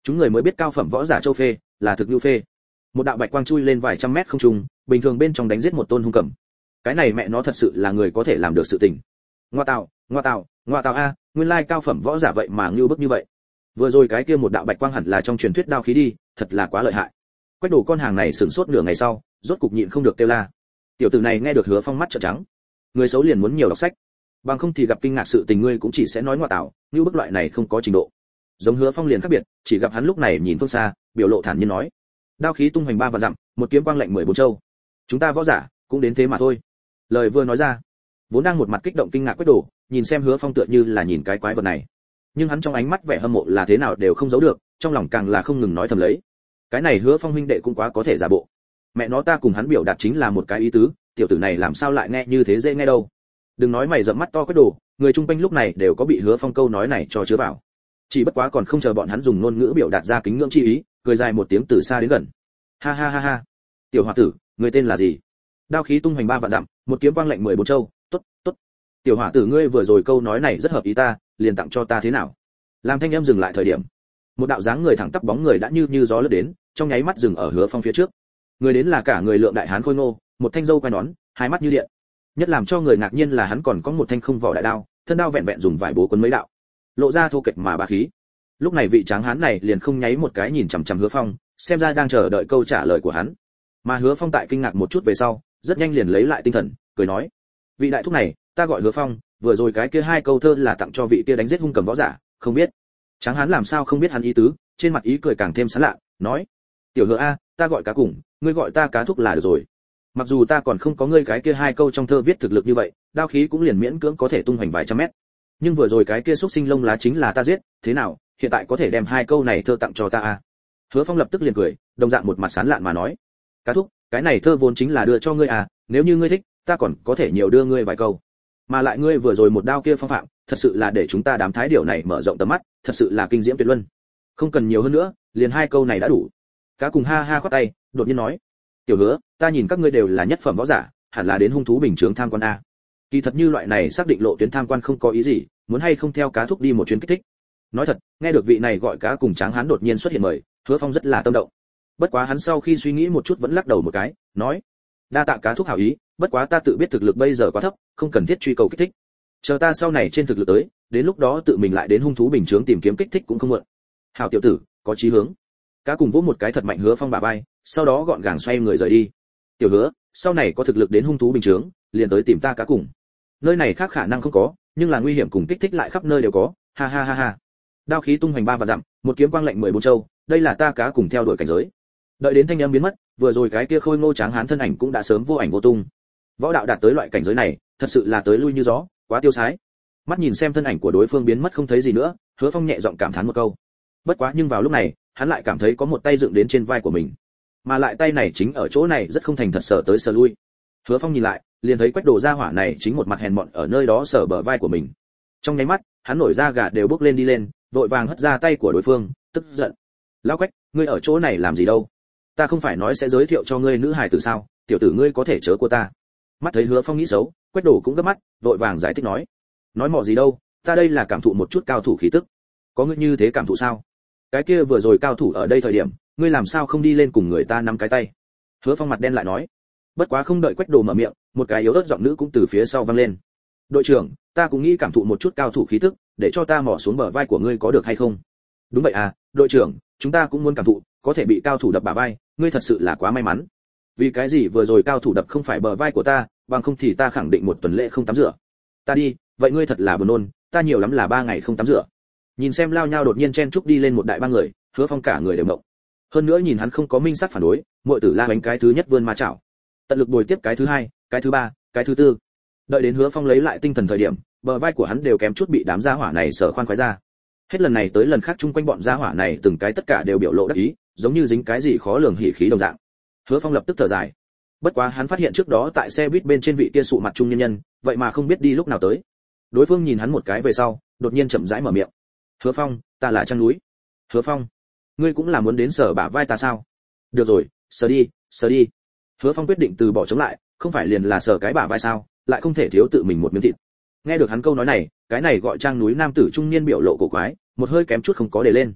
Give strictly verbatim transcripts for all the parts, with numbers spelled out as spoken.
Chúng người mới biết cao phẩm võ giả Châu Phê là thực nhu phê. Một đạo bạch quang chui lên vài trăm mét không trung, bình thường bên trong đánh giết một tôn hung cầm. Cái này mẹ nó thật sự là người có thể làm được sự tình. Ngoa tạo, ngoa tạo, ngoa tạo a, nguyên lai cao phẩm võ giả vậy mà ngưu bức như vậy. Vừa rồi cái kia một đạo bạch quang hẳn là trong truyền thuyết đao khí đi, thật là quá lợi hại. Quách Đồ con hàng này sửng sốt nửa ngày sau, rốt cục nhịn không được kêu la. Tiểu tử này nghe được Hứa Phong mắt trợn trắng. Người xấu liền muốn nhiều đọc sách, bằng không thì gặp kinh ngạc sự tình ngươi cũng chỉ sẽ nói ngoa tạo, ngưu bức loại này không có trình độ. Giống Hứa Phong liền khác biệt, chỉ gặp hắn lúc này nhìn phương xa, biểu lộ thản nhiên nói: đao khí tung hoành ba vạn dặm, một kiếm quang lệnh mười bốn châu. Chúng ta võ giả cũng đến thế mà thôi. Lời vừa nói ra, vốn đang một mặt kích động kinh ngạc Quách Đồ, nhìn xem Hứa Phong tựa như là nhìn cái quái vật này, nhưng hắn trong ánh mắt vẻ hâm mộ là thế nào đều không giấu được, trong lòng càng là không ngừng nói thầm lấy: cái này Hứa Phong huynh đệ cũng quá có thể giả bộ. Mẹ nó ta cùng hắn biểu đạt chính là một cái ý tứ, tiểu tử này làm sao lại nghe như thế dễ nghe đâu. Đừng nói mày rậm mắt to Quách Đồ, người chung quanh lúc này đều có bị Hứa Phong câu nói này cho chứa vào. Chỉ bất quá còn không chờ bọn hắn dùng ngôn ngữ biểu đạt ra kính ngưỡng chi ý, cười dài một tiếng từ xa đến gần. Ha ha ha ha. Tiểu hòa tử, người tên là gì? Đao khí tung hoành ba vạn dặm, một kiếm quang lệnh mười bốn châu. Tốt, tốt. Tiểu hòa tử ngươi vừa rồi câu nói này rất hợp ý ta, liền tặng cho ta thế nào? Làm thanh em dừng lại thời điểm, một đạo dáng người thẳng tắp bóng người đã như như gió lướt đến, trong nháy mắt dừng ở Hứa Phong phía trước. Người đến là cả người lượng đại hán khôi ngô, một thanh râu quai nón, hai mắt như điện. Nhất làm cho người ngạc nhiên là hắn còn có một thanh không vỏ đại đao, thân đao vẹn vẹn dùng vải bố quấn mấy đạo, lộ ra thô kệch mà bá khí. Lúc này vị tráng hán này liền không nháy một cái nhìn chằm chằm Hứa Phong, xem ra đang chờ đợi câu trả lời của hắn. Mà Hứa Phong tại kinh ngạc một chút về sau, rất nhanh liền lấy lại tinh thần, cười nói: vị đại thúc này, ta gọi Hứa Phong, vừa rồi cái kia hai câu thơ là tặng cho vị kia đánh giết hung cầm võ giả, không biết. Tráng hán làm sao không biết hắn ý tứ, trên mặt ý cười càng thêm sán lạ, nói: tiểu Hứa a, ta gọi cá cùng, ngươi gọi ta cá thúc là được rồi. Mặc dù ta còn không có ngươi cái kia hai câu trong thơ viết thực lực như vậy, đao khí cũng liền miễn cưỡng có thể tung hoành vài trăm mét. Nhưng vừa rồi cái kia xúc sinh lông lá chính là ta giết, thế nào, hiện tại có thể đem hai câu này thơ tặng cho ta à? Hứa Phong lập tức liền cười, đồng dạng một mặt sán lạn mà nói: cá thúc, cái này thơ vốn chính là đưa cho ngươi à, nếu như ngươi thích, ta còn có thể nhiều đưa ngươi vài câu. Mà lại ngươi vừa rồi một đao kia phong phạm, thật sự là để chúng ta đám thái điểu này mở rộng tầm mắt, thật sự là kinh diễm tuyệt luân. Không cần nhiều hơn nữa, liền hai câu này đã đủ. Cá cùng ha ha khoát tay, đột nhiên nói: tiểu Hứa, ta nhìn các ngươi đều là nhất phẩm võ giả, hẳn là đến hung thú bình chướng tham quan a. Kỳ thật như loại này xác định lộ tuyến tham quan không có ý gì, muốn hay không theo cá thúc đi một chuyến kích thích. Nói thật, nghe được vị này gọi cá cùng tráng hán đột nhiên xuất hiện mời, Hứa Phong rất là tâm động. Bất quá hắn sau khi suy nghĩ một chút vẫn lắc đầu một cái, nói: đa tạ cá thúc hảo ý, bất quá ta tự biết thực lực bây giờ quá thấp, không cần thiết truy cầu kích thích. Chờ ta sau này trên thực lực tới, đến lúc đó tự mình lại đến hung thú bình chướng tìm kiếm kích thích cũng không muộn. Hảo tiểu tử, có chí hướng. Cá cùng vỗ một cái thật mạnh Hứa Phong bả vai, sau đó gọn gàng xoay người rời đi. Tiểu Hứa, sau này có thực lực đến hung thú bình chướng, liền tới tìm ta cá cùng. Nơi này khác khả năng không có, nhưng là nguy hiểm cùng kích thích lại khắp nơi đều có. Ha ha ha ha. Đao khí tung hoành ba và dặm, một kiếm quang lệnh mười bốn châu, đây là ta cá cùng theo đuổi cảnh giới. Đợi đến thanh âm biến mất, vừa rồi cái kia khôi ngô tráng hán thân ảnh cũng đã sớm vô ảnh vô tung. Võ đạo đạt tới loại cảnh giới này, thật sự là tới lui như gió, quá tiêu sái. Mắt nhìn xem thân ảnh của đối phương biến mất không thấy gì nữa, Hứa Phong nhẹ giọng cảm thán một câu. Bất quá nhưng vào lúc này, hắn lại cảm thấy có một tay dựng đến trên vai của mình, mà lại tay này chính ở chỗ này rất không thành thật sờ tới sờ lui. Hứa Phong nhìn lại, liền thấy Quách Đồ gia hỏa này chính một mặt hèn mọn ở nơi đó sờ bờ vai của mình. Trong nháy mắt, hắn nổi da gà đều bước lên đi lên, vội vàng hất ra tay của đối phương, tức giận: lão Quách, ngươi ở chỗ này làm gì đâu? Ta không phải nói sẽ giới thiệu cho ngươi nữ hài tử sao, tiểu tử ngươi có thể chớ của ta. Mắt thấy Hứa Phong nghĩ xấu, Quách Đồ cũng gấp mắt, vội vàng giải thích nói: nói mọ gì đâu, ta đây là cảm thụ một chút cao thủ khí tức. Có ngươi như thế cảm thụ sao? Cái kia vừa rồi cao thủ ở đây thời điểm, ngươi làm sao không đi lên cùng người ta nắm cái tay? Hứa Phong mặt đen lại nói. Bất quá không đợi Quách Đồ mở miệng, một cái yếu ớt giọng nữ cũng từ phía sau vang lên: đội trưởng, ta cũng nghĩ cảm thụ một chút cao thủ khí tức, để cho ta mò xuống bờ vai của ngươi có được hay không? Đúng vậy à, đội trưởng, chúng ta cũng muốn cảm thụ, có thể bị cao thủ đập bả vai, ngươi thật sự là quá may mắn. Vì cái gì vừa rồi cao thủ đập không phải bờ vai của ta, bằng không thì ta khẳng định một tuần lễ không tắm rửa. Ta đi, vậy ngươi thật là buồn nôn, ta nhiều lắm là ba ngày không tắm rửa. Nhìn xem lao nhau đột nhiên chen chúc đi lên một đại ba người, Hứa Phong cả người đều ngộng. Hơn nữa nhìn hắn không có minh sắc phản đối, muội tử la bánh cái thứ nhất vươn ma chảo, tận lực bồi tiếp cái thứ hai, cái thứ ba, cái thứ tư. Đợi đến Hứa Phong lấy lại tinh thần thời điểm, bờ vai của hắn đều kém chút bị đám gia hỏa này sở khoan khoái ra. Hết lần này tới lần khác chung quanh bọn gia hỏa này từng cái tất cả đều biểu lộ đắc ý, giống như dính cái gì khó lường hỉ khí đồng dạng. Hứa Phong lập tức thở dài. Bất quá hắn phát hiện trước đó tại xe buýt bên trên vị kia sụ mặt trung nhân nhân, vậy mà không biết đi lúc nào tới. Đối phương nhìn hắn một cái về sau, đột nhiên chậm rãi mở miệng: Hứa Phong, ta là Trăng núi. Hứa Phong, ngươi cũng là muốn đến sở bả vai ta sao? Được rồi, sờ đi, sờ đi. Hứa Phong quyết định từ bỏ chống lại, không phải liền là sờ cái bả vai sao, lại không thể thiếu tự mình một miếng thịt. Nghe được hắn câu nói này, cái này gọi Trang núi nam tử trung niên biểu lộ cổ quái, một hơi kém chút không có để lên.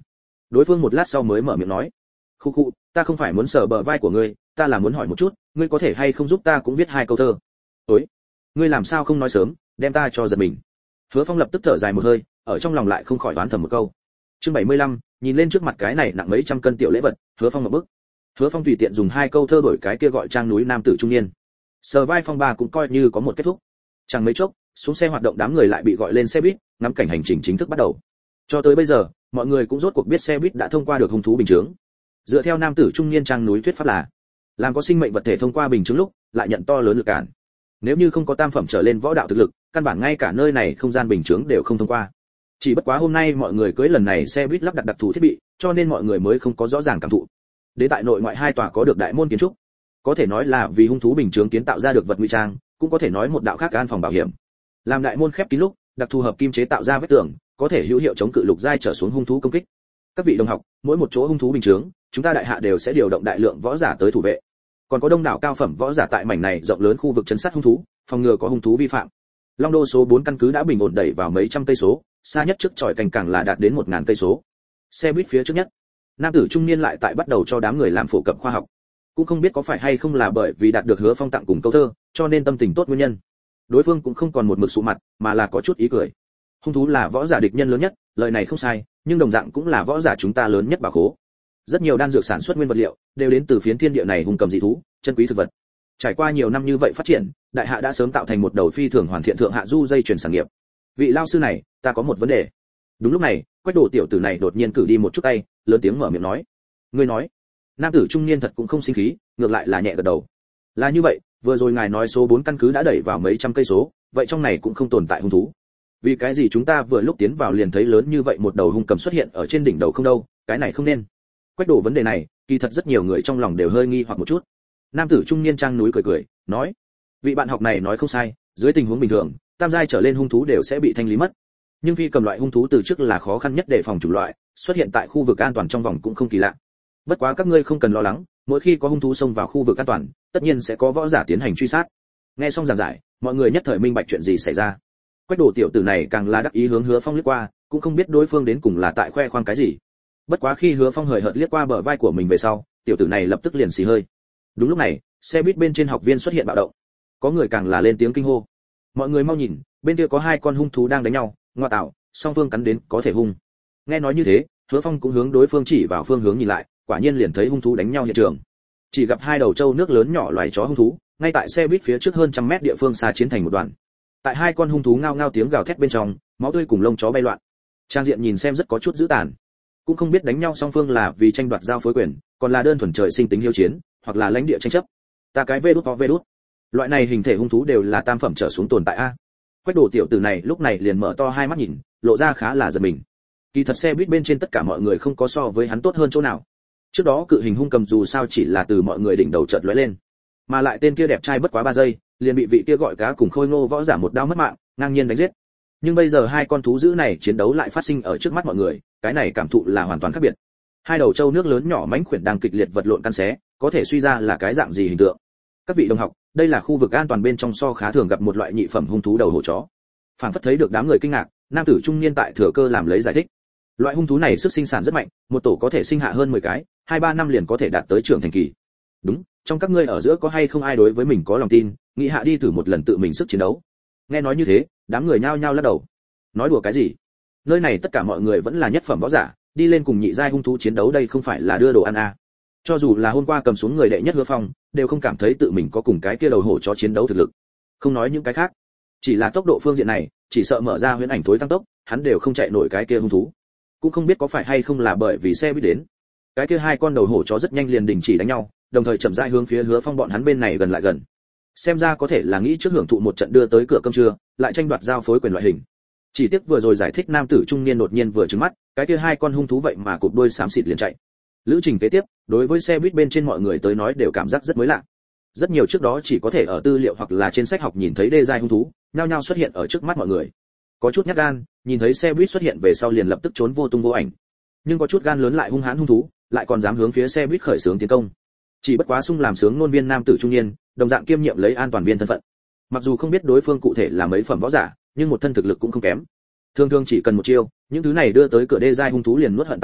Đối phương một lát sau mới mở miệng nói, khu khu, ta không phải muốn sờ bờ vai của ngươi, ta là muốn hỏi một chút, ngươi có thể hay không giúp ta cũng viết hai câu thơ. Ối, ngươi làm sao không nói sớm, đem ta cho giật mình. Hứa Phong lập tức thở dài một hơi, ở trong lòng lại không khỏi đoán thầm một câu. Chương bảy mươi lăm, nhìn lên trước mặt cái này nặng mấy trăm cân tiểu lễ vật, Hứa Phong một bức. Hứa Phong tùy tiện dùng hai câu thơ đổi cái kia gọi trang núi nam tử trung niên. Sờ vai phong ba cũng coi như có một kết thúc. Chẳng mấy chốc, xuống xe hoạt động đám người lại bị gọi lên xe buýt, ngắm cảnh hành trình chính thức bắt đầu. Cho tới bây giờ, mọi người cũng rốt cuộc biết xe buýt đã thông qua được hung thú bình chướng. Dựa theo nam tử trung niên trang núi thuyết pháp là, làm có sinh mệnh vật thể thông qua bình chướng lúc, lại nhận to lớn lực cản. Nếu như không có tam phẩm trở lên võ đạo thực lực, căn bản ngay cả nơi này không gian bình chướng đều không thông qua. Chỉ bất quá hôm nay mọi người cưới lần này xe buýt lắp đặt đặc thù thiết bị, cho nên mọi người mới không có rõ ràng cảm thụ. Đến tại nội ngoại hai tòa có được đại môn kiến trúc, có thể nói là vì hung thú bình chướng kiến tạo ra được vật nguy trang, cũng có thể nói một đạo khác an phòng bảo hiểm. Làm đại môn khép kín lúc, đặc thù hợp kim chế tạo ra vết tường, có thể hữu hiệu chống cự lục giai trở xuống hung thú công kích. Các vị đồng học, mỗi một chỗ hung thú bình chướng, chúng ta đại hạ đều sẽ điều động đại lượng võ giả tới thủ vệ. Còn có đông đảo cao phẩm võ giả tại mảnh này rộng lớn khu vực trấn sát hung thú, phòng ngừa có hung thú vi phạm. Long Đô số bốn căn cứ đã bình ổn đẩy vào mấy trăm cây số, xa nhất trước tròi cành càng là đạt đến một ngàn cây số. Xe buýt phía trước nhất, nam tử trung niên lại tại bắt đầu cho đám người làm phổ cập khoa học. Cũng không biết có phải hay không là bởi vì đạt được Hứa Phong tặng cùng câu thơ, cho nên tâm tình tốt nguyên nhân. Đối phương cũng không còn một mực sụ mặt, mà là có chút ý cười. Hung thú là võ giả địch nhân lớn nhất, lời này không sai, nhưng đồng dạng cũng là võ giả chúng ta lớn nhất bảo khố. Rất nhiều đan dược sản xuất nguyên vật liệu đều đến từ phiến thiên địa này hung cầm dị thú, chân quý thực vật. Trải qua nhiều năm như vậy phát triển, đại hạ đã sớm tạo thành một đầu phi thường hoàn thiện thượng hạ du dây chuyển sản nghiệp. Vị lao sư này, ta có một vấn đề. Đúng lúc này, Quách Đồ tiểu tử này đột nhiên cử đi một chút tay, lớn tiếng mở miệng nói. Ngươi nói? Nam tử trung niên thật cũng không sinh khí, ngược lại là nhẹ gật đầu. Là như vậy, vừa rồi ngài nói số bốn căn cứ đã đẩy vào mấy trăm cây số, vậy trong này cũng không tồn tại hung thú. Vì cái gì chúng ta vừa lúc tiến vào liền thấy lớn như vậy một đầu hung cầm xuất hiện ở trên đỉnh đầu không đâu, cái này không nên. Quách Đồ vấn đề này, kỳ thật rất nhiều người trong lòng đều hơi nghi hoặc một chút. Nam tử trung niên trang núi cười cười, nói: vị bạn học này nói không sai, dưới tình huống bình thường, tam giai trở lên hung thú đều sẽ bị thanh lý mất. Nhưng phi cầm loại hung thú từ trước là khó khăn nhất để phòng chủng loại, xuất hiện tại khu vực an toàn trong vòng cũng không kỳ lạ. Bất quá các ngươi không cần lo lắng, mỗi khi có hung thú xông vào khu vực an toàn, tất nhiên sẽ có võ giả tiến hành truy sát. Nghe xong giảng giải, mọi người nhất thời minh bạch chuyện gì xảy ra. Quách Đồ tiểu tử này càng là đắc ý hướng Hứa Phong liếc qua, cũng không biết đối phương đến cùng là tại khoe khoang cái gì. Bất quá khi Hứa Phong hời hợt liếc qua bờ vai của mình về sau, tiểu tử này lập tức liền xì hơi. Đúng lúc này, xe buýt bên trên học viên xuất hiện bạo động. Có người càng là lên tiếng kinh hô. Mọi người mau nhìn, bên kia có hai con hung thú đang đánh nhau, ngoa tạo, song phương cắn đến có thể hung. Nghe nói như thế, Hứa Phong cũng hướng đối phương chỉ vào phương hướng nhìn lại, quả nhiên liền thấy hung thú đánh nhau hiện trường. Chỉ gặp hai đầu trâu nước lớn nhỏ loài chó hung thú, ngay tại xe buýt phía trước hơn trăm mét địa phương xa chiến thành một đoàn. Tại hai con hung thú ngao ngao tiếng gào thét bên trong, máu tươi cùng lông chó bay loạn. Trang diện nhìn xem rất có chút dữ tàn. Cũng không biết đánh nhau song phương là vì tranh đoạt giao phối quyền, còn là đơn thuần trời sinh tính hiếu chiến, hoặc là lãnh địa tranh chấp. Ta cái vê đút ho vê đút. Loại này hình thể hung thú đều là tam phẩm trở xuống tồn tại a. Quách Đồ tiểu tử này lúc này liền mở to hai mắt nhìn, lộ ra khá là giật mình. Kỳ thật xe buýt bên trên tất cả mọi người không có so với hắn tốt hơn chỗ nào. Trước đó cự hình hung cầm dù sao chỉ là từ mọi người đỉnh đầu chợt lóe lên, mà lại tên kia đẹp trai bất quá ba giây, liền bị vị kia gọi cá cùng khôi ngô võ giả một đao mất mạng, ngang nhiên đánh giết. Nhưng bây giờ hai con thú dữ này chiến đấu lại phát sinh ở trước mắt mọi người, cái này cảm thụ là hoàn toàn khác biệt. Hai đầu trâu nước lớn nhỏ mãnh khuyển đang kịch liệt vật lộn căn xé, có thể suy ra là cái dạng gì hình tượng. Các vị đồng học, đây là khu vực an toàn bên trong so khá thường gặp một loại nhị phẩm hung thú đầu hổ chó. Phản phất thấy được đám người kinh ngạc, nam tử trung niên tại thừa cơ làm lấy giải thích. Loại hung thú này sức sinh sản rất mạnh, một tổ có thể sinh hạ hơn mười cái, hai ba năm liền có thể đạt tới trưởng thành kỳ. Đúng, trong các ngươi ở giữa có hay không ai đối với mình có lòng tin, nghĩ hạ đi thử một lần tự mình sức chiến đấu. Nghe nói như thế, đám người nhao nhao lắc đầu. Nói đùa cái gì? Nơi này tất cả mọi người vẫn là nhất phẩm võ giả, đi lên cùng nhị giai hung thú chiến đấu đây không phải là đưa đồ ăn à. Cho dù là hôm qua cầm xuống người đệ nhất Hứa Phong, đều không cảm thấy tự mình có cùng cái kia đầu hổ chó chiến đấu thực lực. Không nói những cái khác, chỉ là tốc độ phương diện này, chỉ sợ mở ra huyễn ảnh thối tăng tốc, hắn đều không chạy nổi cái kia hung thú. Cũng không biết có phải hay không là bởi vì xe buýt đến. Cái kia hai con đầu hổ chó rất nhanh liền đình chỉ đánh nhau, đồng thời chậm rãi hướng phía Hứa Phong bọn hắn bên này gần lại gần. Xem ra có thể là nghĩ trước hưởng thụ một trận đưa tới cửa cơm trưa, lại tranh đoạt giao phối quyền loại hình. Chỉ tiếc vừa rồi giải thích nam tử trung niên đột nhiên vừa trừng mắt, cái kia hai con hung thú vậy mà cụp đuôi xám xịt liền chạy. Lữ trình kế tiếp, đối với xe buýt bên trên mọi người tới nói đều cảm giác rất mới lạ. Rất nhiều trước đó chỉ có thể ở tư liệu hoặc là trên sách học nhìn thấy đê giai hung thú, nhao nhao xuất hiện ở trước mắt mọi người. Có chút nhát gan, nhìn thấy xe buýt xuất hiện về sau liền lập tức trốn vô tung vô ảnh. Nhưng có chút gan lớn lại hung hãn hung thú, lại còn dám hướng phía xe buýt khởi xướng tiến công. Chỉ bất quá sung làm sướng ngôn viên nam tử trung niên, đồng dạng kiêm nhiệm lấy an toàn viên thân phận. Mặc dù không biết đối phương cụ thể là mấy phẩm võ giả, nhưng một thân thực lực cũng không kém. Thường thường chỉ cần một chiêu, những thứ này đưa tới cửa đê giai hung thú liền nuốt hận tại chỗ,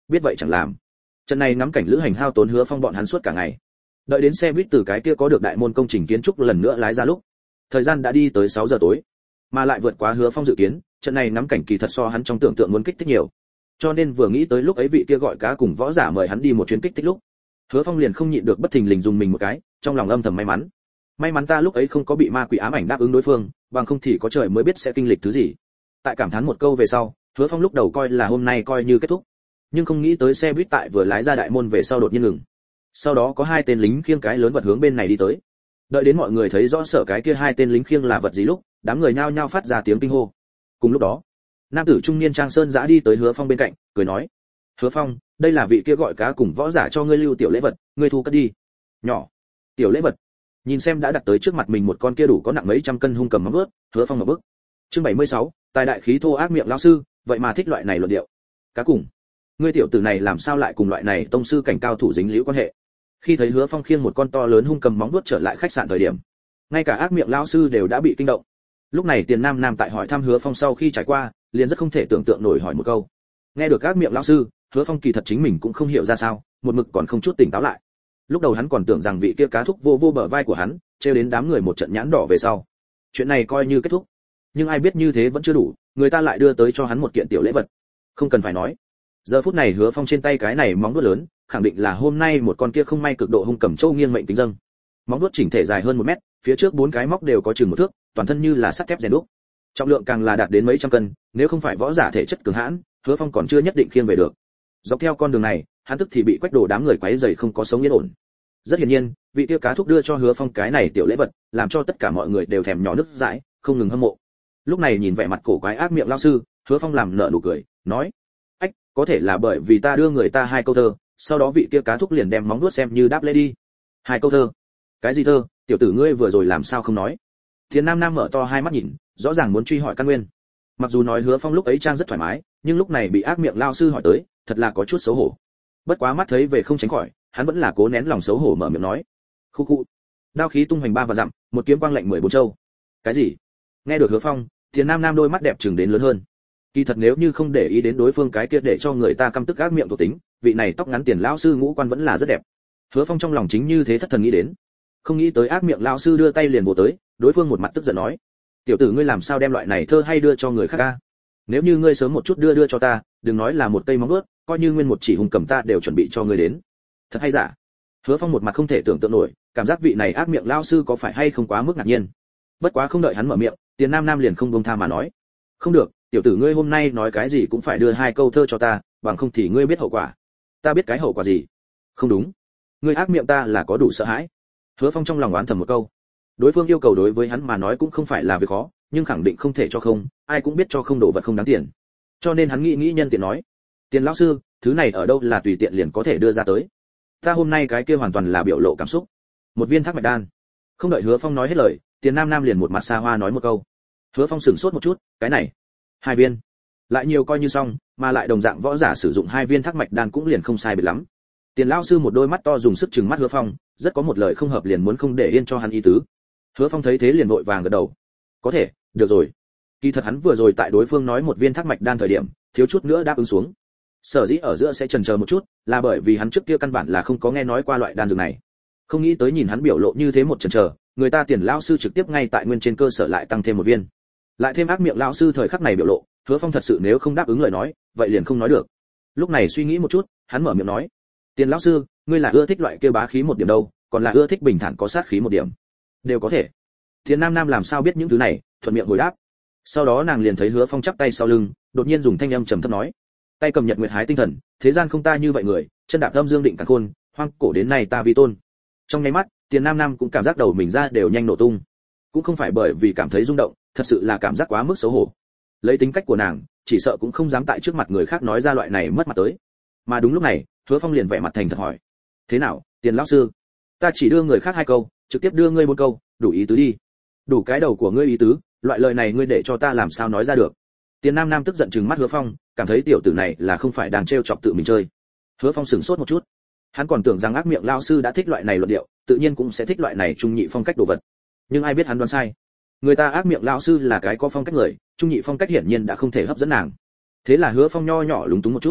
biết vậy chẳng làm. Trận này ngắm cảnh lữ hành hao tốn Hứa Phong bọn hắn suốt cả ngày. Đợi đến xe buýt từ cái kia có được đại môn công trình kiến trúc lần nữa lái ra lúc, thời gian đã đi tới sáu giờ tối, mà lại vượt quá Hứa Phong dự kiến, trận này ngắm cảnh kỳ thật so hắn trong tưởng tượng muốn kích thích nhiều. Cho nên vừa nghĩ tới lúc ấy vị kia gọi cá cùng võ giả mời hắn đi một chuyến kích thích lúc, Hứa Phong liền không nhịn được bất thình lình dùng mình một cái, trong lòng âm thầm may mắn. May mắn ta lúc ấy không có bị ma quỷ ám ảnh đáp ứng đối phương, bằng không thì có trời mới biết sẽ kinh lịch thứ gì. Tại cảm thán một câu về sau, Hứa Phong lúc đầu coi là hôm nay coi như kết thúc, nhưng không nghĩ tới xe buýt tại vừa lái ra đại môn về sau đột nhiên ngừng. Sau đó có hai tên lính khiêng cái lớn vật hướng bên này đi tới. Đợi đến mọi người thấy rõ sở cái kia hai tên lính khiêng là vật gì lúc, đám người nhao nhao phát ra tiếng kinh hô. Cùng lúc đó, nam tử trung niên trang sơn giã đi tới Hứa Phong bên cạnh, cười nói: "Hứa Phong, đây là vị kia gọi cá cùng võ giả cho ngươi lưu tiểu lễ vật, ngươi thu cất đi." "Nhỏ, tiểu lễ vật?" Nhìn xem đã đặt tới trước mặt mình một con kia đủ có nặng mấy trăm cân hung cầm móng vuốt, Hứa Phong ngập bức. Chương bảy mươi sáu, tài đại khí thô ác miệng lão sư, vậy mà thích loại này luận điệu. Cá cùng, ngươi tiểu tử này làm sao lại cùng loại này tông sư cảnh cao thủ dính liễu quan hệ? Khi thấy Hứa Phong khiêng một con to lớn hung cầm móng vuốt trở lại khách sạn thời điểm, ngay cả ác miệng lão sư đều đã bị kinh động. Lúc này Tiền Nam Nam tại hỏi thăm Hứa Phong sau khi trải qua, liền rất không thể tưởng tượng nổi hỏi một câu. Nghe được ác miệng lão sư, Hứa Phong kỳ thật chính mình cũng không hiểu ra sao, một mực còn không chút tỉnh táo lại. Lúc đầu hắn còn tưởng rằng vị kia cá thúc vô vô bờ vai của hắn, trêu đến đám người một trận nhãn đỏ về sau, chuyện này coi như kết thúc. Nhưng ai biết như thế vẫn chưa đủ, người ta lại đưa tới cho hắn một kiện tiểu lễ vật. Không cần phải nói, giờ phút này Hứa Phong trên tay cái này móng vuốt lớn, khẳng định là hôm nay một con kia không may cực độ hung cầm châu nghiêng mệnh kính dâng. Móng vuốt chỉnh thể dài hơn một mét, phía trước bốn cái móc đều có chừng một thước, toàn thân như là sắt thép rèn đúc. Trọng lượng càng là đạt đến mấy trăm cân, nếu không phải võ giả thể chất cường hãn, Hứa Phong còn chưa nhất định khiêng về được. Dọc theo con đường này, hắn tức thì bị quách đồ đám người quấy rầy không có sống yên ổn. Rất hiển nhiên, vị tiêu cá thúc đưa cho Hứa Phong cái này tiểu lễ vật, làm cho tất cả mọi người đều thèm nhỏ nước dãi, không ngừng hâm mộ. Lúc này nhìn vẻ mặt cổ quái ác miệng lão sư, Hứa Phong làm nở nụ cười, nói: "Ách, có thể là bởi vì ta đưa người ta hai câu thơ, sau đó vị kia cá thúc liền đem móng vuốt xem như đáp lễ đi." "Hai câu thơ? Cái gì thơ? Tiểu tử ngươi vừa rồi làm sao không nói?" Tiền Nam Nam mở to hai mắt nhìn, rõ ràng muốn truy hỏi căn nguyên. Mặc dù nói Hứa Phong lúc ấy trang rất thoải mái, nhưng lúc này bị ác miệng lão sư hỏi tới, thật là có chút xấu hổ. Bất quá mắt thấy về không tránh khỏi, hắn vẫn là cố nén lòng xấu hổ mở miệng nói: "Khu khu." Đao khí tung hoành ba và dặm, một kiếm quang lệnh mười bốn châu. "Cái gì?" Nghe được Hứa Phong, Tiền Nam Nam đôi mắt đẹp trừng đến lớn hơn. Kỳ thật nếu như không để ý đến đối phương cái kia để cho người ta căm tức ác miệng thuộc tính, vị này tóc ngắn Tiền lão sư ngũ quan vẫn là rất đẹp. Hứa Phong trong lòng chính như thế thất thần nghĩ đến. Không nghĩ tới ác miệng lão sư đưa tay liền vồ tới, đối phương một mặt tức giận nói: "Tiểu tử ngươi làm sao đem loại này thơ hay đưa cho người khác a? Nếu như ngươi sớm một chút đưa đưa cho ta, đừng nói là một cây móng vuốt, coi như nguyên một chỉ hùng cầm ta đều chuẩn bị cho ngươi đến." Thật hay giả? Hứa Phong một mặt không thể tưởng tượng nổi, cảm giác vị này ác miệng lão sư có phải hay không quá mức ngạc nhiên. Bất quá không đợi hắn mở miệng, Tiền Nam Nam liền không buông tha mà nói: "Không được, tiểu tử ngươi hôm nay nói cái gì cũng phải đưa hai câu thơ cho ta, bằng không thì ngươi biết hậu quả." "Ta biết cái hậu quả gì?" "Không đúng, ngươi ác miệng ta là có đủ sợ hãi." Hứa Phong trong lòng oán thầm một câu. Đối phương yêu cầu đối với hắn mà nói cũng không phải là việc khó, nhưng khẳng định không thể cho không, ai cũng biết cho không đồ vật không đáng tiền. Cho nên hắn nghĩ nghĩ nhân tiện nói: "Tiền lão sư, thứ này ở đâu là tùy tiện liền có thể đưa ra tới. Ta hôm nay cái kia hoàn toàn là biểu lộ cảm xúc. Một viên thác mạch đan." Không đợi Hứa Phong nói hết lời, Tiền Nam Nam liền một mặt xa hoa nói một câu. Hứa Phong sửng sốt một chút, cái này, hai viên, lại nhiều coi như xong, mà lại đồng dạng võ giả sử dụng hai viên thác mạch đan cũng liền không sai biệt lắm. Tiền lão sư một đôi mắt to dùng sức trừng mắt Hứa Phong, rất có một lời không hợp liền muốn không để yên cho hắn ý tứ. Hứa Phong thấy thế liền vội vàng gật đầu. "Có thể, được rồi." Kỳ thật hắn vừa rồi tại đối phương nói một viên thác mạch đan thời điểm, thiếu chút nữa đáp ứng xuống. Sở dĩ ở giữa sẽ chần chờ một chút, là bởi vì hắn trước kia căn bản là không có nghe nói qua loại đan dược này. Không nghĩ tới nhìn hắn biểu lộ như thế một chần chờ, người ta Tiền lão sư trực tiếp ngay tại nguyên trên cơ sở lại tăng thêm một viên. Lại thêm ác miệng lão sư thời khắc này biểu lộ, Hứa Phong thật sự nếu không đáp ứng lời nói, vậy liền không nói được. Lúc này suy nghĩ một chút, hắn mở miệng nói: "Tiền lão sư, ngươi là ưa thích loại kia bá khí một điểm đâu, còn là ưa thích bình thản có sát khí một điểm?" "Đều có thể." Tiền Nam Nam làm sao biết những thứ này, thuận miệng hồi đáp. Sau đó nàng liền thấy Hứa Phong chắp tay sau lưng, đột nhiên dùng thanh âm trầm thấp nói: "Tay cầm nhật nguyệt hái tinh thần, thế gian không ta như vậy người, chân đạp âm dương định càn khôn, hoang cổ đến nay ta vi tôn." Trong nháy mắt, Tiền Nam Nam cũng cảm giác đầu mình ra đều nhanh nổ tung. Cũng không phải bởi vì cảm thấy rung động, thật sự là cảm giác quá mức xấu hổ. Lấy tính cách của nàng, chỉ sợ cũng không dám tại trước mặt người khác nói ra loại này mất mặt tới. Mà đúng lúc này, Hứa Phong liền vẻ mặt thành thật hỏi: "Thế nào, Tiền lão sư? Ta chỉ đưa người khác hai câu, trực tiếp đưa ngươi một câu, đủ ý tứ đi." "Đủ cái đầu của ngươi ý tứ, loại lời này ngươi để cho ta làm sao nói ra được?" Tiền Nam Nam tức giận trừng mắt Hứa Phong, cảm thấy tiểu tử này là không phải đang trêu chọc tự mình chơi. Hứa Phong sửng sốt một chút. Hắn còn tưởng rằng ác miệng lão sư đã thích loại này luận điệu, tự nhiên cũng sẽ thích loại này trung nhị phong cách đồ vật. Nhưng ai biết hắn đoán sai. Người ta ác miệng lão sư là cái có phong cách người, trung nhị phong cách hiển nhiên đã không thể hấp dẫn nàng. Thế là Hứa Phong nho nhỏ lúng túng một chút.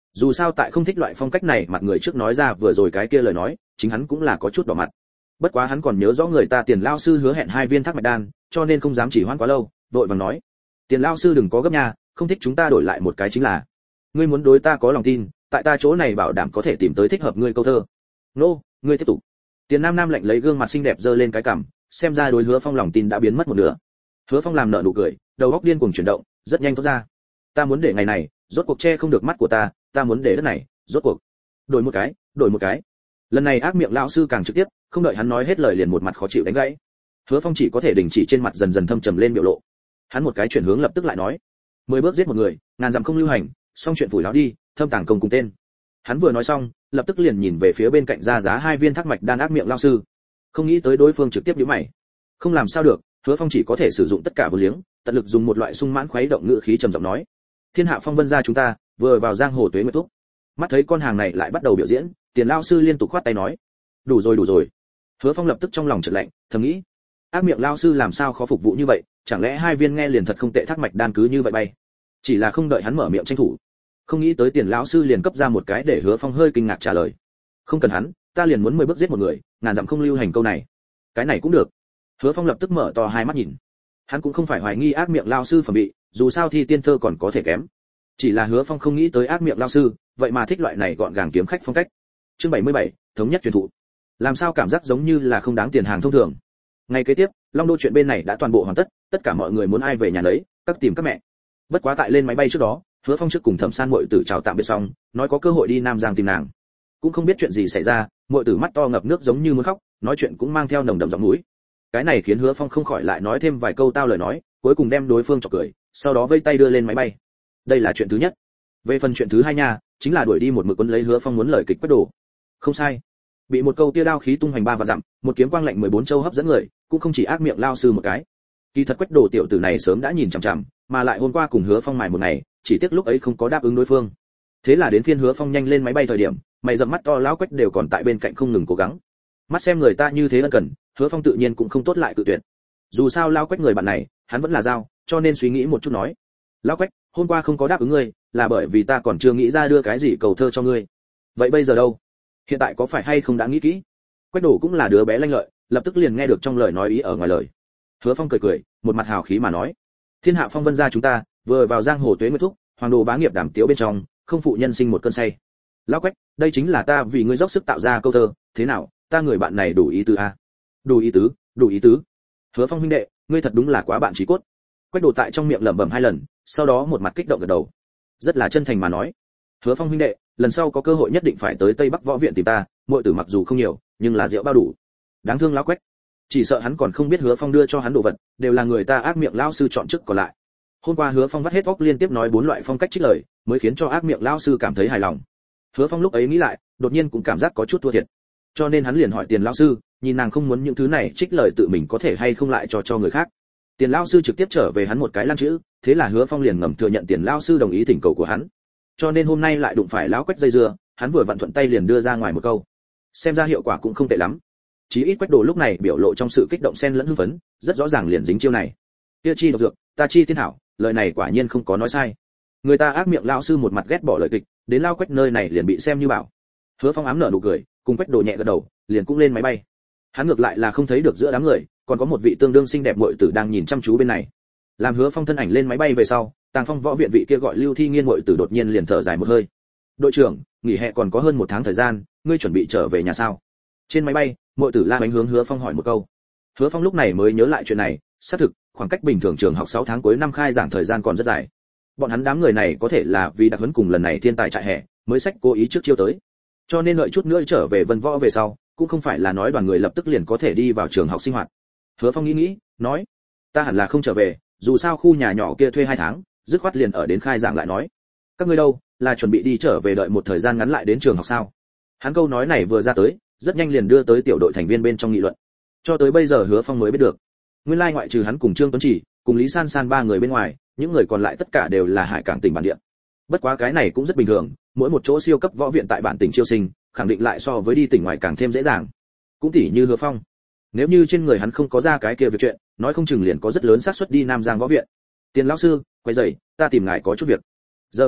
Dù sao tại không thích loại phong cách này mặt người trước nói ra vừa rồi cái kia lời nói, chính hắn cũng là có chút đỏ mặt. Bất quá hắn còn nhớ rõ người ta Tiền lão sư hứa hẹn hai viên thác mạch đan, cho nên không dám chỉ hoãn quá lâu, vội vàng nói: "Tiền lão sư đừng có gấp nha, không thích chúng ta đổi lại một cái chính là. Ngươi muốn đối ta có lòng tin, tại ta chỗ này bảo đảm có thể tìm tới thích hợp ngươi câu thơ." "Nô, ngươi tiếp tục." Tiền Nam Nam lạnh lấy gương mặt xinh đẹp giơ lên cái cằm, xem ra đối Hứa Phong lòng tin đã biến mất một nửa. Hứa Phong làm nở nụ cười, đầu óc điên cuồng chuyển động, rất nhanh thoát ra: "Ta muốn để ngày này, rốt cuộc che không được mắt của ta, ta muốn để đất này, rốt cuộc đổi một cái, đổi một cái." Lần này ác miệng lão sư càng trực tiếp, không đợi hắn nói hết lời liền một mặt khó chịu đánh gãy. Hứa Phong chỉ có thể đình chỉ trên mặt dần dần thâm trầm lên biểu lộ. Hắn một cái chuyển hướng lập tức lại nói: "Mười bước giết một người, ngàn dặm không lưu hành, xong chuyện phủi láo đi, thâm tàng công cùng tên." Hắn vừa nói xong, lập tức liền nhìn về phía bên cạnh ra giá hai viên thác mạch đan ác miệng lão sư. Không nghĩ tới đối phương trực tiếp nhíu mày. Không làm sao được, Hứa Phong chỉ có thể sử dụng tất cả vô liếng, tận lực dùng một loại sung mãn khuấy động ngữ khí trầm giọng nói: "Thiên hạ phong vân gia chúng ta, vừa vào giang hồ tuế nguyệt thúc." Mắt thấy con hàng này lại bắt đầu biểu diễn, Tiền lão sư liên tục khoát tay nói: "Đủ rồi đủ rồi." Hứa Phong lập tức trong lòng chợt lạnh, thầm nghĩ: ác miệng lão sư làm sao khó phục vụ như vậy, chẳng lẽ hai viên nghe liền thật không tệ thác mạch đan cứ như vậy bay. Chỉ là không đợi hắn mở miệng tranh thủ, không nghĩ tới Tiền lão sư liền cấp ra một cái để Hứa Phong hơi kinh ngạc trả lời: "Không cần hắn, ta liền muốn mười bước giết một người, ngàn dặm không lưu hành câu này." Cái này cũng được. Hứa Phong lập tức mở to hai mắt nhìn. Hắn cũng không phải hoài nghi ác miệng lão sư phẩm vị, dù sao thì tiên thơ còn có thể kém. Chỉ là Hứa Phong không nghĩ tới ác miệng lão sư, vậy mà thích loại này gọn gàng kiếm khách phong cách. Chương bảy mươi bảy, thống nhất truyền thụ. Làm sao cảm giác giống như là không đáng tiền hàng thông thường. Ngày kế tiếp, Long Đô chuyện bên này đã toàn bộ hoàn tất, tất cả mọi người muốn ai về nhà nấy, các tìm các mẹ. Bất quá tại lên máy bay trước đó, Hứa Phong trước cùng Thẩm San muội tử chào tạm biệt xong, nói có cơ hội đi Nam Giang tìm nàng. Cũng không biết chuyện gì xảy ra, muội tử mắt to ngập nước giống như muốn khóc, nói chuyện cũng mang theo nồng đậm giọng mũi. Cái này khiến Hứa Phong không khỏi lại nói thêm vài câu tao lời nói, cuối cùng đem đối phương chọc cười, sau đó vây tay đưa lên máy bay. Đây là chuyện thứ nhất. Về phần chuyện thứ hai nha, chính là đuổi đi một mực quấn lấy Hứa Phong muốn lời kịch Quách Đồ. Không sai, bị một câu tia đao khí tung hoành ba và dặm, một kiếm quang lạnh mười bốn châu hấp dẫn người, cũng không chỉ ác miệng lao sư một cái. Kỳ thật Quách Đồ tiểu tử này sớm đã nhìn chằm chằm, mà lại hôm qua cùng Hứa Phong mài một ngày, chỉ tiếc lúc ấy không có đáp ứng đối phương. Thế là đến phiên Hứa Phong nhanh lên máy bay thời điểm, mày dậm mắt to lão Quách đều còn tại bên cạnh không ngừng cố gắng. Mắt xem người ta như thế ân cần, Hứa Phong tự nhiên cũng không tốt lại cự tuyệt. Dù sao lão Quách người bạn này, hắn vẫn là giao, cho nên suy nghĩ một chút nói: "Lão Quách, hôm qua không có đáp ứng ngươi, là bởi vì ta còn chưa nghĩ ra đưa cái gì cầu thơ cho ngươi. Vậy bây giờ đâu? Hiện tại có phải hay không đã nghĩ kỹ?" Quách Đồ cũng là đứa bé lanh lợi, lập tức liền nghe được trong lời nói ý ở ngoài lời. Hứa Phong cười cười, một mặt hào khí mà nói: "Thiên hạ phong vân gia chúng ta, vừa vào giang hồ tuế nguyệt thúc, hoàng đồ bá nghiệp đảm tiếu bên trong, không phụ nhân sinh một cơn say. Lão Quách, đây chính là ta vì ngươi dốc sức tạo ra câu thơ, thế nào, ta người bạn này đủ ý tứ a?" "Đủ ý tứ, đủ ý tứ." Hứa Phong huynh đệ, ngươi thật đúng là quá bạn chí cốt. Quách Đồ tại trong miệng lẩm bẩm hai lần, sau đó một mặt kích động gật đầu, rất là chân thành mà nói: "Hứa Phong huynh đệ, lần sau có cơ hội nhất định phải tới Tây Bắc Võ viện tìm ta, muội tử mặc dù không nhiều, nhưng là rượu bao đủ." Đáng thương lão Quách, chỉ sợ hắn còn không biết Hứa Phong đưa cho hắn đồ vật, đều là người ta ác miệng lão sư chọn trước còn lại. Hôm qua Hứa Phong vắt hết óc liên tiếp nói bốn loại phong cách trích lời, mới khiến cho ác miệng lão sư cảm thấy hài lòng. Hứa Phong lúc ấy nghĩ lại, đột nhiên cũng cảm giác có chút thua thiệt. Cho nên hắn liền hỏi Tiền lão sư, nhìn nàng không muốn những thứ này trích lời tự mình có thể hay không lại cho cho người khác. Tiền lão sư trực tiếp trở về hắn một cái lăng chữ, thế là Hứa Phong liền ngầm thừa nhận Tiền lão sư đồng ý thỉnh cầu của hắn. Cho nên hôm nay lại đụng phải lão Quách dây dưa, hắn vừa vặn thuận tay liền đưa ra ngoài một câu. Xem ra hiệu quả cũng không tệ lắm. Chí ít Quách Đồ lúc này biểu lộ trong sự kích động xen lẫn hưng phấn, rất rõ ràng liền dính chiêu này. Kia chi độc dược, ta chi thiên hảo, lời này quả nhiên không có nói sai. Người ta ác miệng lão sư một mặt ghét bỏ lời kịch, đến lao Quách nơi này liền bị xem như bảo. Hứa Phong ám nở nụ cười, cùng Quách Đồ nhẹ gật đầu, liền cũng lên máy bay. Hắn ngược lại là không thấy được giữa đám người, còn có một vị tương đương xinh đẹp muội tử đang nhìn chăm chú bên này. Làm Hứa Phong thân ảnh lên máy bay về sau, Tàng Phong võ viện vị kia gọi Lưu Thi Nghiên muội tử đột nhiên liền thở dài một hơi. "Đội trưởng, nghỉ hè còn có hơn một tháng thời gian, ngươi chuẩn bị trở về nhà sao?" Trên máy bay, muội tử La Bánh hướng Hứa Phong hỏi một câu. Hứa Phong lúc này mới nhớ lại chuyện này, xác thực, khoảng cách bình thường trường học sáu tháng cuối năm khai giảng thời gian còn rất dài. Bọn hắn đám người này có thể là vì đặc huấn cùng lần này thiên tài trại hè, mới sách cố ý trước chiêu tới. Cho nên đợi chút nữa trở về Vân Võ về sau, cũng không phải là nói đoàn người lập tức liền có thể đi vào trường học sinh hoạt. Hứa Phong nghĩ nghĩ, nói: "Ta hẳn là không trở về, dù sao khu nhà nhỏ kia thuê hai tháng, dứt khoát liền ở đến khai giảng lại nói. Các ngươi đâu, là chuẩn bị đi trở về đợi một thời gian ngắn lại đến trường học sao?" Hắn câu nói này vừa ra tới, rất nhanh liền đưa tới tiểu đội thành viên bên trong nghị luận. Cho tới bây giờ Hứa Phong mới biết được, nguyên lai ngoại trừ hắn cùng Trương Tuấn Chỉ, cùng Lý San San ba người bên ngoài, những người còn lại tất cả đều là hải cảng tỉnh bản địa. Bất quá cái này cũng rất bình thường, mỗi một chỗ siêu cấp võ viện tại bản tỉnh chiêu sinh, khẳng định lại so với đi tỉnh ngoài càng thêm dễ dàng. Cũng tỉ như Hứa Phong, nếu như trên người hắn không có ra cái kia việc chuyện, nói không chừng liền có rất lớn xác suất đi Nam Giang võ viện. "Tiền lão sư, quay giày, ta tìm ngài có chút việc." Giờ phút này,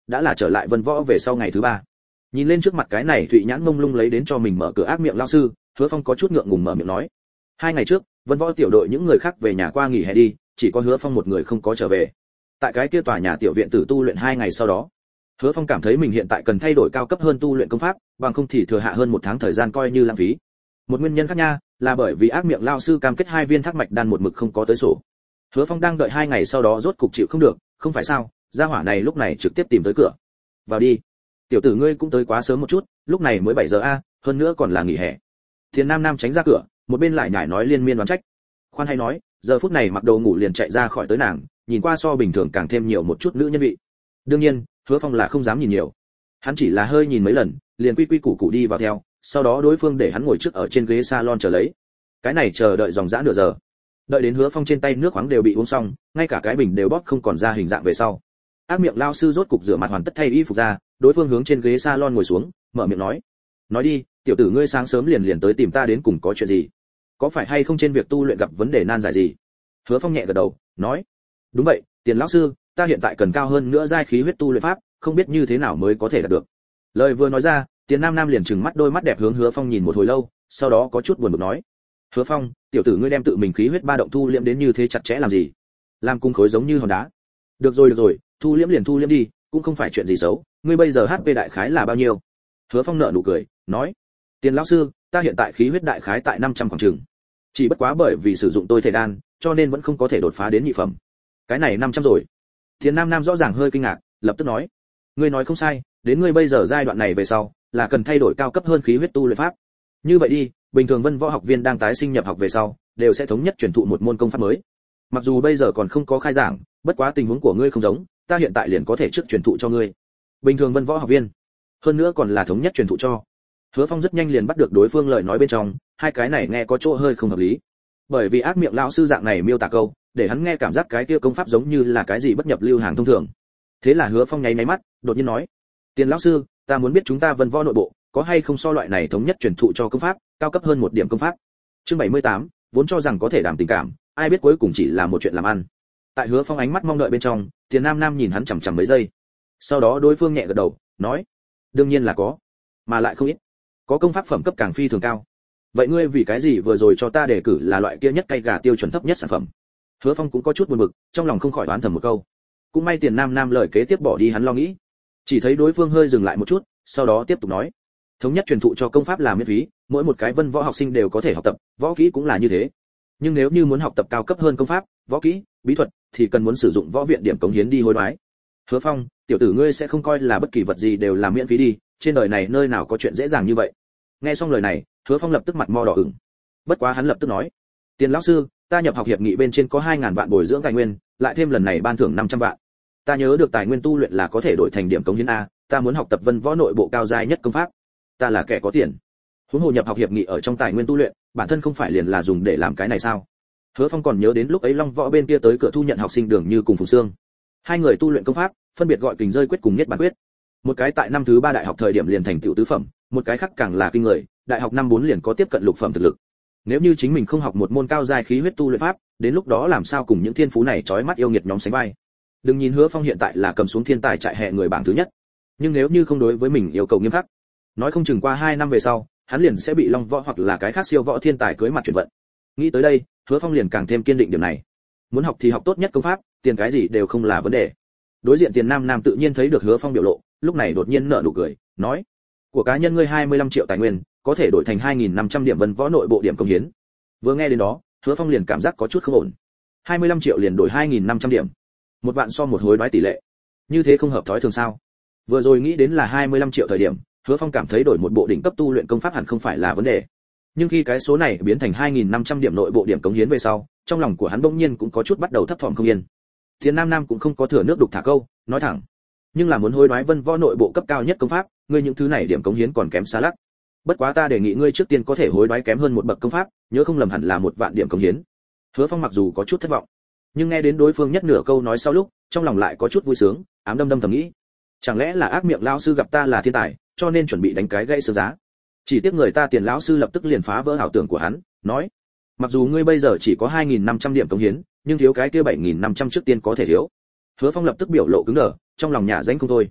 đã là trở lại Vân Võ về sau ngày thứ ba. Nhìn lên trước mặt cái này thụy nhãn mông lung lấy đến cho mình mở cửa ác miệng lão sư, Hứa Phong có chút ngượng ngùng mở miệng nói. Hai ngày trước, Vân Võ tiểu đội những người khác về nhà qua nghỉ hè đi, chỉ có Hứa Phong một người không có trở về. Tại cái kia tòa nhà tiểu viện tử tu luyện hai ngày sau đó, Hứa Phong cảm thấy mình hiện tại cần thay đổi cao cấp hơn tu luyện công pháp, bằng không thì thừa hạ hơn một tháng thời gian coi như lãng phí. Một nguyên nhân khác nha, là bởi vì ác miệng lão sư cam kết hai viên thác mạch đan một mực không có tới sổ. Hứa Phong đang đợi hai ngày sau đó rốt cục chịu không được, không phải sao? Gia hỏa này lúc này trực tiếp tìm tới cửa. Vào đi. Tiểu tử ngươi cũng tới quá sớm một chút, lúc này mới bảy giờ a, hơn nữa còn là nghỉ hè. Tiền Nam Nam tránh ra cửa, một bên lại nhải nói liên miên đoán trách. Khoan hay nói, giờ phút này mặc đồ ngủ liền chạy ra khỏi tới nàng, nhìn qua so bình thường càng thêm nhiều một chút nữ nhân vị. Đương nhiên, Hứa Phong là không dám nhìn nhiều. Hắn chỉ là hơi nhìn mấy lần, liền quy quy củ củ đi vào theo, sau đó đối phương để hắn ngồi trước ở trên ghế salon chờ lấy. Cái này chờ đợi dòng dã nửa giờ. Đợi đến Hứa Phong trên tay nước khoáng đều bị uống xong, ngay cả cái bình đều bóp không còn ra hình dạng về sau. Ác miệng lao sư rốt cục rửa mặt hoàn tất thay y phục ra, đối phương hướng trên ghế salon ngồi xuống, mở miệng nói: "Nói đi, tiểu tử ngươi sáng sớm liền liền tới tìm ta đến cùng có chuyện gì? Có phải hay không trên việc tu luyện gặp vấn đề nan giải gì?" Hứa Phong nhẹ gật đầu, nói: "Đúng vậy, Tiền lão sư, ta hiện tại cần cao hơn nữa giai khí huyết tu luyện pháp, không biết như thế nào mới có thể đạt được." Lời vừa nói ra, Tiền Nam Nam liền trừng mắt đôi mắt đẹp hướng Hứa Phong nhìn một hồi lâu, sau đó có chút buồn bực nói: "Hứa Phong, tiểu tử ngươi đem tự mình khí huyết ba động thu liễm đến như thế chặt chẽ làm gì? Làm cung khối giống như hòn đá." "Được rồi được rồi, thu liễm liền thu liễm đi, cũng không phải chuyện gì xấu, ngươi bây giờ hát pê đại khái là bao nhiêu?" Hứa Phong nở nụ cười, nói: "Tiền lão sư, ta hiện tại khí huyết đại khái tại năm trăm khoảng chừng. Chỉ bất quá bởi vì sử dụng tôi thể đan, cho nên vẫn không có thể đột phá đến nhị phẩm." "Cái này năm trăm rồi." Tiền Nam Nam rõ ràng hơi kinh ngạc, lập tức nói: "Ngươi nói không sai, đến ngươi bây giờ giai đoạn này về sau, là cần thay đổi cao cấp hơn khí huyết tu luyện pháp. Như vậy đi, bình thường Vân Võ học viên đang tái sinh nhập học về sau, đều sẽ thống nhất truyền thụ một môn công pháp mới. Mặc dù bây giờ còn không có khai giảng, bất quá tình huống của ngươi không giống, ta hiện tại liền có thể trước truyền thụ cho ngươi. Bình thường Vân Võ học viên, hơn nữa còn là thống nhất truyền thụ cho." Hứa Phong rất nhanh liền bắt được đối phương lời nói bên trong, hai cái này nghe có chỗ hơi không hợp lý. Bởi vì ác miệng lão sư dạng này miêu tả câu, để hắn nghe cảm giác cái kia công pháp giống như là cái gì bất nhập lưu hàng thông thường. Thế là Hứa Phong nháy nháy mắt, đột nhiên nói: "Tiền lão sư, ta muốn biết chúng ta Vân Võ nội bộ có hay không so loại này thống nhất truyền thụ cho công pháp, cao cấp hơn một điểm công pháp." Chương bảy mươi tám, vốn cho rằng có thể đảm tình cảm, ai biết cuối cùng chỉ là một chuyện làm ăn. Tại Hứa Phong ánh mắt mong đợi bên trong, Tiền Nam Nam nhìn hắn chằm chằm mấy giây. Sau đó đối phương nhẹ gật đầu, nói: "Đương nhiên là có, mà lại không ít. Có công pháp phẩm cấp càng phi thường cao. Vậy ngươi vì cái gì vừa rồi cho ta đề cử là loại kia nhất cây gà tiêu chuẩn thấp nhất sản phẩm?" Hứa Phong cũng có chút buồn bực, trong lòng không khỏi đoán thầm một câu. Cũng may Tiền Nam Nam lời kế tiếp bỏ đi hắn lo nghĩ. Chỉ thấy đối phương hơi dừng lại một chút, sau đó tiếp tục nói: "Thống nhất truyền thụ cho công pháp là miễn phí, mỗi một cái Vân Võ học sinh đều có thể học tập, võ kỹ cũng là như thế. Nhưng nếu như muốn học tập cao cấp hơn công pháp, võ kỹ, bí thuật thì cần muốn sử dụng võ viện điểm cống hiến đi hối đoái." Hứa Phong, tiểu tử ngươi sẽ không coi là bất kỳ vật gì đều là miễn phí đi, trên đời này nơi nào có chuyện dễ dàng như vậy. Nghe xong lời này, Hứa Phong lập tức mặt mo đỏ ửng. Bất quá hắn lập tức nói: "Tiền lão sư, ta nhập học hiệp nghị bên trên có hai ngàn vạn bồi dưỡng tài nguyên, lại thêm lần này ban thưởng năm trăm vạn. Ta nhớ được tài nguyên tu luyện là có thể đổi thành điểm cống hiến a, ta muốn học tập Vân Võ nội bộ cao giai nhất công pháp. Ta là kẻ có tiền. Huống hồ nhập học hiệp nghị ở trong tài nguyên tu luyện, bản thân không phải liền là dùng để làm cái này sao?" Hứa Phong còn nhớ đến lúc ấy Long Võ bên kia tới cửa thu nhận học sinh Đường Như cùng Phùng Sương. Hai người tu luyện công pháp, phân biệt gọi Kình Rơi quyết cùng Niết Bàn quyết. Một cái tại năm thứ ba đại học thời điểm liền thành tựu tứ phẩm, một cái khác càng là kinh người, đại học năm bốn liền có tiếp cận lục phẩm thực lực. Nếu như chính mình không học một môn cao giai khí huyết tu luyện pháp, đến lúc đó làm sao cùng những thiên phú này chói mắt yêu nghiệt nhóm sánh vai. Đừng nhìn Hứa Phong hiện tại là cầm xuống thiên tài trại hè người bảng thứ nhất, nhưng nếu như không đối với mình yêu cầu nghiêm khắc, nói không chừng qua hai năm về sau, hắn liền sẽ bị Long Võ hoặc là cái khác siêu võ thiên tài cưới mặt chuyển vận. Nghĩ tới đây, Hứa Phong liền càng thêm kiên định điểm này. Muốn học thì học tốt nhất công pháp, tiền cái gì đều không là vấn đề. Đối diện Tiền Nam Nam tự nhiên thấy được Hứa Phong biểu lộ, lúc này đột nhiên nở nụ cười, nói: "Của cá nhân ngươi hai mươi lăm triệu tài nguyên, có thể đổi thành hai nghìn năm trăm điểm Vân Võ nội bộ điểm công hiến." Vừa nghe đến đó, Hứa Phong liền cảm giác có chút không ổn. hai mươi lăm triệu liền đổi hai nghìn năm trăm điểm. Một vạn so một hối đoái tỷ lệ. Như thế không hợp thói thường sao? Vừa rồi nghĩ đến là hai mươi lăm triệu thời điểm, Hứa Phong cảm thấy đổi một bộ đỉnh cấp tu luyện công pháp hẳn không phải là vấn đề. Nhưng khi cái số này biến thành hai nghìn năm trăm điểm nội bộ điểm cống hiến về sau, trong lòng của hắn bỗng nhiên cũng có chút bắt đầu thấp thỏm không yên. Tiền Nam Nam cũng không có thừa nước đục thả câu, nói thẳng: "Nhưng là muốn hối đoái Vân Võ nội bộ cấp cao nhất công pháp, ngươi những thứ này điểm cống hiến còn kém xa lắc. Bất quá ta đề nghị ngươi trước tiên có thể hối đoái kém hơn một bậc công pháp, nhớ không lầm hẳn là một vạn điểm cống hiến." Hứa Phong mặc dù có chút thất vọng, nhưng nghe đến đối phương nhất nửa câu nói sau lúc, trong lòng lại có chút vui sướng, ám đâm đâm thầm nghĩ: chẳng lẽ là ác miệng lão sư gặp ta là thiên tài, cho nên chuẩn bị đánh cái gãy xương giá. Chỉ tiếc người ta Tiền lão sư lập tức liền phá vỡ ảo tưởng của hắn, nói: "Mặc dù ngươi bây giờ chỉ có hai nghìn năm trăm điểm cống hiến, nhưng thiếu cái kia bảy nghìn năm trăm trước tiên có thể thiếu." Hứa Phong lập tức biểu lộ cứng đờ, trong lòng nhả danh không thôi.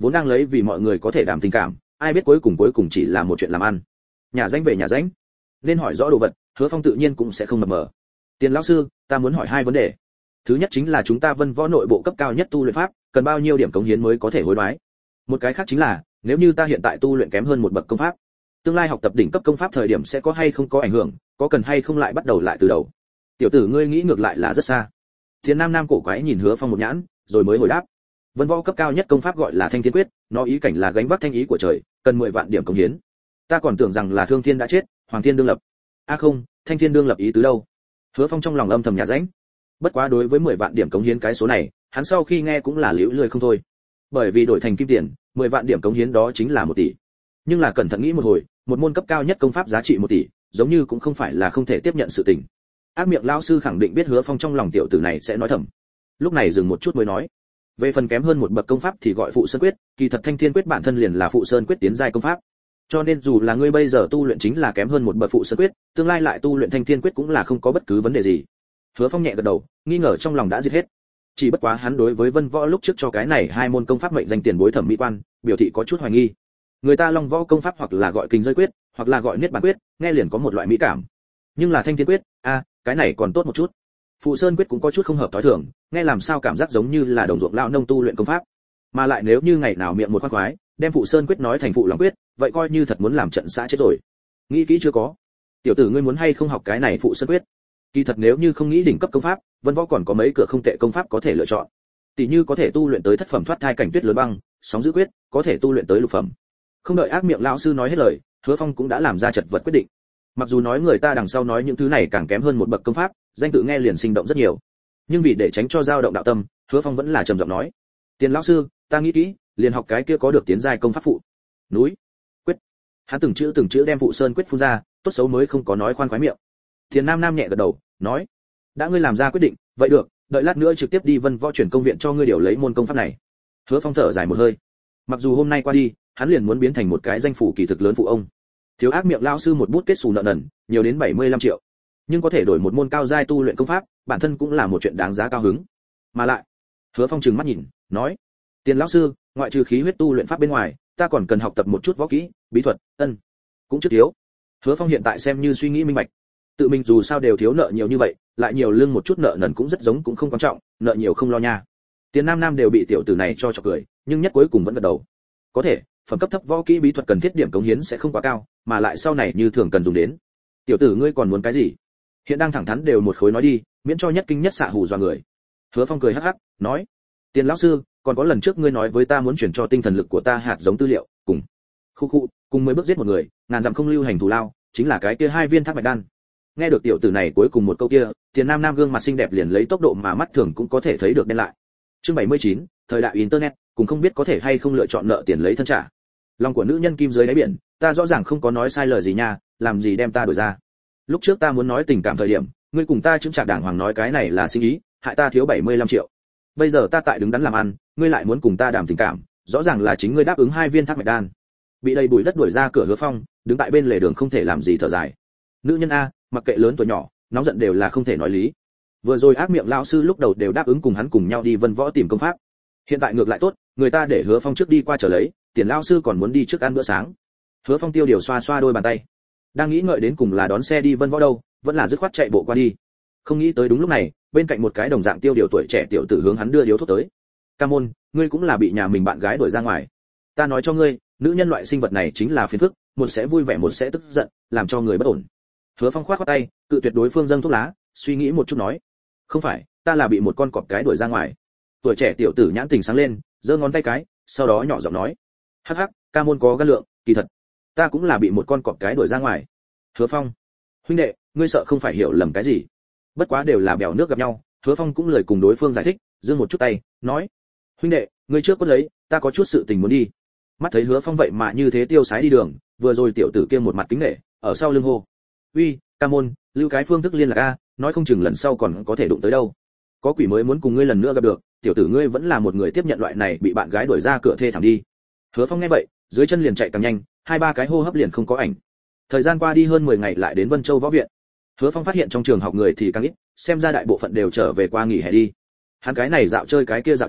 vốn đang lấy vì mọi người có thể đảm tình cảm, ai biết cuối cùng cuối cùng chỉ là một chuyện làm ăn. Nhà danh về nhà danh, nên hỏi rõ đồ vật, Hứa Phong tự nhiên cũng sẽ không mập mờ. Tiền lão sư, ta muốn hỏi hai vấn đề. Thứ nhất chính là chúng ta Vân Võ nội bộ cấp cao nhất tu luyện pháp, cần bao nhiêu điểm cống hiến mới có thể hối đoái? Một cái khác chính là, nếu như ta hiện tại tu luyện kém hơn một bậc công pháp, tương lai học tập đỉnh cấp công pháp thời điểm sẽ có hay không có ảnh hưởng, có cần hay không lại bắt đầu lại từ đầu? Tiểu tử ngươi nghĩ ngược lại là rất xa. Thiên Nam Nam cổ quái nhìn Hứa Phong một nhãn, rồi mới hồi đáp. Vân Võ cấp cao nhất công pháp gọi là Thanh Thiên Quyết, nó ý cảnh là gánh vác thanh ý của trời, cần mười vạn điểm cống hiến. Ta còn tưởng rằng là Thương Thiên đã chết, Hoàng Thiên đương lập. A à không, Thanh Thiên đương lập ý tứ đâu? Hứa Phong trong lòng âm thầm nhà rãnh. Bất quá đối với mười vạn điểm cống hiến cái số này, hắn sau khi nghe cũng là liễu lười không thôi. Bởi vì đổi thành kim tiền, mười vạn điểm cống hiến đó chính là một tỷ. Nhưng là cẩn thận nghĩ một hồi, một môn cấp cao nhất công pháp giá trị một tỷ, giống như cũng không phải là không thể tiếp nhận sự tình. Ác miệng lão sư khẳng định biết Hứa Phong trong lòng tiểu tử này sẽ nói thầm. Lúc này dừng một chút mới nói, về phần kém hơn một bậc công pháp thì gọi phụ sơn quyết, kỳ thật Thanh Thiên Quyết bản thân liền là phụ sơn quyết tiến giai công pháp. Cho nên dù là ngươi bây giờ tu luyện chính là kém hơn một bậc phụ sơn quyết, tương lai lại tu luyện Thanh Thiên Quyết cũng là không có bất cứ vấn đề gì. Hứa Phong nhẹ gật đầu, nghi ngờ trong lòng đã diệt hết. Chỉ bất quá hắn đối với Vân Võ lúc trước cho cái này hai môn công pháp mệnh danh tiền bối thẩm mỹ quan, biểu thị có chút hoài nghi. Người ta Long Võ công pháp hoặc là gọi Kình Rơi Quyết, hoặc là gọi Niết Bàn Quyết, nghe liền có một loại mỹ cảm. Nhưng là Thanh Thiên Quyết, a, à, cái này còn tốt một chút. Phụ Sơn Quyết cũng có chút không hợp thói thường, nghe làm sao cảm giác giống như là đồng ruộng lão nông tu luyện công pháp. Mà lại nếu như ngày nào miệng một khoác khoái, đem Phụ Sơn Quyết nói thành Phụ Lòng Quyết, vậy coi như thật muốn làm trận xã chết rồi. Nghĩ kỹ chưa có? Tiểu tử ngươi muốn hay không học cái này Phụ Sơn Quyết? Kỳ thật nếu như không nghĩ đỉnh cấp công pháp, Vân Võ còn có mấy cửa không tệ công pháp có thể lựa chọn. Tỷ như có thể tu luyện tới thất phẩm thoát thai cảnh tuyết lớn băng, sóng giữ quyết, có thể tu luyện tới lục phẩm. Không đợi ác miệng lão sư nói hết lời, Hứa Phong cũng đã làm ra chật vật quyết định. Mặc dù nói người ta đằng sau nói những thứ này càng kém hơn một bậc công pháp, danh tự nghe liền sinh động rất nhiều. Nhưng vì để tránh cho dao động đạo tâm, Hứa Phong vẫn là trầm giọng nói: "Tiền lão sư, ta nghĩ kỹ, liền học cái kia có được tiến giai công pháp phụ. Núi, quyết." Hắn từng chữ từng chữ đem Phụ Sơn Quyết phun ra, tốt xấu mới không có nói khoan khoái miệng. Tiền Nam Nam nhẹ gật đầu, nói: "Đã ngươi làm ra quyết định, vậy được, đợi lát nữa trực tiếp đi Vân Võ chuyển công viện cho ngươi điều lấy môn công pháp này." Hứa Phong thở dài một hơi. Mặc dù hôm nay qua đi, hắn liền muốn biến thành một cái danh phủ kỳ thực lớn phụ ông. Thiếu ác miệng lão sư một bút kết xù nợ nần, nhiều đến bảy mươi lăm triệu. Nhưng có thể đổi một môn cao giai tu luyện công pháp, bản thân cũng là một chuyện đáng giá cao hứng. Mà lại, Hứa Phong trừng mắt nhìn, nói: "Tiền lão sư, ngoại trừ khí huyết tu luyện pháp bên ngoài, ta còn cần học tập một chút võ kỹ, bí thuật, ân, cũng chưa thiếu." Hứa Phong hiện tại xem như suy nghĩ minh bạch. Tự mình dù sao đều thiếu nợ nhiều như vậy, lại nhiều lương một chút nợ nần cũng rất giống cũng không quan trọng, nợ nhiều không lo nha. Tiền Nam Nam đều bị tiểu tử này cho chọc cười, nhưng nhất cuối cùng vẫn gật đầu. Có thể, phẩm cấp thấp võ kỹ bí thuật cần thiết điểm cống hiến sẽ không quá cao, mà lại sau này như thường cần dùng đến. Tiểu tử ngươi còn muốn cái gì? Hiện đang thẳng thắn đều một khối nói đi, miễn cho nhất kinh nhất xạ hù dọa người. Hứa Phong cười hắc hắc, nói: "Tiền lão sư, còn có lần trước ngươi nói với ta muốn chuyển cho tinh thần lực của ta hạt giống tư liệu, cùng khu khu, cùng mới bước giết một người, ngàn dặm không lưu hành thù lao, chính là cái kia hai viên thác bạch đan." Nghe được tiểu tử này cuối cùng một câu kia, Tiền Nam Nam gương mặt xinh đẹp liền lấy tốc độ mà mắt thường cũng có thể thấy được đen lại. Chương bảy mươi chín, thời đại internet, cũng không biết có thể hay không lựa chọn nợ tiền lấy thân trả. Lòng của nữ nhân kim dưới đáy biển, ta rõ ràng không có nói sai lời gì nha, làm gì đem ta đổi ra. Lúc trước ta muốn nói tình cảm thời điểm, ngươi cùng ta chứng trạc đàng hoàng nói cái này là sinh ý, hại ta thiếu bảy mươi lăm triệu. Bây giờ ta tại đứng đắn làm ăn, ngươi lại muốn cùng ta đàm tình cảm, rõ ràng là chính ngươi đáp ứng hai viên thác bạch đan. Bị đầy bụi đất đuổi ra cửa Hứa Phong, đứng tại bên lề đường không thể làm gì thở dài. Nữ nhân a, mặc kệ lớn tuổi nhỏ, nóng giận đều là không thể nói lý. Vừa rồi ác miệng lão sư lúc đầu đều đáp ứng cùng hắn cùng nhau đi Vân Võ tìm công pháp. Hiện tại ngược lại tốt, người ta để Hứa Phong trước đi qua trở lấy, Tiền lão sư còn muốn đi trước ăn bữa sáng. Hứa Phong tiêu điều xoa xoa đôi bàn tay, đang nghĩ ngợi đến cùng là đón xe đi Vân Võ đâu, vẫn là dứt khoát chạy bộ qua đi. Không nghĩ tới đúng lúc này, bên cạnh một cái đồng dạng tiêu điều tuổi trẻ tiểu tử hướng hắn đưa điếu thuốc tới. "Ca môn, ngươi cũng là bị nhà mình bạn gái đuổi ra ngoài. Ta nói cho ngươi, nữ nhân loại sinh vật này chính là phiền phức, một sẽ vui vẻ một sẽ tức giận, làm cho người bất ổn." Hứa Phong khoát khoát tay, cự tuyệt đối phương dâng thuốc lá, suy nghĩ một chút nói: "Không phải, ta là bị một con cọp cái đuổi ra ngoài." Tuổi trẻ tiểu tử nhãn tình sáng lên, giơ ngón tay cái, sau đó nhỏ giọng nói: "Hắc hắc, ca môn có gan lượng, kỳ thật, ta cũng là bị một con cọp cái đuổi ra ngoài." Hứa Phong: "Huynh đệ, ngươi sợ không phải hiểu lầm cái gì? Bất quá đều là bèo nước gặp nhau." Hứa Phong cũng lời cùng đối phương giải thích, giương một chút tay, nói: "Huynh đệ, ngươi trước quất lấy, ta có chút sự tình muốn đi." Mắt thấy Hứa Phong vậy mà như thế tiêu sái đi đường, vừa rồi tiểu tử kia một mặt kính nể, ở sau lưng hô: "Uy, ca môn, lưu cái phương thức liên lạc a, nói không chừng lần sau còn có thể đụng tới đâu. Có quỷ mới muốn cùng ngươi lần nữa gặp được, tiểu tử ngươi vẫn là một người tiếp nhận loại này bị bạn gái đuổi ra cửa thê thảm đi." Hứa Phong nghe vậy, dưới chân liền chạy càng nhanh, hai ba cái hô hấp liền không có ảnh. Thời gian qua đi hơn mười ngày lại đến Vân Châu võ viện. Hứa Phong phát hiện trong trường học người thì càng ít, xem ra đại bộ phận đều trở về qua nghỉ hè đi. Hắn cái này dạo chơi cái kia dạo chơi,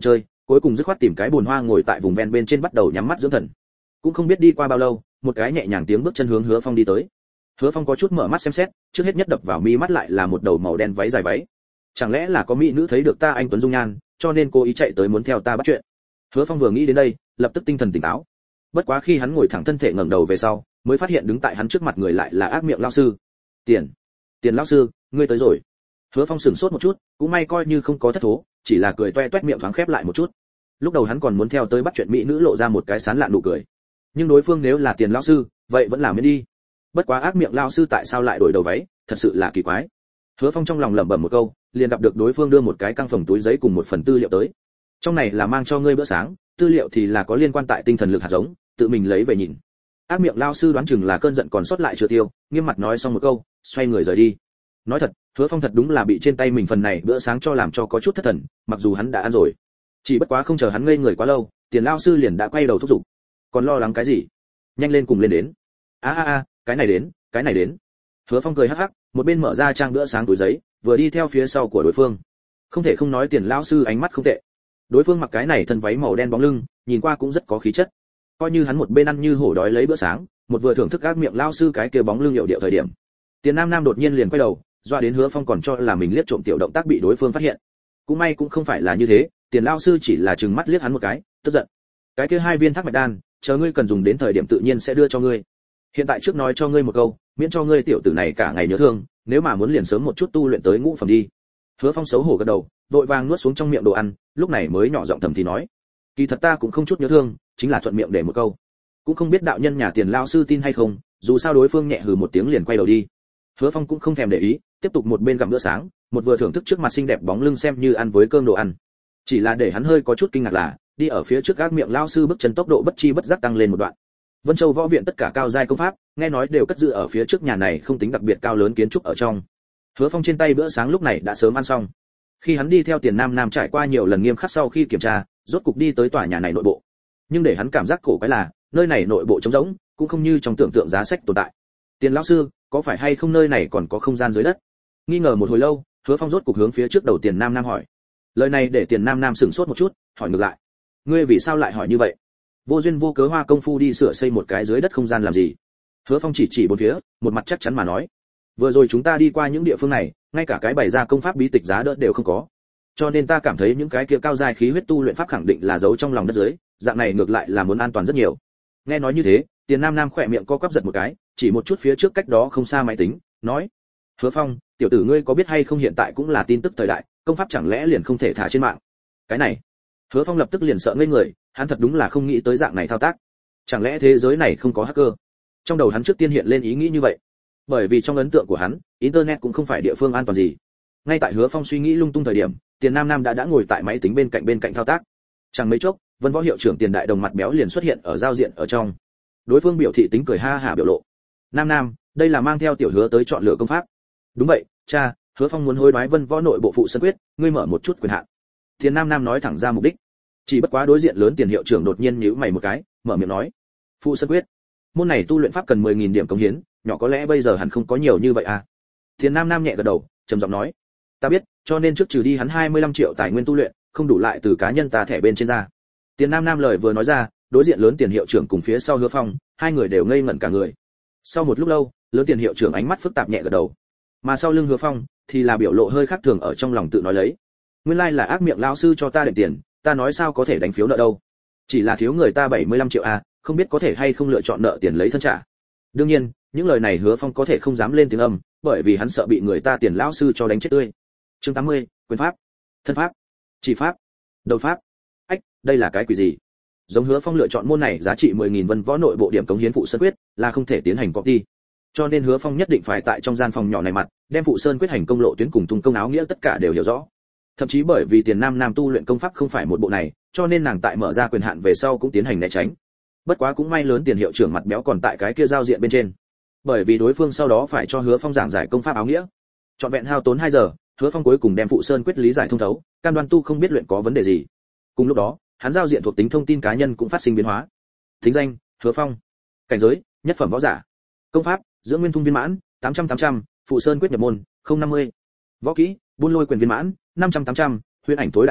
cuối cùng dứt khoát tìm cái bồn hoa ngồi tại vùng ven bên trên bắt đầu nhắm mắt dưỡng thần. Cũng không biết đi qua bao lâu, một cái nhẹ nhàng tiếng bước chân hướng Hứa Phong đi tới. Hứa Phong có chút mở mắt xem xét, trước hết nhất đập vào mi mắt lại là một đầu màu đen váy dài váy. Chẳng lẽ là có mỹ nữ thấy được ta anh tuấn dung nhan, cho nên cô ý chạy tới muốn theo ta bắt chuyện. Hứa Phong vừa nghĩ đến đây, lập tức tinh thần tỉnh táo. Bất quá khi hắn ngồi thẳng thân thể ngẩng đầu về sau, mới phát hiện đứng tại hắn trước mặt người lại là Ác Miệng lão sư. Tiền, Tiền lão sư, ngươi tới rồi. Hứa Phong sửng sốt một chút, cũng may coi như không có thất thố, chỉ là cười toe toét miệng thoáng khép lại một chút. Lúc đầu hắn còn muốn theo tới bắt chuyện mỹ nữ lộ ra một cái sán lạn nụ cười, nhưng đối phương nếu là Tiền lão sư, vậy vẫn làm miễn đi. Bất quá Ác Miệng lão sư tại sao lại đổi đầu váy, thật sự là kỳ quái. Hứa Phong trong lòng lẩm bẩm một câu, liền gặp được đối phương đưa một cái căng phồng túi giấy cùng một phần tư liệu tới. Trong này là mang cho ngươi bữa sáng, tư liệu thì là có liên quan tại tinh thần lực hạt giống, tự mình lấy về nhìn. Ác Miệng lão sư đoán chừng là cơn giận còn sót lại chưa tiêu, nghiêm mặt nói xong một câu, xoay người rời đi. Nói thật, Hứa Phong thật đúng là bị trên tay mình phần này bữa sáng cho làm cho có chút thất thần, mặc dù hắn đã ăn rồi. Chỉ bất quá không chờ hắn ngây người quá lâu, Tiền lão sư liền đã quay đầu thúc giục. Còn lo lắng cái gì? Nhanh lên cùng lên đến. A a a, cái này đến, cái này đến. Hứa Phong cười hắc hắc, một bên mở ra trang bữa sáng túi giấy, vừa đi theo phía sau của đối phương. Không thể không nói Tiền lão sư ánh mắt không tệ. Đối phương mặc cái này thân váy màu đen bóng lưng, nhìn qua cũng rất có khí chất. Coi như hắn một bên ăn như hổ đói lấy bữa sáng, một vừa thưởng thức Ác Miệng lão sư cái kia bóng lưng hiệu điệu thời điểm. Tiền Nam Nam đột nhiên liền quay đầu, doa đến Hứa Phong còn cho là mình liếc trộm tiểu động tác bị đối phương phát hiện. Cũng may cũng không phải là như thế, Tiền lão sư chỉ là trừng mắt liếc hắn một cái, tức giận. Cái kia hai viên thác mạch đan, chờ ngươi cần dùng đến thời điểm tự nhiên sẽ đưa cho ngươi. Hiện tại trước nói cho ngươi một câu, miễn cho ngươi tiểu tử này cả ngày nhớ thương, nếu mà muốn liền sớm một chút tu luyện tới ngũ phẩm đi. Hứa Phong xấu hổ gật đầu, vội vàng nuốt xuống trong miệng đồ ăn, lúc này mới nhỏ giọng thầm thì nói: kỳ thật ta cũng không chút nhớ thương, chính là thuận miệng để một câu. Cũng không biết đạo nhân nhà Tiền lão sư tin hay không, dù sao đối phương nhẹ hừ một tiếng liền quay đầu đi. Hứa Phong cũng không thèm để ý, tiếp tục một bên gặm bữa sáng, một vừa thưởng thức trước mặt xinh đẹp bóng lưng xem như ăn với cơm đồ ăn. Chỉ là để hắn hơi có chút kinh ngạc là, đi ở phía trước Ác Miệng lão sư bước chân tốc độ bất chi bất giác tăng lên một đoạn. Vân Châu võ viện tất cả cao giai công pháp, nghe nói đều cất giữ ở phía trước nhà này không tính đặc biệt cao lớn kiến trúc ở trong. Hứa Phong trên tay bữa sáng lúc này đã sớm ăn xong. Khi hắn đi theo Tiền Nam Nam trải qua nhiều lần nghiêm khắc sau khi kiểm tra, rốt cục đi tới tòa nhà này nội bộ. Nhưng để hắn cảm giác cổ quái là, nơi này nội bộ trống rỗng, cũng không như trong tưởng tượng giá sách tồn tại. Tiền lão sư, có phải hay không nơi này còn có không gian dưới đất? Nghi ngờ một hồi lâu, Hứa Phong rốt cục hướng phía trước đầu Tiền Nam Nam hỏi. Lời này để Tiền Nam Nam sửng sốt một chút, hỏi ngược lại: ngươi vì sao lại hỏi như vậy? Vô duyên vô cớ hoa công phu đi sửa xây một cái dưới đất không gian làm gì? Hứa Phong chỉ chỉ bốn phía, một mặt chắc chắn mà nói: vừa rồi chúng ta đi qua những địa phương này, ngay cả cái bày ra công pháp bí tịch giá đỡ đều không có, cho nên ta cảm thấy những cái kia cao giai khí huyết tu luyện pháp khẳng định là giấu trong lòng đất dưới, dạng này ngược lại là muốn an toàn rất nhiều. Nghe nói như thế, Tiền Nam Nam khỏe miệng co quắp giật một cái, chỉ một chút phía trước cách đó không xa máy tính, nói: Hứa Phong, tiểu tử ngươi có biết hay không hiện tại cũng là tin tức thời đại, công pháp chẳng lẽ liền không thể thả trên mạng? Cái này, Hứa Phong lập tức liền sợ ngây người, hắn thật đúng là không nghĩ tới dạng này thao tác. Chẳng lẽ thế giới này không có hacker? Trong đầu hắn trước tiên hiện lên ý nghĩ như vậy. Bởi vì trong ấn tượng của hắn, internet cũng không phải địa phương an toàn gì. Ngay tại Hứa Phong suy nghĩ lung tung thời điểm, Tiền Nam Nam đã đã ngồi tại máy tính bên cạnh bên cạnh thao tác. Chẳng mấy chốc, Vân Võ hiệu trưởng Tiền Đại Đồng mặt béo liền xuất hiện ở giao diện ở trong. Đối phương biểu thị tính cười ha hả biểu lộ. Nam Nam, đây là mang theo tiểu Hứa tới chọn lựa công pháp. Đúng vậy, cha, Hứa Phong muốn hối đoái Vân Võ nội bộ phụ sân quyết, ngươi mở một chút quyền hạn. Tiền Nam Nam nói thẳng ra mục đích. Chỉ bất quá đối diện lớn Tiền hiệu trưởng đột nhiên nhíu mày một cái, mở miệng nói: phụ sân quyết, môn này tu luyện pháp cần mười nghìn điểm cống hiến, nhỏ có lẽ bây giờ hẳn không có nhiều như vậy à? Tiền Nam Nam nhẹ gật đầu, trầm giọng nói: ta biết, cho nên trước trừ đi hắn hai mươi lăm triệu tài nguyên tu luyện, không đủ lại từ cá nhân ta thẻ bên trên ra. Tiền Nam Nam lời vừa nói ra, đối diện lớn Tiền hiệu trưởng cùng phía sau Hứa Phong, hai người đều ngây ngẩn cả người. Sau một lúc lâu, lớn Tiền hiệu trưởng ánh mắt phức tạp nhẹ gật đầu, mà sau lưng Hứa Phong thì là biểu lộ hơi khác thường ở trong lòng tự nói lấy: nguyên lai là Ác Miệng lão sư cho ta đệm tiền, ta nói sao có thể đánh phiếu nợ đâu, chỉ là thiếu người ta bảy mươi lăm triệu à, không biết có thể hay không lựa chọn nợ tiền lấy thân trả. Đương nhiên, những lời này Hứa Phong có thể không dám lên tiếng âm, bởi vì hắn sợ bị người ta Tiền lão sư cho đánh chết tươi. Chương tám mươi, quyền pháp, thân pháp, chỉ pháp, đầu pháp. Ách, đây là cái quỷ gì? Giống Hứa Phong lựa chọn môn này giá trị mười nghìn Vân Võ nội bộ điểm cống hiến phụ sơn quyết, là không thể tiến hành copy. Cho nên Hứa Phong nhất định phải tại trong gian phòng nhỏ này mặt, đem phụ sơn quyết hành công lộ tuyến cùng tung công áo nghĩa tất cả đều hiểu rõ. Thậm chí bởi vì Tiền Nam Nam tu luyện công pháp không phải một bộ này, cho nên nàng tại mở ra quyền hạn về sau cũng tiến hành né tránh. Bất quá cũng may lớn Tiền hiệu trưởng mặt béo còn tại cái kia giao diện bên trên. Bởi vì đối phương sau đó phải cho Hứa Phong giảng giải công pháp áo nghĩa. Trọn vẹn hao tốn hai giờ, Hứa Phong cuối cùng đem phụ sơn quyết lý giải thông thấu, cam đoan tu không biết luyện có vấn đề gì. Cùng lúc đó, hắn giao diện thuộc tính thông tin cá nhân cũng phát sinh biến hóa. Thính danh: Hứa Phong. Cảnh giới: nhất phẩm võ giả. Công pháp: Dưỡng Nguyên Thung viên mãn, tám trăm tám trăm, phụ sơn quyết nhập môn, không năm mươi. Võ kỹ: Buôn Lôi quyền viên mãn, năm trăm tám trăm, Huyễn Ảnh tối đại thành,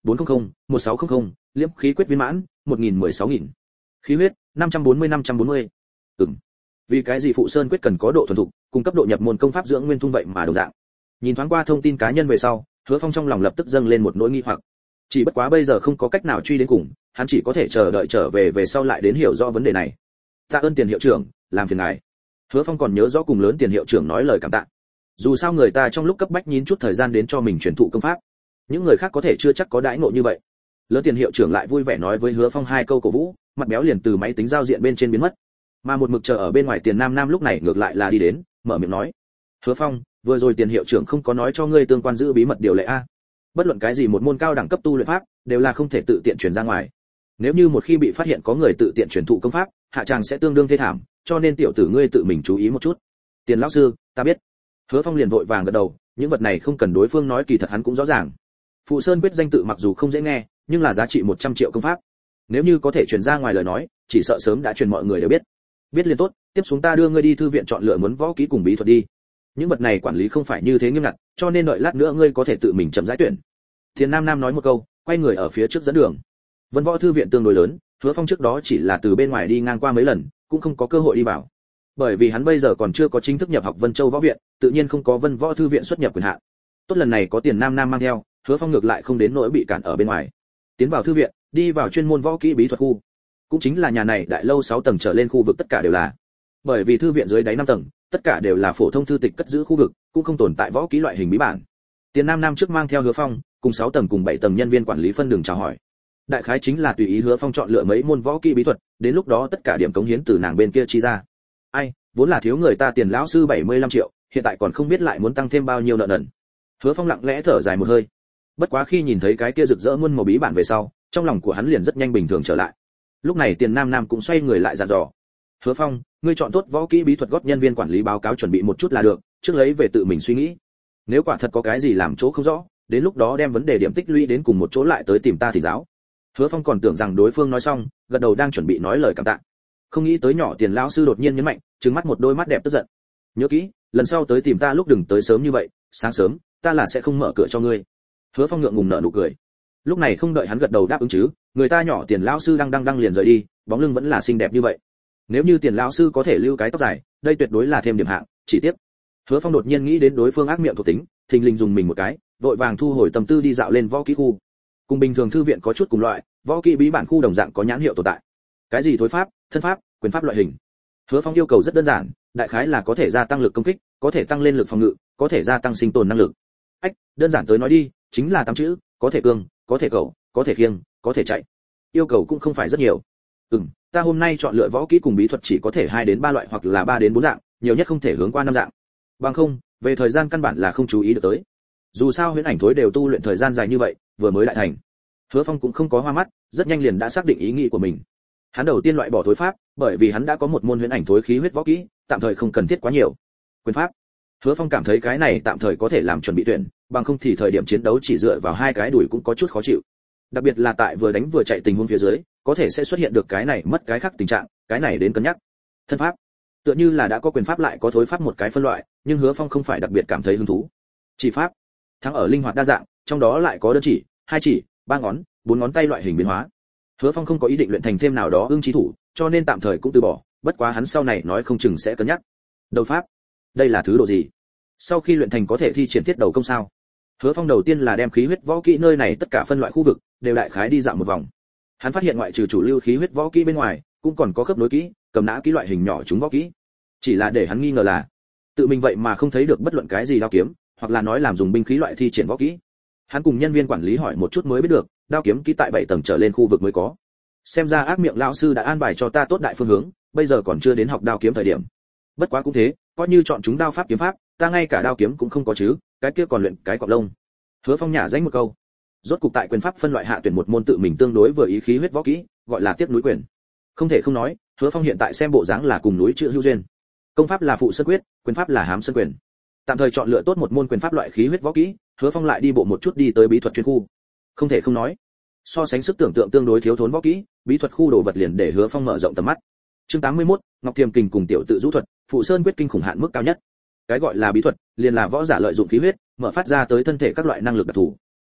bốn trăm, một sáu không không, liễm khí quyết viên mãn, một nghìn mười sáu nghìn. Khí huyết, năm trăm bốn mươi năm trăm bốn mươi. Ừm. Vì cái gì phụ sơn quyết cần có độ thuần thục, cùng cấp độ nhập môn công pháp dưỡng nguyên thung vậy mà đồng dạng. Nhìn thoáng qua thông tin cá nhân về sau, Hứa Phong trong lòng lập tức dâng lên một nỗi nghi hoặc. Chỉ bất quá bây giờ không có cách nào truy đến cùng, hắn chỉ có thể chờ đợi trở về về sau lại đến hiểu rõ vấn đề này. Tạ ơn Tiền hiệu trưởng, làm phiền ngài. Hứa Phong còn nhớ rõ cùng lớn Tiền hiệu trưởng nói lời cảm tạ. Dù sao người ta trong lúc cấp bách nhín chút thời gian đến cho mình truyền thụ công pháp, những người khác có thể chưa chắc có đãi ngộ như vậy. Lớn Tiền hiệu trưởng lại vui vẻ nói với Hứa Phong hai câu cổ vũ, mặt béo liền từ máy tính giao diện bên trên biến mất. Mà một mực chờ ở bên ngoài Tiền Nam Nam lúc này ngược lại là đi đến, mở miệng nói: "Hứa Phong, vừa rồi Tiền hiệu trưởng không có nói cho ngươi tương quan giữ bí mật điều lệ a? Bất luận cái gì một môn cao đẳng cấp tu luyện pháp, đều là không thể tự tiện truyền ra ngoài. Nếu như một khi bị phát hiện có người tự tiện truyền thụ công pháp, hạ tràng sẽ tương đương thê thảm, cho nên tiểu tử ngươi tự mình chú ý một chút." "Tiền lão sư, ta biết." Hứa Phong liền vội vàng gật đầu, những vật này không cần đối phương nói kỳ thật hắn cũng rõ ràng. Phụ Sơn quyết danh tự mặc dù không dễ nghe, nhưng là giá trị một trăm triệu công pháp. Nếu như có thể truyền ra ngoài lời nói, chỉ sợ sớm đã truyền mọi người đều biết. Biết liền tốt, tiếp xuống ta đưa ngươi đi thư viện chọn lựa muốn võ kỹ cùng bí thuật đi. Những vật này quản lý không phải như thế nghiêm ngặt, cho nên đợi lát nữa ngươi có thể tự mình chậm rãi tuyển. Tiền Nam Nam nói một câu, quay người ở phía trước dẫn đường. Vân Võ thư viện tương đối lớn, Hứa Phong trước đó chỉ là từ bên ngoài đi ngang qua mấy lần, cũng không có cơ hội đi vào. Bởi vì hắn bây giờ còn chưa có chính thức nhập học Vân Châu Võ viện, tự nhiên không có Vân Võ thư viện xuất nhập quyền hạn. Tốt lần này có Tiền Nam Nam mang theo, Hứa Phong ngược lại không đến nỗi bị cản ở bên ngoài. Tiến vào thư viện, đi vào chuyên môn võ kỹ bí thuật khu. Cũng chính là nhà này đại lâu sáu tầng trở lên khu vực tất cả đều là. Bởi vì thư viện dưới đáy năm tầng, tất cả đều là phổ thông thư tịch cất giữ khu vực, cũng không tồn tại võ kỹ loại hình bí bản. Tiền Nam Nam trước mang theo Hứa Phong, cùng sáu tầng cùng bảy tầng nhân viên quản lý phân đường chào hỏi. Đại khái chính là tùy ý Hứa Phong chọn lựa mấy môn võ kỹ bí thuật, đến lúc đó tất cả điểm cống hiến từ nàng bên kia chi ra. Ai, vốn là thiếu người ta Tiền lão sư bảy mươi lăm triệu, hiện tại còn không biết lại muốn tăng thêm bao nhiêu nợ nần. Hứa Phong lặng lẽ thở dài một hơi. Bất quá khi nhìn thấy cái kia rực rỡ muôn màu bí bản về sau, trong lòng của hắn liền rất nhanh bình thường trở lại. Lúc này Tiền Nam Nam cũng xoay người lại dặn dò: "Hứa Phong, ngươi chọn tốt võ kỹ bí thuật góp nhân viên quản lý báo cáo chuẩn bị một chút là được, trước lấy về tự mình suy nghĩ. Nếu quả thật có cái gì làm chỗ không rõ, đến lúc đó đem vấn đề điểm tích lũy đến cùng một chỗ lại tới tìm ta thì giáo." Hứa Phong còn tưởng rằng đối phương nói xong, gật đầu đang chuẩn bị nói lời cảm tạ. Không nghĩ tới nhỏ Tiền lão sư đột nhiên nhấn mạnh, trừng mắt một đôi mắt đẹp tức giận. "Nhớ kỹ, lần sau tới tìm ta lúc đừng tới sớm như vậy, sáng sớm, ta là sẽ không mở cửa cho ngươi." Hứa Phong ngượng ngùng nở nụ cười. Lúc này không đợi hắn gật đầu đáp ứng chứ, người ta nhỏ Tiền lão sư đang đang đang liền rời đi, bóng lưng vẫn là xinh đẹp như vậy. Nếu như Tiền lão sư có thể lưu cái tóc dài, đây tuyệt đối là thêm điểm hạng, chỉ tiếc. Hứa Phong đột nhiên nghĩ đến đối phương ác miệng thuộc tính, thình lình dùng mình một cái, vội vàng thu hồi tâm tư đi dạo lên võ kỹ khu. Cùng bình thường thư viện có chút cùng loại, võ kỹ bí bản khu đồng dạng có nhãn hiệu tồn tại. Cái gì thối pháp, thân pháp, quyền pháp loại hình. Hứa Phong yêu cầu rất đơn giản, đại khái là có thể gia tăng lực công kích, có thể tăng lên lực phòng ngự, có thể gia tăng sinh tồn năng lực. Ách, đơn giản tới nói đi, chính là tám chữ, có thể cương, có thể cầu, có thể khiêng, có thể chạy. Yêu cầu cũng không phải rất nhiều. Ừm, ta hôm nay chọn lựa võ kỹ cùng bí thuật chỉ có thể hai đến ba loại hoặc là ba đến bốn dạng, nhiều nhất không thể hướng qua năm dạng. Bằng không, về thời gian căn bản là không chú ý được tới. Dù sao huyễn ảnh thối đều tu luyện thời gian dài như vậy, vừa mới đại thành. Hứa Phong cũng không có hoa mắt, rất nhanh liền đã xác định ý nghĩ của mình. Hắn đầu tiên loại bỏ thối pháp, bởi vì hắn đã có một môn huyễn ảnh thối khí huyết võ kỹ, tạm thời không cần thiết quá nhiều. Quyền pháp. Hứa Phong cảm thấy cái này tạm thời có thể làm chuẩn bị tuyển, bằng không thì thời điểm chiến đấu chỉ dựa vào hai cái đùi cũng có chút khó chịu. Đặc biệt là tại vừa đánh vừa chạy tình huống phía dưới, có thể sẽ xuất hiện được cái này mất cái khác tình trạng, cái này đến cân nhắc. Thân pháp. Tựa như là đã có quyền pháp lại có thối pháp một cái phân loại, nhưng Hứa Phong không phải đặc biệt cảm thấy hứng thú. Chỉ pháp. Thắng ở linh hoạt đa dạng, trong đó lại có đơn chỉ, hai chỉ, ba ngón, bốn ngón tay loại hình biến hóa. Hứa Phong không có ý định luyện thành thêm nào đó ưng chí thủ, cho nên tạm thời cũng từ bỏ, bất quá hắn sau này nói không chừng sẽ cân nhắc. Đầu pháp. Đây là thứ độ gì? Sau khi luyện thành có thể thi triển thiết đầu công sao? Hứa Phong đầu tiên là đem khí huyết võ kỹ nơi này tất cả phân loại khu vực đều đại khái đi dạo một vòng. Hắn phát hiện ngoại trừ chủ lưu khí huyết võ kỹ bên ngoài, cũng còn có khớp nối kỹ, cầm nã kỹ loại hình nhỏ chúng võ kỹ. Chỉ là để hắn nghi ngờ là, tự mình vậy mà không thấy được bất luận cái gì đao kiếm, hoặc là nói làm dùng binh khí loại thi triển võ kỹ. Hắn cùng nhân viên quản lý hỏi một chút mới biết được, đao kiếm kỹ tại bảy tầng trở lên khu vực mới có. Xem ra ác miệng lão sư đã an bài cho ta tốt đại phương hướng, bây giờ còn chưa đến học đao kiếm thời điểm. Bất quá cũng thế, coi như chọn chúng đao pháp kiếm pháp, ta ngay cả đao kiếm cũng không có chứ, cái kia còn luyện cái cọp lông. Hứa Phong nhả danh một câu. Rốt cục tại quyền pháp phân loại hạ tuyển một môn tự mình tương đối vừa ý khí huyết võ kỹ, gọi là tiếp núi quyền. Không thể không nói, Hứa Phong hiện tại xem bộ dáng là cùng núi chữ hữu duyên. Công pháp là phụ sơn quyết, quyền pháp là hám sơn quyền. Tạm thời chọn lựa tốt một môn quyền pháp loại khí huyết võ kỹ, Hứa Phong lại đi bộ một chút đi tới bí thuật chuyên khu. Không thể không nói, so sánh sức tưởng tượng tương đối thiếu thốn võ kỹ, bí thuật khu đồ vật liền để Hứa Phong mở rộng tầm mắt. Chương tám mươi mốt, Ngọc Thiềm Kình cùng tiểu tự rũ thuật, phụ sơn quyết kinh khủng hạn mức cao nhất. Cái gọi là bí thuật, liền là võ giả lợi dụng khí huyết, mở phát ra tới thân thể các loại năng lực đặc thù.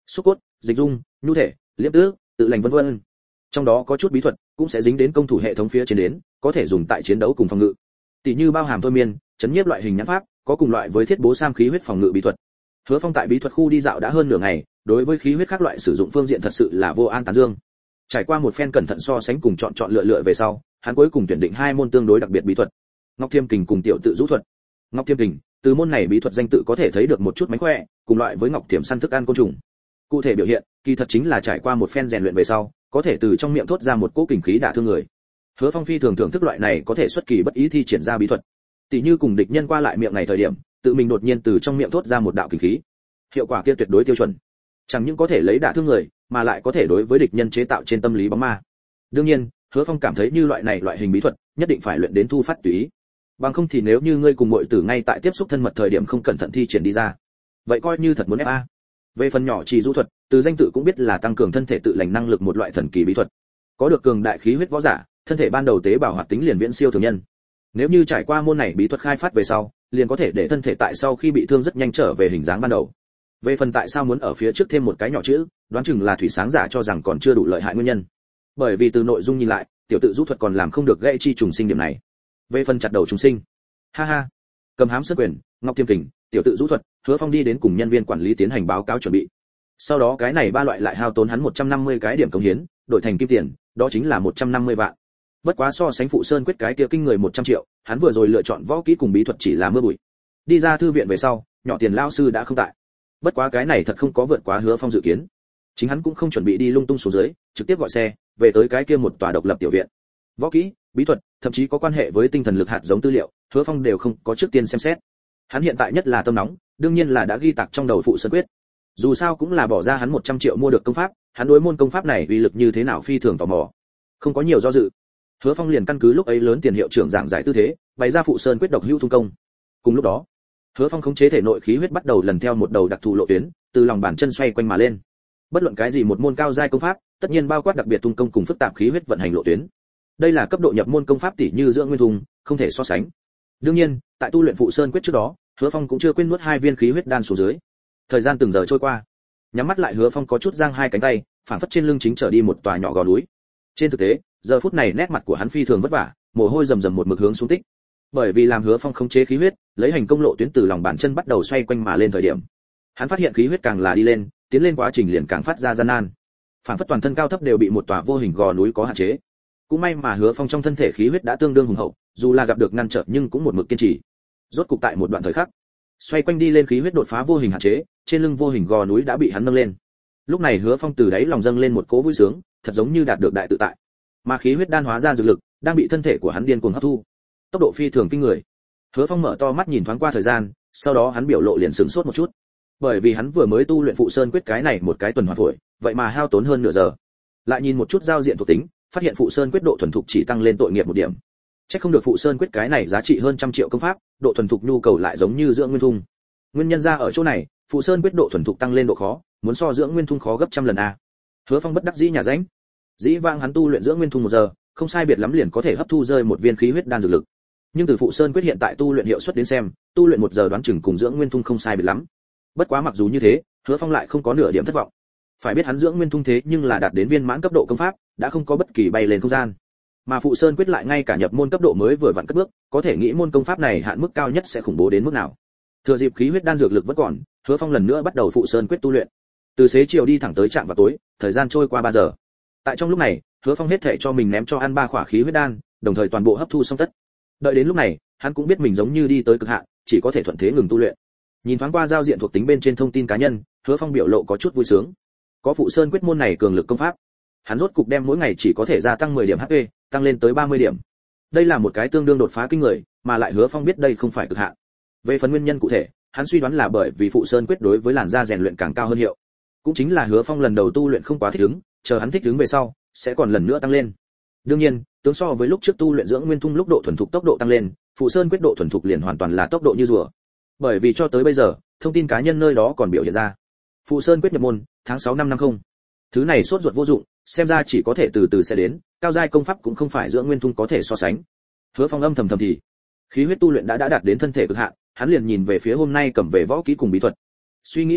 xúc cốt, dịch dung, nhu thể, liễm tước, tự lành vân vân. Trong đó có chút bí thuật cũng sẽ dính đến công thủ hệ thống phía trên đến, có thể dùng tại chiến đấu cùng phòng ngự. Tỷ như bao hàm thôi miên, chấn nhiếp loại hình nhãn pháp, có cùng loại với thiết bố sam khí huyết phòng ngự bí thuật. Hứa Phong tại bí thuật khu đi dạo đã hơn nửa ngày, đối với khí huyết các loại sử dụng phương diện thật sự là vô an tán dương. Trải qua một phen cẩn thận so sánh cùng chọn chọn lựa lựa về sau, hắn cuối cùng tuyển định hai môn tương đối đặc biệt bí thuật. Ngọc Thiêm Kình cùng Tiểu Tự Rũ thuật. Ngọc Thiêm Kình, từ môn này bí thuật danh tự có thể thấy được một chút mánh khỏe, cùng loại với Ngọc Thiểm săn thức ăn côn trùng. Cụ thể biểu hiện, kỳ thật chính là trải qua một phen rèn luyện về sau, có thể từ trong miệng thốt ra một cỗ kình khí đả thương người. Hứa Phong phi thường thưởng thức loại này có thể xuất kỳ bất ý thi triển ra bí thuật. Tỷ như cùng địch nhân qua lại miệng này thời điểm, tự mình đột nhiên từ trong miệng thốt ra một đạo kình khí. Hiệu quả kia tuyệt đối tiêu chuẩn. Chẳng những có thể lấy đả thương người, mà lại có thể đối với địch nhân chế tạo trên tâm lý bóng ma. Đương nhiên, Hứa Phong cảm thấy như loại này loại hình bí thuật, nhất định phải luyện đến thu phát tùy ý. Bằng không thì nếu như ngươi cùng muội tử ngay tại tiếp xúc thân mật thời điểm không cẩn thận thi triển đi ra, vậy coi như thật muốn ép a. Về phần nhỏ chỉ du thuật, từ danh tự cũng biết là tăng cường thân thể tự lành năng lực một loại thần kỳ bí thuật. Có được cường đại khí huyết võ giả, thân thể ban đầu tế bào hoạt tính liền viễn siêu thường nhân. Nếu như trải qua môn này bí thuật khai phát về sau, liền có thể để thân thể tại sau khi bị thương rất nhanh trở về hình dáng ban đầu. Về phần tại sao muốn ở phía trước thêm một cái nhỏ chữ, đoán chừng là thủy sáng giả cho rằng còn chưa đủ lợi hại nguyên nhân. Bởi vì từ nội dung nhìn lại, tiểu tự rũ thuật còn làm không được gãy chi trùng sinh điểm này. Về phần chặt đầu trùng sinh, ha ha, cầm hám sơn quyền, Ngọc Thiêm Kình, tiểu tự rũ thuật, Hứa Phong đi đến cùng nhân viên quản lý tiến hành báo cáo chuẩn bị. Sau đó cái này ba loại lại hao tốn hắn một trăm năm mươi cái điểm cống hiến, đổi thành kim tiền, đó chính là một trăm năm mươi vạn. Bất quá so sánh phụ sơn quyết cái kia kinh người một trăm triệu, hắn vừa rồi lựa chọn võ kỹ cùng bí thuật chỉ là mưa bụi. Đi ra thư viện về sau, nhỏ tiền lão sư đã không tại. Bất quá cái này thật không có vượt quá Hứa Phong dự kiến. Chính hắn cũng không chuẩn bị đi lung tung xuống dưới, trực tiếp gọi xe về tới cái kia một tòa độc lập tiểu viện. Võ kỹ, bí thuật, thậm chí có quan hệ với tinh thần lực hạt giống tư liệu, Hứa Phong đều không có trước tiên xem xét. Hắn hiện tại nhất là tâm nóng, đương nhiên là đã ghi tạc trong đầu phụ sơn quyết. Dù sao cũng là bỏ ra hắn một trăm triệu mua được công pháp, hắn đối môn công pháp này uy lực như thế nào phi thường tò mò. Không có nhiều do dự, Hứa Phong liền căn cứ lúc ấy lớn tiền hiệu trưởng giảng giải tư thế, bày ra phụ sơn quyết độc hữu thung công. Cùng lúc đó, Hứa Phong khống chế thể nội khí huyết bắt đầu lần theo một đầu đặc thù lộ tuyến, từ lòng bàn chân xoay quanh mà lên. Bất luận cái gì một môn cao giai công pháp, tất nhiên bao quát đặc biệt tung công cùng phức tạp khí huyết vận hành lộ tuyến. Đây là cấp độ nhập môn công pháp tỷ như dưỡng nguyên thùng, không thể so sánh. Đương nhiên, tại tu luyện phụ sơn quyết trước đó, Hứa Phong cũng chưa quên nuốt hai viên khí huyết đan xuống dưới. Thời gian từng giờ trôi qua, nhắm mắt lại Hứa Phong có chút giang hai cánh tay, phản phất trên lưng chính trở đi một tòa nhỏ gò núi. Trên thực tế, giờ phút này nét mặt của hắn phi thường vất vả, mồ hôi rầm rầm một mực hướng xuống tích. Bởi vì làm Hứa Phong khống chế khí huyết, lấy hành công lộ tuyến từ lòng bàn chân bắt đầu xoay quanh mà lên thời điểm, hắn phát hiện khí huyết càng là đi lên, tiến lên quá trình liền càng phát ra gian nan. Phản phất toàn thân cao thấp đều bị một tòa vô hình gò núi có hạn chế. Cũng may mà Hứa Phong trong thân thể khí huyết đã tương đương hùng hậu, dù là gặp được ngăn trở nhưng cũng một mực kiên trì. Rốt cục tại một đoạn thời khắc, xoay quanh đi lên khí huyết đột phá vô hình hạn chế, trên lưng vô hình gò núi đã bị hắn nâng lên. Lúc này Hứa Phong từ đáy lòng dâng lên một cỗ vui sướng, thật giống như đạt được đại tự tại. Mà khí huyết đan hóa ra dược lực, đang bị thân thể của hắn điên cuồng hấp thu. Tốc độ phi thường kinh người. Hứa Phong mở to mắt nhìn thoáng qua thời gian, sau đó hắn biểu lộ liền sửng sốt một chút. Bởi vì hắn vừa mới tu luyện phụ sơn quyết cái này một cái tuần hoàn phổi, vậy mà hao tốn hơn nửa giờ. Lại nhìn một chút giao diện thuộc tính, phát hiện phụ sơn quyết độ thuần thục chỉ tăng lên tội nghiệp một điểm. Chắc không được phụ sơn quyết cái này giá trị hơn trăm triệu công pháp, độ thuần thục nhu cầu lại giống như dưỡng nguyên thung. Nguyên nhân ra ở chỗ này, phụ sơn quyết độ thuần thục tăng lên độ khó, muốn so dưỡng nguyên thung khó gấp trăm lần a. Hứa Phong bất đắc dĩ nhà ránh. Dĩ vãng hắn tu luyện dưỡng nguyên thung một giờ, không sai biệt lắm liền có thể hấp thu rơi một viên khí huyết đan dược lực. Nhưng từ phụ sơn quyết hiện tại tu luyện hiệu suất đến xem, tu luyện một giờ đoán chừng cùng dưỡng nguyên thung không sai biệt lắm. Bất quá mặc dù như thế, Hứa Phong lại không có nửa điểm thất vọng. Phải biết hắn dưỡng nguyên thung thế nhưng là đạt đến viên mãn cấp độ công pháp, đã không có bất kỳ bay lên không gian. Mà phụ sơn quyết lại ngay cả nhập môn cấp độ mới vừa vặn cất bước, có thể nghĩ môn công pháp này hạn mức cao nhất sẽ khủng bố đến mức nào. Thừa dịp khí huyết đan dược lực vẫn còn, Hứa Phong lần nữa bắt đầu phụ sơn quyết tu luyện. Từ xế chiều đi thẳng tới trạm vào tối, thời gian trôi qua ba giờ. Tại trong lúc này, Hứa Phong hết thể cho mình ném cho ăn ba khỏa khí huyết đan, đồng thời toàn bộ hấp thu xong tất. Đợi đến lúc này, hắn cũng biết mình giống như đi tới cực hạn, chỉ có thể thuận thế ngừng tu luyện. Nhìn thoáng qua giao diện thuộc tính bên trên thông tin cá nhân, Hứa Phong biểu lộ có chút vui sướng. Có phụ sơn quyết môn này cường lực công pháp, hắn rốt cục đem mỗi ngày chỉ có thể gia tăng mười điểm hát pê, tăng lên tới ba mươi điểm. Đây là một cái tương đương đột phá kinh người, mà lại Hứa Phong biết đây không phải cực hạn. Về phần nguyên nhân cụ thể, hắn suy đoán là bởi vì phụ sơn quyết đối với làn da rèn luyện càng cao hơn hiệu. Cũng chính là Hứa Phong lần đầu tu luyện không quá thích ứng, chờ hắn thích ứng về sau, sẽ còn lần nữa tăng lên. Đương nhiên, tương so với lúc trước tu luyện dưỡng nguyên thung lúc độ thuần thục tốc độ tăng lên, phụ sơn quyết độ thuần thục liền hoàn toàn là tốc độ như rùa. Bởi vì cho tới bây giờ, thông tin cá nhân nơi đó còn biểu hiện ra. Phụ sơn quyết nhập môn, tháng sáu năm năm không. Thứ này sốt ruột vô dụng, xem ra chỉ có thể từ từ sẽ đến, cao giai công pháp cũng không phải dưỡng nguyên thung có thể so sánh. Hứa Phong âm thầm thầm thì, khí huyết tu luyện đã đã đạt đến thân thể cực hạn, hắn liền nhìn về phía hôm nay cầm về võ kỹ cùng bí thuật. Suy nghĩ một chút,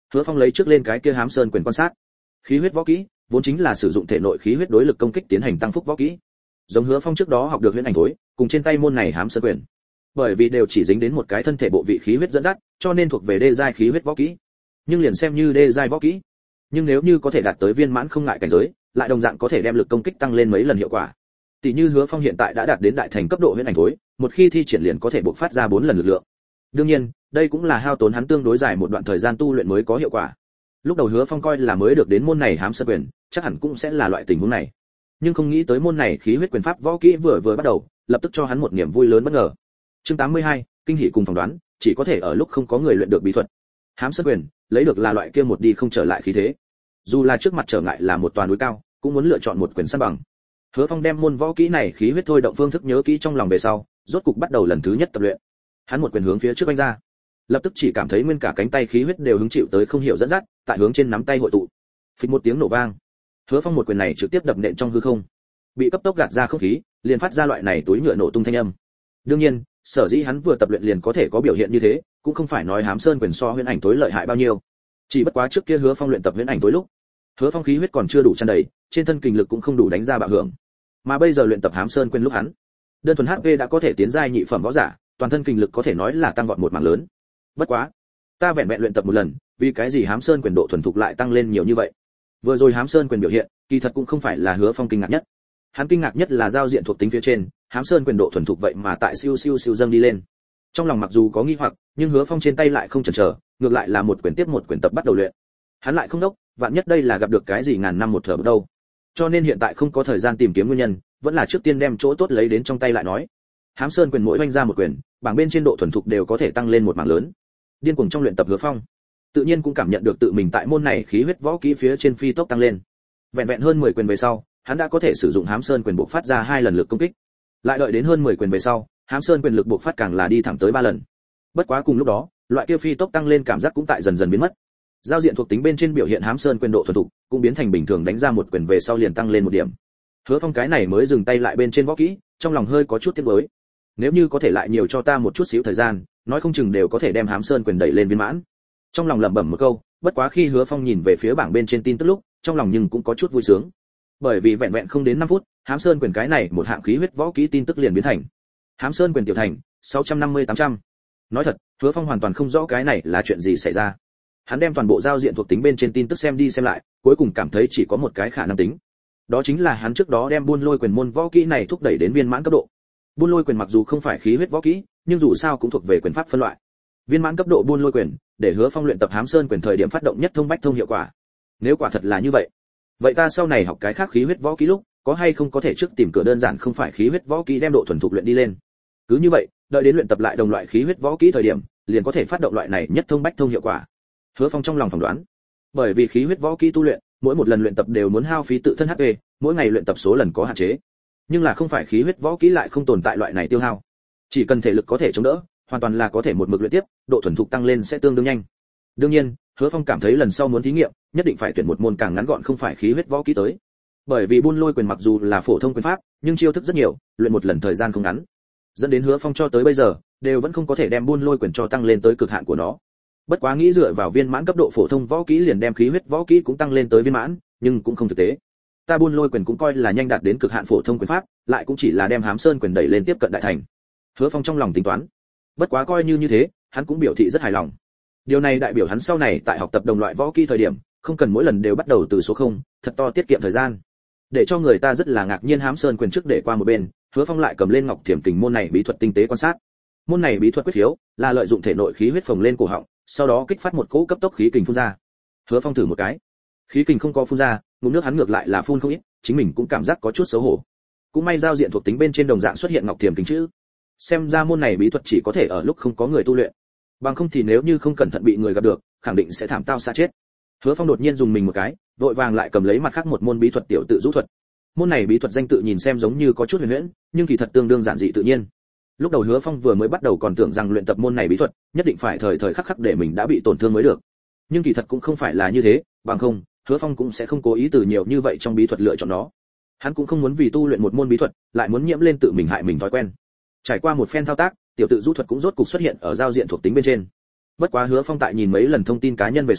Hứa Phong lấy trước lên cái kia Hám Sơn quyền quan sát. Khí huyết võ kỹ vốn chính là sử dụng thể nội khí huyết đối lực công kích tiến hành tăng phúc võ kỹ. Giống Hứa Phong trước đó học được huyễn ảnh thối, cùng trên tay môn này Hám Sơn quyền. Bởi vì đều chỉ dính đến một cái thân thể bộ vị khí huyết dẫn dắt, cho nên thuộc về đê giai khí huyết võ kỹ. Nhưng liền xem như đê giai võ kỹ, nhưng nếu như có thể đạt tới viên mãn không ngại cảnh giới, lại đồng dạng có thể đem lực công kích tăng lên mấy lần hiệu quả. Tỷ như Hứa Phong hiện tại đã đạt đến đại thành cấp độ huyễn ảnh thối, một khi thi triển liền có thể bộc phát ra bốn lần lực lượng. Đương nhiên, đây cũng là hao tốn hắn tương đối dài một đoạn thời gian tu luyện mới có hiệu quả. Lúc đầu Hứa Phong coi là mới được đến môn này Hám Sơn quyền, chắc hẳn cũng sẽ là loại tình huống này. Nhưng không nghĩ tới môn này khí huyết quyền pháp võ kỹ vừa vừa bắt đầu, lập tức cho hắn một niềm vui lớn bất ngờ. Chương tám mươi hai, kinh hỉ cùng phỏng đoán, chỉ có thể ở lúc không có người luyện được bí thuật. Hám Sơn quyền, lấy được là loại kia một đi không trở lại khí thế. Dù là trước mặt trở ngại là một toàn núi cao, cũng muốn lựa chọn một quyền san bằng. Hứa Phong đem môn võ kỹ này khí huyết thôi động phương thức nhớ kỹ trong lòng về sau, rốt cục bắt đầu lần thứ nhất tập luyện. Hắn một quyền hướng phía trước vung ra, lập tức chỉ cảm thấy nguyên cả cánh tay khí huyết đều hứng chịu tới không hiểu dẫn dắt, tại hướng trên nắm tay hội tụ. Phịch một tiếng nổ vang, Hứa Phong một quyền này trực tiếp đập nện trong hư không, bị cấp tốc gạt ra không khí, liền phát ra loại này túi nhựa nổ tung thanh âm. Đương nhiên, sở dĩ hắn vừa tập luyện liền có thể có biểu hiện như thế, cũng không phải nói Hám Sơn quyền so huyễn ảnh tối lợi hại bao nhiêu. Chỉ bất quá trước kia Hứa Phong luyện tập huyễn ảnh tối lúc, Hứa Phong khí huyết còn chưa đủ tràn đầy, trên thân kinh lực cũng không đủ đánh ra bạo hưởng. Mà bây giờ luyện tập Hám Sơn quyền lúc hắn, đơn thuần hát pê đã có thể tiến giai nhị phẩm võ giả, toàn thân kinh lực có thể nói là tăng vọt một mảng lớn. Bất quá, ta vẹn vẹn luyện tập một lần, vì cái gì Hám Sơn quyền độ thuần thục lại tăng lên nhiều như vậy? Vừa rồi Hám Sơn quyền biểu hiện, kỳ thật cũng không phải là Hứa Phong kinh ngạc nhất. Hắn kinh ngạc nhất là giao diện thuộc tính phía trên, Hám Sơn quyền độ thuần thục vậy mà tại siêu siêu siêu dâng đi lên. Trong lòng mặc dù có nghi hoặc, nhưng Hứa Phong trên tay lại không chần chờ, ngược lại là một quyền tiếp một quyền tập bắt đầu luyện. Hắn lại không đốc, vạn nhất đây là gặp được cái gì ngàn năm một thở đâu. Cho nên hiện tại không có thời gian tìm kiếm nguyên nhân, vẫn là trước tiên đem chỗ tốt lấy đến trong tay lại nói. Hám Sơn quyền mỗi oanh ra một quyền, bảng bên trên độ thuần thục đều có thể tăng lên một mảng lớn. Điên cuồng trong luyện tập Hứa Phong, tự nhiên cũng cảm nhận được tự mình tại môn này khí huyết võ kỹ phía trên phi tốc tăng lên. Vẹn vẹn hơn mười quyền về sau, hắn đã có thể sử dụng Hám Sơn quyền bộc phát ra hai lần lực công kích. Lại đợi đến hơn mười quyền về sau, Hám Sơn quyền lực bộc phát càng là đi thẳng tới ba lần. Bất quá cùng lúc đó, loại kia phi tốc tăng lên cảm giác cũng tại dần dần biến mất. Giao diện thuộc tính bên trên biểu hiện Hám Sơn quyền độ thuần thục, cũng biến thành bình thường đánh ra một quyền về sau liền tăng lên một điểm. Hứa Phong cái này mới dừng tay lại bên trên võ kỹ, trong lòng hơi có chút tiếc nuối. Nếu như có thể lại nhiều cho ta một chút xíu thời gian, nói không chừng đều có thể đem Hám Sơn quyền đẩy lên viên mãn. Trong lòng lẩm bẩm một câu, bất quá khi Hứa Phong nhìn về phía bảng bên trên tin tức lúc, trong lòng nhưng cũng có chút vui sướng. Bởi vì vẹn vẹn không đến năm phút, Hám Sơn quyền cái này một hạng khí huyết võ kỹ tin tức liền biến thành Hám Sơn quyền tiểu thành sáu trăm năm mươi tám trăm. Nói thật, Hứa Phong hoàn toàn không rõ cái này là chuyện gì xảy ra. Hắn đem toàn bộ giao diện thuộc tính bên trên tin tức xem đi xem lại, cuối cùng cảm thấy chỉ có một cái khả năng tính. Đó chính là hắn trước đó đem buôn lôi quyền môn võ kỹ này thúc đẩy đến viên mãn cấp độ. Buôn lôi quyền mặc dù không phải khí huyết võ kỹ, nhưng dù sao cũng thuộc về quyền pháp phân loại. Viên mãn cấp độ buôn lôi quyền, để Hứa Phong luyện tập Hám Sơn quyền thời điểm phát động nhất thông bách thông hiệu quả. Nếu quả thật là như vậy, vậy ta sau này học cái khác khí huyết võ kỹ lúc, có hay không có thể trước tìm cửa đơn giản không phải khí huyết võ kỹ đem độ thuần thục luyện đi lên. Cứ như vậy, đợi đến luyện tập lại đồng loại khí huyết võ kỹ thời điểm, liền có thể phát động loại này nhất thông bách thông hiệu quả. Hứa Phong trong lòng phỏng đoán, bởi vì khí huyết võ kỹ tu luyện, mỗi một lần luyện tập đều muốn hao phí tự thân hát pê, mỗi ngày luyện tập số lần có hạn chế. Nhưng là không phải khí huyết võ kỹ lại không tồn tại loại này tiêu hao. Chỉ cần thể lực có thể chống đỡ, hoàn toàn là có thể một mực luyện tiếp, độ thuần thục tăng lên sẽ tương đương nhanh. Đương nhiên, Hứa Phong cảm thấy lần sau muốn thí nghiệm, nhất định phải tuyển một môn càng ngắn gọn không phải khí huyết võ kỹ tới. Bởi vì buôn lôi quyền mặc dù là phổ thông quyền pháp, nhưng chiêu thức rất nhiều, luyện một lần thời gian không ngắn. Dẫn đến Hứa Phong cho tới bây giờ đều vẫn không có thể đem buôn lôi quyền cho tăng lên tới cực hạn của nó. Bất quá nghĩ dựa vào viên mãn cấp độ phổ thông võ kỹ liền đem khí huyết võ kỹ cũng tăng lên tới viên mãn, nhưng cũng không thực tế. Ta buôn lôi quyền cũng coi là nhanh đạt đến cực hạn phổ thông quyền pháp, lại cũng chỉ là đem Hám Sơn quyền đẩy lên tiếp cận đại thành. Hứa Phong trong lòng tính toán. Bất quá coi như như thế, hắn cũng biểu thị rất hài lòng. Điều này đại biểu hắn sau này tại học tập đồng loại võ kỹ thời điểm, không cần mỗi lần đều bắt đầu từ số không, thật to tiết kiệm thời gian. Để cho người ta rất là ngạc nhiên Hám Sơn quyền trước để qua một bên, Hứa Phong lại cầm lên Ngọc Thiểm Kình môn này bí thuật tinh tế quan sát. Môn này bí thuật quyết khiếu là lợi dụng thể nội khí huyết phồng lên cổ họng, sau đó kích phát một cỗ cấp tốc khí kình phun ra. Hứa Phong thử một cái, khí kình không có phun ra, ngụm nước hắn ngược lại là phun không ít, chính mình cũng cảm giác có chút xấu hổ. Cũng may giao diện thuộc tính bên trên đồng dạng xuất hiện Ngọc Thiểm Kình chữ. Xem ra môn này bí thuật chỉ có thể ở lúc không có người tu luyện, bằng không thì nếu như không cẩn thận bị người gặp được, khẳng định sẽ thảm tao xa chết. Hứa Phong đột nhiên dùng mình một cái, vội vàng lại cầm lấy mặt khác một môn bí thuật tiểu tự rũ thuật. Môn này bí thuật danh tự nhìn xem giống như có chút huyền huyễn, nhưng kỳ thật tương đương giản dị tự nhiên. Lúc đầu Hứa Phong vừa mới bắt đầu còn tưởng rằng luyện tập môn này bí thuật, nhất định phải thời thời khắc khắc để mình đã bị tổn thương mới được. Nhưng kỳ thật cũng không phải là như thế, bằng không, Hứa Phong cũng sẽ không cố ý từ nhiều như vậy trong bí thuật lựa chọn nó. Hắn cũng không muốn vì tu luyện một môn bí thuật, lại muốn nhiễm lên tự mình hại mình thói quen. Trải qua một phen thao tác, tiểu tự rũ thuật cũng rốt cục xuất hiện ở giao diện thuộc tính bên trên. Bất quá Hứa Phong tại nhìn mấy lần thông tin cá nhân về sau,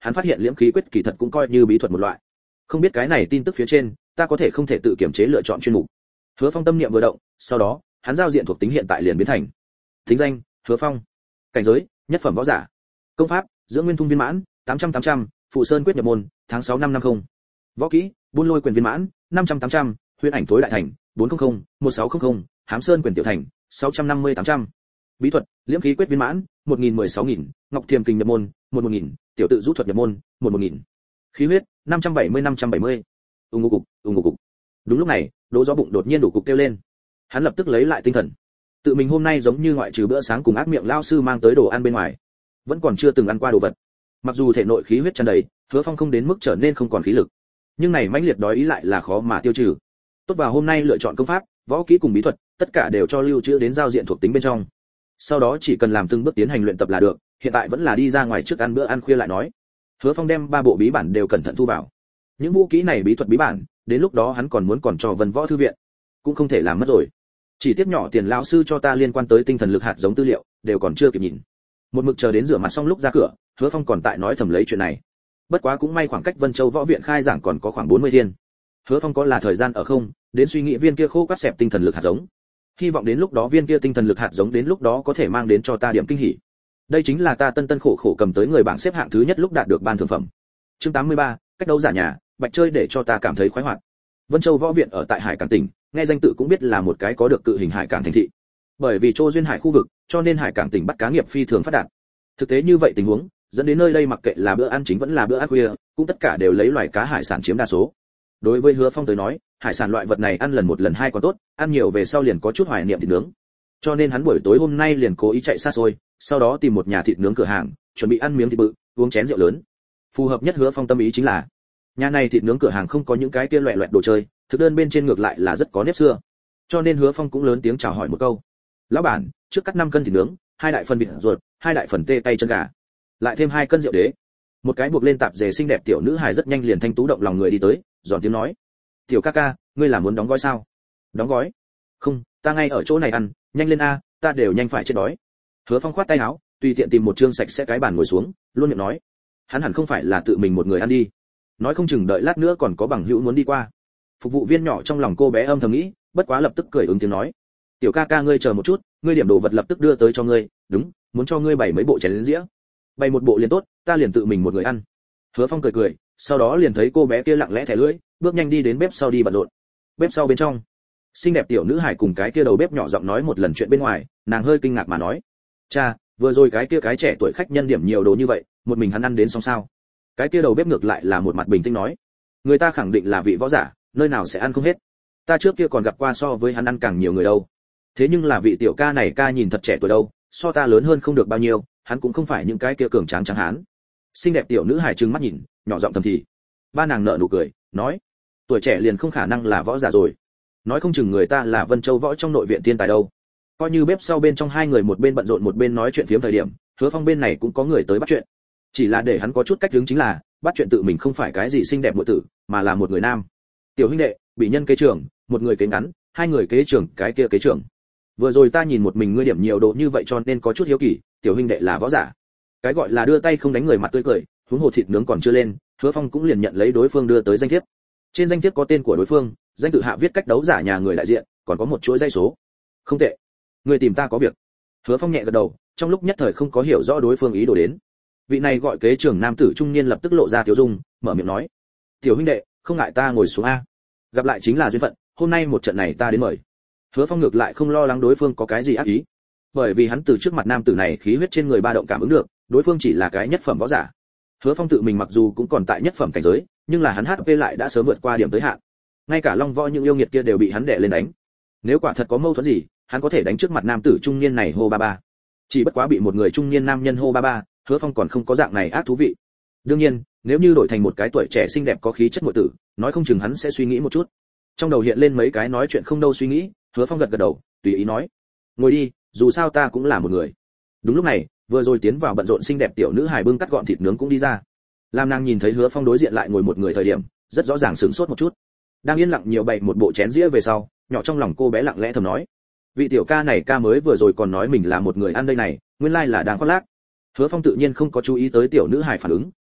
hắn phát hiện liễm khí quyết kỳ thật cũng coi như bí thuật một loại. Không biết cái này tin tức phía trên, ta có thể không thể tự kiểm chế lựa chọn chuyên mục. Hứa Phong tâm niệm vừa động, sau đó, hắn giao diện thuộc tính hiện tại liền biến thành. Tính danh: Hứa Phong. Cảnh giới: nhất phẩm võ giả. Công pháp: Dưỡng Nguyên Thung viên mãn, tám trăm tám trăm, Phụ Sơn quyết nhập môn, tháng sáu năm năm mươi. Võ kỹ: Buôn Lôi quyền viên mãn, năm trăm tám trăm, Huyễn ảnh tối đại thành, bốn trăm, một sáu trăm, Hám Sơn quyền tiểu thành, sáu trăm năm mươi tám trăm. Bí thuật: Liễm khí quyết viên mãn, một nghìn mười sáu nghìn, Ngọc Thiềm kình nhập môn, một một nghìn, Tiểu tự rũ thuật nhập môn, một một nghìn. Khí huyết: năm trăm bảy mươi năm trăm bảy mươi. Ung ngô cục, ung ngô cục. Đúng lúc này, Đỗ Gió bụng đột nhiên đủ cục kêu lên. Hắn lập tức lấy lại tinh thần. Tự mình hôm nay giống như ngoại trừ bữa sáng cùng ác miệng lao sư mang tới đồ ăn bên ngoài, vẫn còn chưa từng ăn qua đồ vật. Mặc dù thể nội khí huyết tràn đầy, Hứa Phong không đến mức trở nên không còn khí lực, nhưng này mãnh liệt đói ý lại là khó mà tiêu trừ. Tốt vào hôm nay lựa chọn công pháp, võ kỹ cùng bí thuật, tất cả đều cho lưu trữ đến giao diện thuộc tính bên trong. Sau đó chỉ cần làm từng bước tiến hành luyện tập là được, hiện tại vẫn là đi ra ngoài trước ăn bữa ăn khuya lại nói. Hứa Phong đem ba bộ bí bản đều cẩn thận thu vào. Những vũ kỹ này bí thuật bí bản, đến lúc đó hắn còn muốn còn cho Vân Võ thư viện, cũng không thể làm mất rồi. Chỉ tiếc nhỏ tiền lão sư cho ta liên quan tới tinh thần lực hạt giống tư liệu, đều còn chưa kịp nhìn. Một mực chờ đến rửa mặt xong lúc ra cửa, Hứa Phong còn tại nói thầm lấy chuyện này. Bất quá cũng may khoảng cách Vân Châu Võ viện khai giảng còn có khoảng bốn mươi thiên. Hứa Phong có là thời gian ở không, đến suy nghĩ viên kia khô quắt xẹp tinh thần lực hạt giống. Hy vọng đến lúc đó viên kia tinh thần lực hạt giống đến lúc đó có thể mang đến cho ta điểm kinh hỉ. Đây chính là ta tân tân khổ khổ cầm tới người bảng xếp hạng thứ nhất lúc đạt được ban thưởng phẩm. Chương tám mươi ba, cách đấu giả nhà, bạch chơi để cho ta cảm thấy khoái hoạt. Vân Châu Võ viện ở tại Hải Cảng tỉnh, nghe danh tự cũng biết là một cái có được cự hình hải cảng thành thị. Bởi vì Trô duyên hải khu vực, cho nên Hải Cảng tỉnh bắt cá nghiệp phi thường phát đạt. Thực tế như vậy tình huống, dẫn đến nơi đây mặc kệ là bữa ăn chính vẫn là bữa ăn khuya, cũng tất cả đều lấy loài cá hải sản chiếm đa số. Đối với Hứa Phong tới nói, hải sản loại vật này ăn lần một lần hai còn tốt, ăn nhiều về sau liền có chút hoài niệm thịt nướng. Cho nên hắn buổi tối hôm nay liền cố ý chạy xa xôi, sau đó tìm một nhà thịt nướng cửa hàng, chuẩn bị ăn miếng thịt bự, uống chén rượu lớn. Phù hợp nhất Hứa Phong tâm ý chính là, nhà này thịt nướng cửa hàng không có những cái kia loẹt loẹt đồ chơi, thực đơn bên trên ngược lại là rất có nếp xưa. Cho nên Hứa Phong cũng lớn tiếng chào hỏi một câu. "Lão bản, trước cắt năm cân thịt nướng, hai đại phần vịt ruột, hai đại phần tê tay chân gà, lại thêm hai cân rượu đế." Một cái buộc lên tạp dề xinh đẹp tiểu nữ hài rất nhanh liền thanh tú động lòng người đi tới, giòn tiếng nói: "Tiểu ca ca, ngươi là muốn đóng gói sao?" "Đóng gói? Không, ta ngay ở chỗ này ăn, nhanh lên a, ta đều nhanh phải chết đói." Hứa Phong khoát tay áo, tùy tiện tìm một trương sạch sẽ cái bàn ngồi xuống, luôn miệng nói: "Hắn hẳn không phải là tự mình một người ăn đi, nói không chừng đợi lát nữa còn có bằng hữu muốn đi qua." Phục vụ viên nhỏ trong lòng cô bé âm thầm nghĩ, bất quá lập tức cười ứng tiếng nói: "Tiểu ca ca ngươi chờ một chút, ngươi điểm đồ vật lập tức đưa tới cho ngươi, đúng, muốn cho ngươi bày mấy bộ chén đến dĩa. Bày một bộ liền tốt, ta liền tự mình một người ăn." Hứa Phong cười cười, sau đó liền thấy cô bé kia lặng lẽ thẻ lưỡi, bước nhanh đi đến bếp sau đi bận rộn. Bếp sau bên trong, xinh đẹp tiểu nữ hải cùng cái kia đầu bếp nhỏ giọng nói một lần chuyện bên ngoài, nàng hơi kinh ngạc mà nói: "Cha, vừa rồi cái kia cái trẻ tuổi khách nhân điểm nhiều đồ như vậy, một mình hắn ăn đến xong sao?" Cái kia đầu bếp ngược lại là một mặt bình tĩnh nói: "Người ta khẳng định là vị võ giả, nơi nào sẽ ăn không hết. Ta trước kia còn gặp qua so với hắn ăn càng nhiều người đâu. Thế nhưng là vị tiểu ca này ca nhìn thật trẻ tuổi đâu, so ta lớn hơn không được bao nhiêu, hắn cũng không phải những cái kia cường tráng trắng hán." Xinh đẹp tiểu nữ hài trừng mắt nhìn, nhỏ giọng thầm thì. Ba nàng nở nụ cười, nói: "Tuổi trẻ liền không khả năng là võ giả rồi. Nói không chừng người ta là Vân Châu võ trong nội viện thiên tài đâu." Coi như bếp sau bên trong hai người một bên bận rộn một bên nói chuyện phiếm thời điểm, Hứa Phong bên này cũng có người tới bắt chuyện. Chỉ là để hắn có chút cách hướng chính là, bắt chuyện tự mình không phải cái gì xinh đẹp muội tử, mà là một người nam. "Tiểu huynh đệ, bị nhân kế trưởng, một người kế ngắn, hai người kế trưởng, cái kia kế trưởng. Vừa rồi ta nhìn một mình ngươi điểm nhiều đồ như vậy cho nên có chút hiếu kỳ, tiểu huynh đệ là võ giả." Cái gọi là đưa tay không đánh người mặt tươi cười, huống hồ thịt nướng còn chưa lên, Hứa Phong cũng liền nhận lấy đối phương đưa tới danh thiếp. Trên danh thiếp có tên của đối phương, danh tự hạ viết cách đấu giả nhà người đại diện, còn có một chuỗi dây số. "Không tệ, người tìm ta có việc." Hứa Phong nhẹ gật đầu, trong lúc nhất thời không có hiểu rõ đối phương ý đồ đến. Vị này gọi kế trưởng nam tử trung niên lập tức lộ ra tiểu dung, mở miệng nói: "Tiểu huynh đệ, không ngại ta ngồi xuống a. Gặp lại chính là duyên phận, hôm nay một trận này ta đến mời." Hứa Phong ngược lại không lo lắng đối phương có cái gì ác ý, bởi vì hắn từ trước mặt nam tử này khí huyết trên người ba động cảm ứng được, đối phương chỉ là cái nhất phẩm võ giả. Hứa Phong tự mình mặc dù cũng còn tại nhất phẩm cảnh giới, nhưng là hắn hát pê lại đã sớm vượt qua điểm tới hạn. Ngay cả Long Võ những yêu nghiệt kia đều bị hắn đè lên đánh. Nếu quả thật có mâu thuẫn gì, hắn có thể đánh trước mặt nam tử trung niên này hô ba ba. Chỉ bất quá bị một người trung niên nam nhân hô ba ba, Hứa Phong còn không có dạng này ác thú vị. Đương nhiên, nếu như đổi thành một cái tuổi trẻ xinh đẹp có khí chất muội tử, nói không chừng hắn sẽ suy nghĩ một chút. Trong đầu hiện lên mấy cái nói chuyện không đâu suy nghĩ, Hứa Phong gật gật đầu, tùy ý nói: "Ngồi đi, dù sao ta cũng là một người." Đúng lúc này, vừa rồi tiến vào bận rộn xinh đẹp tiểu nữ hài bưng cắt gọn thịt nướng cũng đi ra. Lam nàng nhìn thấy Hứa Phong đối diện lại ngồi một người thời điểm, rất rõ ràng sửng sốt một chút. Đang yên lặng nhiều bày một bộ chén dĩa về sau, nhỏ trong lòng cô bé lặng lẽ thầm nói: "Vị tiểu ca này ca mới vừa rồi còn nói mình là một người ăn đây này, nguyên lai là đang khoác lác." Hứa Phong tự nhiên không có chú ý tới tiểu nữ hài phản ứng,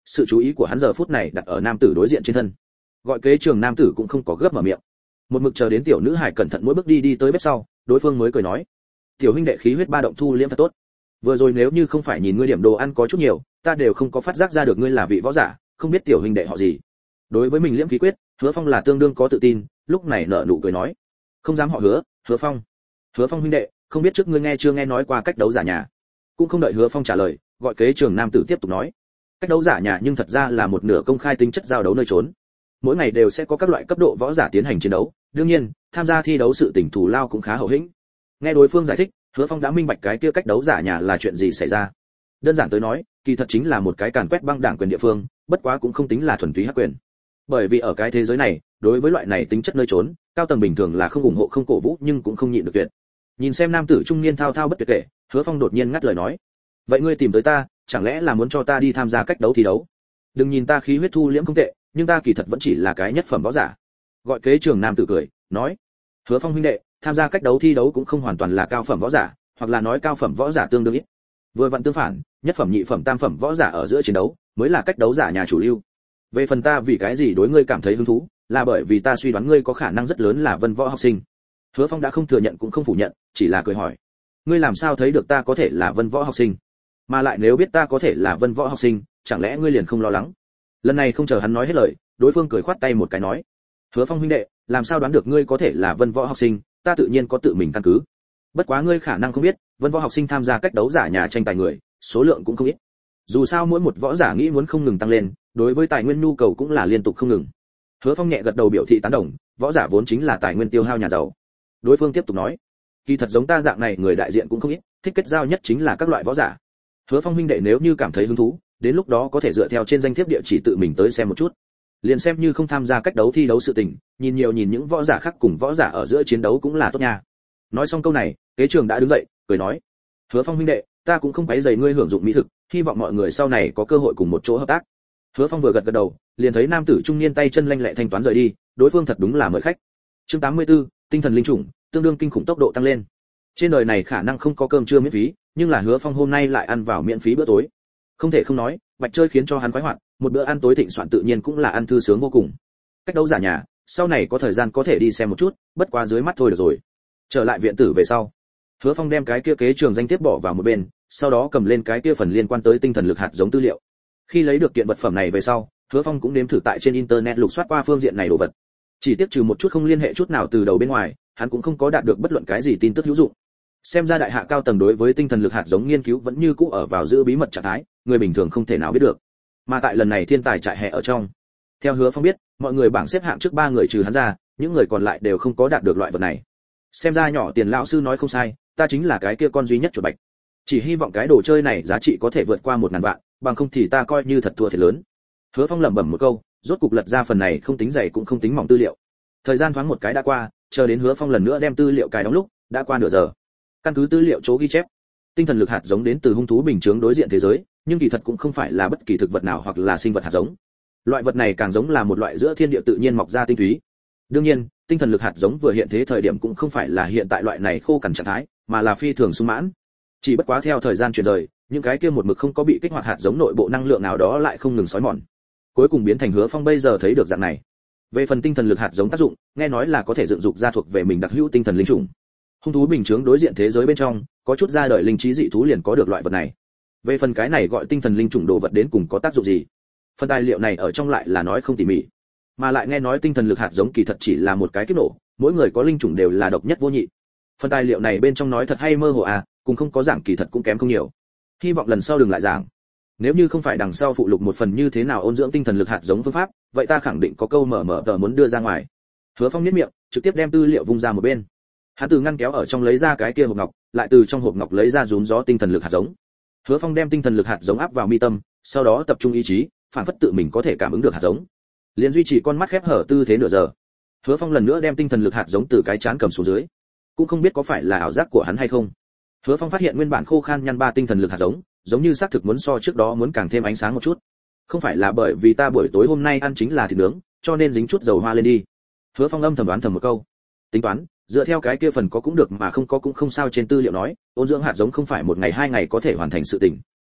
sự chú ý của hắn giờ phút này đặt ở nam tử đối diện trên thân. Gọi kế trường nam tử cũng không có gấp mở miệng, một mực chờ đến tiểu nữ hải cẩn thận mỗi bước đi đi tới bếp sau, đối phương mới cười nói: tiểu huynh đệ khí huyết ba động thu liễm thật tốt, vừa rồi nếu như không phải nhìn ngươi điểm đồ ăn có chút nhiều, ta đều không có phát giác ra được ngươi là vị võ giả, không biết tiểu huynh đệ họ gì. Đối với mình liễm khí quyết, Hứa Phong là tương đương có tự tin, lúc này nở nụ cười nói: không dám họ Hứa, Hứa Phong. Hứa Phong huynh đệ, không biết trước ngươi nghe chưa nghe nói qua cách đấu giả nhà. Cũng không đợi Hứa Phong trả lời, gọi kế trường nam tử tiếp tục nói: cách đấu giả nhà nhưng thật ra là một nửa công khai tính chất giao đấu nơi trốn, mỗi ngày đều sẽ có các loại cấp độ võ giả tiến hành chiến đấu, đương nhiên tham gia thi đấu sự tình thù lao cũng khá hậu hĩnh. Nghe đối phương giải thích, Hứa Phong đã minh bạch cái kia cách đấu giả nhà là chuyện gì xảy ra. Đơn giản tới nói, kỳ thật chính là một cái càn quét băng đảng quyền địa phương, bất quá cũng không tính là thuần túy hắc quyền. Bởi vì ở cái thế giới này, đối với loại này tính chất nơi trốn, cao tầng bình thường là không ủng hộ không cổ vũ nhưng cũng không nhịn được tuyệt. Nhìn xem nam tử trung niên thao thao bất tuyệt kể, Hứa Phong đột nhiên ngắt lời nói: vậy ngươi tìm tới ta, chẳng lẽ là muốn cho ta đi tham gia cách đấu thi đấu? Đừng nhìn ta khí huyết thu liễm không tệ, nhưng ta kỳ thật vẫn chỉ là cái nhất phẩm võ giả. Gọi kế trường nam tử cười nói: Hứa Phong huynh đệ, tham gia cách đấu thi đấu cũng không hoàn toàn là cao phẩm võ giả, hoặc là nói cao phẩm võ giả tương đương ít. Vừa vặn tương phản, nhất phẩm nhị phẩm tam phẩm võ giả ở giữa chiến đấu mới là cách đấu giả nhà chủ lưu. Về phần ta vì cái gì đối ngươi cảm thấy hứng thú, là bởi vì ta suy đoán ngươi có khả năng rất lớn là Vân Võ học sinh. Hứa Phong đã không thừa nhận cũng không phủ nhận, chỉ là cười hỏi: ngươi làm sao thấy được ta có thể là Vân Võ học sinh? Mà lại nếu biết ta có thể là Vân Võ học sinh, chẳng lẽ ngươi liền không lo lắng? Lần này không chờ hắn nói hết lời, đối phương cười khoát tay một cái nói: Hứa Phong huynh đệ, làm sao đoán được ngươi có thể là Vân Võ học sinh, ta tự nhiên có tự mình căn cứ. Bất quá ngươi khả năng không biết, Vân Võ học sinh tham gia cách đấu giả nhà tranh tài người, số lượng cũng không ít. Dù sao mỗi một võ giả nghĩ muốn không ngừng tăng lên, đối với tài nguyên nhu cầu cũng là liên tục không ngừng. Hứa Phong nhẹ gật đầu biểu thị tán đồng, võ giả vốn chính là tài nguyên tiêu hao nhà giàu. Đối phương tiếp tục nói: kỳ thật giống ta dạng này người đại diện cũng không ít, thích kết giao nhất chính là các loại võ giả. Hứa Phong huynh đệ nếu như cảm thấy hứng thú, đến lúc đó có thể dựa theo trên danh thiếp địa chỉ tự mình tới xem một chút. Liền xem như không tham gia cách đấu thi đấu sự tình, nhìn nhiều nhìn những võ giả khác cùng võ giả ở giữa chiến đấu cũng là tốt nha. Nói xong câu này, kế trường đã đứng dậy, cười nói: Hứa Phong huynh đệ, ta cũng không quấy rầy ngươi hưởng dụng mỹ thực, hy vọng mọi người sau này có cơ hội cùng một chỗ hợp tác. Hứa Phong vừa gật gật đầu, liền thấy nam tử trung niên tay chân lanh lẹ thanh toán rời đi, đối phương thật đúng là mời khách. Chương tám mươi tư, tinh thần linh chủng, tương đương kinh khủng tốc độ tăng lên. Trên đời này khả năng không có cơm trưa miễn phí, nhưng là Hứa Phong hôm nay lại ăn vào miễn phí bữa tối. Không thể không nói, bạch chơi khiến cho hắn khoái hoạt, một bữa ăn tối thịnh soạn tự nhiên cũng là ăn thư sướng vô cùng. Cách đấu giả nhà, sau này có thời gian có thể đi xem một chút, bất quá dưới mắt thôi được rồi. Trở lại viện tử về sau, Hứa Phong đem cái kia kế trường danh tiếp bỏ vào một bên, sau đó cầm lên cái kia phần liên quan tới tinh thần lực hạt giống tư liệu. Khi lấy được kiện vật phẩm này về sau, Hứa Phong cũng nếm thử tại trên internet lục soát qua phương diện này đồ vật. Chỉ tiếc trừ một chút không liên hệ chút nào từ đầu bên ngoài, hắn cũng không có đạt được bất luận cái gì tin tức hữu dụng. Xem ra đại hạ cao tầng đối với tinh thần lực hạt giống nghiên cứu vẫn như cũ ở vào giữ bí mật trạng thái, người bình thường không thể nào biết được. Mà tại lần này thiên tài trại hè ở trong, theo Hứa Phong biết, mọi người bảng xếp hạng trước ba người trừ hắn ra, những người còn lại đều không có đạt được loại vật này. Xem ra nhỏ tiền lão sư nói không sai, ta chính là cái kia con duy nhất chuột bạch. Chỉ hy vọng cái đồ chơi này giá trị có thể vượt qua một ngàn vạn, bằng không thì ta coi như thật thua thiệt lớn. Hứa Phong lẩm bẩm một câu, rốt cục lật ra phần này không tính dày cũng không tính mỏng tư liệu. Thời gian thoáng một cái đã qua, chờ đến Hứa Phong lần nữa đem tư liệu cài đóng lúc, đã qua nửa giờ. Căn cứ tư liệu chỗ ghi chép, tinh thần lực hạt giống đến từ hung thú bình chướng đối diện thế giới, nhưng kỳ thật cũng không phải là bất kỳ thực vật nào hoặc là sinh vật hạt giống. Loại vật này càng giống là một loại giữa thiên địa tự nhiên mọc ra tinh túy. Đương nhiên, tinh thần lực hạt giống vừa hiện thế thời điểm cũng không phải là hiện tại loại này khô cằn trạng thái, mà là phi thường sung mãn. Chỉ bất quá theo thời gian chuyển rời, những cái kia một mực không có bị kích hoạt hạt giống nội bộ năng lượng nào đó lại không ngừng sói mòn, cuối cùng biến thành Hứa Phong bây giờ thấy được dạng này. Về phần tinh thần lực hạt giống tác dụng, nghe nói là có thể dựng dục ra thuộc về mình đặc hữu tinh thần linh chủng. Hung thú bình chướng đối diện thế giới bên trong, có chút ra đời linh trí dị thú liền có được loại vật này. Về phần cái này gọi tinh thần linh chủng đồ vật đến cùng có tác dụng gì, phần tài liệu này ở trong lại là nói không tỉ mỉ, mà lại nghe nói tinh thần lực hạt giống kỳ thật chỉ là một cái kiếp nổ, mỗi người có linh chủng đều là độc nhất vô nhị. Phần tài liệu này bên trong nói thật hay mơ hồ à, cùng không có giảng kỳ thật cũng kém không nhiều. Hy vọng lần sau đừng lại giảng. Nếu như không phải đằng sau phụ lục một phần như thế nào ôn dưỡng tinh thần lực hạt giống phương pháp, vậy ta khẳng định có câu mở mở tờ muốn đưa ra ngoài. Hứa Phong nhếch miệng, trực tiếp đem tư liệu vung ra một bên. Hắn từ ngăn kéo ở trong lấy ra cái kia hộp ngọc, lại từ trong hộp ngọc lấy ra rúm gió tinh thần lực hạt giống. Hứa Phong đem tinh thần lực hạt giống áp vào mi tâm, sau đó tập trung ý chí, phản phất tự mình có thể cảm ứng được hạt giống. Liền duy trì con mắt khép hở tư thế nửa giờ. Hứa Phong lần nữa đem tinh thần lực hạt giống từ cái chán cầm xuống dưới. Cũng không biết có phải là ảo giác của hắn hay không. Hứa Phong phát hiện nguyên bản khô khan nhăn ba tinh thần lực hạt giống, giống như xác thực muốn so trước đó muốn càng thêm ánh sáng một chút. Không phải là bởi vì ta buổi tối hôm nay ăn chính là thịt nướng, cho nên dính chút dầu hoa lên đi. Hứa Phong âm thầm đoán thầm một câu. Tính toán, dựa theo cái kia phần có cũng được mà không có cũng không sao trên tư liệu nói, ôn dưỡng hạt giống không phải một ngày hai ngày có thể hoàn thành sự tình.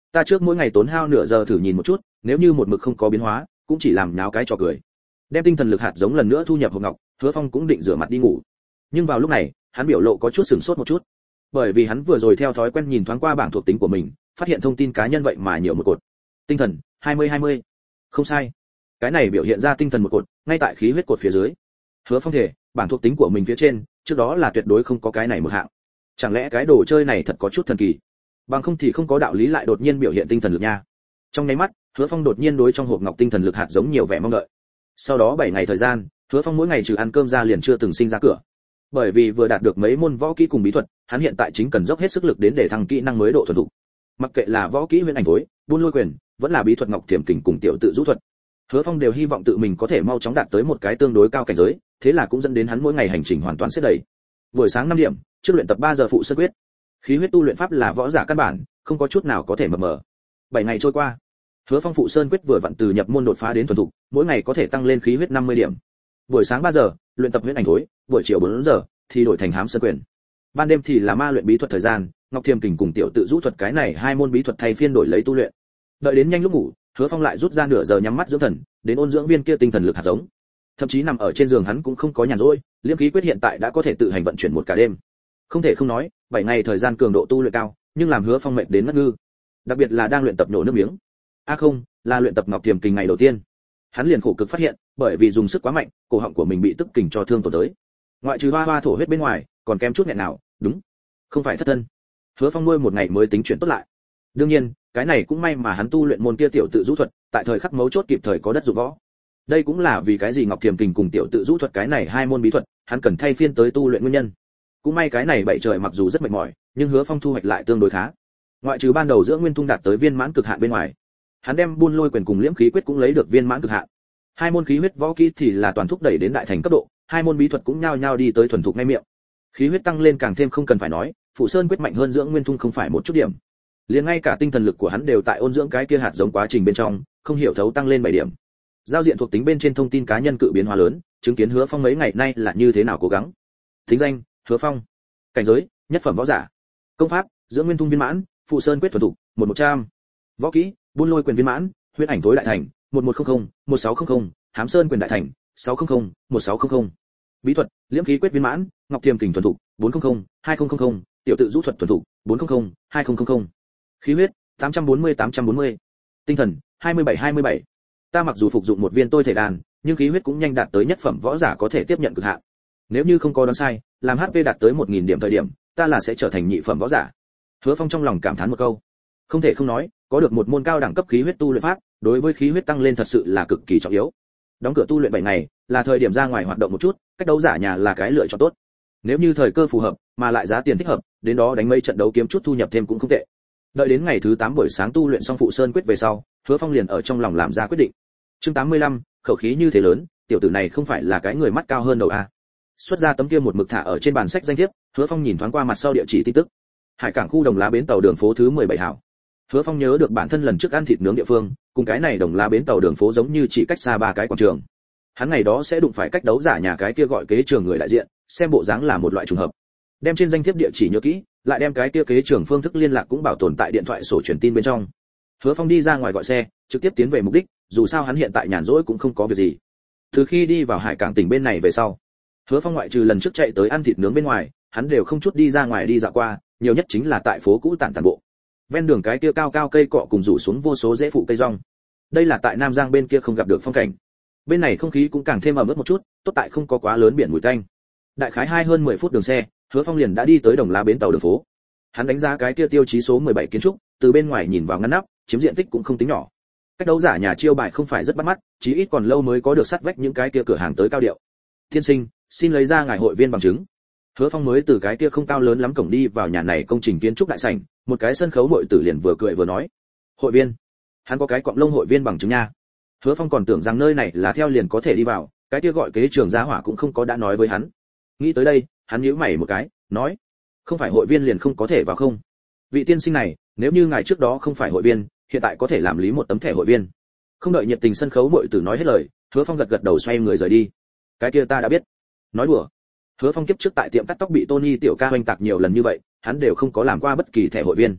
Ta trước mỗi ngày tốn hao nửa giờ thử nhìn một chút, nếu như một mực không có biến hóa, cũng chỉ làm nháo cái trò cười. Đem tinh thần lực hạt giống lần nữa thu nhập hộp ngọc, Hứa Phong cũng định rửa mặt đi ngủ. Nhưng vào lúc này, hắn biểu lộ có chút sửng sốt một chút, bởi vì hắn vừa rồi theo thói quen nhìn thoáng qua bảng thuộc tính của mình, phát hiện thông tin cá nhân vậy mà nhiều một cột. Tinh thần hai mươi hai mươi. Không sai. Cái này biểu hiện ra tinh thần một cột, ngay tại khí huyết cột phía dưới. Hứa Phong thể, bảng thuộc tính của mình phía trên, trước đó là tuyệt đối không có cái này một hạng. Chẳng lẽ cái đồ chơi này thật có chút thần kỳ? Bằng không thì không có đạo lý lại đột nhiên biểu hiện tinh thần lực nha. Trong nháy mắt, Hứa Phong đột nhiên đối trong hộp ngọc tinh thần lực hạt giống nhiều vẻ mong đợi. Sau đó bảy ngày thời gian, Hứa Phong mỗi ngày trừ ăn cơm ra liền chưa từng sinh ra cửa. Bởi vì vừa đạt được mấy môn võ kỹ cùng bí thuật, hắn hiện tại chính cần dốc hết sức lực đến để thăng kỹ năng mới độ thuần thục. Mặc kệ là võ kỹ huyền ảnh thối, buôn lôi quyền, vẫn là bí thuật ngọc thiểm kình cùng tiểu tự rũ thuật, Hứa Phong đều hy vọng tự mình có thể mau chóng đạt tới một cái tương đối cao cảnh giới, thế là cũng dẫn đến hắn mỗi ngày hành trình hoàn toàn xếp đầy. Buổi sáng năm điểm, trước luyện tập ba giờ phụ sơn quyết. Khí huyết tu luyện pháp là võ giả căn bản, không có chút nào có thể mập mờ. bảy ngày trôi qua, Hứa Phong phụ sơn quyết vừa vặn từ nhập môn đột phá đến thuần thục, mỗi ngày có thể tăng lên khí huyết năm mươi điểm. Buổi sáng ba giờ, luyện tập huyết ảnh thối, buổi chiều bốn giờ thì đổi thành hám sơn quyền. Ban đêm thì là ma luyện bí thuật thời gian, ngọc thiềm kình cùng tiểu tự rũ thuật cái này hai môn bí thuật thay phiên đổi lấy tu luyện. Đợi đến nhanh lúc ngủ, Hứa Phong lại rút ra nửa giờ nhắm mắt dưỡng thần, đến ôn dưỡng viên kia tinh thần lực hạt giống. Thậm chí nằm ở trên giường hắn cũng không có nhàn rỗi, liễm khí quyết hiện tại đã có thể tự hành vận chuyển một cả đêm. Không thể không nói, bảy ngày thời gian cường độ tu luyện cao, nhưng làm Hứa Phong mệt đến ngất ngư. Đặc biệt là đang luyện tập nhổ nước miếng. A à không, là luyện tập ngọc thiềm kình ngày đầu tiên. Hắn liền khổ cực phát hiện, bởi vì dùng sức quá mạnh, cổ họng của mình bị tức kình cho thương tổn tới. Ngoại trừ hoa hoa thổ huyết bên ngoài, còn kém chút nghẹn nào, đúng, không phải thất thân. Hứa Phong nuôi một ngày mới tính chuyển tốt lại. Đương nhiên, cái này cũng may mà hắn tu luyện môn kia tiểu tự rũ thuật, tại thời khắc mấu chốt kịp thời có đất dụng võ. Đây cũng là vì cái gì ngọc thiềm kình cùng tiểu tự rũ thuật cái này hai môn bí thuật, hắn cần thay phiên tới tu luyện nguyên nhân. Cũng may cái này bảy trời mặc dù rất mệt mỏi, nhưng Hứa Phong thu hoạch lại tương đối khá. Ngoại trừ ban đầu giữa nguyên tung đạt tới viên mãn cực hạn bên ngoài, hắn đem buôn lôi quyền cùng liễm khí quyết cũng lấy được viên mãn cực hạn. Hai môn khí huyết võ kỹ thì là toàn thúc đẩy đến đại thành cấp độ, hai môn bí thuật cũng nhao nhao đi tới thuần thục ngay miệng. Khí huyết tăng lên càng thêm không cần phải nói, phụ sơn quyết mạnh hơn dưỡng nguyên tung không phải một chút điểm. Liền ngay cả tinh thần lực của hắn đều tại ôn dưỡng cái kia hạt giống quá trình bên trong, không hiểu thấu tăng lên bảy điểm. Giao diện thuộc tính bên trên thông tin cá nhân cự biến hóa lớn, chứng kiến Hứa Phong mấy ngày nay là như thế nào cố gắng. Tính danh: Hứa Phong. Cảnh giới: nhất phẩm võ giả. Công pháp: dưỡng nguyên tung viên mãn, phụ sơn quyết thuần thục, một một trăm. Võ kỹ: buôn lôi quyền viên mãn, huyết ảnh tối đại thành, một một không không, một sáu không không, hám sơn quyền đại thành, sáu không không, một sáu không không. Bí thuật: liễm khí quyết viên mãn, ngọc thiềm kình thuần thục, bốn không không, hai không không không, tiểu tự rũ thuật thuần thục, bốn không không, hai không không không. Khí huyết: tám trăm bốn mươi tám trăm bốn mươi. Tinh thần: hai mươi bảy hai mươi bảy. Ta mặc dù phục dụng một viên tôi thể đan, nhưng khí huyết cũng nhanh đạt tới nhất phẩm võ giả có thể tiếp nhận cực hạn. Nếu như không có đoán sai, làm hát pê đạt tới một nghìn điểm thời điểm, ta là sẽ trở thành nhị phẩm võ giả. Hứa Phong trong lòng cảm thán một câu. Không thể không nói, có được một môn cao đẳng cấp khí huyết tu luyện pháp, đối với khí huyết tăng lên thật sự là cực kỳ trọng yếu. Đóng cửa tu luyện bảy ngày, là thời điểm ra ngoài hoạt động một chút, cách đấu giả nhà là cái lựa chọn tốt. Nếu như thời cơ phù hợp, mà lại giá tiền thích hợp, đến đó đánh mấy trận đấu kiếm chút thu nhập thêm cũng không tệ. Đợi đến ngày thứ tám buổi sáng tu luyện xong phụ sơn quyết về sau, Hứa Phong liền ở trong lòng làm ra quyết định. Chương tám mươi lăm, khẩu khí như thế lớn, tiểu tử này không phải là cái người mắt cao hơn đầu a. Xuất ra tấm kia một mực thả ở trên bàn sách danh thiếp, Hứa Phong nhìn thoáng qua mặt sau địa chỉ tin tức. Hải cảng khu Đồng Lá bến tàu đường phố thứ mười bảy hảo. Hứa Phong nhớ được bản thân lần trước ăn thịt nướng địa phương, cùng cái này Đồng Lá bến tàu đường phố giống như chỉ cách xa ba cái quảng trường. Hắn ngày đó sẽ đụng phải cách đấu giả nhà cái kia gọi kế trường người đại diện, xem bộ dáng là một loại trùng hợp. Đem trên danh thiếp địa chỉ nhớ kỹ, lại đem cái kia kế trường phương thức liên lạc cũng bảo tồn tại điện thoại sổ truyền tin bên trong. Hứa Phong đi ra ngoài gọi xe, trực tiếp tiến về mục đích, dù sao hắn hiện tại nhàn rỗi cũng không có việc gì. Từ khi đi vào hải cảng tỉnh bên này về sau, Hứa Phong ngoại trừ lần trước chạy tới ăn thịt nướng bên ngoài, hắn đều không chút đi ra ngoài đi dạo qua, nhiều nhất chính là tại phố cũ tản tản bộ. Ven đường cái kia cao cao cây cọ cùng rủ xuống vô số rễ phụ cây rong. Đây là tại Nam Giang bên kia không gặp được phong cảnh. Bên này không khí cũng càng thêm ẩm ướt một chút, tốt tại không có quá lớn biển mùi tanh. Đại khái hai hơn mười phút đường xe, Hứa Phong liền đã đi tới Đồng Lá bến tàu đường phố. Hắn đánh giá cái kia tiêu chí số mười bảy kiến trúc, từ bên ngoài nhìn vào ngăn nắp, chiếm diện tích cũng không tính nhỏ. Cách đấu giả nhà chiêu bài không phải rất bắt mắt, chí ít còn lâu mới có được sắt vách những cái kia cửa hàng tới cao điệu. Tiên sinh, xin lấy ra ngài hội viên bằng chứng. Hứa Phong mới từ cái kia không cao lớn lắm cổng đi vào nhà này công trình kiến trúc đại sảnh, một cái sân khấu muội tử liền vừa cười vừa nói: "Hội viên? Hắn có cái cọng lông hội viên bằng chứng nha." Hứa Phong còn tưởng rằng nơi này là theo liền có thể đi vào, cái kia gọi kế trường gia hỏa cũng không có đã nói với hắn. Nghĩ tới đây, hắn nhíu mày một cái, nói: "Không phải hội viên liền không có thể vào không? Vị tiên sinh này, nếu như ngài trước đó không phải hội viên, hiện tại có thể làm lý một tấm thẻ hội viên." Không đợi nhiệt tình sân khấu muội tử nói hết lời, Hứa Phong gật gật đầu xoay người rời đi. "Cái kia ta đã biết." Nói đùa. Hứa Phong kiếp trước tại tiệm cắt tóc bị Tony tiểu ca hoành tạc nhiều lần như vậy, hắn đều không có làm qua bất kỳ thẻ hội viên.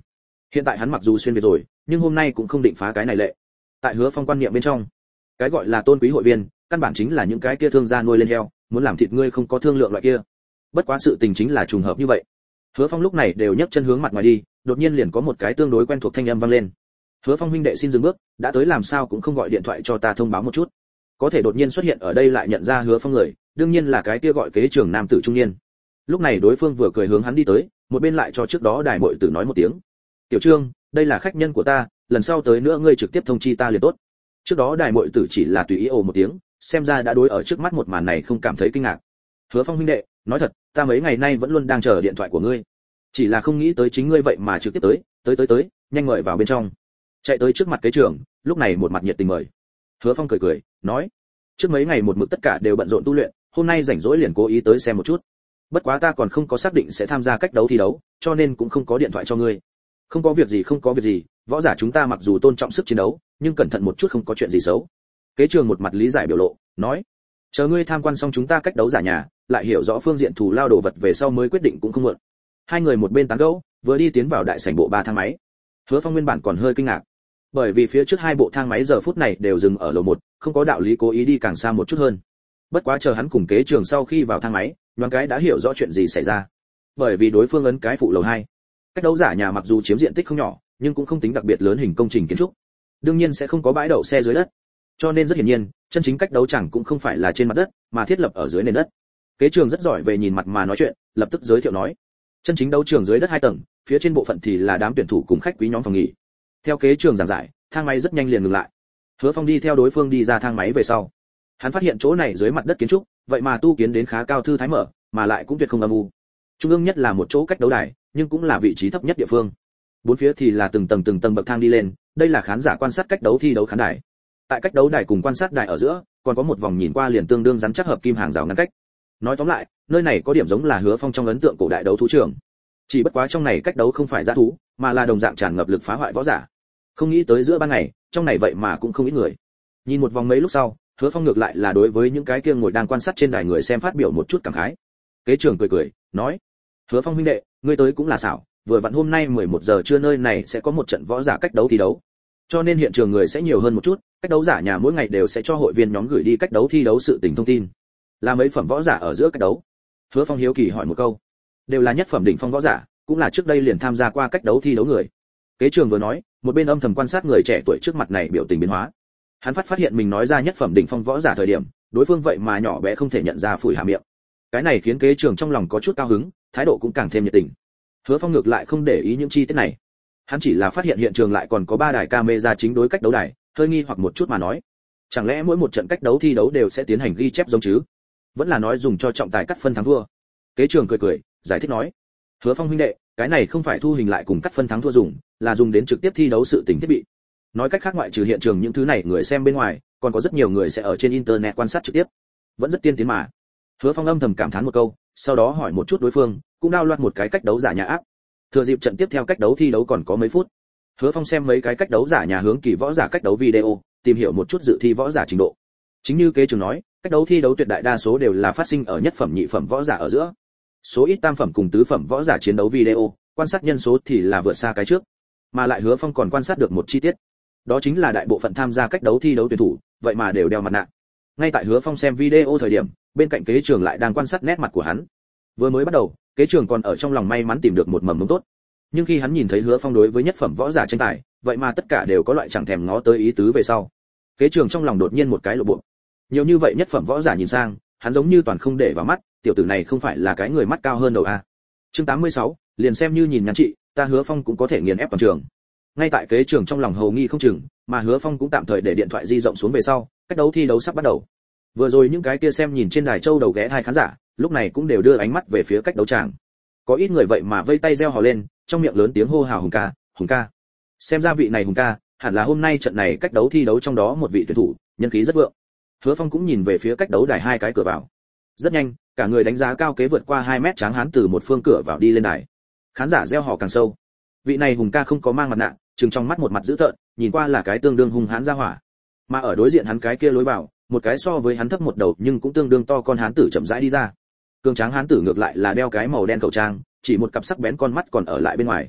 Hiện tại hắn mặc dù xuyên việt rồi, nhưng hôm nay cũng không định phá cái này lệ. Tại Hứa Phong quan niệm bên trong, cái gọi là tôn quý hội viên, căn bản chính là những cái kia thương gia nuôi lên heo, muốn làm thịt ngươi không có thương lượng loại kia. Bất quá sự tình chính là trùng hợp như vậy. Hứa Phong lúc này đều nhấc chân hướng mặt ngoài đi, đột nhiên liền có một cái tương đối quen thuộc thanh âm vang lên. Hứa Phong huynh đệ xin dừng bước, đã tới làm sao cũng không gọi điện thoại cho ta thông báo một chút. Có thể đột nhiên xuất hiện ở đây lại nhận ra Hứa Phong người, đương nhiên là cái kia gọi kế trưởng nam tử trung niên. Lúc này đối phương vừa cười hướng hắn đi tới, một bên lại cho trước đó đài muội tử nói một tiếng. "Tiểu Trương, đây là khách nhân của ta, lần sau tới nữa ngươi trực tiếp thông chi ta liền tốt." Trước đó đài muội tử chỉ là tùy ý ồ một tiếng, xem ra đã đối ở trước mắt một màn này không cảm thấy kinh ngạc. "Hứa Phong huynh đệ, nói thật, ta mấy ngày nay vẫn luôn đang chờ điện thoại của ngươi, chỉ là không nghĩ tới chính ngươi vậy mà trực tiếp tới, tới tới tới, nhanh mời vào bên trong." Chạy tới trước mặt kế trưởng, lúc này một mặt nhiệt tình mời. Hứa Phong cười cười, nói: "Trước mấy ngày một mực tất cả đều bận rộn tu luyện, hôm nay rảnh rỗi liền cố ý tới xem một chút. Bất quá ta còn không có xác định sẽ tham gia cách đấu thi đấu, cho nên cũng không có điện thoại cho ngươi." "Không có việc gì, không có việc gì, võ giả chúng ta mặc dù tôn trọng sức chiến đấu, nhưng cẩn thận một chút không có chuyện gì xấu." Kế trưởng một mặt lý giải biểu lộ, nói: "Chờ ngươi tham quan xong chúng ta cách đấu giả nhà, lại hiểu rõ phương diện thù lao đồ vật về sau mới quyết định cũng không muộn." Hai người một bên tán gẫu, vừa đi tiến vào đại sảnh bộ ba thang máy. Hứa Phong nguyên bản còn hơi kinh ngạc, bởi vì phía trước hai bộ thang máy giờ phút này đều dừng ở lầu một, không có đạo lý cố ý đi càng xa một chút hơn. Bất quá chờ hắn cùng kế trường sau khi vào thang máy, nhoáng cái đã hiểu rõ chuyện gì xảy ra. Bởi vì đối phương ấn cái phụ lầu hai. Cách đấu giả nhà mặc dù chiếm diện tích không nhỏ, nhưng cũng không tính đặc biệt lớn hình công trình kiến trúc. Đương nhiên sẽ không có bãi đậu xe dưới đất. Cho nên rất hiển nhiên, chân chính cách đấu chẳng cũng không phải là trên mặt đất, mà thiết lập ở dưới nền đất. Kế trường rất giỏi về nhìn mặt mà nói chuyện, lập tức giới thiệu nói: "Chân chính đấu trường dưới đất hai tầng, phía trên bộ phận thì là đám tuyển thủ cùng khách quý nhóm phòng nghỉ." Theo kế trường giảng giải, thang máy rất nhanh liền ngừng lại. Hứa Phong đi theo đối phương đi ra thang máy về sau, hắn phát hiện chỗ này dưới mặt đất kiến trúc, vậy mà tu kiến đến khá cao thư thái mở, mà lại cũng tuyệt không âm u. Trung ương nhất là một chỗ cách đấu đài, nhưng cũng là vị trí thấp nhất địa phương. Bốn phía thì là từng tầng từng tầng bậc thang đi lên, đây là khán giả quan sát cách đấu thi đấu khán đài. Tại cách đấu đài cùng quan sát đài ở giữa, còn có một vòng nhìn qua liền tương đương rắn chắc hợp kim hàng rào ngăn cách. Nói tóm lại, nơi này có điểm giống là Hứa Phong trong ấn tượng cổ đại đấu thú trường. Chỉ bất quá trong này cách đấu không phải dã thú, mà là đồng dạng tràn ngập lực phá hoại võ giả. Không nghĩ tới giữa ban ngày, trong này vậy mà cũng không ít người. Nhìn một vòng mấy lúc sau, Hứa Phong ngược lại là đối với những cái kia ngồi đang quan sát trên đài người xem phát biểu một chút cảm khái. Kế trưởng cười cười, nói: "Hứa Phong huynh đệ, ngươi tới cũng là xảo, vừa vặn hôm nay mười một giờ trưa nơi này sẽ có một trận võ giả cách đấu thi đấu. Cho nên hiện trường người sẽ nhiều hơn một chút, cách đấu giả nhà mỗi ngày đều sẽ cho hội viên nhóm gửi đi cách đấu thi đấu sự tình thông tin. Là mấy phẩm võ giả ở giữa cách đấu?" Hứa Phong hiếu kỳ hỏi một câu. "Đều là nhất phẩm đỉnh phong võ giả, cũng là trước đây liền tham gia qua cách đấu thi đấu người." Kế trường vừa nói, một bên âm thầm quan sát người trẻ tuổi trước mặt này biểu tình biến hóa. Hắn phát phát hiện mình nói ra nhất phẩm đỉnh phong võ giả thời điểm, đối phương vậy mà nhỏ bé không thể nhận ra phủi hà miệng. Cái này khiến kế trường trong lòng có chút cao hứng, thái độ cũng càng thêm nhiệt tình. Hứa Phong ngược lại không để ý những chi tiết này. Hắn chỉ là phát hiện hiện trường lại còn có ba đài camera chính đối cách đấu đài, hơi nghi hoặc một chút mà nói: "Chẳng lẽ mỗi một trận cách đấu thi đấu đều sẽ tiến hành ghi chép giống chứ? Vẫn là nói dùng cho trọng tài cắt phân thắng thua?" Kế trường cười cười, giải thích nói: "Hứa Phong huynh đệ, cái này không phải thu hình lại cùng cắt phân thắng thua dùng, là dùng đến trực tiếp thi đấu sự tình thiết bị. Nói cách khác ngoại trừ hiện trường những thứ này người xem bên ngoài, còn có rất nhiều người sẽ ở trên internet quan sát trực tiếp. Vẫn rất tiên tiến mà." Hứa Phong âm thầm cảm thán một câu, sau đó hỏi một chút đối phương, cũng đao loạt một cái cách đấu giả nhà áp. Thừa dịp trận tiếp theo cách đấu thi đấu còn có mấy phút, Hứa Phong xem mấy cái cách đấu giả nhà hướng kỳ võ giả cách đấu video, tìm hiểu một chút dự thi võ giả trình độ. Chính như kế trường nói, cách đấu thi đấu tuyệt đại đa số đều là phát sinh ở nhất phẩm nhị phẩm võ giả ở giữa. Số ít tam phẩm cùng tứ phẩm võ giả chiến đấu video, quan sát nhân số thì là vượt xa cái trước. Mà lại Hứa Phong còn quan sát được một chi tiết, đó chính là đại bộ phận tham gia cách đấu thi đấu tuyển thủ, vậy mà đều đeo mặt nạ. Ngay tại Hứa Phong xem video thời điểm, bên cạnh kế trường lại đang quan sát nét mặt của hắn. Vừa mới bắt đầu, kế trường còn ở trong lòng may mắn tìm được một mầm mống tốt. Nhưng khi hắn nhìn thấy Hứa Phong đối với nhất phẩm võ giả tranh tài, vậy mà tất cả đều có loại chẳng thèm ngó tới ý tứ về sau. Kế trường trong lòng đột nhiên một cái lộ bộ. Nhiều như vậy nhất phẩm võ giả nhìn sang, hắn giống như toàn không để vào mắt, tiểu tử này không phải là cái người mắt cao hơn đầu a. Chương tám mươi sáu, liền xem như nhìn nhắn chị, ta Hứa Phong cũng có thể nghiền ép toàn trường. Ngay tại kế trường trong lòng hầu nghi không chừng, mà Hứa Phong cũng tạm thời để điện thoại di rộng xuống về sau, cách đấu thi đấu sắp bắt đầu. Vừa rồi những cái kia xem nhìn trên đài châu đầu ghé hai khán giả, lúc này cũng đều đưa ánh mắt về phía cách đấu tràng. Có ít người vậy mà vây tay reo hò lên, trong miệng lớn tiếng hô hào Hùng ca, Hùng ca. Xem ra vị này Hùng ca, hẳn là hôm nay trận này cách đấu thi đấu trong đó một vị tuyển thủ, nhân khí rất vượng. Hứa Phong cũng nhìn về phía cách đấu đài hai cái cửa vào. Rất nhanh, cả người đánh giá cao kế vượt qua hai mét tráng hán từ một phương cửa vào đi lên đài. Khán giả reo hò càng sâu. Vị này Hùng ca không có mang mặt nạ, trừng trong mắt một mặt dữ tợn, nhìn qua là cái tương đương hung hãn ra hỏa. Mà ở đối diện hắn cái kia lối vào, một cái so với hắn thấp một đầu nhưng cũng tương đương to con hán tử chậm rãi đi ra. Cường tráng hán tử ngược lại là đeo cái màu đen khẩu trang, chỉ một cặp sắc bén con mắt còn ở lại bên ngoài.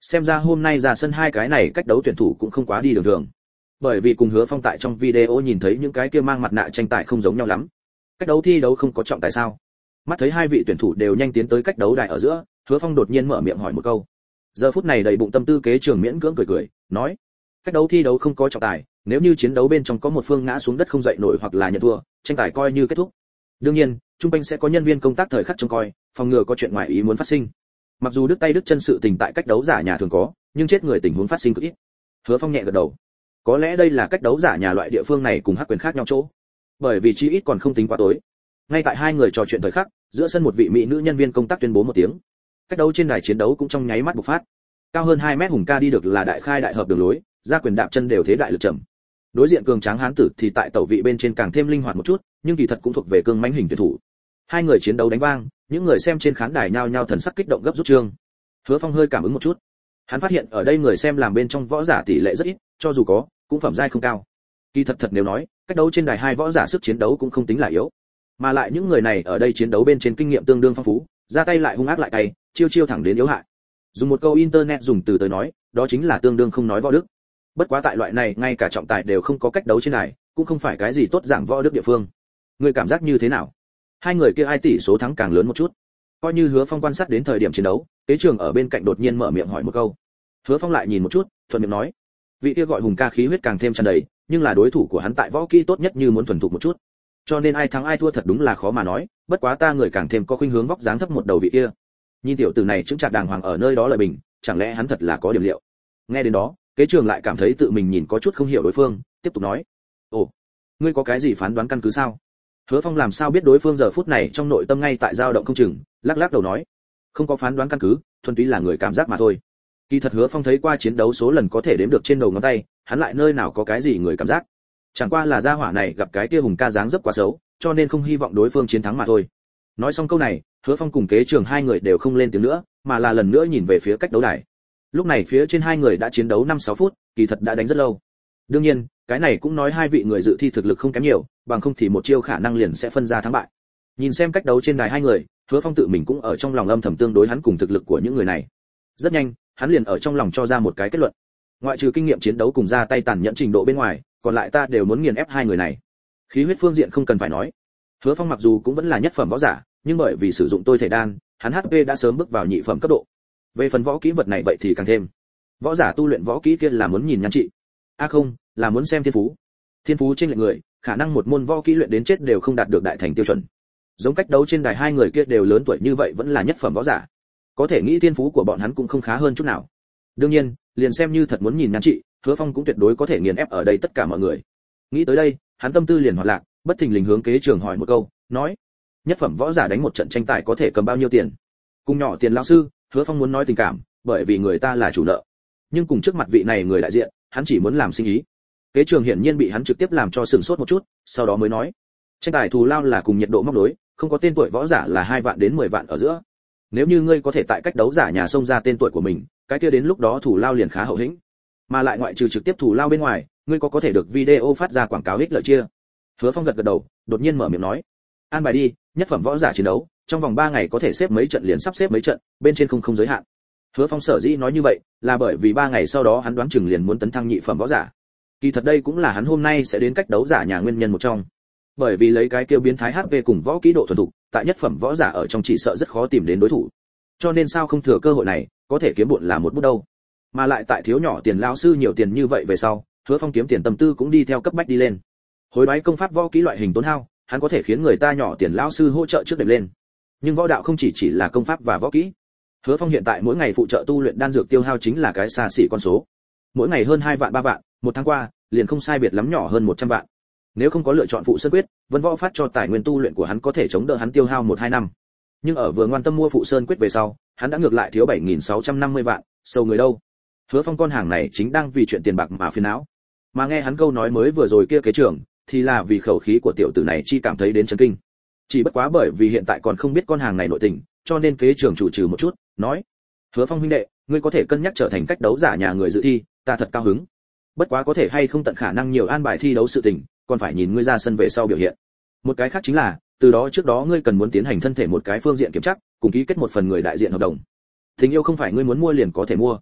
Xem ra hôm nay ra sân hai cái này cách đấu tuyển thủ cũng không quá đi đường thường. Bởi vì cùng Hứa Phong tại trong video nhìn thấy những cái kia mang mặt nạ tranh tài không giống nhau lắm. Cách đấu thi đấu không có trọng tài sao? Mắt thấy hai vị tuyển thủ đều nhanh tiến tới cách đấu đài ở giữa, Hứa Phong đột nhiên mở miệng hỏi một câu. Giờ phút này đầy bụng tâm tư Kế Trường miễn cưỡng cười cười, nói: cách đấu thi đấu không có trọng tài, nếu như chiến đấu bên trong có một phương ngã xuống đất không dậy nổi hoặc là nhận thua, tranh tài coi như kết thúc. Đương nhiên, trung quanh sẽ có nhân viên công tác thời khắc trông coi, phòng ngừa có chuyện ngoài ý muốn phát sinh. Mặc dù đứt tay đứt chân sự tình tại cách đấu giả nhà thường có, nhưng chết người tình huống phát sinh cực ít. Hứa Phong nhẹ gật đầu. Có lẽ đây là cách đấu giả nhà loại địa phương này cùng hắc quyền khác nhau chỗ. Bởi vì chi ít còn không tính quá tối. Ngay tại hai người trò chuyện thời khắc, giữa sân một vị mỹ nữ nhân viên công tác tuyên bố một tiếng. Cách đấu trên đài chiến đấu cũng trong nháy mắt bộc phát. Cao hơn hai mét hùng ca đi được là đại khai đại hợp đường lối, ra quyền đạp chân đều thế đại lực chậm. Đối diện cường tráng hán tử thì tại tẩu vị bên trên càng thêm linh hoạt một chút, nhưng kỳ thật cũng thuộc về cương mãnh hình tuyển thủ. Hai người chiến đấu đánh vang, những người xem trên khán đài nhao nhao thần sắc kích động gấp rút trương. Hứa Phong hơi cảm ứng một chút. Hắn phát hiện ở đây người xem làm bên trong võ giả tỷ lệ rất ít, cho dù có, cũng phẩm giai không cao. Kỳ thật thật nếu nói, cách đấu trên đài hai võ giả sức chiến đấu cũng không tính là yếu, mà lại những người này ở đây chiến đấu bên trên kinh nghiệm tương đương phong phú, ra tay lại hung ác lại cay, chiêu chiêu thẳng đến yếu hại. Dùng một câu internet dùng từ tới nói, đó chính là tương đương không nói võ đức. Bất quá tại loại này ngay cả trọng tài đều không có cách đấu trên đài, cũng không phải cái gì tốt giảng võ đức địa phương. Người cảm giác như thế nào? Hai người kia ai tỷ số thắng càng lớn một chút? Coi như Hứa Phong quan sát đến thời điểm chiến đấu, Kế Trường ở bên cạnh đột nhiên mở miệng hỏi một câu. Hứa Phong lại nhìn một chút, thuận miệng nói: vị kia gọi hùng ca khí huyết càng thêm tràn đầy, nhưng là đối thủ của hắn tại võ kỹ tốt nhất như muốn thuần thục một chút, cho nên ai thắng ai thua thật đúng là khó mà nói. Bất quá ta người càng thêm có khuynh hướng vóc dáng thấp một đầu vị kia. Nhìn tiểu tử này chứng chặt đàng hoàng ở nơi đó lời bình, chẳng lẽ hắn thật là có điểm liệu? Nghe đến đó, Kế Trường lại cảm thấy tự mình nhìn có chút không hiểu đối phương, tiếp tục nói: ồ, ngươi có cái gì phán đoán căn cứ sao? Hứa Phong làm sao biết đối phương giờ phút này trong nội tâm ngay tại dao động không chừng, lắc lắc đầu nói: không có phán đoán căn cứ, thuần túy là người cảm giác mà thôi. Kỳ thật Hứa Phong thấy qua chiến đấu số lần có thể đếm được trên đầu ngón tay, hắn lại nơi nào có cái gì người cảm giác. Chẳng qua là gia hỏa này gặp cái kia hùng ca dáng dấp quá xấu, cho nên không hy vọng đối phương chiến thắng mà thôi. Nói xong câu này, Hứa Phong cùng Kế Trường hai người đều không lên tiếng nữa, mà là lần nữa nhìn về phía cách đấu đài. Lúc này phía trên hai người đã chiến đấu năm sáu phút, kỳ thật đã đánh rất lâu. Đương nhiên, cái này cũng nói hai vị người dự thi thực lực không kém nhiều, bằng không thì một chiêu khả năng liền sẽ phân ra thắng bại. Nhìn xem cách đấu trên đài hai người, Hứa Phong tự mình cũng ở trong lòng âm thầm tương đối hắn cùng thực lực của những người này. Rất nhanh, hắn liền ở trong lòng cho ra một cái kết luận. Ngoại trừ kinh nghiệm chiến đấu cùng ra tay tàn nhẫn trình độ bên ngoài, còn lại ta đều muốn nghiền ép hai người này. Khí huyết phương diện không cần phải nói. Hứa Phong mặc dù cũng vẫn là nhất phẩm võ giả, nhưng bởi vì sử dụng tôi thể đan, hắn hát pê đã sớm bước vào nhị phẩm cấp độ. Về phần võ kỹ vật này vậy thì càng thêm. Võ giả tu luyện võ kỹ kia là muốn nhìn nhan trị. A à không, là muốn xem thiên phú. Thiên phú trên lệch người, khả năng một môn võ kỹ luyện đến chết đều không đạt được đại thành tiêu chuẩn. Giống cách đấu trên đài hai người kia đều lớn tuổi như vậy vẫn là nhất phẩm võ giả. Có thể nghĩ thiên phú của bọn hắn cũng không khá hơn chút nào. Đương nhiên, liền xem như thật muốn nhìn nhan trị, Hứa Phong cũng tuyệt đối có thể nghiền ép ở đây tất cả mọi người. Nghĩ tới đây, hắn tâm tư liền hoạt lạc, bất thình lình hướng Kế Trường hỏi một câu, nói: nhất phẩm võ giả đánh một trận tranh tài có thể cầm bao nhiêu tiền? Cùng nhỏ tiền lão sư, Hứa Phong muốn nói tình cảm, bởi vì người ta là chủ nợ. Nhưng cùng trước mặt vị này người đại diện, hắn chỉ muốn làm sinh ý. Kế Trường hiển nhiên bị hắn trực tiếp làm cho sửng sốt một chút, sau đó mới nói: tranh tài thù lao là cùng nhiệt độ móc đối, không có tên tuổi võ giả là hai vạn đến mười vạn ở giữa. Nếu như ngươi có thể tại cách đấu giả nhà xông ra tên tuổi của mình, cái kia đến lúc đó thủ lao liền khá hậu hĩnh. Mà lại ngoại trừ trực tiếp thủ lao bên ngoài, ngươi có có thể được video phát ra quảng cáo ích lợi chia. Hứa Phong gật gật đầu, đột nhiên mở miệng nói: an bài đi, nhất phẩm võ giả chiến đấu, trong vòng ba ngày có thể xếp mấy trận liền sắp xếp mấy trận, bên trên không không giới hạn. Hứa Phong sở dĩ nói như vậy, là bởi vì ba ngày sau đó hắn đoán chừng liền muốn tấn thăng nhị phẩm võ giả. Kỳ thật đây cũng là hắn hôm nay sẽ đến cách đấu giả nhà nguyên nhân một trong. Bởi vì lấy cái kêu biến thái hát pê cùng võ kỹ độ thuần thục, tại nhất phẩm võ giả ở trong chỉ sợ rất khó tìm đến đối thủ. Cho nên sao không thừa cơ hội này, có thể kiếm bộn là một bút đâu. Mà lại tại thiếu nhỏ tiền lão sư nhiều tiền như vậy về sau, Hứa Phong kiếm tiền tâm tư cũng đi theo cấp bách đi lên. Hối đoái công pháp võ kỹ loại hình tốn hao, hắn có thể khiến người ta nhỏ tiền lão sư hỗ trợ trước đệm lên. Nhưng võ đạo không chỉ chỉ là công pháp và võ kỹ. Hứa Phong hiện tại mỗi ngày phụ trợ tu luyện đan dược tiêu hao chính là cái xa xỉ con số. Mỗi ngày hơn hai vạn ba vạn, một tháng qua, liền không sai biệt lắm nhỏ hơn một trăm vạn. Nếu không có lựa chọn phụ sơn quyết, Vân Võ phát cho tài nguyên tu luyện của hắn có thể chống đỡ hắn tiêu hao một hai năm. Nhưng ở vừa ngoan tâm mua phụ sơn quyết về sau, hắn đã ngược lại thiếu bảy nghìn sáu trăm năm mươi vạn, sâu người đâu. Hứa Phong con hàng này chính đang vì chuyện tiền bạc mà phiền não. Mà nghe hắn câu nói mới vừa rồi kia Kế Trường, thì là vì khẩu khí của tiểu tử này chi cảm thấy đến chấn kinh. Chỉ bất quá bởi vì hiện tại còn không biết con hàng này nội tình, cho nên Kế Trường chủ trừ một chút, nói: Hứa Phong huynh đệ, ngươi có thể cân nhắc trở thành cách đấu giả nhà người dự thi, ta thật cao hứng. Bất quá có thể hay không tận khả năng nhiều an bài thi đấu sự tình, còn phải nhìn ngươi ra sân về sau biểu hiện. Một cái khác chính là, từ đó trước đó ngươi cần muốn tiến hành thân thể một cái phương diện kiểm tra, cùng ký kết một phần người đại diện hợp đồng. Tình yêu không phải ngươi muốn mua liền có thể mua.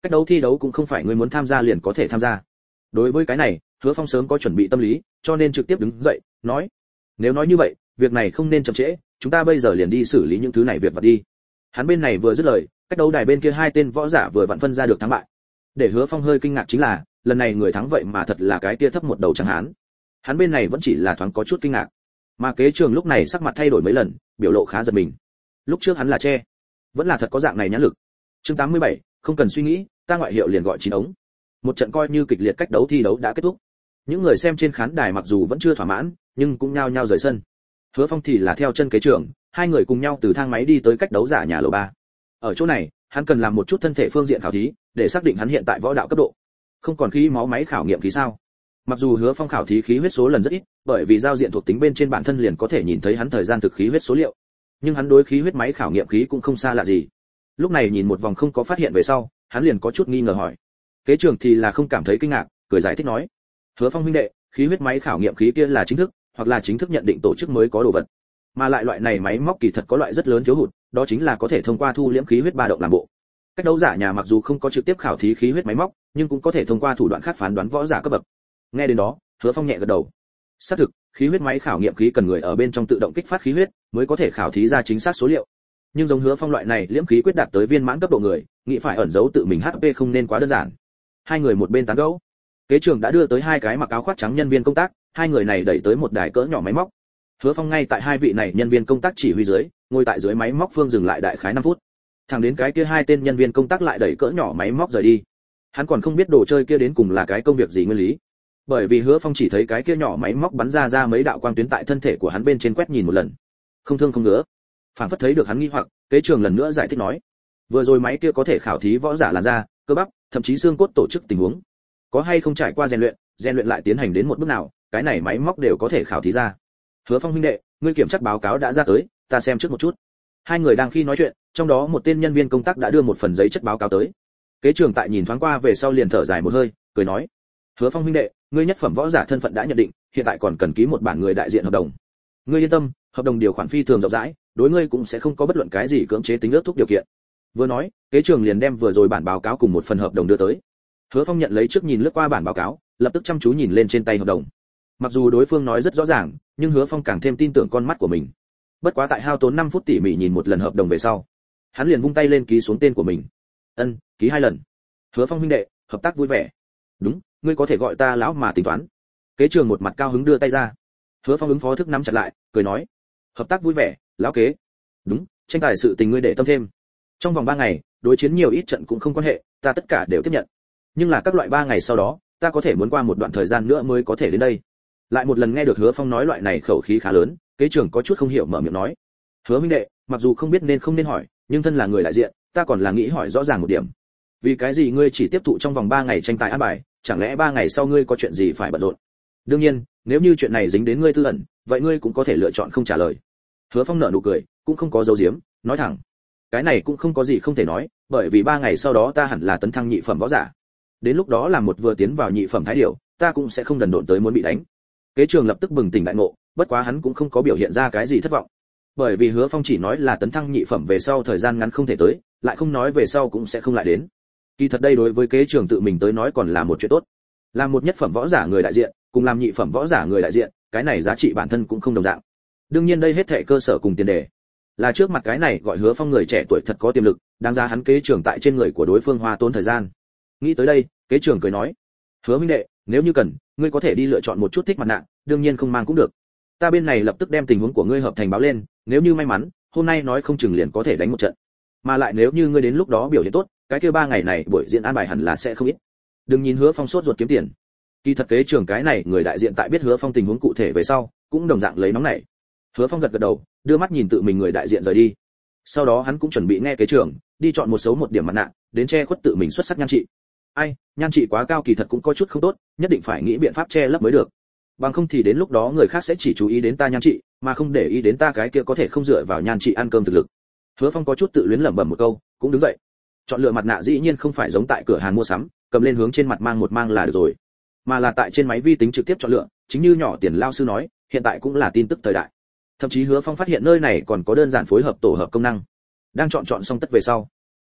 Cách đấu thi đấu cũng không phải ngươi muốn tham gia liền có thể tham gia. Đối với cái này, Hứa Phong sớm có chuẩn bị tâm lý, cho nên trực tiếp đứng dậy, nói: "Nếu nói như vậy, việc này không nên chậm trễ, chúng ta bây giờ liền đi xử lý những thứ này việc vật đi." Hắn bên này vừa dứt lời, cách đấu đài bên kia hai tên võ giả vừa vặn phân ra được thắng bại. Để Hứa Phong hơi kinh ngạc chính là, lần này người thắng vậy mà thật là cái kia thấp một đầu trắng hán. Hắn bên này vẫn chỉ là thoáng có chút kinh ngạc, mà kế trường lúc này sắc mặt thay đổi mấy lần, biểu lộ khá giật mình. Lúc trước hắn là che, vẫn là thật có dạng này nhãn lực. Chương tám mươi bảy, không cần suy nghĩ, ta ngoại hiệu liền gọi chín ống. Một trận coi như kịch liệt cách đấu thi đấu đã kết thúc. Những người xem trên khán đài mặc dù vẫn chưa thỏa mãn, nhưng cũng nhao nhao rời sân. Hứa Phong thì là theo chân kế trưởng, hai người cùng nhau từ thang máy đi tới cách đấu giả nhà lầu ba. Ở chỗ này, hắn cần làm một chút thân thể phương diện khảo thí, để xác định hắn hiện tại võ đạo cấp độ. Không còn khí máu máy khảo nghiệm khí sao? Mặc dù Hứa Phong khảo thí khí huyết số lần rất ít, bởi vì giao diện thuộc tính bên trên bản thân liền có thể nhìn thấy hắn thời gian thực khí huyết số liệu, nhưng hắn đối khí huyết máy khảo nghiệm khí cũng không xa lạ gì. Lúc này nhìn một vòng không có phát hiện về sau, hắn liền có chút nghi ngờ hỏi. Kế trưởng thì là không cảm thấy kinh ngạc, cười giải thích nói: "Hứa Phong huynh đệ, khí huyết máy khảo nghiệm khí kia là chính thức, hoặc là chính thức nhận định tổ chức mới có đồ vật. Mà lại loại này máy móc kỳ thật có loại rất lớn thiếu hụt, đó chính là có thể thông qua thu liễm khí huyết ba động làm bộ. Cách đấu giả nhà mặc dù không có trực tiếp khảo thí khí huyết máy móc, nhưng cũng có thể thông qua thủ đoạn khác phán đoán võ giả cấp bậc." Nghe đến đó, Hứa Phong nhẹ gật đầu. Xác thực, khí huyết máy khảo nghiệm khí cần người ở bên trong tự động kích phát khí huyết, mới có thể khảo thí ra chính xác số liệu. Nhưng giống Hứa Phong loại này liễm khí quyết đạt tới viên mãn cấp độ người, nghĩ phải ẩn giấu tự mình hát pê không nên quá đơn giản. Hai người một bên tán gẫu. Kế trưởng đã đưa tới hai cái mặc áo khoác trắng nhân viên công tác, hai người này đẩy tới một đài cỡ nhỏ máy móc. Hứa Phong ngay tại hai vị này nhân viên công tác chỉ huy dưới, ngồi tại dưới máy móc phương dừng lại đại khái năm phút. Thẳng đến cái kia hai tên nhân viên công tác lại đẩy cỡ nhỏ máy móc rời đi. Hắn còn không biết đồ chơi kia đến cùng là cái công việc gì nguyên lý. Bởi vì Hứa Phong chỉ thấy cái kia nhỏ máy móc bắn ra ra mấy đạo quang tuyến tại thân thể của hắn bên trên quét nhìn một lần. Không thương không ngứa. Phản phất thấy được hắn nghi hoặc, kế trường lần nữa giải thích nói: "Vừa rồi máy kia có thể khảo thí võ giả làn da, cơ bắp, thậm chí xương cốt tổ chức tình huống. Có hay không trải qua rèn luyện, rèn luyện lại tiến hành đến một bước nào, cái này máy móc đều có thể khảo thí ra." Hứa Phong huynh đệ, ngươi kiểm tra báo cáo đã ra tới, ta xem trước một chút. Hai người đang khi nói chuyện, trong đó một tên nhân viên công tác đã đưa một phần giấy chất báo cáo tới. Kế trường tại nhìn thoáng qua về sau liền thở dài một hơi, cười nói: "Hứa Phong huynh đệ, ngươi nhất phẩm võ giả thân phận đã nhận định, hiện tại còn cần ký một bản người đại diện hợp đồng. Ngươi yên tâm, hợp đồng điều khoản phi thường rộng rãi, đối ngươi cũng sẽ không có bất luận cái gì cưỡng chế tính ước thúc điều kiện." Vừa nói, kế trường liền đem vừa rồi bản báo cáo cùng một phần hợp đồng đưa tới. Hứa Phong nhận lấy trước nhìn lướt qua bản báo cáo, lập tức chăm chú nhìn lên trên tay hợp đồng. Mặc dù đối phương nói rất rõ ràng, nhưng Hứa Phong càng thêm tin tưởng con mắt của mình. Bất quá tại hao tốn năm phút tỉ mỉ nhìn một lần hợp đồng về sau, hắn liền vung tay lên ký xuống tên của mình. "Ân, ký hai lần. Hứa Phong huynh đệ, hợp tác vui vẻ." "Đúng, ngươi có thể gọi ta lão mà tính toán." Kế trường một mặt cao hứng đưa tay ra. Hứa Phong ứng phó thức nắm chặt lại, cười nói: "Hợp tác vui vẻ, lão kế." "Đúng, tranh tài sự tình ngươi để tâm thêm. Trong vòng ba ngày, đối chiến nhiều ít trận cũng không quan hệ, ta tất cả đều tiếp nhận. Nhưng là các loại ba ngày sau đó, ta có thể muốn qua một đoạn thời gian nữa mới có thể đến đây." Lại một lần nghe được Hứa Phong nói loại này khẩu khí khá lớn, kế trưởng có chút không hiểu mở miệng nói: "Hứa minh đệ, mặc dù không biết nên không nên hỏi, nhưng thân là người đại diện, ta còn là nghĩ hỏi rõ ràng một điểm. Vì cái gì ngươi chỉ tiếp thụ trong vòng ba ngày tranh tài an bài, chẳng lẽ ba ngày sau ngươi có chuyện gì phải bận rộn? Đương nhiên, nếu như chuyện này dính đến ngươi tư ẩn, vậy ngươi cũng có thể lựa chọn không trả lời." Hứa Phong nở nụ cười, cũng không có giấu giếm, nói thẳng: "Cái này cũng không có gì không thể nói, bởi vì ba ngày sau đó ta hẳn là tấn thăng nhị phẩm võ giả. Đến lúc đó làm một vừa tiến vào nhị phẩm thái điểu, ta cũng sẽ không đần độn tới muốn bị đánh." Kế trường lập tức bừng tỉnh đại ngộ, bất quá hắn cũng không có biểu hiện ra cái gì thất vọng. Bởi vì Hứa Phong chỉ nói là tấn thăng nhị phẩm về sau thời gian ngắn không thể tới, lại không nói về sau cũng sẽ không lại đến. Kỳ thật đây đối với kế trường tự mình tới nói còn là một chuyện tốt. Làm một nhất phẩm võ giả người đại diện, cùng làm nhị phẩm võ giả người đại diện, cái này giá trị bản thân cũng không đồng dạng. Đương nhiên đây hết thảy cơ sở cùng tiền đề là trước mặt cái này gọi Hứa Phong người trẻ tuổi thật có tiềm lực, đáng ra hắn kế trường tại trên người của đối phương hoa tốn thời gian. Nghĩ tới đây, kế trường cười nói: "Hứa minh đệ, nếu như cần, ngươi có thể đi lựa chọn một chút thích mặt nạ, đương nhiên không mang cũng được. Ta bên này lập tức đem tình huống của ngươi hợp thành báo lên, nếu như may mắn, hôm nay nói không chừng liền có thể đánh một trận. Mà lại nếu như ngươi đến lúc đó biểu hiện tốt, cái kia ba ngày này buổi diễn an bài hẳn là sẽ không ít." Đừng nhìn Hứa Phong sốt ruột kiếm tiền. Kỳ thật kế trưởng cái này người đại diện tại biết Hứa Phong tình huống cụ thể về sau, cũng đồng dạng lấy nóng này. Hứa Phong gật gật đầu, đưa mắt nhìn tự mình người đại diện rời đi. Sau đó hắn cũng chuẩn bị nghe kế trưởng đi chọn một số một điểm mặt nạ, đến che khuất tự mình xuất sắc nhan trị. Ai, nhan trị quá cao kỳ thật cũng có chút không tốt, nhất định phải nghĩ biện pháp che lấp mới được. Bằng không thì đến lúc đó người khác sẽ chỉ chú ý đến ta nhan trị, mà không để ý đến ta cái kia có thể không dựa vào nhan trị ăn cơm thực lực. Hứa Phong có chút tự luyến lẩm bẩm một câu, cũng đứng dậy. Chọn lựa mặt nạ dĩ nhiên không phải giống tại cửa hàng mua sắm, cầm lên hướng trên mặt mang một mang là được rồi, mà là tại trên máy vi tính trực tiếp chọn lựa, chính như nhỏ tiền lao sư nói, hiện tại cũng là tin tức thời đại. Thậm chí Hứa Phong phát hiện nơi này còn có đơn giản phối hợp tổ hợp công năng. Đang chọn chọn xong tất về sau,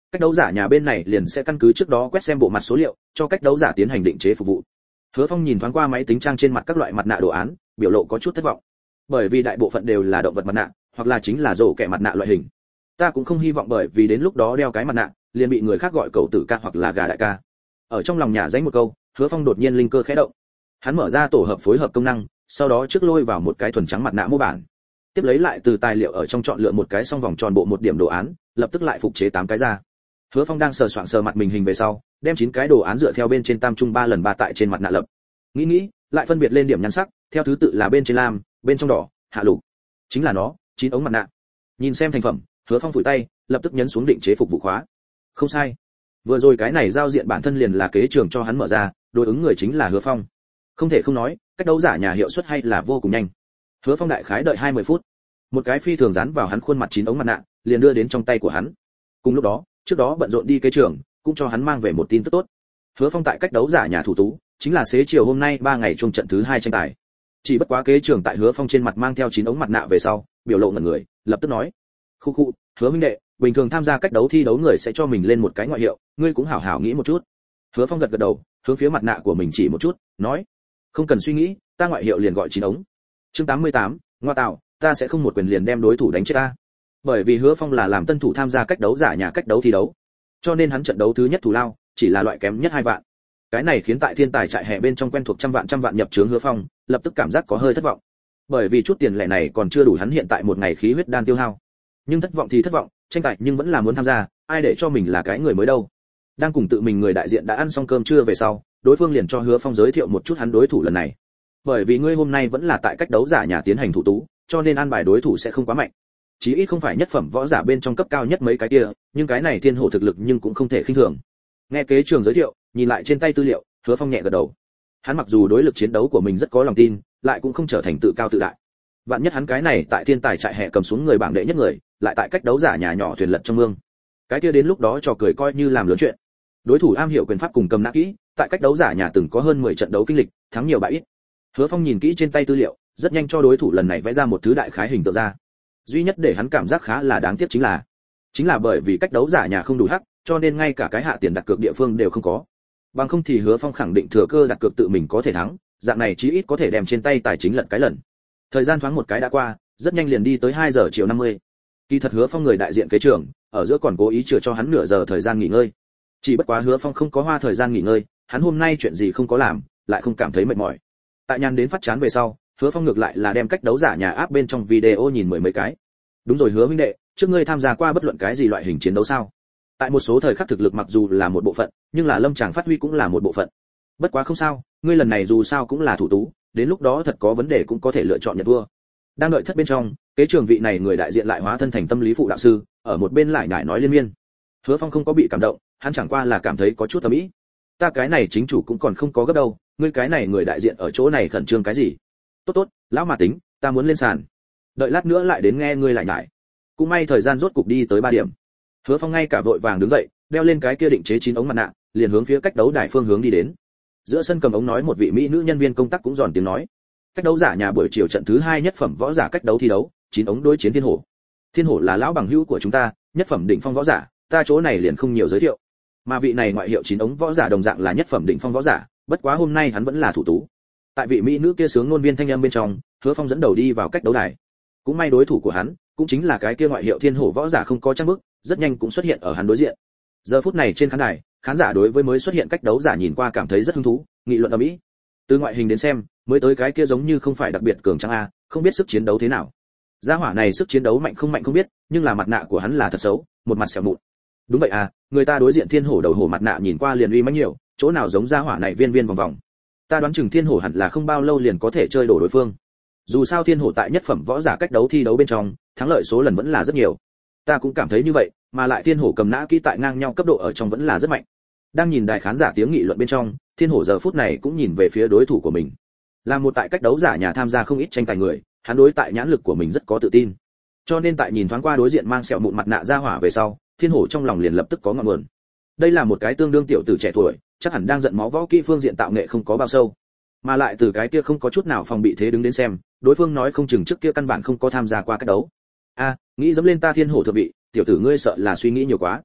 cách đấu giả nhà bên này liền sẽ căn cứ trước đó quét xem bộ mặt số liệu, cho cách đấu giả tiến hành định chế phục vụ. Hứa Phong nhìn thoáng qua máy tính trang trên mặt các loại mặt nạ đồ án, biểu lộ có chút thất vọng. Bởi vì đại bộ phận đều là động vật mặt nạ, hoặc là chính là rổ kẻ mặt nạ loại hình. Ta cũng không hy vọng bởi vì đến lúc đó đeo cái mặt nạ, liền bị người khác gọi cậu tử ca hoặc là gà đại ca. Ở trong lòng nhà danh một câu, Hứa Phong đột nhiên linh cơ khẽ động. Hắn mở ra tổ hợp phối hợp công năng, sau đó trước lôi vào một cái thuần trắng mặt nạ mô bản. Tiếp lấy lại từ tài liệu ở trong chọn lựa một cái song vòng tròn bộ một điểm đồ án, lập tức lại phục chế tám cái ra. Hứa Phong đang sờ soạn sờ mặt mình hình về sau, đem chín cái đồ án dựa theo bên trên tam trung ba lần ba tại trên mặt nạ lập. Nghĩ nghĩ, lại phân biệt lên điểm nhan sắc, theo thứ tự là bên trên lam, bên trong đỏ, hạ lục. Chính là nó, chín ống mặt nạ. Nhìn xem thành phẩm, Hứa Phong phủi tay, lập tức nhấn xuống định chế phục vụ khóa. Không sai. Vừa rồi cái này giao diện bản thân liền là kế trường cho hắn mở ra, đối ứng người chính là Hứa Phong. Không thể không nói, cách đấu giả nhà hiệu suất hay là vô cùng nhanh. Hứa Phong đại khái đợi hai mươi phút, một cái phi thường dán vào hắn khuôn mặt chín ống mặt nạ, liền đưa đến trong tay của hắn. Cùng lúc đó, trước đó bận rộn đi kế trường, cũng cho hắn mang về một tin tức tốt. Hứa Phong tại cách đấu giả nhà thủ tú, chính là xế chiều hôm nay ba ngày chung trận thứ hai tranh tài. Chỉ bất quá kế trường tại Hứa Phong trên mặt mang theo chín ống mặt nạ về sau, biểu lộ ngẩn người, lập tức nói: "Khu khu, Hứa huynh đệ, bình thường tham gia cách đấu thi đấu người sẽ cho mình lên một cái ngoại hiệu, ngươi cũng hảo hảo nghĩ một chút." Hứa Phong gật gật đầu, hướng phía mặt nạ của mình chỉ một chút, nói: "Không cần suy nghĩ, ta ngoại hiệu liền gọi chín ống." Chương tám mươi tám, ngoa tạo, ta sẽ không một quyền liền đem đối thủ đánh chết ta. Bởi vì Hứa Phong là làm tân thủ tham gia cách đấu giả nhà cách đấu thi đấu, cho nên hắn trận đấu thứ nhất thủ lao chỉ là loại kém nhất hai vạn. Cái này khiến tại thiên tài trại hè bên trong quen thuộc trăm vạn trăm vạn nhập chướng Hứa Phong, lập tức cảm giác có hơi thất vọng. Bởi vì chút tiền lẻ này còn chưa đủ hắn hiện tại một ngày khí huyết đan tiêu hao. Nhưng thất vọng thì thất vọng, tranh tài nhưng vẫn là muốn tham gia, ai để cho mình là cái người mới đâu. Đang cùng tự mình người đại diện đã ăn xong cơm trưa về sau, đối phương liền cho Hứa Phong giới thiệu một chút hắn đối thủ lần này. Bởi vì ngươi hôm nay vẫn là tại cách đấu giả nhà tiến hành thủ tú, cho nên an bài đối thủ sẽ không quá mạnh. Chí ít không phải nhất phẩm võ giả bên trong cấp cao nhất mấy cái kia, nhưng cái này thiên hổ thực lực nhưng cũng không thể khinh thường. Nghe kế trường giới thiệu, nhìn lại trên tay tư liệu, Hứa Phong nhẹ gật đầu. Hắn mặc dù đối lực chiến đấu của mình rất có lòng tin, lại cũng không trở thành tự cao tự đại. Vạn nhất hắn cái này tại thiên tài trại hè cầm xuống người bảng đệ nhất người, lại tại cách đấu giả nhà nhỏ thuyền lật trong mương. Cái kia đến lúc đó trò cười coi như làm lớn chuyện. Đối thủ am hiểu quyền pháp cùng cầm nã kỹ, tại cách đấu giả nhà từng có hơn mười trận đấu kinh lịch, thắng nhiều bại ít. Hứa Phong nhìn kỹ trên tay tư liệu, rất nhanh cho đối thủ lần này vẽ ra một thứ đại khái hình tượng ra. Duy nhất để hắn cảm giác khá là đáng tiếc chính là, chính là bởi vì cách đấu giả nhà không đủ hắc, cho nên ngay cả cái hạ tiền đặt cược địa phương đều không có. Bằng không thì Hứa Phong khẳng định thừa cơ đặt cược tự mình có thể thắng, dạng này chí ít có thể đem trên tay tài chính lật cái lần. Thời gian thoáng một cái đã qua, rất nhanh liền đi tới hai giờ chiều năm mươi. Kỳ thật Hứa Phong người đại diện kế trưởng, ở giữa còn cố ý chừa cho hắn nửa giờ thời gian nghỉ ngơi. Chỉ bất quá Hứa Phong không có hoa thời gian nghỉ ngơi, hắn hôm nay chuyện gì không có làm, lại không cảm thấy mệt mỏi. Tại nhàn đến phát chán về sau, Hứa Phong ngược lại là đem cách đấu giả nhà áp bên trong video nhìn mười mấy cái. Đúng rồi Hứa huynh đệ, trước ngươi tham gia qua bất luận cái gì loại hình chiến đấu sao? Tại một số thời khắc thực lực mặc dù là một bộ phận, nhưng là lâm tràng phát huy cũng là một bộ phận. Bất quá không sao, ngươi lần này dù sao cũng là thủ tú, đến lúc đó thật có vấn đề cũng có thể lựa chọn nhận thua. Đang đợi thất bên trong, kế trường vị này người đại diện lại hóa thân thành tâm lý phụ đạo sư, ở một bên lại nhải nói liên miên. Hứa Phong không có bị cảm động, hắn chẳng qua là cảm thấy có chút tầm ý. Ta cái này chính chủ cũng còn không có gấp đâu, ngươi cái này người đại diện ở chỗ này khẩn trương cái gì? Tốt tốt, lão mà tính, ta muốn lên sàn. Đợi lát nữa lại đến nghe ngươi lại nhải. Cũng may thời gian rốt cục đi tới ba điểm. Hứa Phong ngay cả vội vàng đứng dậy, đeo lên cái kia định chế chín ống mặt nạ, liền hướng phía cách đấu đài phương hướng đi đến. Giữa sân cầm ống nói một vị mỹ nữ nhân viên công tác cũng giòn tiếng nói. Cách đấu giả nhà buổi chiều trận thứ hai nhất phẩm võ giả cách đấu thi đấu, chín ống đối chiến thiên hổ. Thiên hổ là lão bằng hữu của chúng ta, nhất phẩm đỉnh phong võ giả, ta chỗ này liền không nhiều giới thiệu. Mà vị này ngoại hiệu chín ống võ giả đồng dạng là nhất phẩm đỉnh phong võ giả, bất quá hôm nay hắn vẫn là thủ tú. Tại vị mỹ nữ kia sướng ngôn viên thanh âm bên trong, Hứa Phong dẫn đầu đi vào cách đấu đài. Cũng may đối thủ của hắn, cũng chính là cái kia ngoại hiệu thiên hổ võ giả không có trang bức, rất nhanh cũng xuất hiện ở hắn đối diện. Giờ phút này trên khán đài, khán giả đối với mới xuất hiện cách đấu giả nhìn qua cảm thấy rất hứng thú, nghị luận ầm ĩ. Từ ngoại hình đến xem, mới tới cái kia giống như không phải đặc biệt cường tráng a, không biết sức chiến đấu thế nào. Gia hỏa này sức chiến đấu mạnh không mạnh không biết, nhưng là mặt nạ của hắn là thật xấu, một mặt sẹo mụn. Đúng vậy à, người ta đối diện thiên hổ đầu hổ mặt nạ nhìn qua liền uy mãnh nhiều, chỗ nào giống gia hỏa này viên viên vòng vòng. Ta đoán chừng thiên hổ hẳn là không bao lâu liền có thể chơi đổ đối phương. Dù sao thiên hổ tại nhất phẩm võ giả cách đấu thi đấu bên trong, thắng lợi số lần vẫn là rất nhiều. Ta cũng cảm thấy như vậy, mà lại thiên hổ cầm nã kỹ tại ngang nhau cấp độ ở trong vẫn là rất mạnh. Đang nhìn đài khán giả tiếng nghị luận bên trong, thiên hổ giờ phút này cũng nhìn về phía đối thủ của mình. Là một tại cách đấu giả nhà tham gia không ít tranh tài người, hắn đối tại nhãn lực của mình rất có tự tin. Cho nên tại nhìn thoáng qua đối diện mang sẹo mụn mặt nạ ra hỏa về sau, thiên hổ trong lòng liền lập tức có ngọn nguồn. Đây là một cái tương đương tiểu tử trẻ tuổi, chắc hẳn đang giận máu võ kỹ phương diện tạo nghệ không có bao sâu. Mà lại từ cái kia không có chút nào phòng bị thế đứng đến xem, đối phương nói không chừng trước kia căn bản không có tham gia qua cách đấu. A, nghĩ dẫm lên ta thiên hổ thượng vị, tiểu tử ngươi sợ là suy nghĩ nhiều quá.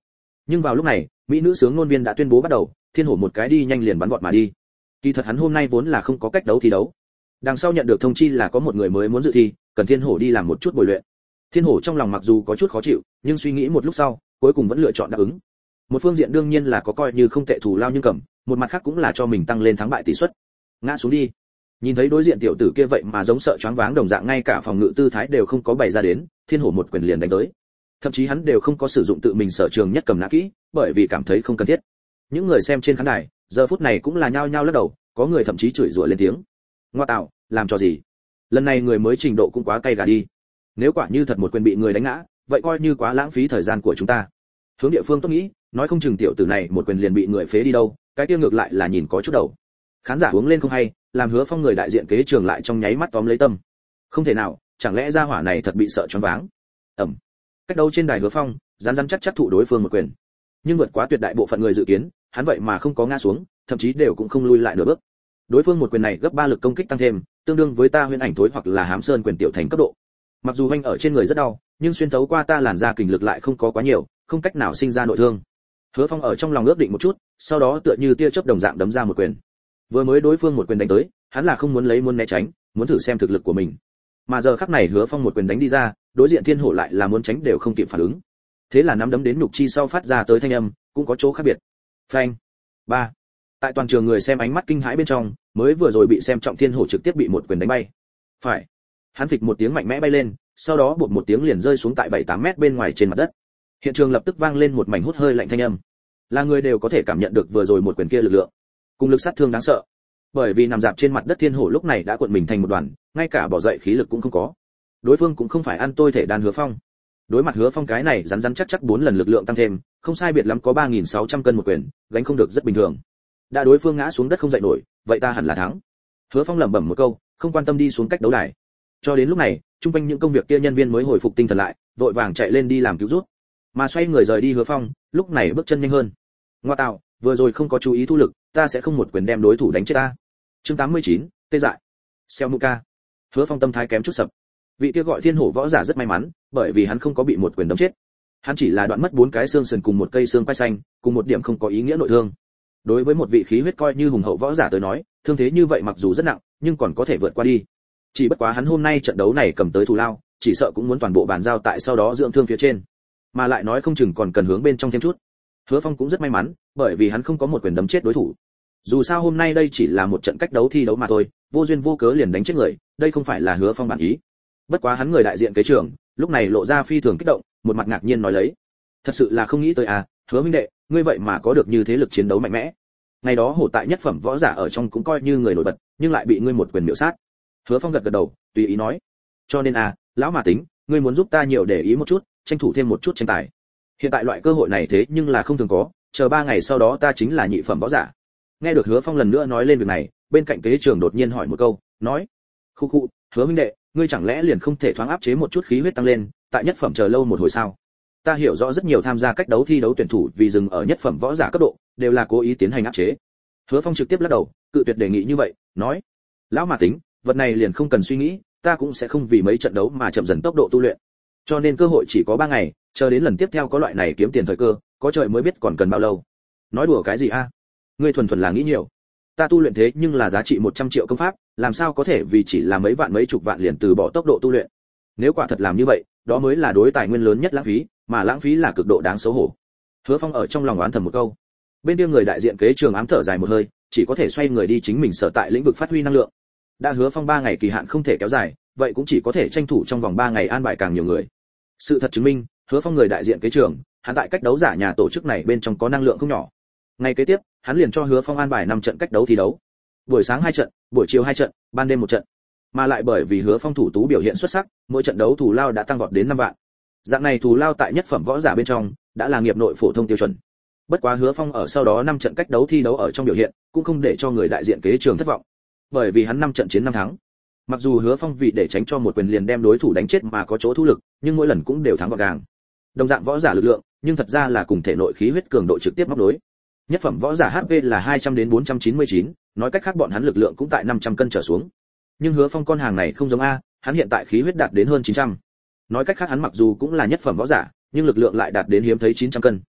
Nhưng vào lúc này, mỹ nữ sướng ngôn viên đã tuyên bố bắt đầu, Thiên Hổ một cái đi nhanh liền bắn vọt mà đi. Kỳ thật hắn hôm nay vốn là không có cách đấu thi đấu. Đằng sau nhận được thông chi là có một người mới muốn dự thi, cần Thiên Hổ đi làm một chút bồi luyện. Thiên Hổ trong lòng mặc dù có chút khó chịu, nhưng suy nghĩ một lúc sau, cuối cùng vẫn lựa chọn đáp ứng. Một phương diện đương nhiên là có coi như không tệ thù lao nhưng cầm, một mặt khác cũng là cho mình tăng lên thắng bại tỷ suất. Ngã xuống đi. Nhìn thấy đối diện tiểu tử kia vậy mà giống sợ choáng váng đồng dạng, ngay cả phòng ngự tư thái đều không có bày ra đến, Thiên Hổ một quyền liền đánh tới. Thậm chí hắn đều không có sử dụng tự mình sở trường nhất cầm nã kỹ, bởi vì cảm thấy không cần thiết. Những người xem trên khán đài, giờ phút này cũng là nhao nhao lắc đầu, có người thậm chí chửi rủa lên tiếng. Ngoa tạo, làm cho gì? Lần này người mới trình độ cũng quá cay gà đi. Nếu quả như thật một quyền bị người đánh ngã, vậy coi như quá lãng phí thời gian của chúng ta. Hướng địa phương tốt nghĩ, nói không chừng tiểu tử này một quyền liền bị người phế đi đâu, cái kia ngược lại là nhìn có chút đầu. Khán giả uống lên không hay, làm Hứa Phong người đại diện kế trường lại trong nháy mắt tóm lấy tâm. Không thể nào, chẳng lẽ gia hỏa này thật bị sợ choáng váng. Ẩm. Cách đâu trên đài Hứa Phong, rắn rắn chắc chắc thụ đối phương một quyền. Nhưng vượt quá tuyệt đại bộ phận người dự kiến, hắn vậy mà không có ngã xuống, thậm chí đều cũng không lui lại nửa bước. Đối phương một quyền này gấp ba lực công kích tăng thêm, tương đương với ta Huyễn Ảnh Thối hoặc là Hám Sơn quyền tiểu thành cấp độ. Mặc dù vênh ở trên người rất đau, nhưng xuyên thấu qua ta làn da kình lực lại không có quá nhiều, không cách nào sinh ra nội thương. Hứa Phong ở trong lòng ước định một chút, sau đó tựa như tia chớp đồng dạng đấm ra một quyền. Vừa mới đối phương một quyền đánh tới, hắn là không muốn lấy muốn né tránh, muốn thử xem thực lực của mình. Mà giờ khắc này Hứa Phong một quyền đánh đi ra, đối diện Thiên Hổ lại là muốn tránh đều không kịp phản ứng. Thế là nắm đấm đến nhục chi sau phát ra tới thanh âm, cũng có chỗ khác biệt. Phanh. Ba. Tại toàn trường người xem ánh mắt kinh hãi bên trong, mới vừa rồi bị xem trọng Thiên Hổ trực tiếp bị một quyền đánh bay. Phải. Hắn phịch một tiếng mạnh mẽ bay lên, sau đó bụp một tiếng liền rơi xuống tại bảy tám mét bên ngoài trên mặt đất. Hiện trường lập tức vang lên một mảnh hút hơi lạnh thanh âm. Là người đều có thể cảm nhận được vừa rồi một quyền kia lực lượng, cùng lực sát thương đáng sợ. Bởi vì nằm dạp trên mặt đất Thiên Hổ lúc này đã cuộn mình thành một đoàn, ngay cả bỏ dậy khí lực cũng không có. Đối phương cũng không phải ăn tôi thể đàn Hứa Phong. Đối mặt Hứa Phong cái này rắn rắn chắc chắc bốn lần lực lượng tăng thêm, không sai biệt lắm có ba nghìn sáu trăm cân một quyền, gánh không được rất bình thường. Đã đối phương ngã xuống đất không dậy nổi, vậy ta hẳn là thắng. Hứa Phong lẩm bẩm một câu, không quan tâm đi xuống cách đấu đài. Cho đến lúc này, trung quanh những công việc kia nhân viên mới hồi phục tinh thần lại, vội vàng chạy lên đi làm cứu rút. Mà xoay người rời đi Hứa Phong, lúc này bước chân nhanh hơn. Ngoa tạo, vừa rồi không có chú ý thu lực, ta sẽ không một quyền đem đối thủ đánh chết ta. Chương tám mươi chín, tê dại. Xeo Muka. Hứa Phong tâm thái kém chút sập. Vị kia gọi Thiên Hổ võ giả rất may mắn, bởi vì hắn không có bị một quyền đấm chết. Hắn chỉ là đoạn mất bốn cái xương sườn cùng một cây xương quai xanh, cùng một điểm không có ý nghĩa nội thương. Đối với một vị khí huyết coi như hùng hậu võ giả tới nói, thương thế như vậy mặc dù rất nặng, nhưng còn có thể vượt qua đi. Chỉ bất quá hắn hôm nay trận đấu này cầm tới thù lao, chỉ sợ cũng muốn toàn bộ bàn giao tại sau đó dưỡng thương phía trên, mà lại nói không chừng còn cần hướng bên trong thêm chút. Hứa Phong cũng rất may mắn, bởi vì hắn không có một quyền đấm chết đối thủ. Dù sao hôm nay đây chỉ là một trận cách đấu thi đấu mà thôi, vô duyên vô cớ liền đánh chết người, đây không phải là Hứa Phong bản ý. Bất quá hắn người đại diện kế trưởng, lúc này lộ ra phi thường kích động, một mặt ngạc nhiên nói lấy: "Thật sự là không nghĩ tới à, Hứa huynh đệ, ngươi vậy mà có được như thế lực chiến đấu mạnh mẽ. Ngày đó hổ tại nhất phẩm võ giả ở trong cũng coi như người nổi bật, nhưng lại bị ngươi một quyền miểu sát." Hứa Phong gật gật đầu, tùy ý nói: "Cho nên à, lão mà tính, ngươi muốn giúp ta nhiều để ý một chút, tranh thủ thêm một chút tranh tài. Hiện tại loại cơ hội này thế nhưng là không thường có, chờ ba ngày sau đó ta chính là nhị phẩm võ giả." Nghe được Hứa Phong lần nữa nói lên việc này, bên cạnh kế trưởng đột nhiên hỏi một câu, nói: "Khu khu, Hứa huynh đệ, ngươi chẳng lẽ liền không thể thoáng áp chế một chút khí huyết tăng lên, tại nhất phẩm chờ lâu một hồi sao?" Ta hiểu rõ rất nhiều tham gia cách đấu thi đấu tuyển thủ vì dừng ở nhất phẩm võ giả cấp độ, đều là cố ý tiến hành áp chế. Hứa Phong trực tiếp lắc đầu, cự tuyệt đề nghị như vậy, nói: "Lão mà tính, vật này liền không cần suy nghĩ, ta cũng sẽ không vì mấy trận đấu mà chậm dần tốc độ tu luyện. Cho nên cơ hội chỉ có ba ngày, chờ đến lần tiếp theo có loại này kiếm tiền thời cơ, có trời mới biết còn cần bao lâu." Nói đùa cái gì a? Ngươi thuần thuần là nghĩ nhiều. Ta tu luyện thế nhưng là giá trị một trăm triệu công pháp, làm sao có thể vì chỉ là mấy vạn mấy chục vạn liền từ bỏ tốc độ tu luyện. Nếu quả thật làm như vậy, đó mới là đối tài nguyên lớn nhất lãng phí, mà lãng phí là cực độ đáng xấu hổ. Hứa Phong ở trong lòng oán thầm một câu. Bên kia người đại diện kế trường ám thở dài một hơi, chỉ có thể xoay người đi chính mình sở tại lĩnh vực phát huy năng lượng. Đã Hứa Phong ba ngày kỳ hạn không thể kéo dài, vậy cũng chỉ có thể tranh thủ trong vòng ba ngày an bài càng nhiều người. Sự thật chứng minh, Hứa Phong người đại diện kế trường, hắn tại cách đấu giả nhà tổ chức này bên trong có năng lượng không nhỏ. Ngày kế tiếp, hắn liền cho Hứa Phong an bài năm trận cách đấu thi đấu. Buổi sáng hai trận, buổi chiều hai trận, ban đêm một trận. Mà lại bởi vì Hứa Phong thủ tú biểu hiện xuất sắc, mỗi trận đấu thù lao đã tăng vọt đến năm vạn. Dạng này thù lao tại nhất phẩm võ giả bên trong đã là nghiệp nội phổ thông tiêu chuẩn. Bất quá Hứa Phong ở sau đó năm trận cách đấu thi đấu ở trong biểu hiện, cũng không để cho người đại diện kế trường thất vọng. Bởi vì hắn năm trận chiến năm thắng. Mặc dù Hứa Phong vì để tránh cho một quyền liền đem đối thủ đánh chết mà có chỗ thu lực, nhưng mỗi lần cũng đều thắng gọn gàng. Đồng dạng võ giả lực lượng, nhưng thật ra là cùng thể nội khí huyết cường độ trực tiếp móc đối. Nhất phẩm võ giả hát pê là hai trăm đến bốn trăm chín mươi chín, nói cách khác bọn hắn lực lượng cũng tại năm trăm cân trở xuống. Nhưng Hứa Phong con hàng này không giống a, hắn hiện tại khí huyết đạt đến hơn chín trăm. Nói cách khác hắn mặc dù cũng là nhất phẩm võ giả, nhưng lực lượng lại đạt đến hiếm thấy chín trăm cân.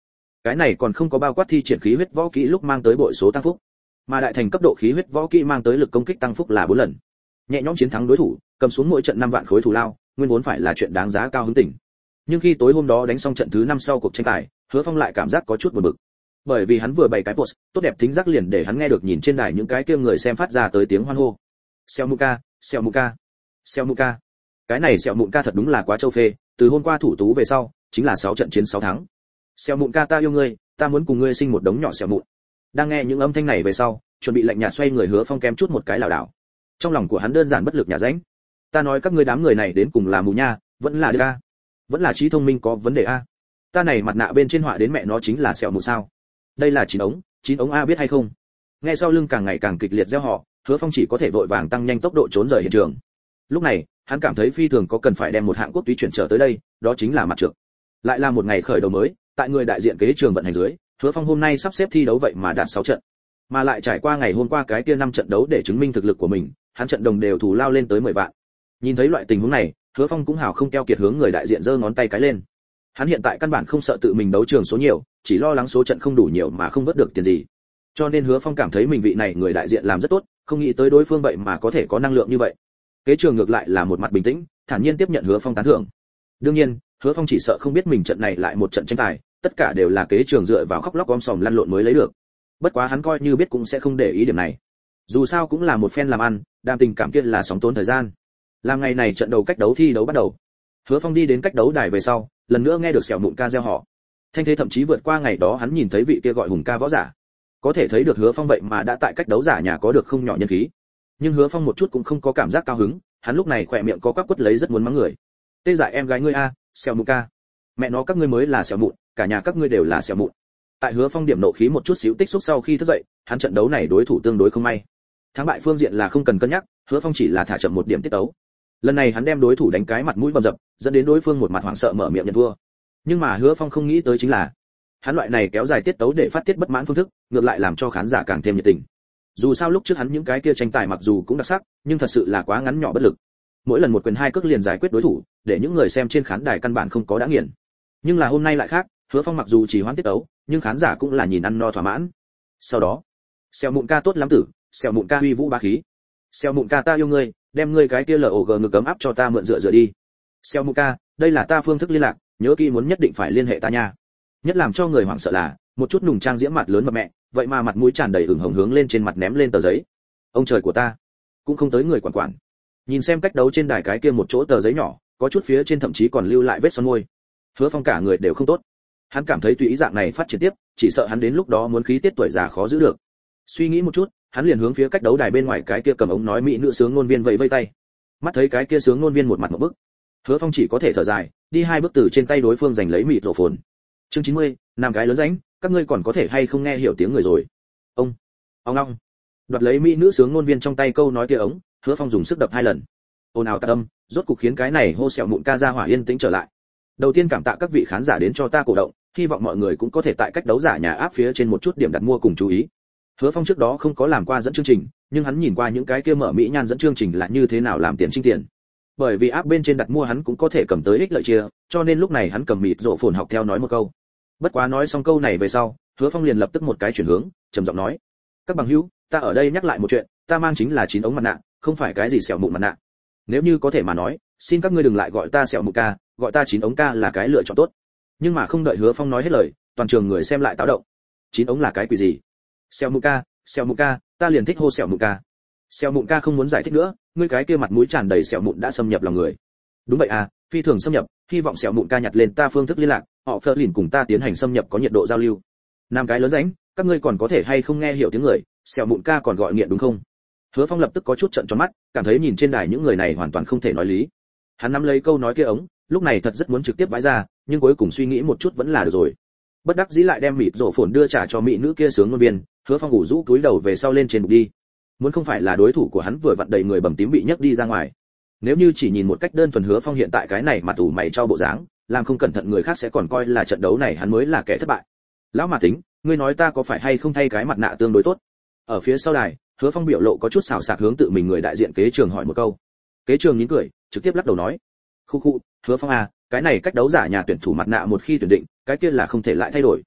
Cái này còn không có bao quát thi triển khí huyết võ kỹ lúc mang tới bội số tăng phúc, mà đại thành cấp độ khí huyết võ kỹ mang tới lực công kích tăng phúc là bốn lần. Nhẹ nhõm chiến thắng đối thủ, cầm xuống mỗi trận năm vạn khối thù lao, nguyên vốn phải là chuyện đáng giá cao hứng tỉnh. Nhưng khi tối hôm đó đánh xong trận thứ năm sau cuộc tranh tài, Hứa Phong lại cảm giác có chút buồn bực. Bởi vì hắn vừa bày cái post, tốt đẹp thính giác liền để hắn nghe được nhìn trên đài những cái kia người xem phát ra tới tiếng hoan hô. Sẹo Muka, Sẹo Muka, Sẹo Muka. Cái này Sẹo Muka thật đúng là quá châu phê, từ hôm qua thủ tú về sau, chính là sáu trận chiến sáu thắng. Sẹo Muka ta yêu ngươi, ta muốn cùng ngươi sinh một đống nhỏ sẹo mụn. Đang nghe những âm thanh này về sau, chuẩn bị lạnh nhạt xoay người Hứa Phong kém chút một cái lảo đảo. Trong lòng của hắn đơn giản bất lực nhà rãnh. Ta nói các ngươi đám người này đến cùng là mù nha, vẫn là đa, vẫn là trí thông minh có vấn đề a. Ta này mặt nạ bên trên họa đến mẹ nó chính là sẹo mụn sao? Đây là chín ống, chín ống a biết hay không? Nghe sau lưng càng ngày càng kịch liệt reo hò, Hứa Phong chỉ có thể vội vàng tăng nhanh tốc độ trốn rời hiện trường. Lúc này, hắn cảm thấy phi thường có cần phải đem một hạng quốc túy chuyển trở tới đây, đó chính là mặt trược. Lại là một ngày khởi đầu mới, tại người đại diện kế trường vận hành dưới, Hứa Phong hôm nay sắp xếp thi đấu vậy mà đạt sáu trận, mà lại trải qua ngày hôm qua cái kia năm trận đấu để chứng minh thực lực của mình, hắn trận đồng đều thù lao lên tới mười vạn. Nhìn thấy loại tình huống này, Hứa Phong cũng hào không keo kiệt hướng người đại diện giơ ngón tay cái lên. Hắn hiện tại căn bản không sợ tự mình đấu trường số nhiều, chỉ lo lắng số trận không đủ nhiều mà không vớt được tiền gì. Cho nên Hứa Phong cảm thấy mình vị này người đại diện làm rất tốt, không nghĩ tới đối phương vậy mà có thể có năng lượng như vậy. Kế trường ngược lại là một mặt bình tĩnh, thản nhiên tiếp nhận Hứa Phong tán thưởng. Đương nhiên, Hứa Phong chỉ sợ không biết mình trận này lại một trận tranh tài, tất cả đều là kế trường dựa vào khóc lóc om sòm lăn lộn mới lấy được. Bất quá hắn coi như biết cũng sẽ không để ý điểm này. Dù sao cũng là một phen làm ăn, đam tình cảm kia là sóng tốn thời gian. Làm ngày này trận đầu cách đấu thi đấu bắt đầu. Hứa Phong đi đến cách đấu đài về sau, lần nữa nghe được Sẹo Mụn ca reo hò. Thanh thế thậm chí vượt qua ngày đó hắn nhìn thấy vị kia gọi hùng ca võ giả. Có thể thấy được Hứa Phong vậy mà đã tại cách đấu giả nhà có được không nhỏ nhân khí. Nhưng Hứa Phong một chút cũng không có cảm giác cao hứng, hắn lúc này khỏe miệng có quắc quất lấy rất muốn mắng người. Tê dại em gái ngươi a, Sẹo Mụn ca. Mẹ nó các ngươi mới là sẹo mụn, cả nhà các ngươi đều là sẹo mụn. Tại Hứa Phong điểm nộ khí một chút xíu tích xúc sau khi thức dậy, hắn trận đấu này đối thủ tương đối không may. Thắng bại phương diện là không cần cân nhắc, Hứa Phong chỉ là thả chậm một điểm tiết tấu. Lần này hắn đem đối thủ đánh cái mặt mũi bầm dập, dẫn đến đối phương một mặt hoảng sợ mở miệng nhận thua. Nhưng mà Hứa Phong không nghĩ tới chính là, hắn loại này kéo dài tiết tấu để phát tiết bất mãn phương thức, ngược lại làm cho khán giả càng thêm nhiệt tình. Dù sao lúc trước hắn những cái kia tranh tài mặc dù cũng đặc sắc, nhưng thật sự là quá ngắn nhỏ bất lực. Mỗi lần một quyền hai cước liền giải quyết đối thủ, để những người xem trên khán đài căn bản không có đã nghiền. Nhưng là hôm nay lại khác, Hứa Phong mặc dù chỉ hoãn tiết tấu, nhưng khán giả cũng là nhìn ăn no thỏa mãn. Sau đó, Sẹo Mụn ca tốt lắm tử, Sẹo Mụn ca uy vũ bá khí. Sẹo Mụn ca ta yêu ngươi, đem ngươi cái kia lờ ổ gờ ngực cấm áp cho ta mượn dựa dựa đi. Sẹo Mụn ca, đây là ta phương thức liên lạc, nhớ kỹ muốn nhất định phải liên hệ ta nha. Nhất làm cho người hoảng sợ là, một chút nùng trang diễm mặt lớn mập mẹ, vậy mà mặt mũi tràn đầy ửng hồng hướng lên trên mặt ném lên tờ giấy. Ông trời của ta, cũng không tới người quản quản. Nhìn xem cách đấu trên đài cái kia một chỗ tờ giấy nhỏ, có chút phía trên thậm chí còn lưu lại vết son môi. Hứa Phong cả người đều không tốt. Hắn cảm thấy tùy ý dạng này phát triển tiếp, chỉ sợ hắn đến lúc đó muốn khí tiết tuổi già khó giữ được. Suy nghĩ một chút, hắn liền hướng phía cách đấu đài bên ngoài cái kia cầm ống nói mỹ nữ sướng ngôn viên vẫy vẫy tay. Mắt thấy cái kia sướng ngôn viên một mặt một bức, Hứa Phong chỉ có thể thở dài, đi hai bước từ trên tay đối phương giành lấy mịt rổ phồn. Chương chín mươi, nam cái lớn ránh, các ngươi còn có thể hay không nghe hiểu tiếng người rồi. Ông, ông long. Đoạt lấy mỹ nữ sướng ngôn viên trong tay câu nói kia ống, Hứa Phong dùng sức đập hai lần. Ồn ào tạc âm, rốt cục khiến cái này hô Sẹo Mụn ca ra hỏa yên tĩnh trở lại. Đầu tiên cảm tạ các vị khán giả đến cho ta cổ động, hy vọng mọi người cũng có thể tại cách đấu giả nhà áp phía trên một chút điểm đặt mua cùng chú ý. Hứa Phong trước đó không có làm qua dẫn chương trình, nhưng hắn nhìn qua những cái kia mở mỹ nhan dẫn chương trình là như thế nào làm tiền trinh tiền. Bởi vì áp bên trên đặt mua hắn cũng có thể cầm tới ích lợi chia, cho nên lúc này hắn cầm mịt rộ phồn học theo nói một câu. Bất quá nói xong câu này về sau, Hứa Phong liền lập tức một cái chuyển hướng, trầm giọng nói: "Các bằng hữu, ta ở đây nhắc lại một chuyện, ta mang chính là chín ống mặt nạ, không phải cái gì Sẹo Mụn mặt nạ. Nếu như có thể mà nói, xin các ngươi đừng lại gọi ta Sẹo Mụn ca, gọi ta chín ống ca là cái lựa chọn tốt." Nhưng mà không đợi Hứa Phong nói hết lời, toàn trường người xem lại táo động. Chín ống là cái quỷ gì? Sẹo Mụn ca, Sẹo Mụn ca, ta liền thích hô Sẹo Mụn ca. Sẹo Mụn ca không muốn giải thích nữa, ngươi cái kia mặt mũi tràn đầy sẹo mụn đã xâm nhập lòng người. Đúng vậy à, phi thường xâm nhập, hy vọng Sẹo Mụn ca nhặt lên ta phương thức liên lạc, họ Phơ lìn cùng ta tiến hành xâm nhập có nhiệt độ giao lưu. Nam cái lớn ránh, các ngươi còn có thể hay không nghe hiểu tiếng người, Sẹo Mụn ca còn gọi nghiện đúng không? Hứa Phong lập tức có chút trợn tròn mắt, cảm thấy nhìn trên đài những người này hoàn toàn không thể nói lý. Hắn nắm lấy câu nói kia ống, lúc này thật rất muốn trực tiếp vãi ra, nhưng cuối cùng suy nghĩ một chút vẫn là được rồi. Bất đắc dĩ lại đem mịt rổ phồn đưa trả cho mỹ nữ kia sướng ngôn viên, Hứa Phong ngủ rũ túi đầu về sau lên trên bục đi. Muốn không phải là đối thủ của hắn vừa vặn đầy người bầm tím bị nhấc đi ra ngoài. Nếu như chỉ nhìn một cách đơn thuần Hứa Phong hiện tại cái này mà tủ mày cho bộ dáng, làm không cẩn thận người khác sẽ còn coi là trận đấu này hắn mới là kẻ thất bại. Lão mà tính, ngươi nói ta có phải hay không thay cái mặt nạ tương đối tốt? Ở phía sau đài, Hứa Phong biểu lộ có chút xào xạc hướng tự mình người đại diện kế trường hỏi một câu. Kế trường nhíu cười, trực tiếp lắc đầu nói: "Khu khu, Hứa Phong à, cái này cách đấu giả nhà tuyển thủ mặt nạ một khi tuyển định, cái kia là không thể lại thay đổi.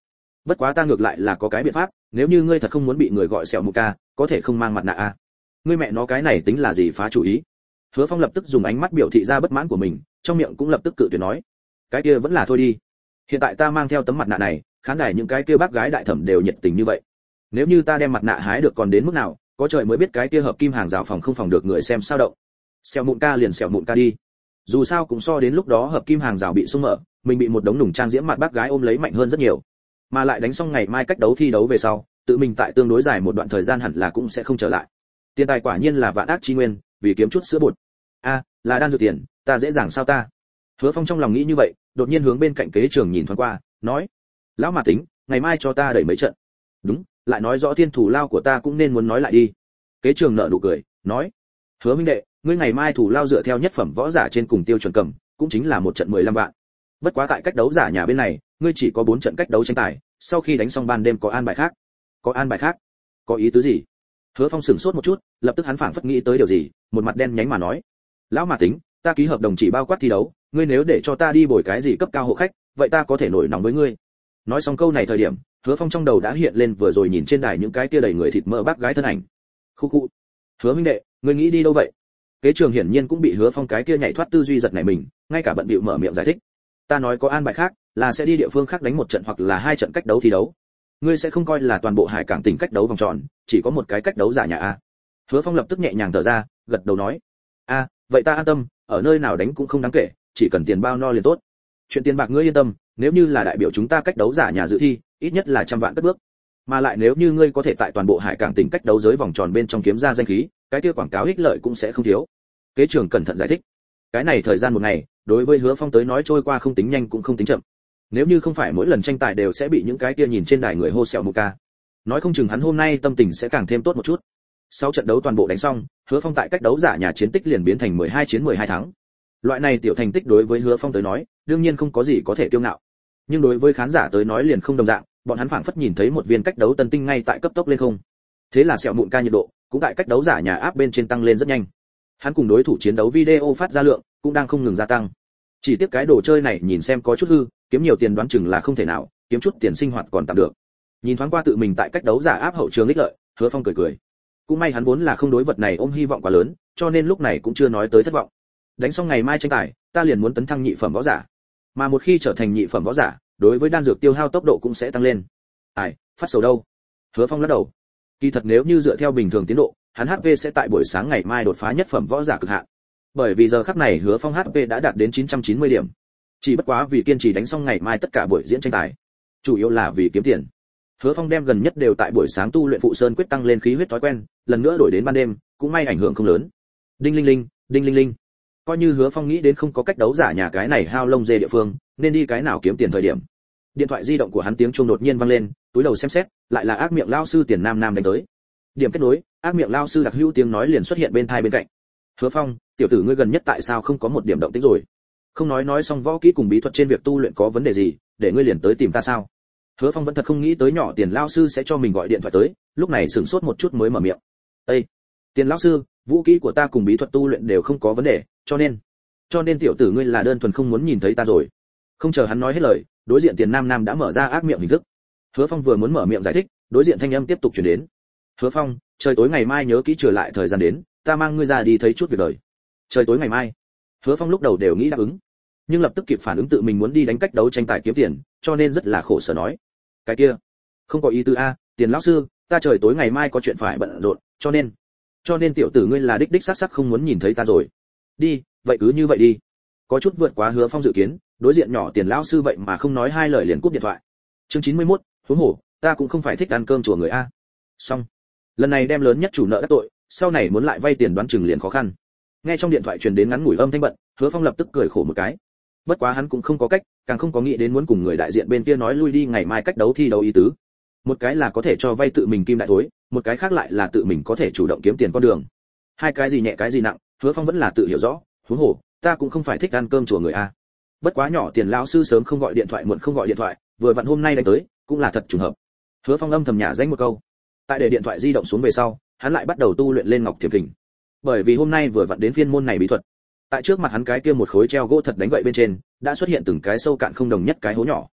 Bất quá ta ngược lại là có cái biện pháp, nếu như ngươi thật không muốn bị người gọi sẹo mù ca, có thể không mang mặt nạ a. Ngươi mẹ nó cái này tính là gì phá chủ ý? Hứa Phong lập tức dùng ánh mắt biểu thị ra bất mãn của mình, trong miệng cũng lập tức cự tuyệt nói, cái kia vẫn là thôi đi. Hiện tại ta mang theo tấm mặt nạ này, khán đài những cái kia bác gái đại thẩm đều nhiệt tình như vậy. Nếu như ta đem mặt nạ hái được còn đến mức nào, có trời mới biết cái kia hợp kim hàng rào phòng không phòng được người xem sao động. Sẹo mụn ca liền sẹo mụn ca đi. Dù sao cũng so đến lúc đó hợp kim hàng rào bị sung mở, mình bị một đống nùng trang diễm mặt bác gái ôm lấy mạnh hơn rất nhiều. Mà lại đánh xong ngày mai cách đấu thi đấu về sau, tự mình tại tương đối dài một đoạn thời gian hẳn là cũng sẽ không trở lại. Tiền tài quả nhiên là vạn ác chi nguyên, vì kiếm chút sữa bột. A, là đan dược tiền, ta dễ dàng sao ta? Hứa Phong trong lòng nghĩ như vậy, đột nhiên hướng bên cạnh kế trường nhìn thoáng qua, nói: "Lão mà tính, ngày mai cho ta đẩy mấy trận." "Đúng, lại nói rõ thiên thủ lao của ta cũng nên muốn nói lại đi." Kế trường nở nụ cười, nói: "Hứa minh đệ, ngươi ngày mai thủ lao dựa theo nhất phẩm võ giả trên cùng tiêu chuẩn cầm, cũng chính là một trận mười lăm vạn. Bất quá tại cách đấu giả nhà bên này, ngươi chỉ có bốn trận cách đấu tranh tài, sau khi đánh xong ban đêm có an bài khác." "Có an bài khác? Có ý tứ gì?" Hứa Phong sửng sốt một chút, lập tức hắn phảng phất nghĩ tới điều gì, một mặt đen nhánh mà nói: "Lão mà tính, ta ký hợp đồng chỉ bao quát thi đấu, ngươi nếu để cho ta đi bồi cái gì cấp cao hộ khách, vậy ta có thể nổi nóng với ngươi." Nói xong câu này thời điểm, Hứa Phong trong đầu đã hiện lên vừa rồi nhìn trên đài những cái kia đầy người thịt mỡ bác gái thân ảnh. Khu khu. "Hứa minh đệ, ngươi nghĩ đi đâu vậy?" Kế trường hiển nhiên cũng bị Hứa Phong cái kia nhảy thoát tư duy giật nảy mình, ngay cả bận bịu mở miệng giải thích: "Ta nói có an bài khác, là sẽ đi địa phương khác đánh một trận hoặc là hai trận cách đấu thi đấu. Ngươi sẽ không coi là toàn bộ Hải Cảng tỉnh cách đấu vòng tròn, chỉ có một cái cách đấu giả nhà a." Hứa Phong lập tức nhẹ nhàng thở ra, gật đầu nói: "A, vậy ta an tâm, ở nơi nào đánh cũng không đáng kể, chỉ cần tiền bao no liền tốt. Chuyện tiền bạc ngươi yên tâm, nếu như là đại biểu chúng ta cách đấu giả nhà dự thi, ít nhất là trăm vạn cất bước. Mà lại nếu như ngươi có thể tại toàn bộ Hải Cảng tỉnh cách đấu giới vòng tròn bên trong kiếm ra danh khí, cái kia quảng cáo ích lợi cũng sẽ không thiếu." Kế trưởng cẩn thận giải thích. Cái này thời gian một ngày, đối với Hứa Phong tới nói trôi qua không tính nhanh cũng không tính chậm. Nếu như không phải mỗi lần tranh tài đều sẽ bị những cái kia nhìn trên đài người hô sẹo mù ca, nói không chừng hắn hôm nay tâm tình sẽ càng thêm tốt một chút. Sau trận đấu toàn bộ đánh xong, Hứa Phong tại cách đấu giả nhà chiến tích liền biến thành mười hai chiến mười hai thắng. Loại này tiểu thành tích đối với Hứa Phong tới nói, đương nhiên không có gì có thể kiêu ngạo. Nhưng đối với khán giả tới nói liền không đồng dạng, bọn hắn phảng phất nhìn thấy một viên cách đấu tân tinh ngay tại cấp tốc lên không. Thế là sẹo mụn ca nhiệt độ cũng tại cách đấu giả nhà áp bên trên tăng lên rất nhanh. Hắn cùng đối thủ chiến đấu video phát ra lượng cũng đang không ngừng gia tăng. Chỉ tiếc cái đồ chơi này nhìn xem có chút hư, kiếm nhiều tiền đoán chừng là không thể nào, kiếm chút tiền sinh hoạt còn tạm được. Nhìn thoáng qua tự mình tại cách đấu giả áp hậu trường ích lợi, Hứa Phong cười cười. Cũng may hắn vốn là không đối vật này ôm hy vọng quá lớn, cho nên lúc này cũng chưa nói tới thất vọng. Đánh xong ngày mai tranh tài, ta liền muốn tấn thăng nhị phẩm võ giả. Mà một khi trở thành nhị phẩm võ giả, đối với đan dược tiêu hao tốc độ cũng sẽ tăng lên. Ai, phát sầu đâu? Hứa Phong lắc đầu. Kỳ thật nếu như dựa theo bình thường tiến độ, hắn hát pê sẽ tại buổi sáng ngày mai đột phá nhất phẩm võ giả cực hạn. Bởi vì giờ khắc này Hứa Phong hát pê đã đạt đến chín trăm chín mươi điểm. Chỉ bất quá vì kiên trì đánh xong ngày mai tất cả buổi diễn tranh tài, chủ yếu là vì kiếm tiền. Hứa Phong đem gần nhất đều tại buổi sáng tu luyện phụ sơn quyết tăng lên khí huyết thói quen, lần nữa đổi đến ban đêm, cũng may ảnh hưởng không lớn. Đinh linh linh, đinh linh linh. Coi như Hứa Phong nghĩ đến không có cách đấu giả nhà cái này hao lông dê địa phương, nên đi cái nào kiếm tiền thời điểm. Điện thoại di động của hắn tiếng chuông đột nhiên vang lên, túi đầu xem xét, lại là ác miệng lão sư Tiền Nam Nam đánh tới. Điểm kết nối, ác miệng lão sư đặc hữu tiếng nói liền xuất hiện bên tai bên cạnh. Hứa Phong, tiểu tử ngươi gần nhất tại sao không có một điểm động tĩnh rồi? Không nói nói xong võ kỹ cùng bí thuật trên việc tu luyện có vấn đề gì, để ngươi liền tới tìm ta sao? Hứa Phong vẫn thật không nghĩ tới nhỏ Tiền lão sư sẽ cho mình gọi điện thoại tới, lúc này sửng sốt một chút mới mở miệng. "Ê, Tiền lão sư, vũ kỹ của ta cùng bí thuật tu luyện đều không có vấn đề, cho nên, cho nên tiểu tử ngươi là đơn thuần không muốn nhìn thấy ta rồi." Không chờ hắn nói hết lời, đối diện Tiền Nam Nam đã mở ra ác miệng hình thức. Hứa Phong vừa muốn mở miệng giải thích, đối diện thanh âm tiếp tục truyền đến. "Hứa Phong, trời tối ngày mai nhớ kỹ trở lại thời gian đến, ta mang ngươi ra đi thấy chút việc đời." Trời tối ngày mai. Hứa Phong lúc đầu đều nghĩ đáp ứng, nhưng lập tức kịp phản ứng tự mình muốn đi đánh cách đấu tranh tài kiếm tiền, cho nên rất là khổ sở nói: "Cái kia, không có ý tứ a, Tiền lão sư, ta trời tối ngày mai có chuyện phải bận rộn, cho nên, cho nên tiểu tử ngươi là đích đích xác xác không muốn nhìn thấy ta rồi." "Đi, vậy cứ như vậy đi." Có chút vượt quá Hứa Phong dự kiến, đối diện nhỏ Tiền lão sư vậy mà không nói hai lời liền cúp điện thoại. Chương chín mươi mốt, huống hổ, ta cũng không phải thích ăn cơm chùa người a. Xong. Lần này đem lớn nhất chủ nợ đắc tội, sau này muốn lại vay tiền đoán chừng liền khó khăn. Nghe trong điện thoại truyền đến ngắn ngủi âm thanh bận, Hứa Phong lập tức cười khổ một cái. Bất quá hắn cũng không có cách, càng không có nghĩ đến muốn cùng người đại diện bên kia nói lui đi ngày mai cách đấu thi đấu ý tứ. Một cái là có thể cho vay tự mình kim đại thối, một cái khác lại là tự mình có thể chủ động kiếm tiền con đường. Hai cái gì nhẹ cái gì nặng, Hứa Phong vẫn là tự hiểu rõ, huống hồ, ta cũng không phải thích ăn cơm chùa người a. Bất quá nhỏ Tiền lão sư sớm không gọi điện thoại muộn không gọi điện thoại, vừa vặn hôm nay đánh tới, cũng là thật trùng hợp. Hứa Phong âm thầm nhả danh một câu. Tại để điện thoại di động xuống về sau, hắn lại bắt đầu tu luyện lên Ngọc Thiểm Kình. Bởi vì hôm nay vừa vặn đến phiên môn này bí thuật. Tại trước mặt hắn cái kia một khối treo gỗ thật đánh gậy bên trên, đã xuất hiện từng cái sâu cạn không đồng nhất cái hố nhỏ.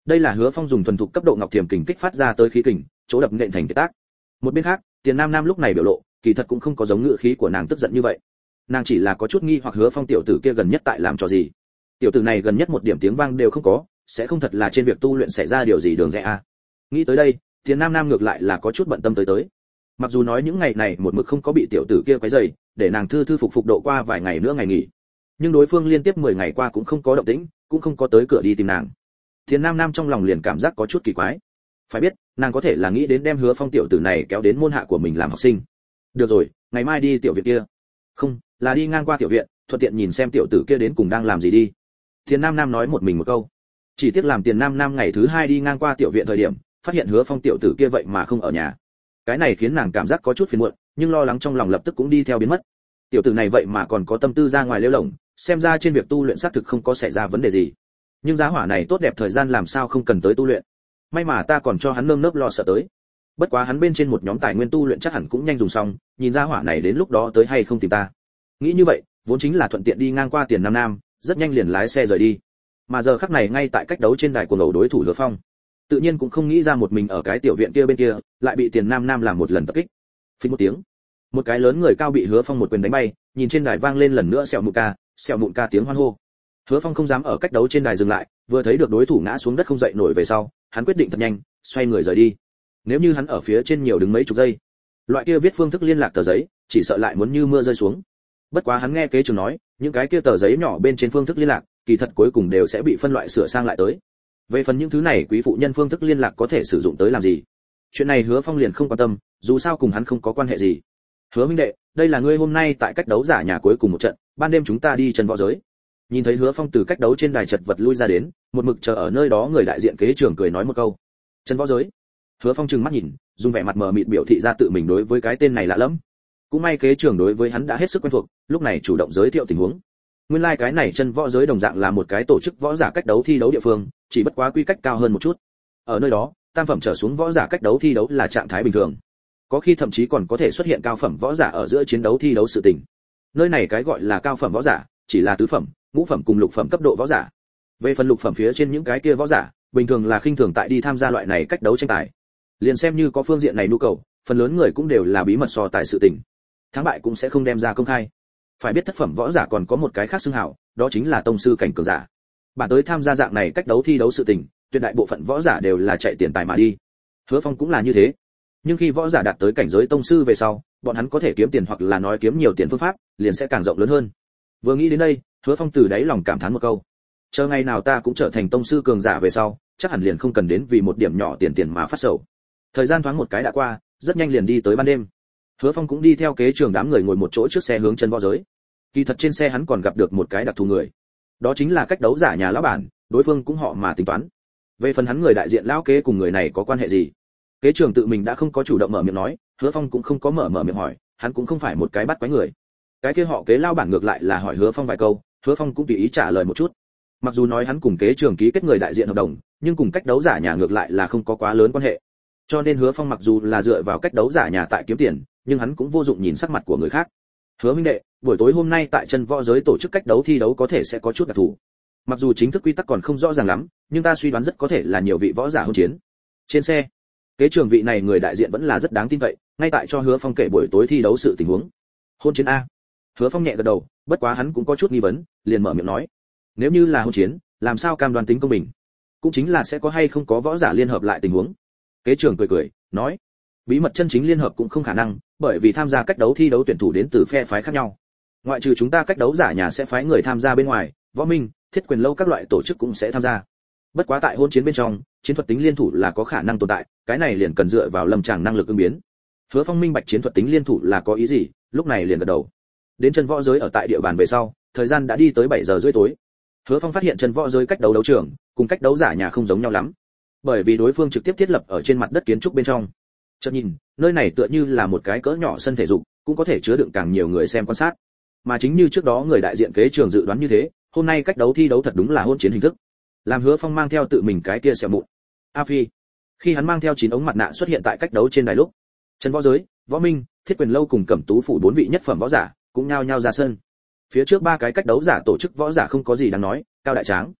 Đây là Hứa Phong dùng thuần thục cấp độ ngọc thiềm kình kích phát ra tới khí kình, chỗ đập nện thành cái tác. Một bên khác, Tiền Nam Nam lúc này biểu lộ, kỳ thật cũng không có giống ngữ khí của nàng tức giận như vậy. Nàng chỉ là có chút nghi hoặc Hứa Phong tiểu tử kia gần nhất tại làm trò gì. Tiểu tử này gần nhất một điểm tiếng vang đều không có, sẽ không thật là trên việc tu luyện xảy ra điều gì đường rẽ a. Nghĩ tới đây, Tiền Nam Nam ngược lại là có chút bận tâm tới tới. Mặc dù nói những ngày này một mực không có bị tiểu tử kia quấy rầy, để nàng thư thư phục phục độ qua vài ngày nữa ngày nghỉ, nhưng đối phương liên tiếp mười ngày qua cũng không có động tĩnh, cũng không có tới cửa đi tìm nàng. Tiền Nam Nam trong lòng liền cảm giác có chút kỳ quái. Phải biết, nàng có thể là nghĩ đến đem Hứa Phong tiểu tử này kéo đến môn hạ của mình làm học sinh. Được rồi, ngày mai đi tiểu viện kia. Không, là đi ngang qua tiểu viện, thuận tiện nhìn xem tiểu tử kia đến cùng đang làm gì đi. Tiền Nam Nam nói một mình một câu. Chỉ tiếc làm Tiền Nam Nam ngày thứ hai đi ngang qua tiểu viện thời điểm, phát hiện Hứa Phong tiểu tử kia vậy mà không ở nhà. Cái này khiến nàng cảm giác có chút phiền muộn, nhưng lo lắng trong lòng lập tức cũng đi theo biến mất. Tiểu tử này vậy mà còn có tâm tư ra ngoài lêu lổng, xem ra trên việc tu luyện xác thực không có xảy ra vấn đề gì. Nhưng giá hỏa này tốt đẹp thời gian làm sao không cần tới tu luyện. May mà ta còn cho hắn nơm nớp lo sợ tới. Bất quá hắn bên trên một nhóm tài nguyên tu luyện chắc hẳn cũng nhanh dùng xong, nhìn giá hỏa này đến lúc đó tới hay không tìm ta. Nghĩ như vậy, vốn chính là thuận tiện đi ngang qua Tiền Nam Nam, rất nhanh liền lái xe rời đi. Mà giờ khắc này ngay tại cách đấu trên đài của ngầu đối thủ Hứa Phong, tự nhiên cũng không nghĩ ra một mình ở cái tiểu viện kia bên kia, lại bị Tiền Nam Nam làm một lần tập kích. Phình một tiếng, một cái lớn người cao bị Hứa Phong một quyền đánh bay, nhìn trên đài vang lên lần nữa sẹo mụn ca, sẹo mụn ca tiếng hoan hô. Hứa Phong không dám ở cách đấu trên đài dừng lại, vừa thấy được đối thủ ngã xuống đất không dậy nổi về sau, hắn quyết định thật nhanh, xoay người rời đi. Nếu như hắn ở phía trên nhiều đứng mấy chục giây, loại kia viết phương thức liên lạc tờ giấy, chỉ sợ lại muốn như mưa rơi xuống. Bất quá hắn nghe kế trưởng nói, những cái kia tờ giấy nhỏ bên trên phương thức liên lạc, kỳ thật cuối cùng đều sẽ bị phân loại sửa sang lại tới. Về phần những thứ này quý phụ nhân phương thức liên lạc có thể sử dụng tới làm gì, chuyện này Hứa Phong liền không quan tâm, dù sao cùng hắn không có quan hệ gì. Hứa minh đệ, đây là ngươi hôm nay tại cách đấu giả nhà cuối cùng một trận, ban đêm chúng ta đi chân võ giới. Nhìn thấy Hứa Phong từ cách đấu trên đài chật vật lui ra đến, một mực chờ ở nơi đó người đại diện kế trưởng cười nói một câu. Chân võ giới. Hứa Phong trừng mắt nhìn, dùng vẻ mặt mờ mịt biểu thị ra tự mình đối với cái tên này lạ lẫm. Cũng may kế trưởng đối với hắn đã hết sức quen thuộc, lúc này chủ động giới thiệu tình huống. Nguyên lai like cái này chân võ giới đồng dạng là một cái tổ chức võ giả cách đấu thi đấu địa phương, chỉ bất quá quy cách cao hơn một chút. Ở nơi đó, tam phẩm trở xuống võ giả cách đấu thi đấu là trạng thái bình thường. Có khi thậm chí còn có thể xuất hiện cao phẩm võ giả ở giữa chiến đấu thi đấu sự tình. Nơi này cái gọi là cao phẩm võ giả, chỉ là tứ phẩm, ngũ phẩm cùng lục phẩm cấp độ võ giả. Về phần lục phẩm phía trên những cái kia võ giả, bình thường là khinh thường tại đi tham gia loại này cách đấu tranh tài. Liền xem như có phương diện này nhu cầu, phần lớn người cũng đều là bí mật so tài sự tình. Thắng bại cũng sẽ không đem ra công khai. Phải biết thất phẩm võ giả còn có một cái khác xưng hào, đó chính là tông sư cảnh cường giả. Bản tới tham gia dạng này cách đấu thi đấu sự tình, tuyệt đại bộ phận võ giả đều là chạy tiền tài mà đi. Hứa Phong cũng là như thế. Nhưng khi võ giả đạt tới cảnh giới tông sư về sau, bọn hắn có thể kiếm tiền hoặc là nói kiếm nhiều tiền phương pháp, liền sẽ càng rộng lớn hơn. Vừa nghĩ đến đây, Hứa Phong từ đáy lòng cảm thán một câu: chờ ngày nào ta cũng trở thành tông sư cường giả về sau, chắc hẳn liền không cần đến vì một điểm nhỏ tiền tiền mà phát sầu. Thời gian thoáng một cái đã qua, rất nhanh liền đi tới ban đêm. Hứa Phong cũng đi theo kế trường đám người ngồi một chỗ trước xe hướng chân võ giới. Kỳ thật trên xe hắn còn gặp được một cái đặc thù người, đó chính là cách đấu giả nhà lão bản, đối phương cũng họ mà tính toán. Về phần hắn người đại diện lão kế cùng người này có quan hệ gì, kế trường tự mình đã không có chủ động mở miệng nói, Hứa Phong cũng không có mở mở miệng hỏi, hắn cũng không phải một cái bắt quái người. Cái kia họ kế lão bản ngược lại là hỏi Hứa Phong vài câu, Hứa Phong cũng tùy ý trả lời một chút. Mặc dù nói hắn cùng kế trường ký kết người đại diện hợp đồng, nhưng cùng cách đấu giả nhà ngược lại là không có quá lớn quan hệ. Cho nên Hứa Phong mặc dù là dựa vào cách đấu giả nhà tại kiếm tiền, nhưng hắn cũng vô dụng nhìn sắc mặt của người khác. Hứa minh đệ, buổi tối hôm nay tại chân võ giới tổ chức cách đấu thi đấu có thể sẽ có chút đặc thù. Mặc dù chính thức quy tắc còn không rõ ràng lắm, nhưng ta suy đoán rất có thể là nhiều vị võ giả hôn chiến. Trên xe, kế trường vị này người đại diện vẫn là rất đáng tin cậy, ngay tại cho Hứa Phong kể buổi tối thi đấu sự tình huống. Hôn chiến a? Hứa Phong nhẹ gật đầu, bất quá hắn cũng có chút nghi vấn, liền mở miệng nói: nếu như là hôn chiến, làm sao cam đoan tính công bình? Cũng chính là sẽ có hay không có võ giả liên hợp lại tình huống. Kế trường cười cười, nói: bí mật chân chính liên hợp cũng không khả năng, bởi vì tham gia cách đấu thi đấu tuyển thủ đến từ phe phái khác nhau. Ngoại trừ chúng ta cách đấu giả nhà sẽ phái người tham gia bên ngoài, võ minh, thiết quyền lâu các loại tổ chức cũng sẽ tham gia. Bất quá tại hôn chiến bên trong, chiến thuật tính liên thủ là có khả năng tồn tại, cái này liền cần dựa vào lâm tràng năng lực ứng biến. Hứa Phong minh bạch chiến thuật tính liên thủ là có ý gì, lúc này liền gật đầu. Đến chân võ giới ở tại địa bàn về sau, thời gian đã đi tới bảy giờ rưỡi tối. Hứa Phong phát hiện chân võ giới cách đấu đấu trường cùng cách đấu giả nhà không giống nhau lắm, bởi vì đối phương trực tiếp thiết lập ở trên mặt đất kiến trúc bên trong. Chợt nhìn, nơi này tựa như là một cái cỡ nhỏ sân thể dục, cũng có thể chứa đựng càng nhiều người xem quan sát. Mà chính như trước đó người đại diện kế trường dự đoán như thế, hôm nay cách đấu thi đấu thật đúng là hôn chiến hình thức. Làm Hứa Phong mang theo tự mình cái kia sẹo mụn A Phi, khi hắn mang theo chín ống mặt nạ xuất hiện tại cách đấu trên đài lúc, chân võ giới, võ minh, thiết quyền lâu cùng cẩm tú phủ bốn vị nhất phẩm võ giả cũng nhao nhao ra sân. Phía trước ba cái cách đấu giả tổ chức võ giả không có gì đáng nói, cao đại tráng.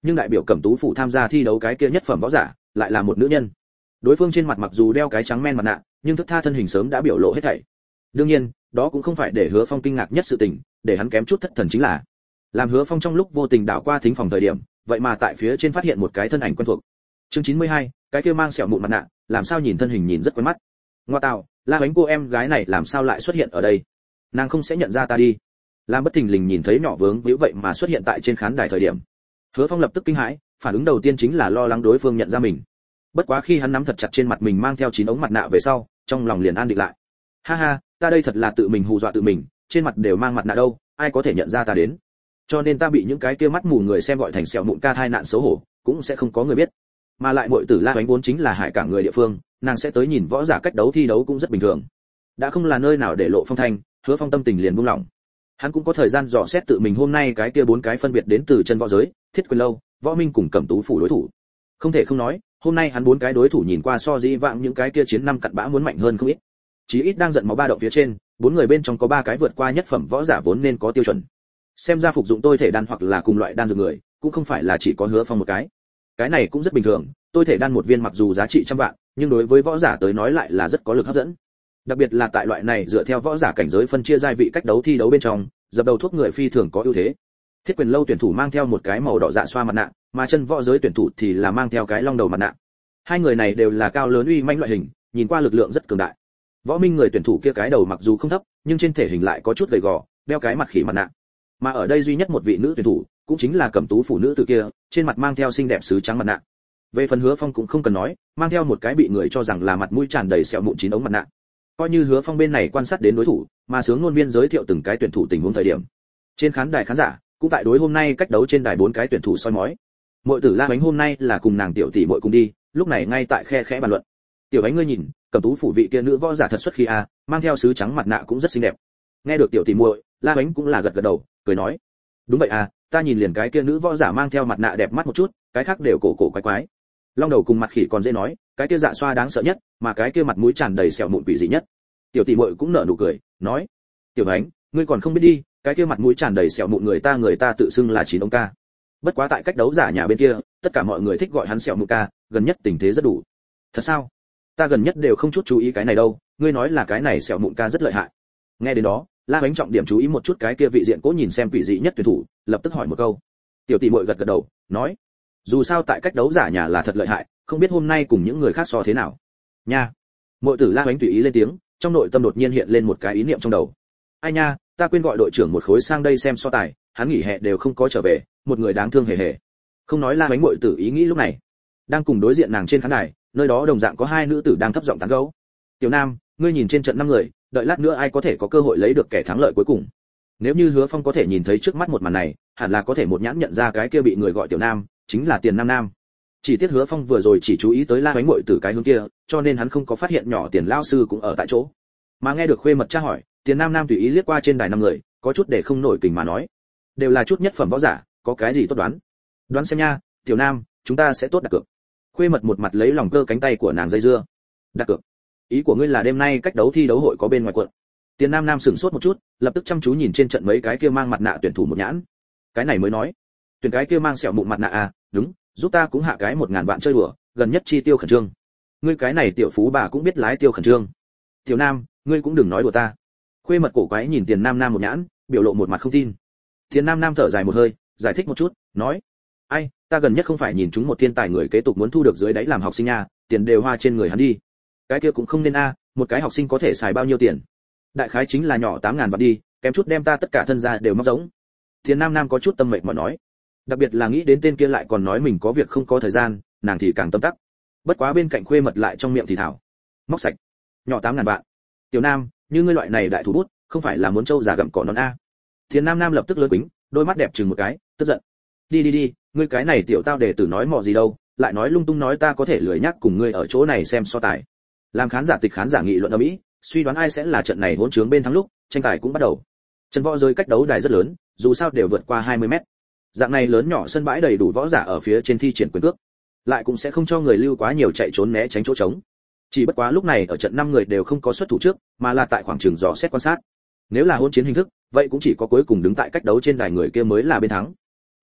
nhưng đại biểu Cẩm Tú phủ tham gia thi đấu cái kia nhất phẩm võ giả lại là một nữ nhân. Đối phương trên mặt mặc dù đeo cái trắng men mặt nạ, nhưng thức tha thân hình sớm đã biểu lộ hết thảy. Đương nhiên, đó cũng không phải để Hứa Phong kinh ngạc nhất sự tình, để hắn kém chút thất thần chính là, làm Hứa Phong trong lúc vô tình đảo qua thính phòng thời điểm, vậy mà tại phía trên phát hiện một cái thân ảnh quen thuộc. Chương chín mươi hai, cái kia mang sẹo mụn mặt nạ, làm sao nhìn thân hình nhìn rất quen mắt. Ngoa tạo, La Hoánh cô em gái này làm sao lại xuất hiện ở đây? Nàng không sẽ nhận ra ta đi. Lam bất thình lình nhìn thấy nhỏ vướng víu vậy mà xuất hiện tại trên khán đài thời điểm, Hứa Phong lập tức kinh hãi, phản ứng đầu tiên chính là lo lắng đối phương nhận ra mình. Bất quá khi hắn nắm thật chặt trên mặt mình mang theo chín ống mặt nạ về sau, trong lòng liền an định lại. Ha ha, ta đây thật là tự mình hù dọa tự mình, trên mặt đều mang mặt nạ đâu, ai có thể nhận ra ta đến? Cho nên ta bị những cái kia mắt mù người xem gọi thành sẹo mụn ca thai nạn xấu hổ, cũng sẽ không có người biết. Mà lại muội tử La Hoánh vốn chính là hải cảng người địa phương, nàng sẽ tới nhìn võ giả cách đấu thi đấu cũng rất bình thường. Đã không là nơi nào để lộ phong thanh, Hứa Phong tâm tình liền buông lỏng. Hắn cũng có thời gian dò xét tự mình hôm nay cái kia bốn cái phân biệt đến từ chân võ giới, Thiết Quyền Lâu, Võ Minh cùng Cẩm Tú phủ đối thủ. Không thể không nói, hôm nay hắn bốn cái đối thủ nhìn qua so dĩ vãng những cái kia chiến năm cặn bã muốn mạnh hơn không ít. Chí ít đang giận máu ba động phía trên, bốn người bên trong có ba cái vượt qua nhất phẩm võ giả vốn nên có tiêu chuẩn. Xem ra phục dụng tôi thể đan hoặc là cùng loại đan dược người, cũng không phải là chỉ có Hứa Phong một cái. Cái này cũng rất bình thường, tôi thể đan một viên mặc dù giá trị trăm vạn, nhưng đối với võ giả tới nói lại là rất có lực hấp dẫn. Đặc biệt là tại loại này dựa theo võ giả cảnh giới phân chia giai vị cách đấu thi đấu bên trong, dập đầu thuốc người phi thường có ưu thế. Thiết Quyền Lâu tuyển thủ mang theo một cái màu đỏ dạ xoa mặt nạ, mà chân võ giới tuyển thủ thì là mang theo cái long đầu mặt nạ. Hai người này đều là cao lớn uy manh loại hình, nhìn qua lực lượng rất cường đại. Võ Minh người tuyển thủ kia cái đầu mặc dù không thấp, nhưng trên thể hình lại có chút gầy gò, đeo cái mặt khỉ mặt nạ. Mà ở đây duy nhất một vị nữ tuyển thủ, cũng chính là Cẩm Tú phụ nữ từ kia, trên mặt mang theo xinh đẹp sứ trắng mặt nạ. Về phần Hứa Phong cũng không cần nói, mang theo một cái bị người cho rằng là mặt mũi tràn đầy sẹo mụn chín ống mặt nạ. Coi như Hứa Phong bên này quan sát đến đối thủ, mà sướng ngôn viên giới thiệu từng cái tuyển thủ tình huống thời điểm. Trên khán đài khán giả, cũng tại đối hôm nay cách đấu trên đài bốn cái tuyển thủ soi mói. Muội tử La Hoánh hôm nay là cùng nàng tiểu tỷ muội cùng đi, lúc này ngay tại khe khẽ bàn luận. Tiểu Hoánh ngươi nhìn, Cẩm Tú phủ vị kia nữ võ giả thật xuất khí a, mang theo sứ trắng mặt nạ cũng rất xinh đẹp. Nghe được tiểu tỷ muội, La Hoánh cũng là gật gật đầu, cười nói: "Đúng vậy à, ta nhìn liền cái kia nữ võ giả mang theo mặt nạ đẹp mắt một chút, cái khác đều cổ cổ quái quái. Long đầu cùng mặt khỉ còn dễ nói, cái kia dạ xoa đáng sợ nhất, mà cái kia mặt mũi tràn đầy sẹo mụn quỷ dị nhất." Tiểu tỷ muội cũng nở nụ cười, nói: "Tiểu Hoánh, ngươi còn không biết đi, cái kia mặt mũi tràn đầy sẹo mụn người ta người ta tự xưng là chín ông ca. Bất quá tại cách đấu giả nhà bên kia, tất cả mọi người thích gọi hắn sẹo mụn ca, gần nhất tình thế rất đủ." "Thật sao? Ta gần nhất đều không chút chú ý cái này đâu, ngươi nói là cái này sẹo mụn ca rất lợi hại." Nghe đến đó, La Hoánh trọng điểm chú ý một chút cái kia vị diện cố nhìn xem quỷ dị nhất tuyển thủ, lập tức hỏi một câu. Tiểu tỷ muội gật gật đầu, nói: "Dù sao tại cách đấu giả nhà là thật lợi hại, không biết hôm nay cùng những người khác so thế nào." Nha. Muội tử La Hoánh tùy ý lên tiếng, trong nội tâm đột nhiên hiện lên một cái ý niệm trong đầu. Ai nha, ta quên gọi đội trưởng một khối sang đây xem so tài, hắn nghỉ hè đều không có trở về, một người đáng thương hề hề. Không nói La Hoánh muội tử ý nghĩ lúc này, đang cùng đối diện nàng trên khán đài, nơi đó đồng dạng có hai nữ tử đang thấp giọng tán gẫu. "Tiểu Nam, ngươi nhìn trên trận năm người, đợi lát nữa ai có thể có cơ hội lấy được kẻ thắng lợi cuối cùng?" Nếu như Hứa Phong có thể nhìn thấy trước mắt một màn này, hẳn là có thể một nhãn nhận ra cái kia bị người gọi Tiểu Nam, chính là Tiền Nam Nam. Chỉ tiếc Hứa Phong vừa rồi chỉ chú ý tới La Hoánh muội tử cái hướng kia, cho nên hắn không có phát hiện nhỏ Tiền lão sư cũng ở tại chỗ. Mà nghe được khuê mật tra hỏi, Tiền Nam Nam tùy ý liếc qua trên đài năm người, có chút để không nổi kình mà nói: "Đều là chút nhất phẩm võ giả, có cái gì tốt đoán? Đoán xem nha, Tiểu Nam, chúng ta sẽ tốt đặt cược." Khuê mật một mặt lấy lòng cơ cánh tay của nàng dây dưa. "Đặt cược? Ý của ngươi là đêm nay cách đấu thi đấu hội có bên ngoài quận?" Tiền Nam Nam sửng sốt một chút, lập tức chăm chú nhìn trên trận mấy cái kia mang mặt nạ tuyển thủ một nhãn. Cái này mới nói: "Tuyển cái kia mang sẹo mụn mặt nạ à, đúng, giúp ta cũng hạ cái một ngàn vạn chơi đùa, gần nhất chi tiêu khẩn trương." "Ngươi cái này tiểu phú bà cũng biết lái tiêu khẩn trương." "Tiểu Nam, ngươi cũng đừng nói đùa ta." Khuê mật cổ quái nhìn Tiền Nam Nam một nhãn, biểu lộ một mặt không tin. Tiền Nam Nam thở dài một hơi, giải thích một chút, nói: "Ai, ta gần nhất không phải nhìn chúng một thiên tài người kế tục muốn thu được dưới đáy làm học sinh nha, tiền đều hoa trên người hắn đi. Cái kia cũng không nên a, một cái học sinh có thể xài bao nhiêu tiền? Đại khái chính là nhỏ tám ngàn vạn đi, kém chút đem ta tất cả thân gia đều móc giống." Tiền Nam Nam có chút tâm mệt mỏi nói. Đặc biệt là nghĩ đến tên kia lại còn nói mình có việc không có thời gian, nàng thì càng tâm tắc. Bất quá bên cạnh khuê mật lại trong miệng thì thảo: "Móc sạch, nhỏ tám ngàn vạn. Tiểu Nam, như ngươi loại này đại thủ bút, không phải là muốn trâu già gặm cỏ non a?" Tiền Nam Nam lập tức lớn quýnh, đôi mắt đẹp chừng một cái, tức giận: "Đi đi đi, ngươi cái này tiểu tao để tử nói mọ gì đâu, lại nói lung tung nói ta có thể lười nhắc cùng ngươi ở chỗ này xem so tài." Làm khán giả tịch khán giả nghị luận ở mỹ, suy đoán ai sẽ là trận này hỗn trướng bên thắng lúc, tranh tài cũng bắt đầu. Chân võ rơi cách đấu đài rất lớn, dù sao đều vượt qua hai mươi mét. Dạng này lớn nhỏ sân bãi đầy đủ võ giả ở phía trên thi triển quyền cước, lại cũng sẽ không cho người lưu quá nhiều chạy trốn né tránh chỗ trống. Chỉ bất quá lúc này ở trận năm người đều không có xuất thủ trước, mà là tại khoảng trường dò xét quan sát. Nếu là hỗn chiến hình thức, vậy cũng chỉ có cuối cùng đứng tại cách đấu trên đài người kia mới là bên thắng.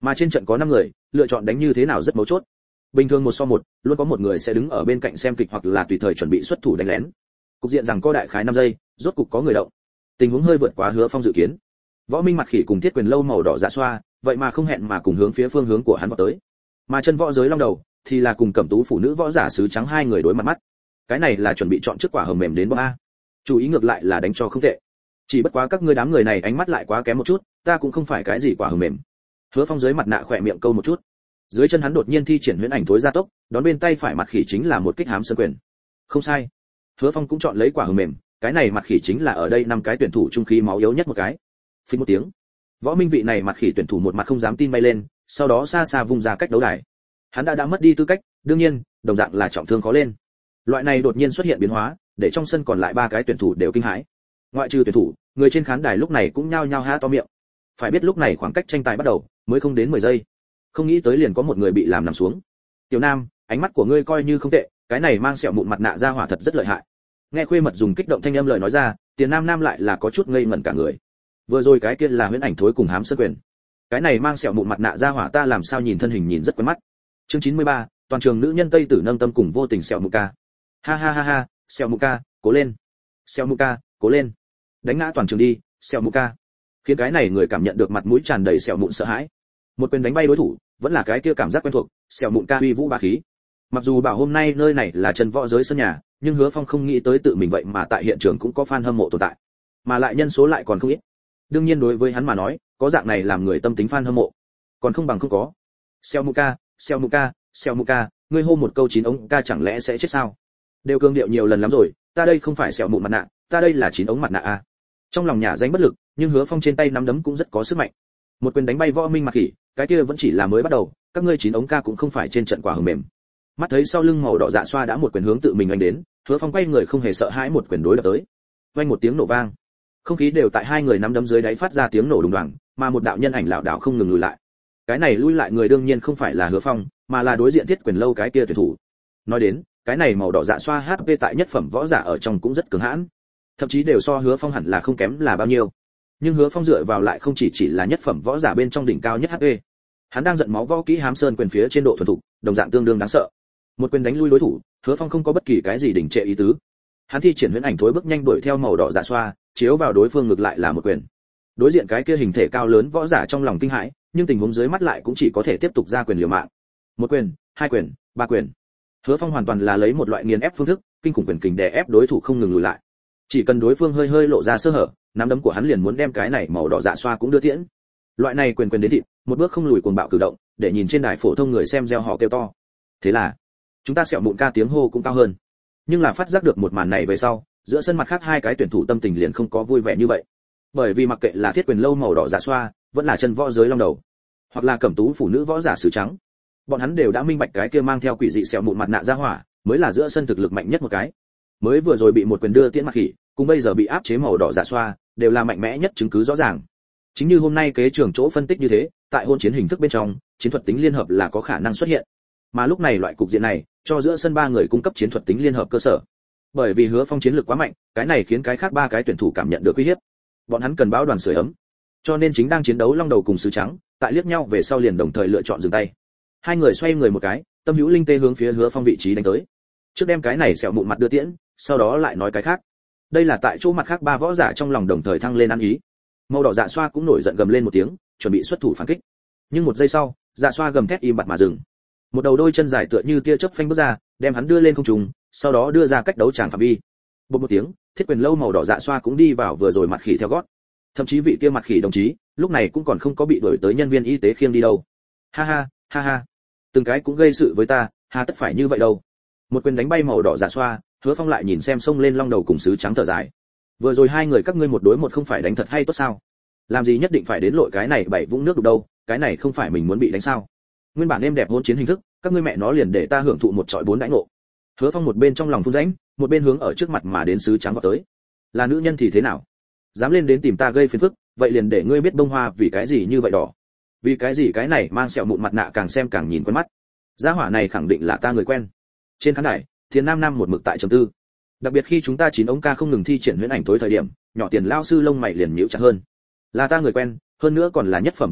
Mà trên trận có năm người, lựa chọn đánh như thế nào rất mấu chốt. Bình thường một so một, luôn có một người sẽ đứng ở bên cạnh xem kịch hoặc là tùy thời chuẩn bị xuất thủ đánh lén. Cục diện rằng có đại khái năm giây, rốt cục có người động. Tình huống hơi vượt quá Hứa Phong dự kiến. Võ Minh mặt khỉ cùng Thiết Quyền lâu màu đỏ dạ xoa, vậy mà không hẹn mà cùng hướng phía phương hướng của hắn vọt tới. Mà chân võ giới long đầu thì là cùng cẩm tú phụ nữ võ giả sứ trắng hai người đối mặt mắt. Cái này là chuẩn bị chọn trước quả hầm mềm đến bom a. Chủ ý ngược lại là đánh cho không tệ. Chỉ bất quá các ngươi đám người này ánh mắt lại quá kém một chút, ta cũng không phải cái gì quả hầm mềm. Hứa Phong dưới mặt nạ khỏe miệng câu một chút. Dưới chân hắn đột nhiên thi triển huyễn ảnh thối gia tốc, đón bên tay phải mặt khỉ chính là một kích hám sơn quyền. Không sai. Hứa Phong cũng chọn lấy quả hầm mềm, cái này mặt khỉ chính là ở đây năm cái tuyển thủ trung khí máu yếu nhất một cái. Phình một tiếng. Võ Minh vị này mặt khỉ tuyển thủ một mặt không dám tin bay lên, sau đó xa xa vung ra cách đấu đài. Hắn đã đã mất đi tư cách, đương nhiên, đồng dạng là trọng thương khó lên. Loại này đột nhiên xuất hiện biến hóa, để trong sân còn lại ba cái tuyển thủ đều kinh hãi. Ngoại trừ tuyển thủ, người trên khán đài lúc này cũng nhao nhao há to miệng. Phải biết lúc này khoảng cách tranh tài bắt đầu, mới không đến mười giây. Không nghĩ tới liền có một người bị làm nằm xuống. Tiểu Nam, ánh mắt của ngươi coi như không tệ, cái này mang sẹo mụn mặt nạ ra hỏa thật rất lợi hại. Nghe Khuê Mật dùng kích động thanh âm lời nói ra, Tiền Nam Nam lại là có chút ngây ngẩn cả người. Vừa rồi cái kia là huyễn ảnh thối cùng hám sơn quyền. Cái này mang sẹo mụn mặt nạ ra hỏa ta làm sao nhìn thân hình nhìn rất quen mắt. Chương chín mươi ba, toàn trường nữ nhân Tây tử nâng tâm cùng vô tình sẹo mụn ca. Ha ha ha ha, sẹo mụn ca, cố lên. Sẹo mụn ca, cố lên. Đánh ngã toàn trường đi, sẹo mụn ca. Khiến cái này người cảm nhận được mặt mũi tràn đầy sẹo mụn sợ hãi. Một quyền đánh bay đối thủ, vẫn là cái kia cảm giác quen thuộc, sẹo mụn ca uy vũ bá khí. Mặc dù bảo hôm nay nơi này là chân võ giới sân nhà, nhưng Hứa Phong không nghĩ tới tự mình vậy mà tại hiện trường cũng có fan hâm mộ tồn tại, mà lại nhân số lại còn không ít. Đương nhiên đối với hắn mà nói, có dạng này làm người tâm tính fan hâm mộ, còn không bằng không có. Sẹo mụn ca, sẹo mụn ca, sẹo mụn ca, ngươi hô một câu chín ống ca chẳng lẽ sẽ chết sao? Đều cương điệu nhiều lần lắm rồi, ta đây không phải sẹo mụn mặt nạ, ta đây là chín ống mặt nạ a. Trong lòng nhà danh bất lực, nhưng Hứa Phong trên tay nắm đấm cũng rất có sức mạnh. Một quyền đánh bay Võ Minh mặt khỉ, cái kia vẫn chỉ là mới bắt đầu, các ngươi chín ống ca cũng không phải trên trận quả hờ mềm. Mắt thấy sau lưng màu đỏ dạ xoa đã một quyền hướng tự mình anh đến, Hứa Phong quay người không hề sợ hãi một quyền đối đập tới. Vang một tiếng nổ vang, không khí đều tại hai người nắm đấm dưới đáy phát ra tiếng nổ đùng đoàng, mà một đạo nhân ảnh lảo đảo không ngừng lùi lại. Cái này lùi lại người đương nhiên không phải là Hứa Phong, mà là đối diện Thiết Quyền lâu cái kia tuyển thủ. Nói đến, cái này màu đỏ dạ xoa hát pê tại nhất phẩm võ giả ở trong cũng rất cứng hãn, thậm chí đều so Hứa Phong hẳn là không kém là bao nhiêu. Nhưng Hứa Phong dựa vào lại không chỉ chỉ là nhất phẩm võ giả bên trong đỉnh cao nhất hát pê. Hắn đang giận máu võ kỹ hám sơn quyền phía trên độ thuần thục, đồng dạng tương đương đáng sợ. Một quyền đánh lui đối thủ, Hứa Phong không có bất kỳ cái gì đỉnh trệ ý tứ. Hắn thi triển huyễn ảnh thối bước nhanh đuổi theo màu đỏ dạ xoa, chiếu vào đối phương ngược lại là một quyền. Đối diện cái kia hình thể cao lớn võ giả trong lòng kinh hãi, nhưng tình huống dưới mắt lại cũng chỉ có thể tiếp tục ra quyền liều mạng. Một quyền, hai quyền, ba quyền. Hứa Phong hoàn toàn là lấy một loại nghiền ép phương thức, kinh khủng quyền kình đè ép đối thủ không ngừng lùi lại. Chỉ cần đối phương hơi hơi lộ ra sơ hở, nắm đấm của hắn liền muốn đem cái này màu đỏ dạ xoa cũng đưa tiễn. Loại này quyền quyền đến thịt, một bước không lùi cuồng bạo cử động, để nhìn trên đài phổ thông người xem reo hò kêu to. Thế là, chúng ta sẹo mụn ca tiếng hô cũng cao hơn. Nhưng là phát giác được một màn này về sau, giữa sân mặt khác hai cái tuyển thủ tâm tình liền không có vui vẻ như vậy. Bởi vì mặc kệ là Thiết Quyền lâu màu đỏ dạ xoa, vẫn là chân võ giới long đầu, hoặc là cẩm tú phụ nữ võ giả sứ trắng, bọn hắn đều đã minh bạch cái kia mang theo quỷ dị sẹo mụn mặt nạ ra hỏa, mới là giữa sân thực lực mạnh nhất một cái. Mới vừa rồi bị một quyền đưa tiễn mặt khỉ, cùng bây giờ bị áp chế màu đỏ dạ xoa, đều là mạnh mẽ nhất chứng cứ rõ ràng. Chính như hôm nay kế trường chỗ phân tích như thế, tại hôn chiến hình thức bên trong, chiến thuật tính liên hợp là có khả năng xuất hiện. Mà lúc này loại cục diện này, cho giữa sân ba người cung cấp chiến thuật tính liên hợp cơ sở. Bởi vì Hứa Phong chiến lược quá mạnh, cái này khiến cái khác ba cái tuyển thủ cảm nhận được uy hiếp. Bọn hắn cần báo đoàn sưởi ấm. Cho nên chính đang chiến đấu long đầu cùng sứ trắng, tại liếc nhau về sau liền đồng thời lựa chọn dừng tay. Hai người xoay người một cái, tâm hữu linh tê hướng phía Hứa Phong vị trí đánh tới. Trước đem cái này sẹo mụn mặt đưa tiễn, sau đó lại nói cái khác. Đây là tại chỗ mặt khác ba võ giả trong lòng đồng thời thăng lên ăn ý. Màu đỏ dạ xoa cũng nổi giận gầm lên một tiếng, chuẩn bị xuất thủ phản kích. Nhưng một giây sau, dạ xoa gầm thét im bặt mà dừng. Một đầu đôi chân dài tựa như tia chớp phanh bước ra, đem hắn đưa lên không trung, sau đó đưa ra cách đấu tràng phạm vi. Bột một tiếng, Thiết Quyền lâu màu đỏ dạ xoa cũng đi vào vừa rồi mặt khỉ theo gót. Thậm chí vị kia mặt khỉ đồng chí, lúc này cũng còn không có bị đuổi tới nhân viên y tế khiêng đi đâu. Ha ha, ha ha. Từng cái cũng gây sự với ta, hà tất phải như vậy đâu. Một quyền đánh bay màu đỏ dạ xoa, Hứa Phong lại nhìn xem xông lên long đầu cùng sứ trắng thở dài. Vừa rồi hai người các ngươi một đối một không phải đánh thật hay tốt sao? Làm gì nhất định phải đến lội cái này bảy vũng nước đục đâu, cái này không phải mình muốn bị đánh sao? Nguyên bản êm đẹp hôn chiến hình thức, các ngươi mẹ nó liền để ta hưởng thụ một trọi bốn đãi ngộ. Hứa Phong một bên trong lòng phun rãnh, một bên hướng ở trước mặt mà đến sứ trắng vào tới. Là nữ nhân thì thế nào? Dám lên đến tìm ta gây phiền phức, vậy liền để ngươi biết bông hoa vì cái gì như vậy đỏ. Vì cái gì cái này mang sẹo mụn mặt nạ càng xem càng nhìn quen mắt. Gia hỏa này khẳng định là ta người quen. Trên khán đài, Thiên Nam Nam một mực tại trầm tư. Đặc biệt khi chúng ta chín ống ca không ngừng thi triển huyễn ảnh tối thời điểm, nhỏ Tiền lao sư lông mày liền nhíu chặt hơn. Là ta người quen, hơn nữa còn là nhất phẩm võ giả,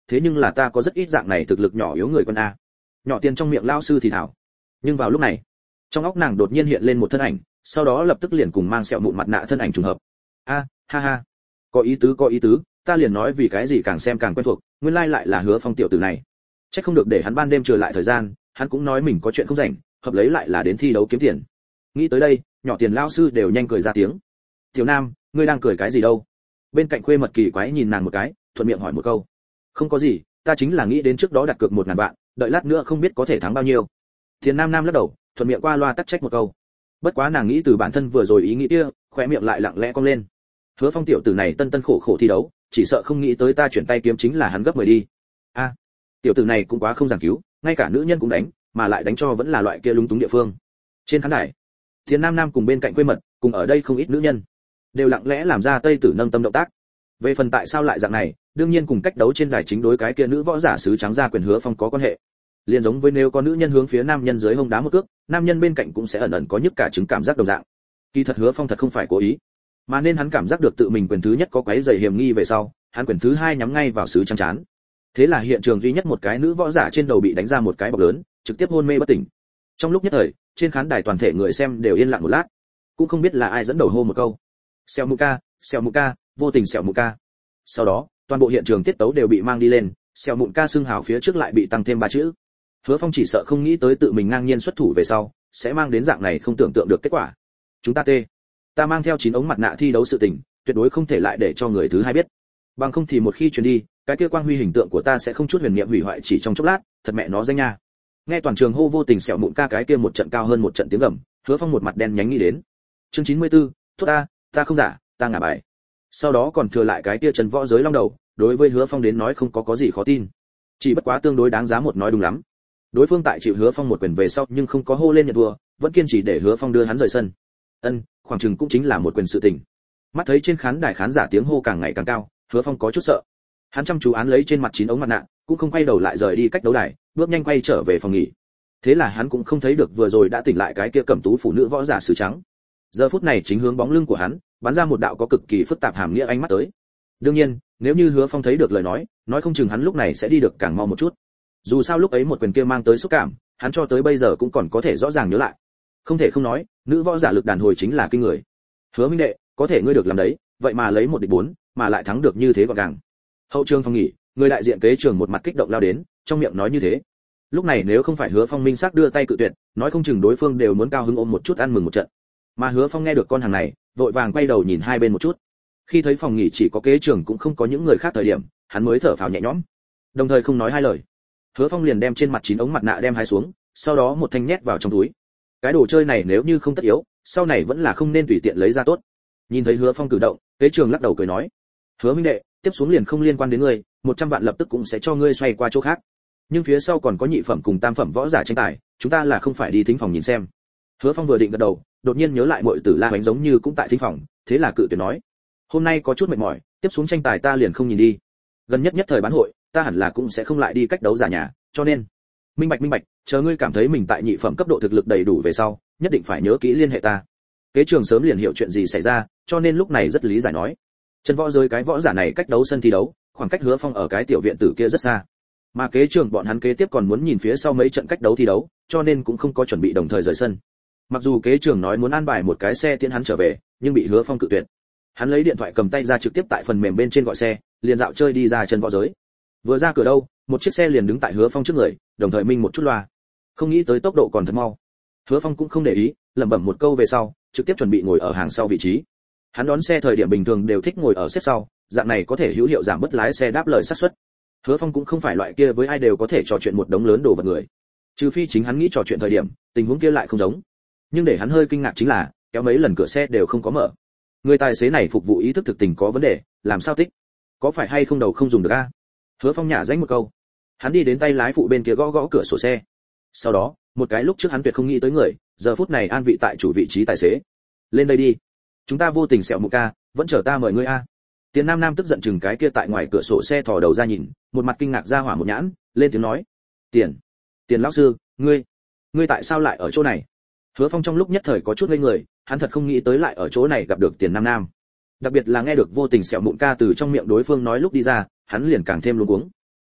thế nhưng là ta có rất ít dạng này thực lực nhỏ yếu người quân a. Nhỏ tiền trong miệng lão sư thì thảo. Nhưng vào lúc này, trong óc nàng đột nhiên hiện lên một thân ảnh, sau đó lập tức liền cùng mang sẹo mụn mặt nạ thân ảnh trùng hợp. A, ha ha, có ý tứ có ý tứ, ta liền nói vì cái gì càng xem càng quen thuộc, nguyên lai lại là Hứa Phong tiểu tử này. Chắc không được để hắn ban đêm trừ lại thời gian, hắn cũng nói mình có chuyện không rảnh, hợp lấy lại là đến thi đấu kiếm tiền. Nghĩ tới đây, nhỏ tiền lão sư đều nhanh cười ra tiếng. Tiểu Nam, ngươi đang cười cái gì đâu? Bên cạnh khuê mật kỳ quái nhìn nàng một cái, thuận miệng hỏi một câu. Không có gì, ta chính là nghĩ đến trước đó đặt cược một ngàn vạn, đợi lát nữa không biết có thể thắng bao nhiêu. Tiền Nam Nam lắc đầu, thuận miệng qua loa tắc trách một câu. Bất quá nàng nghĩ từ bản thân vừa rồi ý nghĩ kia, khóe miệng lại lặng lẽ cong lên. Hứa Phong tiểu tử này tân tân khổ khổ thi đấu, chỉ sợ không nghĩ tới ta chuyển tay kiếm chính là hắn gấp mười đi. A, à, tiểu tử này cũng quá không giảng cứu, ngay cả nữ nhân cũng đánh, mà lại đánh cho vẫn là loại kia lúng túng địa phương. Trên khán đài, Tiền Nam Nam cùng bên cạnh quê mật, cùng ở đây không ít nữ nhân, đều lặng lẽ làm ra tây tử nâng tâm động tác. Về phần tại sao lại dạng này, đương nhiên cùng cách đấu trên đài chính đối cái kia nữ võ giả sứ trắng ra quyền Hứa Phong có quan hệ. Liên giống với nếu có nữ nhân hướng phía nam nhân dưới hông đá một cước, nam nhân bên cạnh cũng sẽ ẩn ẩn có nhức cả chứng cảm giác đồng dạng. Kỳ thật Hứa Phong thật không phải cố ý, mà nên hắn cảm giác được tự mình quyền thứ nhất có quấy rầy hiểm nghi về sau, hắn quyền thứ hai nhắm ngay vào sứ trắng chán. Thế là hiện trường duy nhất một cái nữ võ giả trên đầu bị đánh ra một cái bọc lớn, trực tiếp hôn mê bất tỉnh. Trong lúc nhất thời, trên khán đài toàn thể người xem đều yên lặng một lát, cũng không biết là ai dẫn đầu hô một câu. Sẹo mù ca, sẹo mù ca, vô tình sẹo mù ca. Sau đó, toàn bộ hiện trường tiết tấu đều bị mang đi lên, sẹo mụn ca xưng hào phía trước lại bị tăng thêm ba chữ. Hứa Phong chỉ sợ không nghĩ tới tự mình ngang nhiên xuất thủ về sau, sẽ mang đến dạng này không tưởng tượng được kết quả. Chúng ta tê, ta mang theo chín ống mặt nạ thi đấu sự tình, tuyệt đối không thể lại để cho người thứ hai biết. Bằng không thì một khi truyền đi, cái kia quang huy hình tượng của ta sẽ không chút huyền niệm hủy hoại chỉ trong chốc lát, thật mẹ nó danh nha. Nghe toàn trường hô vô tình sẹo mụn ca cái kia một trận cao hơn một trận tiếng gầm, Hứa Phong một mặt đen nhánh nghĩ đến. Chương chín mươi tư, thốt ta, ta không giả, ta ngả bài. Sau đó còn thừa lại cái kia Trần Võ giới long đầu, đối với Hứa Phong đến nói không có có gì khó tin. Chỉ bất quá tương đối đáng giá một nói đúng lắm. Đối phương tại chịu Hứa Phong một quyền về sau nhưng không có hô lên nhận thua, vẫn kiên trì để Hứa Phong đưa hắn rời sân. Ân, khoảng chừng cũng chính là một quyền sự tình. Mắt thấy trên khán đài khán giả tiếng hô càng ngày càng cao, Hứa Phong có chút sợ. Hắn chăm chú án lấy trên mặt chín ống mặt nạ, cũng không quay đầu lại rời đi cách đấu đài, bước nhanh quay trở về phòng nghỉ. Thế là hắn cũng không thấy được vừa rồi đã tỉnh lại cái kia cẩm tú phụ nữ võ giả sứ trắng. Giờ phút này chính hướng bóng lưng của hắn, bắn ra một đạo có cực kỳ phức tạp hàm nghĩa ánh mắt tới. Đương nhiên, nếu như Hứa Phong thấy được lời nói, nói không chừng hắn lúc này sẽ đi được càng mau một chút. Dù sao lúc ấy một quyền kia mang tới xúc cảm, hắn cho tới bây giờ cũng còn có thể rõ ràng nhớ lại. Không thể không nói, nữ võ giả lực đàn hồi chính là kinh người. Hứa minh đệ, có thể ngươi được làm đấy, vậy mà lấy một địch bốn, mà lại thắng được như thế gọn gàng. Hậu trường phòng nghỉ, người đại diện kế trường một mặt kích động lao đến, trong miệng nói như thế. Lúc này nếu không phải Hứa Phong minh xác đưa tay cự tuyệt, nói không chừng đối phương đều muốn cao hứng ôm một chút ăn mừng một trận. Mà Hứa Phong nghe được con hàng này, vội vàng quay đầu nhìn hai bên một chút. Khi thấy phòng nghỉ chỉ có kế trường cũng không có những người khác thời điểm, hắn mới thở phào nhẹ nhõm. Đồng thời không nói hai lời, Hứa Phong liền đem trên mặt chín ống mặt nạ đem hai xuống, sau đó một thanh nhét vào trong túi. Cái đồ chơi này nếu như không tất yếu, sau này vẫn là không nên tùy tiện lấy ra tốt. Nhìn thấy Hứa Phong cử động, kế trường lắc đầu cười nói: "Hứa minh đệ, tiếp xuống liền không liên quan đến ngươi, một trăm vạn lập tức cũng sẽ cho ngươi xoay qua chỗ khác. Nhưng phía sau còn có nhị phẩm cùng tam phẩm võ giả tranh tài, chúng ta là không phải đi thính phòng nhìn xem." Hứa Phong vừa định gật đầu, đột nhiên nhớ lại muội tử La Hoánh giống như cũng tại thính phòng, thế là cự tuyệt nói: "Hôm nay có chút mệt mỏi, tiếp xuống tranh tài ta liền không nhìn đi. Gần nhất nhất thời bán hội, ta hẳn là cũng sẽ không lại đi cách đấu giả nhà, cho nên." Minh bạch minh bạch, chờ ngươi cảm thấy mình tại nhị phẩm cấp độ thực lực đầy đủ về sau, nhất định phải nhớ kỹ liên hệ ta. Kế trường sớm liền hiểu chuyện gì xảy ra, cho nên lúc này rất lý giải nói. Chân võ rơi cái võ giả này cách đấu sân thi đấu, khoảng cách Hứa Phong ở cái tiểu viện tử kia rất xa. Mà kế trường bọn hắn kế tiếp còn muốn nhìn phía sau mấy trận cách đấu thi đấu, cho nên cũng không có chuẩn bị đồng thời rời sân. Mặc dù kế trường nói muốn an bài một cái xe tiễn hắn trở về, nhưng bị Hứa Phong cự tuyệt. Hắn lấy điện thoại cầm tay ra trực tiếp tại phần mềm bên trên gọi xe, liền dạo chơi đi ra chân võ giới. Vừa ra cửa đâu, một chiếc xe liền đứng tại Hứa Phong trước người, đồng thời minh một chút loa. Không nghĩ tới tốc độ còn thật mau. Hứa Phong cũng không để ý, lẩm bẩm một câu về sau, trực tiếp chuẩn bị ngồi ở hàng sau vị trí. Hắn đón xe thời điểm bình thường đều thích ngồi ở xếp sau, dạng này có thể hữu hiệu giảm bớt lái xe đáp lời xác suất. Hứa Phong cũng không phải loại kia với ai đều có thể trò chuyện một đống lớn đồ vật người. Trừ phi chính hắn nghĩ trò chuyện thời điểm, tình huống kia lại không giống. Nhưng để hắn hơi kinh ngạc chính là, kéo mấy lần cửa xe đều không có mở. Người tài xế này phục vụ ý thức thực tình có vấn đề, làm sao tích? Có phải hay không đầu không dùng được a? Hứa Phong nhả danh một câu. Hắn đi đến tay lái phụ bên kia gõ gõ cửa sổ xe. Sau đó, một cái lúc trước hắn tuyệt không nghĩ tới người, giờ phút này an vị tại chủ vị trí tài xế. Lên đây đi. Chúng ta vô tình sẹo mụ ca, vẫn chờ ta mời ngươi a. Tiền Nam Nam tức giận chừng cái kia tại ngoài cửa sổ xe thò đầu ra nhìn, một mặt kinh ngạc ra hỏa một nhãn, lên tiếng nói: "Tiền, Tiền lão sư, ngươi, ngươi tại sao lại ở chỗ này?" Hứa Phong trong lúc nhất thời có chút ngây người, hắn thật không nghĩ tới lại ở chỗ này gặp được Tiền Nam Nam. Đặc biệt là nghe được vô tình sẹo mụn ca từ trong miệng đối phương nói lúc đi ra, hắn liền càng thêm luống cuống.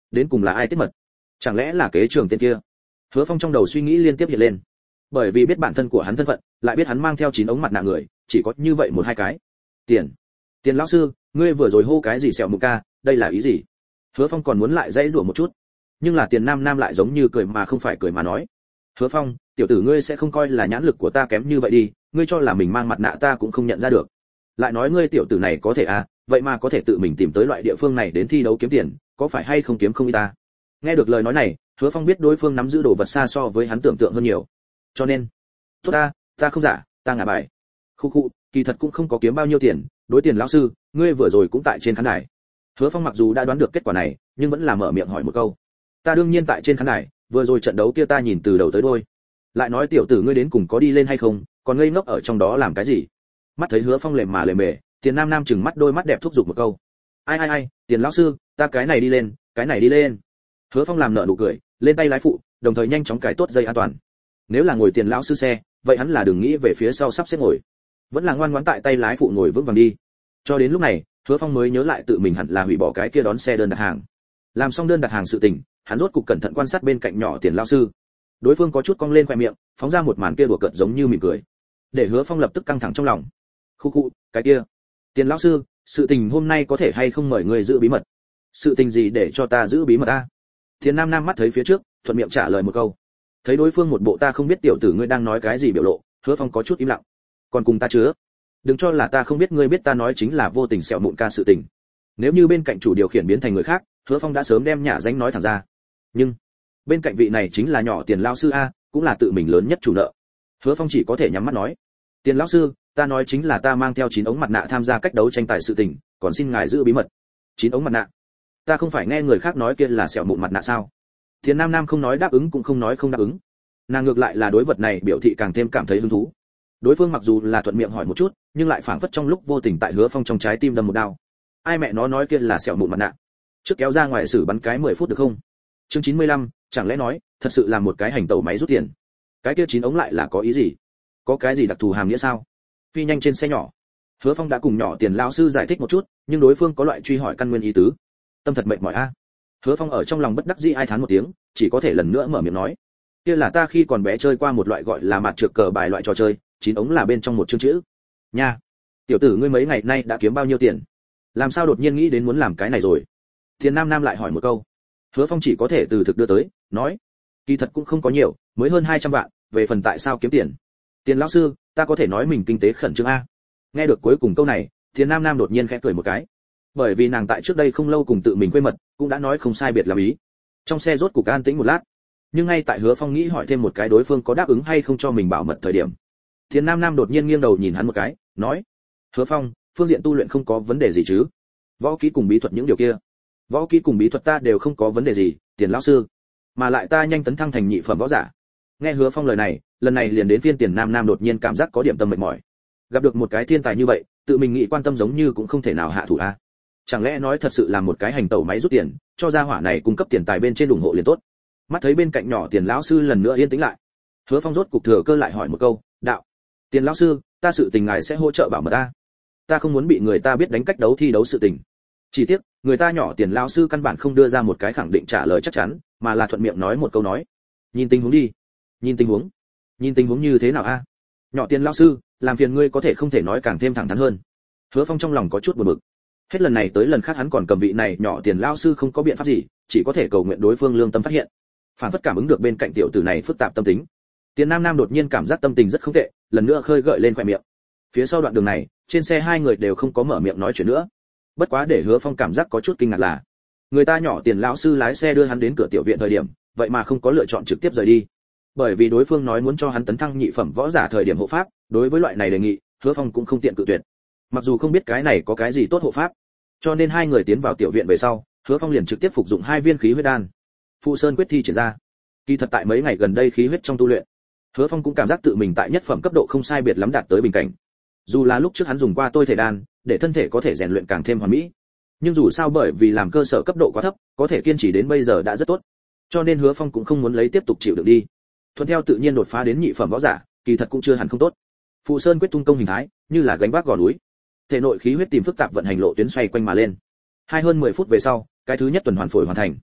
đến cùng là ai tiết mật? Chẳng lẽ là kế trường tên kia? Hứa Phong trong đầu suy nghĩ liên tiếp hiện lên. Bởi vì biết bản thân của hắn thân phận, lại biết hắn mang theo chín ống mặt nạ người, chỉ có như vậy một hai cái. Tiền, Tiền lão sư, ngươi vừa rồi hô cái gì sẹo mụn ca, đây là ý gì? Hứa Phong còn muốn lại dãy rủa một chút, nhưng là Tiền Nam Nam lại giống như cười mà không phải cười mà nói. Hứa Phong, tiểu tử ngươi sẽ không coi là nhãn lực của ta kém như vậy đi, ngươi cho là mình mang mặt nạ ta cũng không nhận ra được. Lại nói ngươi tiểu tử này có thể à, vậy mà có thể tự mình tìm tới loại địa phương này đến thi đấu kiếm tiền, có phải hay không kiếm không y ta? Nghe được lời nói này, Hứa Phong biết đối phương nắm giữ đồ vật xa so với hắn tưởng tượng hơn nhiều. Cho nên, tốt ta, ta không giả, ta ngả bài. Khu khu, kỳ thật cũng không có kiếm bao nhiêu tiền, đối Tiền lão sư, ngươi vừa rồi cũng tại trên khán đài. Hứa Phong mặc dù đã đoán được kết quả này, nhưng vẫn là mở miệng hỏi một câu. Ta đương nhiên tại trên khán đài, vừa rồi trận đấu kia ta nhìn từ đầu tới đuôi. Lại nói tiểu tử ngươi đến cùng có đi lên hay không, còn ngây ngốc ở trong đó làm cái gì? Mắt thấy Hứa Phong lề mà lề mề, Tiền Nam Nam chừng mắt đôi mắt đẹp thúc giục một câu. Ai ai ai, Tiền lão sư, ta cái này đi lên, cái này đi lên. Hứa Phong làm nợ nụ cười, lên tay lái phụ, đồng thời nhanh chóng cài tốt dây an toàn. Nếu là ngồi Tiền lão sư xe, vậy hắn là đừng nghĩ về phía sau sắp xếp ngồi, vẫn là ngoan ngoãn tại tay lái phụ ngồi vững vàng đi. Cho đến lúc này, Hứa Phong mới nhớ lại tự mình hẳn là hủy bỏ cái kia đón xe đơn đặt hàng. Làm xong đơn đặt hàng sự tình, hắn rốt cục cẩn thận quan sát bên cạnh nhỏ Tiền lão sư. Đối phương có chút cong lên khóe miệng, phóng ra một màn kia đùa cợt giống như mỉm cười, để Hứa Phong lập tức căng thẳng trong lòng. Khu khu, cái kia, Tiền lão sư, sự tình hôm nay có thể hay không mời người giữ bí mật? Sự tình gì để cho ta giữ bí mật a? Tiền Nam Nam mắt thấy phía trước, thuận miệng trả lời một câu. Thấy đối phương một bộ ta không biết tiểu tử ngươi đang nói cái gì biểu lộ, Hứa Phong có chút im lặng. Còn cùng ta chứa, đừng cho là ta không biết ngươi biết ta nói chính là vô tình sẹo mụn ca sự tình. Nếu như bên cạnh chủ điều khiển biến thành người khác, Hứa Phong đã sớm đem nhả danh nói thẳng ra. Nhưng bên cạnh vị này chính là nhỏ Tiền lão sư a, cũng là tự mình lớn nhất chủ nợ. Hứa Phong chỉ có thể nhắm mắt nói, Tiền lão sư, ta nói chính là ta mang theo chín ống mặt nạ tham gia cách đấu tranh tài sự tình, còn xin ngài giữ bí mật. Chín ống mặt nạ? Ta không phải nghe người khác nói kia là sẹo mụn mặt nạ sao? Tiền Nam Nam không nói đáp ứng cũng không nói không đáp ứng. Nàng ngược lại là đối vật này biểu thị càng thêm cảm thấy hứng thú. Đối phương mặc dù là thuận miệng hỏi một chút, nhưng lại phảng phất trong lúc vô tình tại Hứa Phong trong trái tim đâm một đao. Ai mẹ nó nói kia là sẹo mụn mặt nạ? Trước kéo ra ngoài xử bắn cái mười phút được không? Chương chín mươi lăm, chẳng lẽ nói, thật sự là một cái hành tẩu máy rút tiền. Cái kia chín ống lại là có ý gì? Có cái gì đặc thù hàm nghĩa sao? Phi nhanh trên xe nhỏ. Hứa Phong đã cùng nhỏ Tiền lão sư giải thích một chút, nhưng đối phương có loại truy hỏi căn nguyên ý tứ. Tâm thật mệt mỏi a. Hứa Phong ở trong lòng bất đắc dĩ ai thán một tiếng, chỉ có thể lần nữa mở miệng nói, kia là ta khi còn bé chơi qua một loại gọi là mặt trược cờ bài loại trò chơi, chín ống là bên trong một chương chữ. Nha, tiểu tử ngươi mấy ngày nay đã kiếm bao nhiêu tiền? Làm sao đột nhiên nghĩ đến muốn làm cái này rồi? Tiền Nam Nam lại hỏi một câu. Hứa Phong chỉ có thể từ thực đưa tới, nói, kỳ thật cũng không có nhiều, mới hơn hai trăm vạn, về phần tại sao kiếm tiền. Tiền lão sư, ta có thể nói mình kinh tế khẩn trương a. Nghe được cuối cùng câu này, Tiền Nam Nam đột nhiên khẽ cười một cái. Bởi vì nàng tại trước đây không lâu cùng tự mình quê mật, cũng đã nói không sai biệt làm ý. Trong xe rốt cục an tĩnh một lát, nhưng ngay tại Hứa Phong nghĩ hỏi thêm một cái đối phương có đáp ứng hay không cho mình bảo mật thời điểm, Tiền Nam Nam đột nhiên nghiêng đầu nhìn hắn một cái, nói, Hứa Phong, phương diện tu luyện không có vấn đề gì chứ? Võ kỹ cùng bí thuật những điều kia, võ kỹ cùng bí thuật ta đều không có vấn đề gì, Tiền lão sư, mà lại ta nhanh tấn thăng thành nhị phẩm võ giả. Nghe Hứa Phong lời này, lần này liền đến phiên Tiền Nam Nam đột nhiên cảm giác có điểm tâm mệt mỏi. Gặp được một cái thiên tài như vậy, tự mình nghĩ quan tâm giống như cũng không thể nào hạ thủ a. Chẳng lẽ nói thật sự là một cái hành tẩu máy rút tiền, cho gia hỏa này cung cấp tiền tài bên trên ủng hộ liền tốt. Mắt thấy bên cạnh nhỏ Tiền lão sư lần nữa yên tĩnh lại, Hứa Phong rốt cục thừa cơ lại hỏi một câu, đạo, Tiền lão sư, ta sự tình ngài sẽ hỗ trợ bảo mật ta. Ta không muốn bị người ta biết đánh cách đấu thi đấu sự tình. Chỉ tiếc, người ta nhỏ Tiền lão sư căn bản không đưa ra một cái khẳng định trả lời chắc chắn, mà là thuận miệng nói một câu nói, nhìn tình huống đi. Nhìn tình huống? Nhìn tình huống như thế nào a? Nhỏ Tiền lão sư, làm phiền ngươi có thể không thể nói càng thêm thẳng thắn hơn. Hứa Phong trong lòng có chút buồn bực. Hết lần này tới lần khác hắn còn cầm vị này nhỏ Tiền lão sư không có biện pháp gì, chỉ có thể cầu nguyện đối phương lương tâm phát hiện. Phản phất cảm ứng được bên cạnh tiểu tử này phức tạp tâm tính, Tiền Nam Nam đột nhiên cảm giác tâm tình rất không tệ, lần nữa khơi gợi lên khóe miệng. Phía sau đoạn đường này, trên xe hai người đều không có mở miệng nói chuyện nữa. Bất quá để Hứa Phong cảm giác có chút kinh ngạc là, người ta nhỏ Tiền lão sư lái xe đưa hắn đến cửa tiểu viện thời điểm, vậy mà không có lựa chọn trực tiếp rời đi. Bởi vì đối phương nói muốn cho hắn tấn thăng nhị phẩm võ giả thời điểm hộ pháp, đối với loại này đề nghị, Hứa Phong cũng không tiện cự tuyệt. Mặc dù không biết cái này có cái gì tốt hộ pháp, cho nên hai người tiến vào tiểu viện về sau, Hứa Phong liền trực tiếp phục dụng hai viên khí huyết đan. Phụ Sơn quyết thi triển ra. Kỳ thật tại mấy ngày gần đây khí huyết trong tu luyện, Hứa Phong cũng cảm giác tự mình tại nhất phẩm cấp độ không sai biệt lắm đạt tới bình cảnh. Dù là lúc trước hắn dùng qua tôi thể đan, để thân thể có thể rèn luyện càng thêm hoàn mỹ, nhưng dù sao bởi vì làm cơ sở cấp độ quá thấp, có thể kiên trì đến bây giờ đã rất tốt. Cho nên Hứa Phong cũng không muốn lấy tiếp tục chịu đựng đi. Thuận theo tự nhiên đột phá đến nhị phẩm võ giả, kỳ thật cũng chưa hẳn không tốt. Phụ Sơn quyết tung công hình thái, như là gánh vác gò núi. Thể nội khí huyết tìm phức tạp vận hành lộ tuyến xoay quanh mà lên. Hai hơn mười phút về sau, cái thứ nhất tuần hoàn phổi hoàn thành.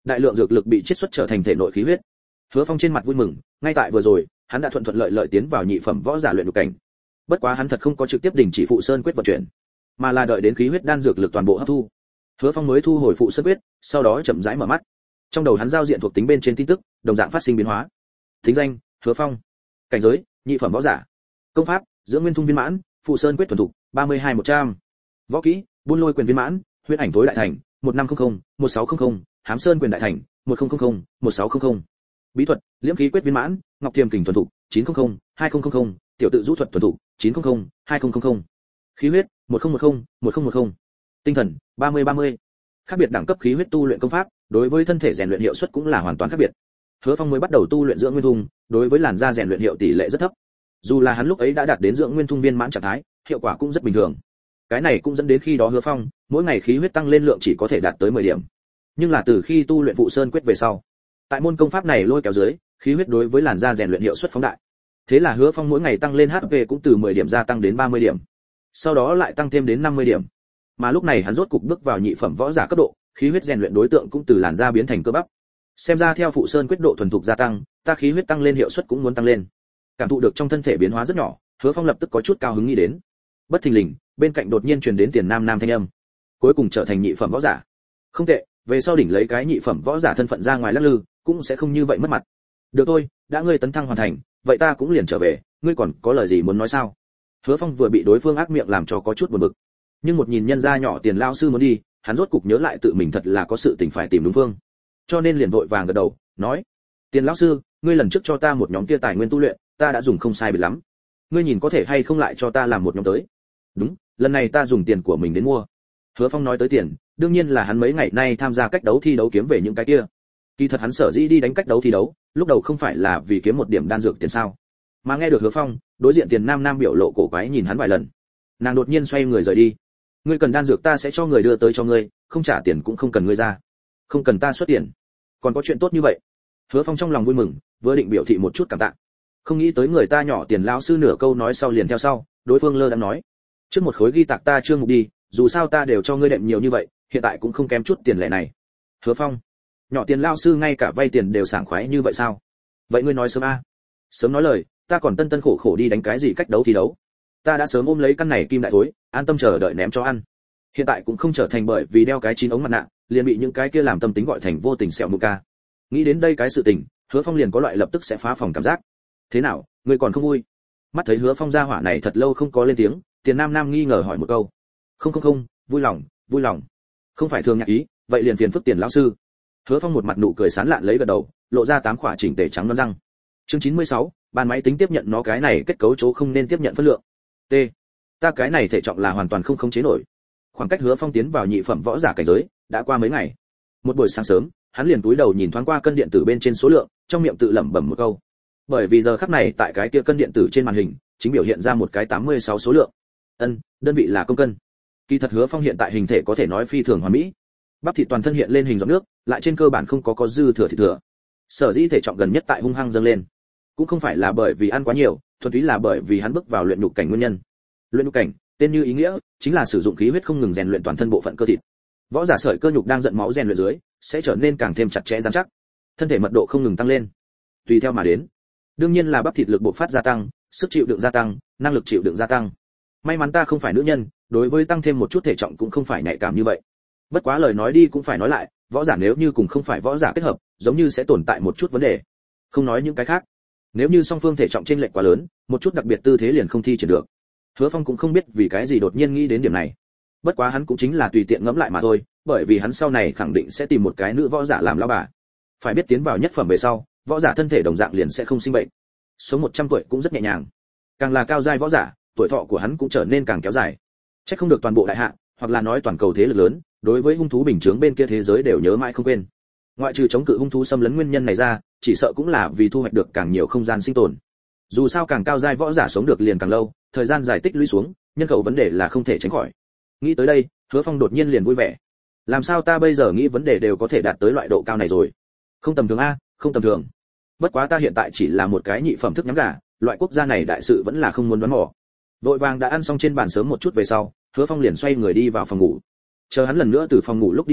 đại lượng dược lực bị chiết xuất trở thành thể nội khí huyết. Hứa Phong trên mặt vui mừng, ngay tại vừa rồi, hắn đã thuận thuận lợi lợi tiến vào nhị phẩm võ giả luyện nhục cảnh. Bất quá hắn thật không có trực tiếp đình chỉ phụ sơn quyết vận chuyển, mà là đợi đến khí huyết đan dược lực toàn bộ hấp thu. Hứa Phong mới thu hồi phụ sơn quyết, sau đó chậm rãi mở mắt. Trong đầu hắn giao diện thuộc tính bên trên tin tức, đồng dạng phát sinh biến hóa. Tính danh: Hứa Phong. Cảnh giới: nhị phẩm võ giả. Công pháp: Dưỡng Nguyên Thung viên mãn, phụ sơn quyết thuần thục, ba mươi hai một trăm. Võ kỹ: Buôn Lôi quyền viên mãn, Huyết ảnh tối đại thành, một năm không không, một sáu không không, Hám Sơn quyền đại thành, một không không không, một sáu không không. Bí thuật: Liễm khí quyết viên mãn, Ngọc Thiềm kình thuần thục, chín không không, hai không không không, Tiểu tự rũ thuật thuần thục, chín không không, hai không không không. Khí huyết: một không một không, một không một không. Tinh thần: ba mươi ba mươi. Khác biệt đẳng cấp khí huyết tu luyện công pháp, đối với thân thể rèn luyện hiệu suất cũng là hoàn toàn khác biệt. Hứa Phong mới bắt đầu tu luyện Dưỡng Nguyên Thung, đối với làn da rèn luyện hiệu tỷ lệ rất thấp. Dù là hắn lúc ấy đã đạt đến Dưỡng Nguyên Thung viên mãn trạng thái, hiệu quả cũng rất bình thường. Cái này cũng dẫn đến khi đó Hứa Phong, mỗi ngày khí huyết tăng lên lượng chỉ có thể đạt tới mười điểm. Nhưng là từ khi tu luyện phụ sơn quyết về sau, tại môn công pháp này lôi kéo dưới, khí huyết đối với làn da rèn luyện hiệu suất phóng đại. Thế là Hứa Phong mỗi ngày tăng lên hát pê cũng từ mười điểm gia tăng đến ba mươi điểm. Sau đó lại tăng thêm đến năm mươi điểm. Mà lúc này hắn rốt cục bước vào nhị phẩm võ giả cấp độ, khí huyết rèn luyện đối tượng cũng từ làn da biến thành cơ bắp. Xem ra theo phụ sơn quyết độ thuần thục gia tăng, ta khí huyết tăng lên hiệu suất cũng muốn tăng lên. Cảm thụ được trong thân thể biến hóa rất nhỏ, Hứa Phong lập tức có chút cao hứng nghĩ đến. Bất thình lình, bên cạnh đột nhiên truyền đến Tiền Nam Nam thanh âm. Cuối cùng trở thành nhị phẩm võ giả. Không tệ, về sau đỉnh lấy cái nhị phẩm võ giả thân phận ra ngoài lắc lư, cũng sẽ không như vậy mất mặt. Được thôi, đã ngươi tấn thăng hoàn thành, vậy ta cũng liền trở về, ngươi còn có lời gì muốn nói sao? Hứa Phong vừa bị đối phương ác miệng làm cho có chút buồn bực. Nhưng một nhìn nhân gia nhỏ Tiền lão sư muốn đi, hắn rốt cục nhớ lại tự mình thật là có sự tình phải tìm đúng phương. Cho nên liền vội vàng gật đầu, nói: "Tiền lão sư, ngươi lần trước cho ta một nhóm kia tài nguyên tu luyện, ta đã dùng không sai biệt lắm. Ngươi nhìn có thể hay không lại cho ta làm một nhóm tới?" "Đúng, lần này ta dùng tiền của mình đến mua." Hứa Phong nói tới tiền, đương nhiên là hắn mấy ngày nay tham gia cách đấu thi đấu kiếm về những cái kia. Kỳ thật hắn sở dĩ đi đánh cách đấu thi đấu, lúc đầu không phải là vì kiếm một điểm đan dược tiền sao? Mà nghe được Hứa Phong, đối diện Tiền Nam Nam biểu lộ cổ quái nhìn hắn vài lần. Nàng đột nhiên xoay người rời đi. "Ngươi cần đan dược ta sẽ cho người đưa tới cho ngươi, không trả tiền cũng không cần ngươi ra. Không cần ta xuất tiền. Còn có chuyện tốt như vậy." Hứa Phong trong lòng vui mừng, vừa định biểu thị một chút cảm tạ. Không nghĩ tới người ta nhỏ Tiền lão sư nửa câu nói sau liền theo sau, đối phương lơ đãng nói: "Trước một khối ghi tạc ta chương mục đi, dù sao ta đều cho ngươi đệm nhiều như vậy, hiện tại cũng không kém chút tiền lẻ này." Hứa Phong: "Nhỏ Tiền lão sư ngay cả vay tiền đều sảng khoái như vậy sao? Vậy ngươi nói sớm a." "Sớm nói lời, ta còn tân tân khổ khổ đi đánh cái gì cách đấu thi đấu. Ta đã sớm ôm lấy căn này kim đại thối, an tâm chờ đợi ném cho ăn. Hiện tại cũng không trở thành bởi vì đeo cái chín ống mặt nạ, liền bị những cái kia làm tâm tính gọi thành vô tình sẹo mù ca." Nghĩ đến đây cái sự tình, Hứa Phong liền có loại lập tức sẽ phá phòng cảm giác. "Thế nào, ngươi còn không vui?" Mắt thấy Hứa Phong ra hỏa này thật lâu không có lên tiếng, Tiền Nam Nam nghi ngờ hỏi một câu. "Không không không, vui lòng, vui lòng. Không phải thường nhạc ý, vậy liền phiền phức Tiền lão sư." Hứa Phong một mặt nụ cười sán lạn lấy gật đầu, lộ ra tám khỏa chỉnh tề trắng nõn răng. Chương chín mươi sáu, bàn máy tính tiếp nhận nó cái này kết cấu chỗ không nên tiếp nhận phân lượng. T. Ta cái này thể trọng là hoàn toàn không khống chế nổi. Khoảng cách Hứa Phong tiến vào nhị phẩm võ giả cảnh giới đã qua mấy ngày. Một buổi sáng sớm, hắn liền cúi đầu nhìn thoáng qua cân điện tử bên trên số lượng, trong miệng tự lẩm bẩm một câu. Bởi vì giờ khắc này tại cái kia cân điện tử trên màn hình, chính biểu hiện ra một cái tám mươi sáu số lượng. Ân, đơn vị là công cân. Kỳ thật Hứa Phong hiện tại hình thể có thể nói phi thường hoàn mỹ. Bắp thịt toàn thân hiện lên hình giọt nước, lại trên cơ bản không có có dư thừa thịt thừa. Sở dĩ thể trọng gần nhất tại hung hăng dâng lên, cũng không phải là bởi vì ăn quá nhiều, thuần túy là bởi vì hắn bước vào luyện nhục cảnh nguyên nhân. Luyện nhục cảnh, tên như ý nghĩa, chính là sử dụng khí huyết không ngừng rèn luyện toàn thân bộ phận cơ thịt. Võ giả sợi cơ nhục đang giận máu rèn luyện dưới, sẽ trở nên càng thêm chặt chẽ rắn chắc, thân thể mật độ không ngừng tăng lên. Tùy theo mà đến, đương nhiên là bắp thịt lực bộc phát gia tăng, sức chịu đựng gia tăng, năng lực chịu đựng gia tăng. May mắn ta không phải nữ nhân, đối với tăng thêm một chút thể trọng cũng không phải nhạy cảm như vậy. Bất quá lời nói đi cũng phải nói lại, võ giả nếu như cùng không phải võ giả kết hợp, giống như sẽ tồn tại một chút vấn đề. Không nói những cái khác, nếu như song phương thể trọng chênh lệch quá lớn, một chút đặc biệt tư thế liền không thi triển được. Hứa Phong cũng không biết vì cái gì đột nhiên nghĩ đến điểm này. Bất quá hắn cũng chính là tùy tiện ngẫm lại mà thôi, bởi vì hắn sau này khẳng định sẽ tìm một cái nữ võ giả làm lão bà. Phải biết tiến vào nhất phẩm về sau, võ giả thân thể đồng dạng liền sẽ không sinh bệnh. Sống một trăm tuổi cũng rất nhẹ nhàng. Càng là cao giai võ giả, tuổi thọ của hắn cũng trở nên càng kéo dài. Chắc không được toàn bộ đại hạ, hoặc là nói toàn cầu thế lực lớn, đối với hung thú bình chướng bên kia thế giới đều nhớ mãi không quên. Ngoại trừ chống cự hung thú xâm lấn nguyên nhân này ra, chỉ sợ cũng là vì thu hoạch được càng nhiều không gian sinh tồn. Dù sao càng cao giai võ giả sống được liền càng lâu, thời gian dài tích lũy xuống, nhân khẩu vấn đề là không thể tránh khỏi. Nghĩ tới đây, Hứa Phong đột nhiên liền vui vẻ. Làm sao ta bây giờ nghĩ vấn đề đều có thể đạt tới loại độ cao này rồi? Không tầm thường a, không tầm thường. Bất quá ta hiện tại chỉ là một cái nhị phẩm thức nhắm gà, loại quốc gia này đại sự vẫn là không muốn đoán mò. Vội vàng đã ăn xong trên bàn sớm một chút về sau, Hứa Phong liền xoay người đi vào phòng ngủ. Chờ hắn lần nữa từ phòng ngủ lúc đi ra,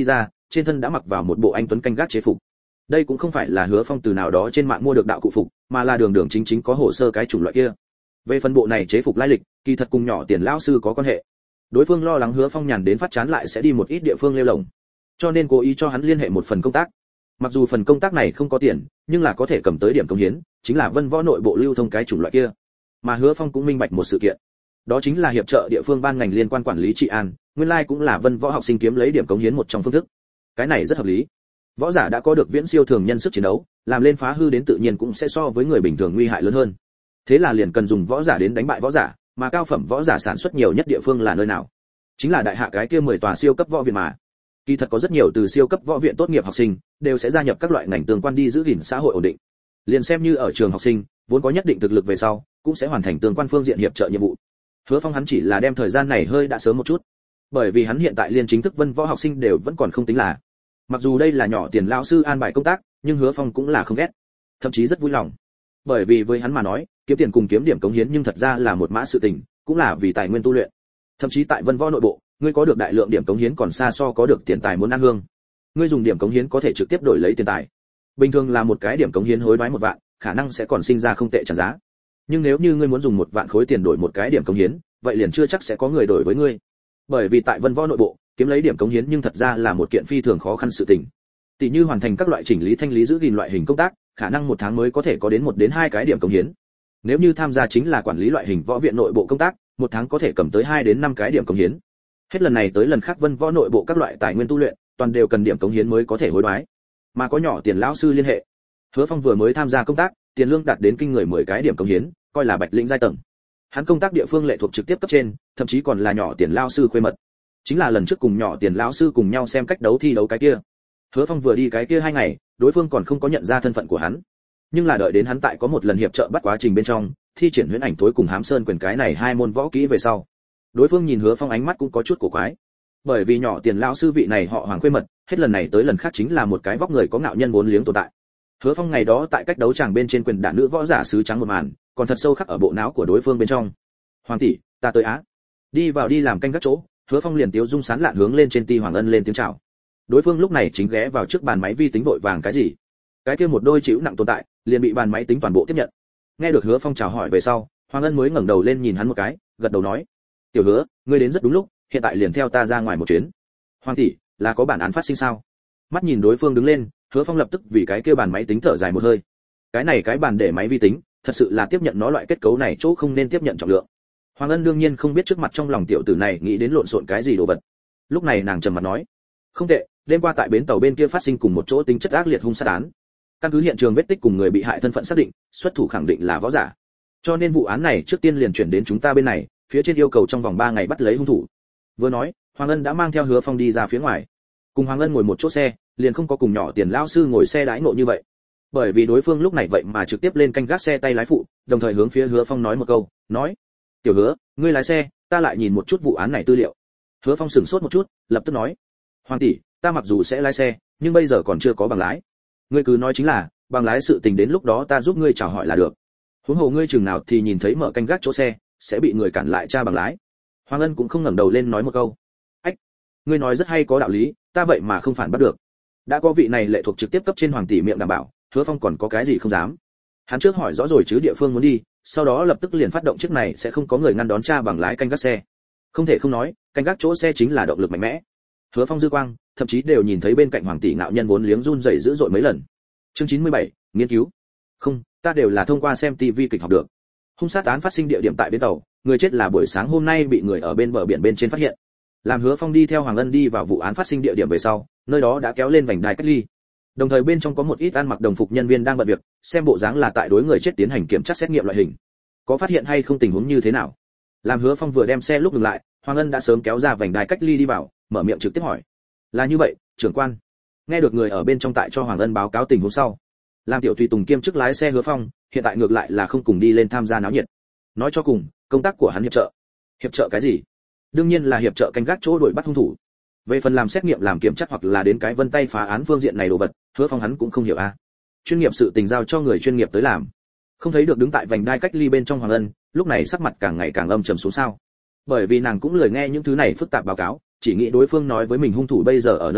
trên thân đã mặc vào một bộ anh tuấn canh gác chế phục. Đây cũng không phải là Hứa Phong từ nào đó trên mạng mua được đạo cụ phục, mà là đường đường chính chính có hồ sơ cái chủng loại kia. Về phần bộ này chế phục lai lịch, kỳ thật cùng nhỏ tiền lão sư có quan hệ. Đối phương lo lắng Hứa Phong nhàn đến phát chán lại sẽ đi một ít địa phương lêu lổng, cho nên cố ý cho hắn liên hệ một phần công tác. Mặc dù phần công tác này không có tiền, nhưng là có thể cầm tới điểm công hiến, chính là Vân Võ nội bộ lưu thông cái chủng loại kia. Mà Hứa Phong cũng minh bạch một sự kiện, đó chính là hiệp trợ địa phương ban ngành liên quan quản lý trị an, nguyên lai like cũng là Vân Võ học sinh kiếm lấy điểm công hiến một trong phương thức. Cái này rất hợp lý. Võ giả đã có được viễn siêu thường nhân sức chiến đấu, làm lên phá hư đến tự nhiên cũng sẽ so với người bình thường nguy hại lớn hơn. Thế là liền cần dùng võ giả đến đánh bại võ giả, mà cao phẩm võ giả sản xuất nhiều nhất địa phương là nơi nào? Chính là đại hạ cái kia mười tòa siêu cấp võ viện mà. Kỳ thật có rất nhiều từ siêu cấp võ viện tốt nghiệp học sinh đều sẽ gia nhập các loại ngành tương quan đi giữ gìn xã hội ổn định. Liền xem như ở trường học sinh, vốn có nhất định thực lực về sau, cũng sẽ hoàn thành tương quan phương diện hiệp trợ nhiệm vụ. Hứa Phong hắn chỉ là đem thời gian này hơi đã sớm một chút, bởi vì hắn hiện tại liên chính thức Vân Võ học sinh đều vẫn còn không tính là. Mặc dù đây là nhỏ tiền lão sư an bài công tác, nhưng Hứa Phong cũng là không ghét, thậm chí rất vui lòng. Bởi vì với hắn mà nói, kiếm tiền cùng kiếm điểm cống hiến nhưng thật ra là một mã sự tình, cũng là vì tài nguyên tu luyện. Thậm chí tại Vân Võ nội bộ, ngươi có được đại lượng điểm cống hiến còn xa so có được tiền tài muốn ăn hương. Ngươi dùng điểm cống hiến có thể trực tiếp đổi lấy tiền tài. Bình thường là một cái điểm cống hiến hối đoái một vạn, khả năng sẽ còn sinh ra không tệ trả giá. Nhưng nếu như ngươi muốn dùng một vạn khối tiền đổi một cái điểm cống hiến, vậy liền chưa chắc sẽ có người đổi với ngươi. Bởi vì tại Vân Võ nội bộ, kiếm lấy điểm cống hiến nhưng thật ra là một kiện phi thường khó khăn sự tình. Tỷ như hoàn thành các loại chỉnh lý thanh lý giữ gìn loại hình công tác, khả năng một tháng mới có thể có đến một đến hai cái điểm cống hiến. Nếu như tham gia chính là quản lý loại hình võ viện nội bộ công tác, một tháng có thể cầm tới hai đến năm cái điểm cống hiến. Hết lần này tới lần khác Vân Võ nội bộ các loại tài nguyên tu luyện, toàn đều cần điểm cống hiến mới có thể hối đoái. Mà có nhỏ tiền lão sư liên hệ. Hứa Phong vừa mới tham gia công tác, tiền lương đạt đến kinh người mười cái điểm cống hiến, coi là bạch lĩnh giai tầng. Hắn công tác địa phương lệ thuộc trực tiếp cấp trên, thậm chí còn là nhỏ tiền lão sư khuê mật. Chính là lần trước cùng nhỏ tiền lão sư cùng nhau xem cách đấu thi đấu cái kia. Hứa Phong vừa đi cái kia hai ngày, đối phương còn không có nhận ra thân phận của hắn. Nhưng là đợi đến hắn tại có một lần hiệp trợ bắt quá trình bên trong, thi triển huyễn ảnh tối cùng hám sơn quyền cái này hai môn võ kỹ về sau, đối phương nhìn Hứa Phong ánh mắt cũng có chút cổ quái. Bởi vì nhỏ tiền lão sư vị này họ Hoàng khuê mật, hết lần này tới lần khác chính là một cái vóc người có ngạo nhân vốn liếng tồn tại. Hứa Phong ngày đó tại cách đấu tràng bên trên quyền đả nữ võ giả sứ trắng một màn, còn thật sâu khắc ở bộ não của đối phương bên trong. Hoàng tỷ, ta tới á. Đi vào đi làm canh các chỗ, Hứa Phong liền tiếu dung sán lạn hướng lên trên Ti Hoàng Ân lên tiếng chào. Đối phương lúc này chính ghé vào trước bàn máy vi tính vội vàng cái gì? Cái kia một đôi chịu nặng tồn tại, liền bị bàn máy tính toàn bộ tiếp nhận. Nghe được Hứa Phong chào hỏi về sau, Hoàng Ân mới ngẩng đầu lên nhìn hắn một cái, gật đầu nói: "Tiểu Hứa, ngươi đến rất đúng lúc, hiện tại liền theo ta ra ngoài một chuyến." "Hoàng tỷ, là có bản án phát sinh sao?" Mắt nhìn đối phương đứng lên, Hứa Phong lập tức vì cái kia bàn máy tính thở dài một hơi. Cái này cái bàn để máy vi tính, thật sự là tiếp nhận nó loại kết cấu này chỗ không nên tiếp nhận trọng lượng. Hoàng Ân đương nhiên không biết trước mặt trong lòng tiểu tử này nghĩ đến lộn xộn cái gì đồ vật. Lúc này nàng trầm mặt nói: "Không tệ, đêm qua tại bến tàu bên kia phát sinh cùng một chỗ tính chất ác liệt hung sát án. Căn cứ hiện trường vết tích cùng người bị hại thân phận xác định, xuất thủ khẳng định là võ giả. Cho nên vụ án này trước tiên liền chuyển đến chúng ta bên này, phía trên yêu cầu trong vòng ba ngày bắt lấy hung thủ." Vừa nói, Hoàng Ân đã mang theo Hứa Phong đi ra phía ngoài. Cùng Hoàng Ân ngồi một chỗ xe, liền không có cùng nhỏ tiền lão sư ngồi xe đãi ngộ như vậy. Bởi vì đối phương lúc này vậy mà trực tiếp lên canh gác xe tay lái phụ, đồng thời hướng phía Hứa Phong nói một câu, nói: "Tiểu Hứa, ngươi lái xe, ta lại nhìn một chút vụ án này tư liệu." Hứa Phong sửng sốt một chút, lập tức nói: "Hoàng tỷ, ta mặc dù sẽ lái xe, nhưng bây giờ còn chưa có bằng lái. Ngươi cứ nói chính là, bằng lái sự tình đến lúc đó ta giúp ngươi chào hỏi là được. Huống hồ ngươi chừng nào thì nhìn thấy mở canh gác chỗ xe, sẽ bị người cản lại tra bằng lái." Hoàng Ân cũng không ngẩng đầu lên nói một câu: "Ách, ngươi nói rất hay có đạo lý, ta vậy mà không phản bắt được. Đã có vị này lệ thuộc trực tiếp cấp trên Hoàng tỷ miệng đảm bảo, Hứa Phong còn có cái gì không dám." Hắn trước hỏi rõ rồi chứ địa phương muốn đi, sau đó lập tức liền phát động chiếc này sẽ không có người ngăn đón tra bằng lái canh gác xe. Không thể không nói, canh gác chỗ xe chính là động lực mạnh mẽ. Hứa Phong dư quang, thậm chí đều nhìn thấy bên cạnh Hoàng tỷ ngạo nhân vốn liếng run rẩy dữ dội mấy lần. Chương chín mươi bảy, nghiên cứu. Không, ta đều là thông qua xem tivi kịch học được. Hung sát án phát sinh địa điểm tại bến tàu, người chết là buổi sáng hôm nay bị người ở bên bờ biển bên trên phát hiện. Làm Hứa Phong đi theo Hoàng Ân đi vào vụ án phát sinh địa điểm về sau, nơi đó đã kéo lên vành đai cách ly. Đồng thời bên trong có một ít ăn mặc đồng phục nhân viên đang bận việc, xem bộ dáng là tại đối người chết tiến hành kiểm tra xét nghiệm loại hình. Có phát hiện hay không tình huống như thế nào? Làm Hứa Phong vừa đem xe lúc dừng lại, Hoàng Ân đã sớm kéo ra vành đai cách ly đi vào, mở miệng trực tiếp hỏi: "Là như vậy, trưởng quan." Nghe được người ở bên trong tại cho Hoàng Ân báo cáo tình huống sau, làm tiểu tùy tùng kiêm chức lái xe Hứa Phong, hiện tại ngược lại là không cùng đi lên tham gia náo nhiệt. Nói cho cùng, công tác của hắn hiệp trợ. Hiệp trợ cái gì? Đương nhiên là hiệp trợ canh gác chỗ đuổi bắt hung thủ. Về phần làm xét nghiệm làm kiểm tra hoặc là đến cái vân tay phá án phương diện này đồ vật, Hứa Phong hắn cũng không hiểu a. Chuyên nghiệp sự tình giao cho người chuyên nghiệp tới làm. Không thấy được đứng tại vành đai cách ly bên trong Hoàng Ân, lúc này sắc mặt càng ngày càng âm trầm xuống sao? Bởi vì nàng cũng lười nghe những thứ này phức tạp báo cáo, chỉ nghĩ đối phương nói với mình hung thủ bây giờ ở nơi nào,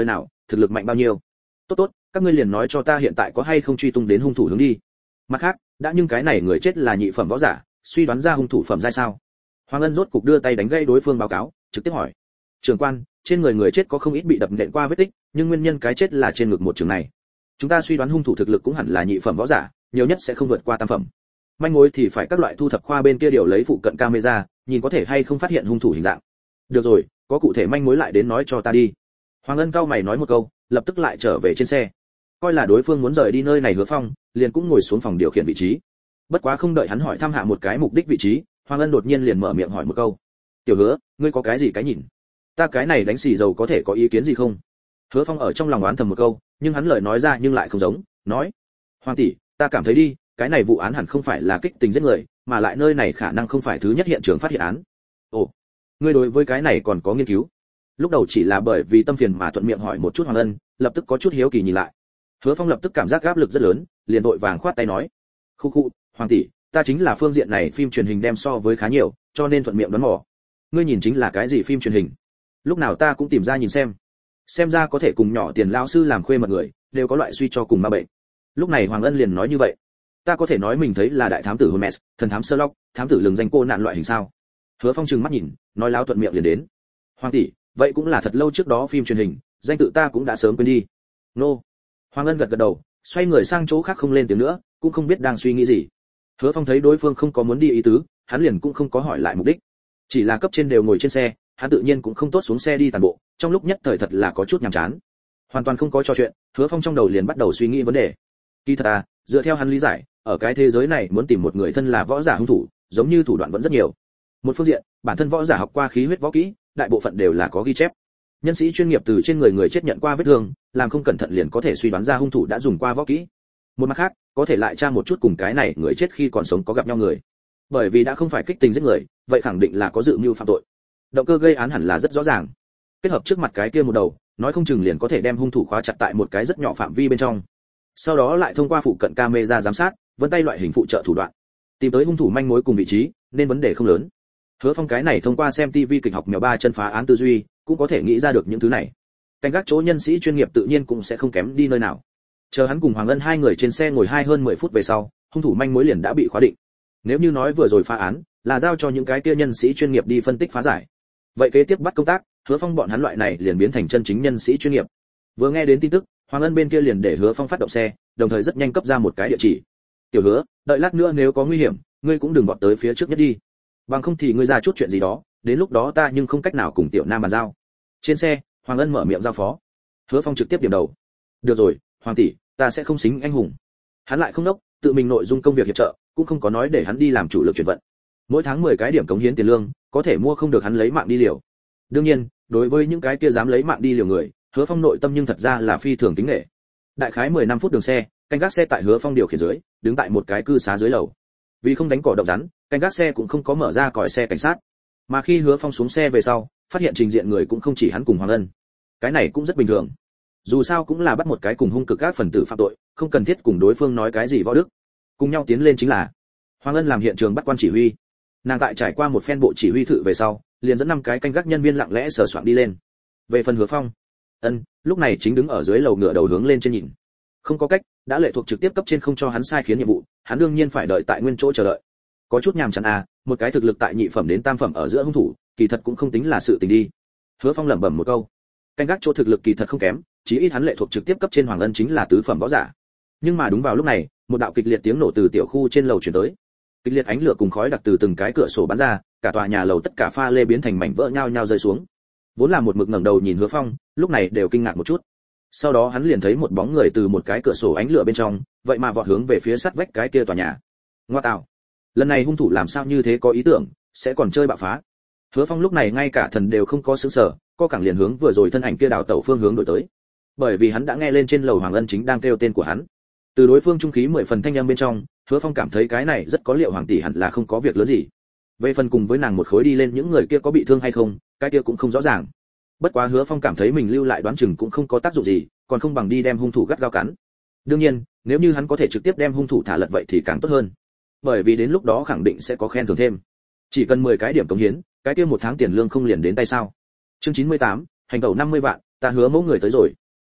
thực lực mạnh bao nhiêu. Tốt tốt, các ngươi liền nói cho ta hiện tại có hay không truy tung đến hung thủ hướng đi. Mặt khác, đã nhưng cái này người chết là nhị phẩm võ giả, suy đoán ra hung thủ phẩm giai sao? Hoàng Ân rốt cục đưa tay đánh gãy đối phương báo cáo, trực tiếp hỏi. Trưởng quan, trên người người chết có không ít bị đập nện qua vết tích, nhưng nguyên nhân cái chết là trên ngực một trường này. Chúng ta suy đoán hung thủ thực lực cũng hẳn là nhị phẩm võ giả, nhiều nhất sẽ không vượt qua tam phẩm. Manh mối thì phải các loại thu thập khoa bên kia điều lấy phụ cận camera, nhìn có thể hay không phát hiện hung thủ hình dạng. Được rồi, có cụ thể manh mối lại đến nói cho ta đi. Hoàng Ân cao mày nói một câu, lập tức lại trở về trên xe. Coi là đối phương muốn rời đi nơi này Hứa Phong, liền cũng ngồi xuống phòng điều khiển vị trí. Bất quá không đợi hắn hỏi thăm hạ một cái mục đích vị trí, Hoàng Ân đột nhiên liền mở miệng hỏi một câu. Tiểu Hứa, ngươi có cái gì cái nhìn? Ta cái này đánh xì dầu có thể có ý kiến gì không? Hứa Phong ở trong lòng oán thầm một câu, nhưng hắn lời nói ra nhưng lại không giống, nói: Hoàng tỷ, ta cảm thấy đi, cái này vụ án hẳn không phải là kích tình giết người, mà lại nơi này khả năng không phải thứ nhất hiện trường phát hiện án. Ồ, ngươi đối với cái này còn có nghiên cứu? Lúc đầu chỉ là bởi vì tâm phiền mà thuận miệng hỏi một chút Hoàng Ân, lập tức có chút hiếu kỳ nhìn lại. Hứa Phong lập tức cảm giác áp lực rất lớn, liền vội vàng khoát tay nói: khu khu, Hoàng tỷ, ta chính là phương diện này phim truyền hình đem so với khá nhiều, cho nên thuận miệng đoán mò. Ngươi nhìn chính là cái gì phim truyền hình? Lúc nào ta cũng tìm ra nhìn xem. Xem ra có thể cùng nhỏ tiền lão sư làm khuê mật người, đều có loại suy cho cùng ma bệnh. Lúc này Hoàng Ân liền nói như vậy. Ta có thể nói mình thấy là đại thám tử Holmes, thần thám Sherlock, thám tử lừng danh cô nạn loại hình sao? Hứa Phong trừng mắt nhìn, nói láo thuận miệng liền đến. Hoàng tỷ, vậy cũng là thật lâu trước đó phim truyền hình, danh tự ta cũng đã sớm quên đi. Nô. No. Hoàng Ân gật gật đầu, xoay người sang chỗ khác không lên tiếng nữa, cũng không biết đang suy nghĩ gì. Hứa Phong thấy đối phương không có muốn đi ý tứ, hắn liền cũng không có hỏi lại mục đích. Chỉ là cấp trên đều ngồi trên xe, hắn tự nhiên cũng không tốt xuống xe đi tàn bộ, trong lúc nhất thời thật là có chút nhàm chán. Hoàn toàn không có trò chuyện, Hứa Phong trong đầu liền bắt đầu suy nghĩ vấn đề. Kỳ thật à, dựa theo hắn lý giải, ở cái thế giới này muốn tìm một người thân là võ giả hung thủ, giống như thủ đoạn vẫn rất nhiều. Một phương diện, bản thân võ giả học qua khí huyết võ kỹ, đại bộ phận đều là có ghi chép. Nhân sĩ chuyên nghiệp từ trên người người chết nhận qua vết thương, làm không cẩn thận liền có thể suy đoán ra hung thủ đã dùng qua võ kỹ. Một mặt khác, có thể lại tra một chút cùng cái này người chết khi còn sống có gặp nhau người. Bởi vì đã không phải kích tình giết người, vậy khẳng định là có dự mưu phạm tội. Động cơ gây án hẳn là rất rõ ràng. Kết hợp trước mặt cái kia một đầu, nói không chừng liền có thể đem hung thủ khóa chặt tại một cái rất nhỏ phạm vi bên trong. Sau đó lại thông qua phụ cận camera giám sát, vân tay loại hình phụ trợ thủ đoạn, tìm tới hung thủ manh mối cùng vị trí, nên vấn đề không lớn. Hứa Phong cái này thông qua xem tivi kịch học mèo ba chân phá án tư duy, cũng có thể nghĩ ra được những thứ này. Canh gác chỗ nhân sĩ chuyên nghiệp tự nhiên cũng sẽ không kém đi nơi nào. Chờ hắn cùng Hoàng Ân hai người trên xe ngồi hai hơn mười phút về sau, hung thủ manh mối liền đã bị khóa định. Nếu như nói vừa rồi phá án là giao cho những cái kia nhân sĩ chuyên nghiệp đi phân tích phá giải, vậy kế tiếp bắt công tác, Hứa Phong bọn hắn loại này liền biến thành chân chính nhân sĩ chuyên nghiệp. Vừa nghe đến tin tức, Hoàng Ân bên kia liền để Hứa Phong phát động xe, đồng thời rất nhanh cấp ra một cái địa chỉ. Tiểu Hứa, đợi lát nữa nếu có nguy hiểm, ngươi cũng đừng vọt tới phía trước nhất đi. Bằng không thì ngươi ra chút chuyện gì đó, đến lúc đó ta nhưng không cách nào cùng Tiểu Nam bàn giao. Trên xe, Hoàng Ân mở miệng giao phó. Hứa Phong trực tiếp điểm đầu. Được rồi, Hoàng tỷ, ta sẽ không xính anh hùng. Hắn lại không đốc, tự mình nội dung công việc hiệp trợ, cũng không có nói để hắn đi làm chủ lực chuyển vận. Mỗi tháng mười cái điểm cống hiến tiền lương, có thể mua không được hắn lấy mạng đi liều. Đương nhiên, đối với những cái kia dám lấy mạng đi liều người, Hứa Phong nội tâm nhưng thật ra là phi thường kính nể. Đại khái mười lăm phút đường xe, canh gác xe tại Hứa Phong điều khiển dưới, đứng tại một cái cư xá dưới lầu. Vì không đánh cỏ động rắn, canh gác xe cũng không có mở ra còi xe cảnh sát. Mà khi Hứa Phong xuống xe về sau, phát hiện trình diện người cũng không chỉ hắn cùng Hoàng Ân. Cái này cũng rất bình thường. Dù sao cũng là bắt một cái cùng hung cực các phần tử phạm tội, không cần thiết cùng đối phương nói cái gì võ đức. Cùng nhau tiến lên chính là Hoàng Ân làm hiện trường bắt quan chỉ huy. Nàng tại trải qua một phen bộ chỉ huy thự về sau, liền dẫn năm cái canh gác nhân viên lặng lẽ sờ soạng đi lên. Về phần Hứa Phong, ân lúc này chính đứng ở dưới lầu ngựa đầu hướng lên trên nhìn. Không có cách, đã lệ thuộc trực tiếp cấp trên không cho hắn sai khiến nhiệm vụ, hắn đương nhiên phải đợi tại nguyên chỗ chờ đợi. Có chút nhàm chán à, một cái thực lực tại nhị phẩm đến tam phẩm ở giữa hung thủ, kỳ thật cũng không tính là sự tình đi. Hứa Phong lẩm bẩm một câu. Canh gác chỗ thực lực kỳ thật không kém, chí ít hắn lệ thuộc trực tiếp cấp trên Hoàng Ân chính là tứ phẩm võ giả. Nhưng mà đúng vào lúc này, một đạo kịch liệt tiếng nổ từ tiểu khu trên lầu truyền tới. Kịch liệt ánh lửa cùng khói đặc từ từng cái cửa sổ bắn ra, cả tòa nhà lầu tất cả pha lê biến thành mảnh vỡ nhao nhao rơi xuống. Vốn là một mực ngẩng đầu nhìn Hứa Phong, lúc này đều kinh ngạc một chút. Sau đó hắn liền thấy một bóng người từ một cái cửa sổ ánh lửa bên trong, vậy mà vọt hướng về phía sắt vách cái kia tòa nhà. Ngoa tạo, lần này hung thủ làm sao như thế có ý tưởng, sẽ còn chơi bạo phá. Hứa Phong lúc này ngay cả thần đều không có sững sờ, co cẳng liền hướng vừa rồi thân ảnh kia đảo tẩu phương hướng đổi tới. Bởi vì hắn đã nghe lên trên lầu Hoàng Ân chính đang kêu tên của hắn. Từ đối phương trung khí mười phần thanh âm bên trong, Hứa Phong cảm thấy cái này rất có liệu Hoàng tỷ hẳn là không có việc lớn gì. Về phần cùng với nàng một khối đi lên những người kia có bị thương hay không, cái kia cũng không rõ ràng. Bất quá Hứa Phong cảm thấy mình lưu lại đoán chừng cũng không có tác dụng gì, còn không bằng đi đem hung thủ gắt gao cắn. Đương nhiên, nếu như hắn có thể trực tiếp đem hung thủ thả lật vậy thì càng tốt hơn. Bởi vì đến lúc đó khẳng định sẽ có khen thưởng thêm. Chỉ cần mười cái điểm cống hiến, cái kia một tháng tiền lương không liền đến tay sao? Chương chín mươi tám, hành tẩu năm mươi vạn, ta hứa mẫu người tới rồi.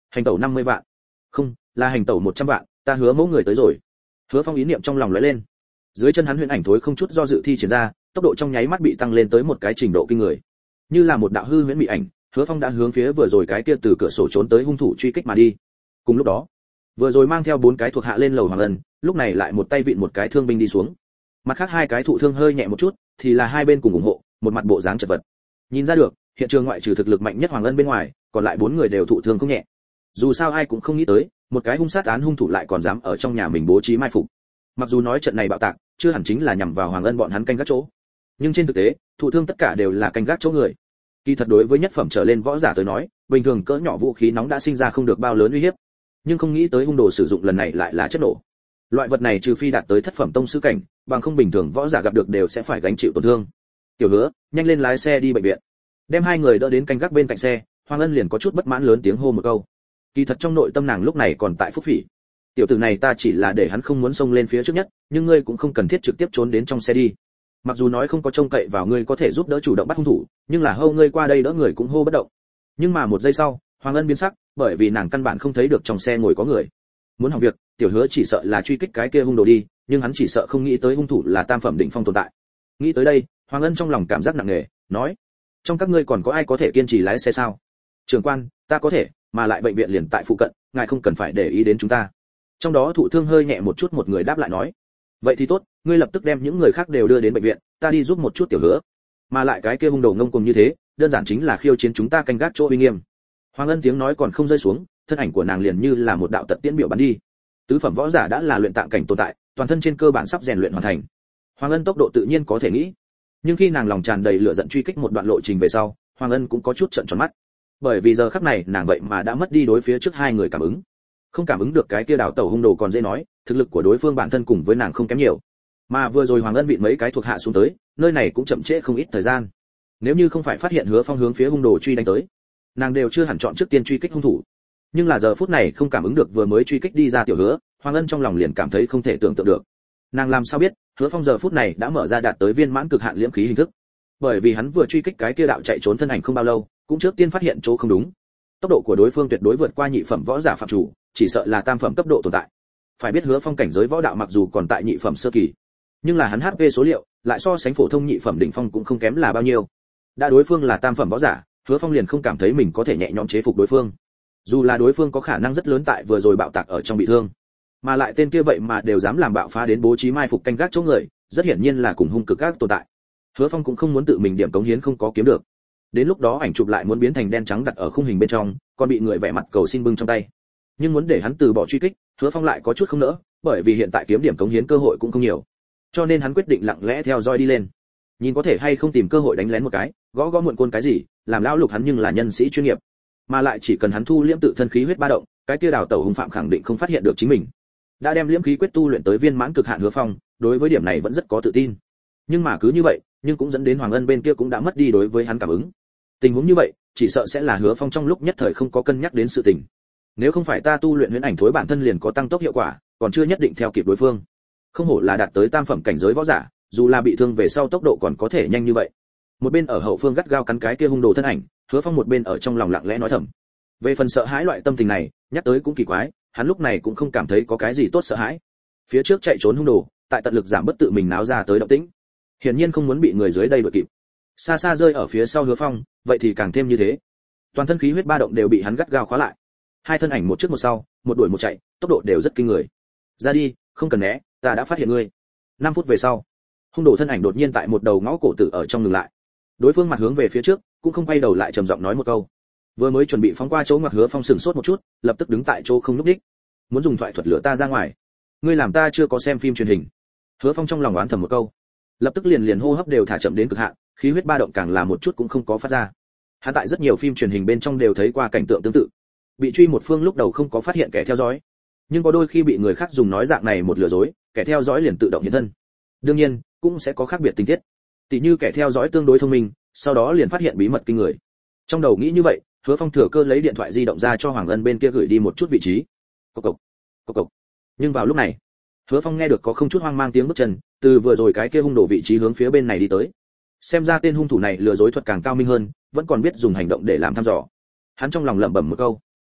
Hành tẩu năm mươi vạn. Không, là hành tẩu một trăm vạn, ta hứa mẫu người tới rồi. Hứa Phong ý niệm trong lòng lóe lên. Dưới chân hắn huyễn ảnh thối không chút do dự thi triển ra, tốc độ trong nháy mắt bị tăng lên tới một cái trình độ kinh người. Như là một đạo hư huyễn bị ảnh, Hứa Phong đã hướng phía vừa rồi cái kia từ cửa sổ trốn tới hung thủ truy kích mà đi. Cùng lúc đó, vừa rồi mang theo bốn cái thuộc hạ lên lầu Hoàng Ân, lúc này lại một tay vịn một cái thương binh đi xuống. Mặt khác hai cái thụ thương hơi nhẹ một chút, thì là hai bên cùng ủng hộ, một mặt bộ dáng chật vật. Nhìn ra được, hiện trường ngoại trừ thực lực mạnh nhất Hoàng Ân bên ngoài, còn lại bốn người đều thụ thương không nhẹ. Dù sao ai cũng không nghĩ tới, một cái hung sát án hung thủ lại còn dám ở trong nhà mình bố trí mai phục. Mặc dù nói trận này bạo tạc, chưa hẳn chính là nhằm vào Hoàng Ân bọn hắn canh gác chỗ, nhưng trên thực tế, thụ thương tất cả đều là canh gác chỗ người. Kỳ thật đối với nhất phẩm trở lên võ giả tới nói, bình thường cỡ nhỏ vũ khí nóng đã sinh ra không được bao lớn uy hiếp, nhưng không nghĩ tới hung đồ sử dụng lần này lại là chất nổ. Loại vật này trừ phi đạt tới thất phẩm tông sư cảnh, bằng không bình thường võ giả gặp được đều sẽ phải gánh chịu tổn thương. Tiểu Hứa, nhanh lên lái xe đi bệnh viện. Đem hai người đỡ đến canh gác bên cạnh xe, Hoàng Ân liền có chút bất mãn lớn tiếng hô một câu. Kỳ thật trong nội tâm nàng lúc này còn tại phúc phỉ. Tiểu tử này ta chỉ là để hắn không muốn xông lên phía trước nhất, nhưng ngươi cũng không cần thiết trực tiếp trốn đến trong xe đi. Mặc dù nói không có trông cậy vào ngươi có thể giúp đỡ chủ động bắt hung thủ, nhưng là hô ngươi qua đây đỡ người cũng hô bất động. Nhưng mà một giây sau, Hoàng Ân biến sắc, bởi vì nàng căn bản không thấy được trong xe ngồi có người. Muốn hỏng việc, Tiểu Hứa chỉ sợ là truy kích cái kia hung đồ đi, nhưng hắn chỉ sợ không nghĩ tới hung thủ là tam phẩm đỉnh phong tồn tại. Nghĩ tới đây, Hoàng Ân trong lòng cảm giác nặng nề, nói: trong các ngươi còn có ai có thể kiên trì lái xe sao? Trưởng quan, ta có thể, mà lại bệnh viện liền tại phụ cận, ngài không cần phải để ý đến chúng ta. Trong đó thụ thương hơi nhẹ một chút một người đáp lại nói: vậy thì tốt, ngươi lập tức đem những người khác đều đưa đến bệnh viện, ta đi giúp một chút Tiểu Hứa. Mà lại cái kia hung đồ ngông cuồng như thế, đơn giản chính là khiêu chiến chúng ta canh gác chỗ uy nghiêm. Hoàng Ân tiếng nói còn không rơi xuống, thân ảnh của nàng liền như là một đạo tật tiễn biểu bắn đi. Tứ phẩm võ giả đã là luyện tạng cảnh tồn tại, toàn thân trên cơ bản sắp rèn luyện hoàn thành. Hoàng Ân tốc độ tự nhiên có thể nghĩ, nhưng khi nàng lòng tràn đầy lửa giận truy kích một đoạn lộ trình về sau, Hoàng Ân cũng có chút trợn tròn mắt, bởi vì giờ khắc này nàng vậy mà đã mất đi đối phía trước hai người cảm ứng. Không cảm ứng được cái kia đảo tẩu hung đồ còn dễ nói, thực lực của đối phương bản thân cùng với nàng không kém nhiều. Mà vừa rồi Hoàng Ân vịn mấy cái thuộc hạ xuống tới, nơi này cũng chậm trễ không ít thời gian. Nếu như không phải phát hiện Hứa Phong hướng phía hung đồ truy đánh tới, nàng đều chưa hẳn chọn trước tiên truy kích hung thủ. Nhưng là giờ phút này không cảm ứng được vừa mới truy kích đi ra Tiểu Hứa, Hoàng Ân trong lòng liền cảm thấy không thể tưởng tượng được. Nàng làm sao biết, Hứa Phong giờ phút này đã mở ra đạt tới viên mãn cực hạn liễm khí hình thức. Bởi vì hắn vừa truy kích cái kia đạo chạy trốn thân ảnh không bao lâu, cũng trước tiên phát hiện chỗ không đúng. Tốc độ của đối phương tuyệt đối vượt qua nhị phẩm võ giả phạm chủ, chỉ sợ là tam phẩm cấp độ tồn tại. Phải biết Hứa Phong cảnh giới võ đạo mặc dù còn tại nhị phẩm sơ kỳ, nhưng là hắn hát pê số liệu lại so sánh phổ thông nhị phẩm đỉnh phong cũng không kém là bao nhiêu. Đã đối phương là tam phẩm võ giả, Hứa Phong liền không cảm thấy mình có thể nhẹ nhõm chế phục đối phương. Dù là đối phương có khả năng rất lớn tại vừa rồi bạo tạc ở trong bị thương, mà lại tên kia vậy mà đều dám làm bạo phá đến bố trí mai phục canh gác chỗ người, rất hiển nhiên là cùng hung cực các tồn tại. Hứa Phong cũng không muốn tự mình điểm cống hiến không có kiếm được. Đến lúc đó ảnh chụp lại muốn biến thành đen trắng đặt ở khung hình bên trong, còn bị người vẻ mặt cầu xin bưng trong tay. Nhưng muốn để hắn từ bỏ truy kích, Hứa Phong lại có chút không nỡ, bởi vì hiện tại kiếm điểm cống hiến cơ hội cũng không nhiều. Cho nên hắn quyết định lặng lẽ theo dõi đi lên, nhìn có thể hay không tìm cơ hội đánh lén một cái, gõ gõ muộn côn cái gì, làm lão lục hắn nhưng là nhân sĩ chuyên nghiệp, mà lại chỉ cần hắn thu liễm tự thân khí huyết ba động, cái kia đào tẩu hung phạm khẳng định không phát hiện được chính mình. Đã đem liễm khí quyết tu luyện tới viên mãn cực hạn Hứa Phong, đối với điểm này vẫn rất có tự tin. Nhưng mà cứ như vậy, nhưng cũng dẫn đến Hoàng Ân bên kia cũng đã mất đi đối với hắn cảm ứng. Tình huống như vậy, chỉ sợ sẽ là Hứa Phong trong lúc nhất thời không có cân nhắc đến sự tình. Nếu không phải ta tu luyện huyễn ảnh thối bản thân liền có tăng tốc hiệu quả, còn chưa nhất định theo kịp đối phương. Không hổ là đạt tới tam phẩm cảnh giới võ giả, dù là bị thương về sau tốc độ còn có thể nhanh như vậy. Một bên ở hậu phương gắt gao cắn cái kia hung đồ thân ảnh, Hứa Phong một bên ở trong lòng lặng lẽ nói thầm. Về phần sợ hãi loại tâm tình này, nhắc tới cũng kỳ quái, hắn lúc này cũng không cảm thấy có cái gì tốt sợ hãi. Phía trước chạy trốn hung đồ, tại tận lực giảm bất tự mình náo ra tới động tĩnh, hiển nhiên không muốn bị người dưới đây đuổi kịp. Xa xa rơi ở phía sau Hứa Phong, vậy thì càng thêm như thế. Toàn thân khí huyết ba động đều bị hắn gắt gao khóa lại. Hai thân ảnh một trước một sau, một đuổi một chạy, tốc độ đều rất kinh người. Ra đi, không cần né, ta đã phát hiện ngươi. Năm phút về sau, hung đồ thân ảnh đột nhiên tại một đầu ngõ cổ tử ở trong ngừng lại. Đối phương mặt hướng về phía trước, cũng không quay đầu lại trầm giọng nói một câu. Vừa mới chuẩn bị phóng qua chỗ ngoặt Hứa Phong sửng sốt một chút, lập tức đứng tại chỗ không lúc đích. Muốn dùng thoại thuật lửa ta ra ngoài. Ngươi làm ta chưa có xem phim truyền hình. Hứa Phong trong lòng oán thầm một câu, lập tức liền liền hô hấp đều thả chậm đến cực hạn, khí huyết ba động càng là một chút cũng không có phát ra. Hắn tại rất nhiều phim truyền hình bên trong đều thấy qua cảnh tượng tương tự. Bị truy một phương lúc đầu không có phát hiện kẻ theo dõi, nhưng có đôi khi bị người khác dùng nói dạng này một lừa dối, kẻ theo dõi liền tự động hiện thân. Đương nhiên, cũng sẽ có khác biệt tình tiết. Tỷ như kẻ theo dõi tương đối thông minh, sau đó liền phát hiện bí mật kinh người. Trong đầu nghĩ như vậy, Hứa Phong thừa cơ lấy điện thoại di động ra cho Hoàng Ân bên kia gửi đi một chút vị trí. Cộc cộc, cộc cộc. Nhưng vào lúc này, Hứa Phong nghe được có không chút hoang mang tiếng bước chân, từ vừa rồi cái kia hung đồ vị trí hướng phía bên này đi tới. Xem ra tên hung thủ này lừa dối thuật càng cao minh hơn, vẫn còn biết dùng hành động để làm thăm dò. Hắn trong lòng lẩm bẩm một câu.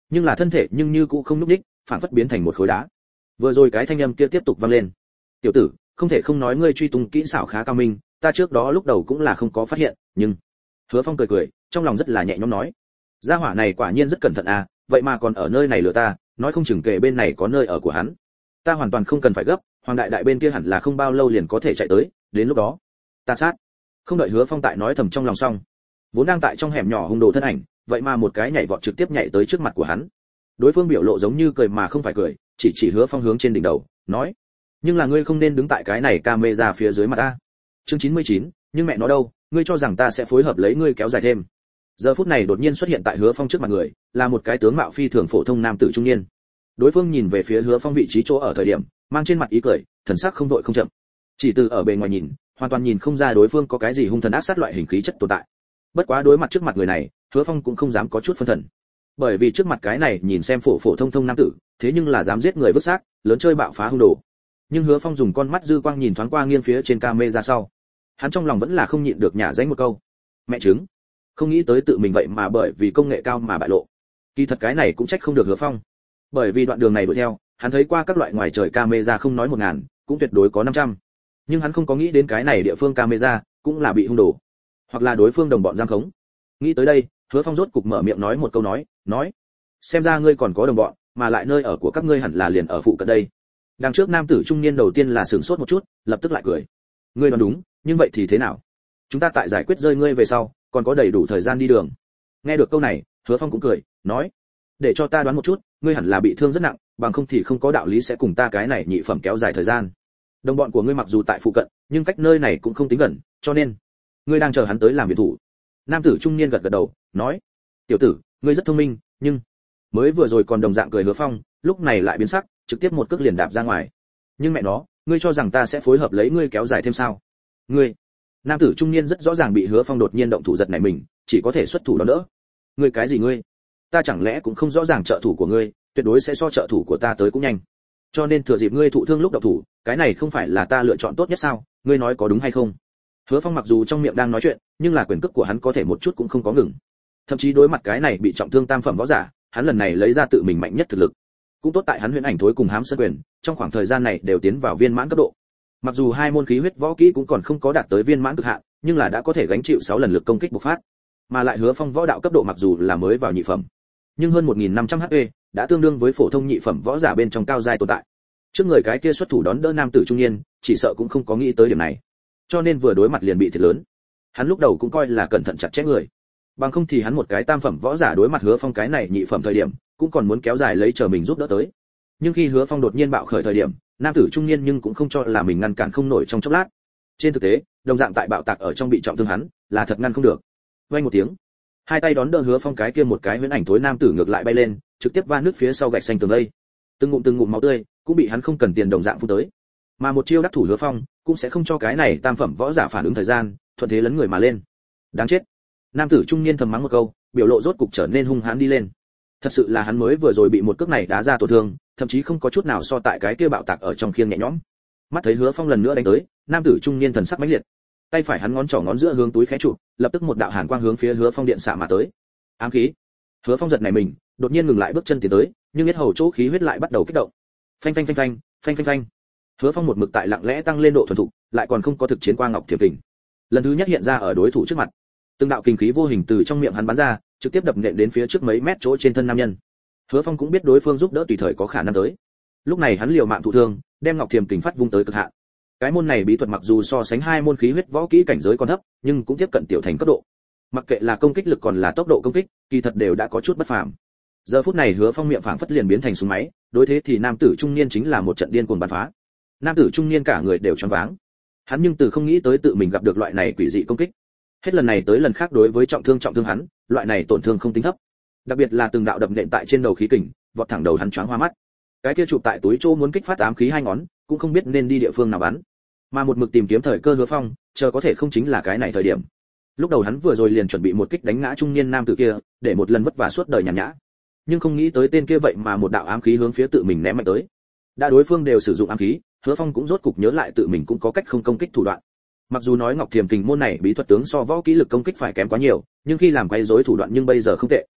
nhưng là thân thể nhưng như cũ không nhúc nhích, phản phất biến thành một khối đá. Vừa rồi cái thanh âm kia tiếp tục vang lên. "Tiểu tử, không thể không nói ngươi truy tung kỹ xảo khá cao minh, ta trước đó lúc đầu cũng là không có phát hiện, nhưng..." Hứa Phong cười cười, trong lòng rất là nhẹ nhõm nói: "Gia hỏa này quả nhiên rất cẩn thận à, vậy mà còn ở nơi này lừa ta, nói không chừng kề bên này có nơi ở của hắn. Ta hoàn toàn không cần phải gấp, Hoàng đại đại bên kia hẳn là không bao lâu liền có thể chạy tới, đến lúc đó, ta sát." Không đợi Hứa Phong tại nói thầm trong lòng xong, vốn đang tại trong hẻm nhỏ hung đồ thân ảnh, vậy mà một cái nhảy vọt trực tiếp nhảy tới trước mặt của hắn. Đối phương biểu lộ giống như cười mà không phải cười, chỉ chỉ Hứa Phong hướng trên đỉnh đầu, nói: "Nhưng là ngươi không nên đứng tại cái này camera phía dưới mặt ta." Chương chín mươi chín, nhưng mẹ nó đâu, ngươi cho rằng ta sẽ phối hợp lấy ngươi kéo dài thêm. Giờ phút này đột nhiên xuất hiện tại Hứa Phong trước mặt người, là một cái tướng mạo phi thường phổ thông nam tử trung niên. Đối phương nhìn về phía Hứa Phong vị trí chỗ ở thời điểm, mang trên mặt ý cười, thần sắc không vội không chậm. Chỉ từ ở bề ngoài nhìn, hoàn toàn nhìn không ra đối phương có cái gì hung thần ác sát loại hình khí chất tồn tại. Bất quá đối mặt trước mặt người này, Hứa Phong cũng không dám có chút phân thần. Bởi vì trước mặt cái này nhìn xem phổ phổ thông thông nam tử, thế nhưng là dám giết người vứt xác, lớn chơi bạo phá hung đồ. Nhưng Hứa Phong dùng con mắt dư quang nhìn thoáng qua nghiêng phía trên camera sau, hắn trong lòng vẫn là không nhịn được nhả danh một câu: "Mẹ trứng." Không nghĩ tới tự mình vậy mà bởi vì công nghệ cao mà bại lộ. Kỳ thật cái này cũng trách không được Hứa Phong, bởi vì đoạn đường này đuổi theo, hắn thấy qua các loại ngoài trời camera không nói một ngàn, cũng tuyệt đối có năm trăm. Nhưng hắn không có nghĩ đến cái này địa phương camera cũng là bị hung đồ, hoặc là đối phương đồng bọn giam khống. Nghĩ tới đây, Hứa Phong rốt cục mở miệng nói một câu nói, nói: "Xem ra ngươi còn có đồng bọn, mà lại nơi ở của các ngươi hẳn là liền ở phụ cận đây." Đằng trước nam tử trung niên đầu tiên là sửng sốt một chút, lập tức lại cười: "Ngươi đoán đúng, nhưng vậy thì thế nào? Chúng ta tại giải quyết rơi ngươi về sau, còn có đầy đủ thời gian đi đường." Nghe được câu này, Hứa Phong cũng cười, nói: "Để cho ta đoán một chút, ngươi hẳn là bị thương rất nặng, bằng không thì không có đạo lý sẽ cùng ta cái này nhị phẩm kéo dài thời gian. Đồng bọn của ngươi mặc dù tại phụ cận, nhưng cách nơi này cũng không tính gần, cho nên ngươi đang chờ hắn tới làm việc thủ." Nam tử trung niên gật gật đầu, nói: "Tiểu tử, ngươi rất thông minh, nhưng..." Mới vừa rồi còn đồng dạng cười Hứa Phong, lúc này lại biến sắc, trực tiếp một cước liền đạp ra ngoài. "Nhưng mẹ nó, ngươi cho rằng ta sẽ phối hợp lấy ngươi kéo dài thêm sao? Ngươi..." Nam tử trung niên rất rõ ràng bị Hứa Phong đột nhiên động thủ giật này mình, chỉ có thể xuất thủ đó đỡ. "Ngươi cái gì ngươi? Ta chẳng lẽ cũng không rõ ràng trợ thủ của ngươi, tuyệt đối sẽ so trợ thủ của ta tới cũng nhanh. Cho nên thừa dịp ngươi thụ thương lúc động thủ, cái này không phải là ta lựa chọn tốt nhất sao? Ngươi nói có đúng hay không?" Hứa Phong mặc dù trong miệng đang nói chuyện, nhưng là quyền cước của hắn có thể một chút cũng không có ngừng. Thậm chí đối mặt cái này bị trọng thương tam phẩm võ giả, hắn lần này lấy ra tự mình mạnh nhất thực lực. Cũng tốt tại hắn Huyễn Ảnh Thối cùng Hám Sơn Quyền, trong khoảng thời gian này đều tiến vào viên mãn cấp độ. Mặc dù hai môn khí huyết võ kỹ cũng còn không có đạt tới viên mãn cực hạn, nhưng là đã có thể gánh chịu sáu lần lực công kích bộc phát. Mà lại Hứa Phong võ đạo cấp độ mặc dù là mới vào nhị phẩm, nhưng hơn một nghìn năm trăm H P, đã tương đương với phổ thông nhị phẩm võ giả bên trong cao giai tồn tại. Trước người cái kia xuất thủ đón đỡ nam tử trung niên, chỉ sợ cũng không có nghĩ tới điểm này. Cho nên vừa đối mặt liền bị thiệt lớn. Hắn lúc đầu cũng coi là cẩn thận chặt chẽ người. Bằng không thì hắn một cái tam phẩm võ giả đối mặt Hứa Phong cái này nhị phẩm thời điểm, cũng còn muốn kéo dài lấy chờ mình giúp đỡ tới. Nhưng khi Hứa Phong đột nhiên bạo khởi thời điểm, nam tử trung niên nhưng cũng không cho là mình ngăn cản không nổi trong chốc lát. Trên thực tế, đồng dạng tại bạo tạc ở trong bị trọng thương hắn, là thật ngăn không được. Vang một tiếng, hai tay đón đỡ Hứa Phong cái kia một cái Huyễn Ảnh Thối nam tử ngược lại bay lên, trực tiếp va nước phía sau gạch xanh tường đây. Từng ngụm từng ngụm máu tươi cũng bị hắn không cần tiền đồng dạng phun tới. Mà một chiêu đắc thủ Hứa Phong, cũng sẽ không cho cái này tam phẩm võ giả phản ứng thời gian, thuận thế lấn người mà lên. Đáng chết. Nam tử trung niên thầm mắng một câu, biểu lộ rốt cục trở nên hung hãn đi lên. Thật sự là hắn mới vừa rồi bị một cước này đá ra tổn thương, thậm chí không có chút nào so tại cái kia bạo tạc ở trong khiêng nhẹ nhõm. Mắt thấy Hứa Phong lần nữa đánh tới, nam tử trung niên thần sắc mãnh liệt. Tay phải hắn ngón trỏ ngón giữa hướng túi khẽ chụp, lập tức một đạo hàn quang hướng phía Hứa Phong điện xạ mà tới. Ám khí. Hứa Phong giật nảy mình, đột nhiên ngừng lại bước chân tiến tới, nhưng biết hầu chỗ khí huyết lại bắt đầu kích động. Phanh phanh phanh phanh, phanh phanh phanh. Hứa Phong một mực tại lặng lẽ tăng lên độ thuần thục, lại còn không có thực chiến qua ngọc thiểm kình. Lần thứ nhất hiện ra ở đối thủ trước mặt. Từng đạo kinh khí vô hình từ trong miệng hắn bắn ra, trực tiếp đập nện đến phía trước mấy mét chỗ trên thân nam nhân. Hứa Phong cũng biết đối phương giúp đỡ tùy thời có khả năng tới. Lúc này hắn liều mạng thụ thương, đem ngọc thiểm kình phát vung tới cực hạn. Cái môn này bí thuật mặc dù so sánh hai môn khí huyết võ kỹ cảnh giới còn thấp, nhưng cũng tiếp cận tiểu thành cấp độ. Mặc kệ là công kích lực còn là tốc độ công kích, kỳ thật đều đã có chút bất phàm. Giờ phút này Hứa Phong miệng phảng phất liền biến thành súng máy, đối thế thì nam tử trung niên chính là một trận điên cuồng bắn phá. Nam tử trung niên cả người đều choáng váng. Hắn nhưng từ không nghĩ tới tự mình gặp được loại này quỷ dị công kích. Hết lần này tới lần khác đối với trọng thương trọng thương hắn, loại này tổn thương không tính thấp. Đặc biệt là từng đạo đập nện tại trên đầu khí kình, vọt thẳng đầu hắn choáng hoa mắt. Cái kia chụp tại túi chỗ muốn kích phát ám khí hai ngón, cũng không biết nên đi địa phương nào bắn. Mà một mực tìm kiếm thời cơ Hứa Phong, chờ có thể không chính là cái này thời điểm. Lúc đầu hắn vừa rồi liền chuẩn bị một kích đánh ngã trung niên nam tử kia, để một lần vất vả suốt đời nhàn nhã. Nhưng không nghĩ tới tên kia vậy mà một đạo ám khí hướng phía tự mình ném mạnh tới. Đã đối phương đều sử dụng ám khí, Hứa Phong cũng rốt cục nhớ lại tự mình cũng có cách không công kích thủ đoạn. Mặc dù nói Ngọc Thiềm Kình môn này bí thuật tướng so võ kỹ lực công kích phải kém quá nhiều, nhưng khi làm quấy rối thủ đoạn nhưng bây giờ không tệ.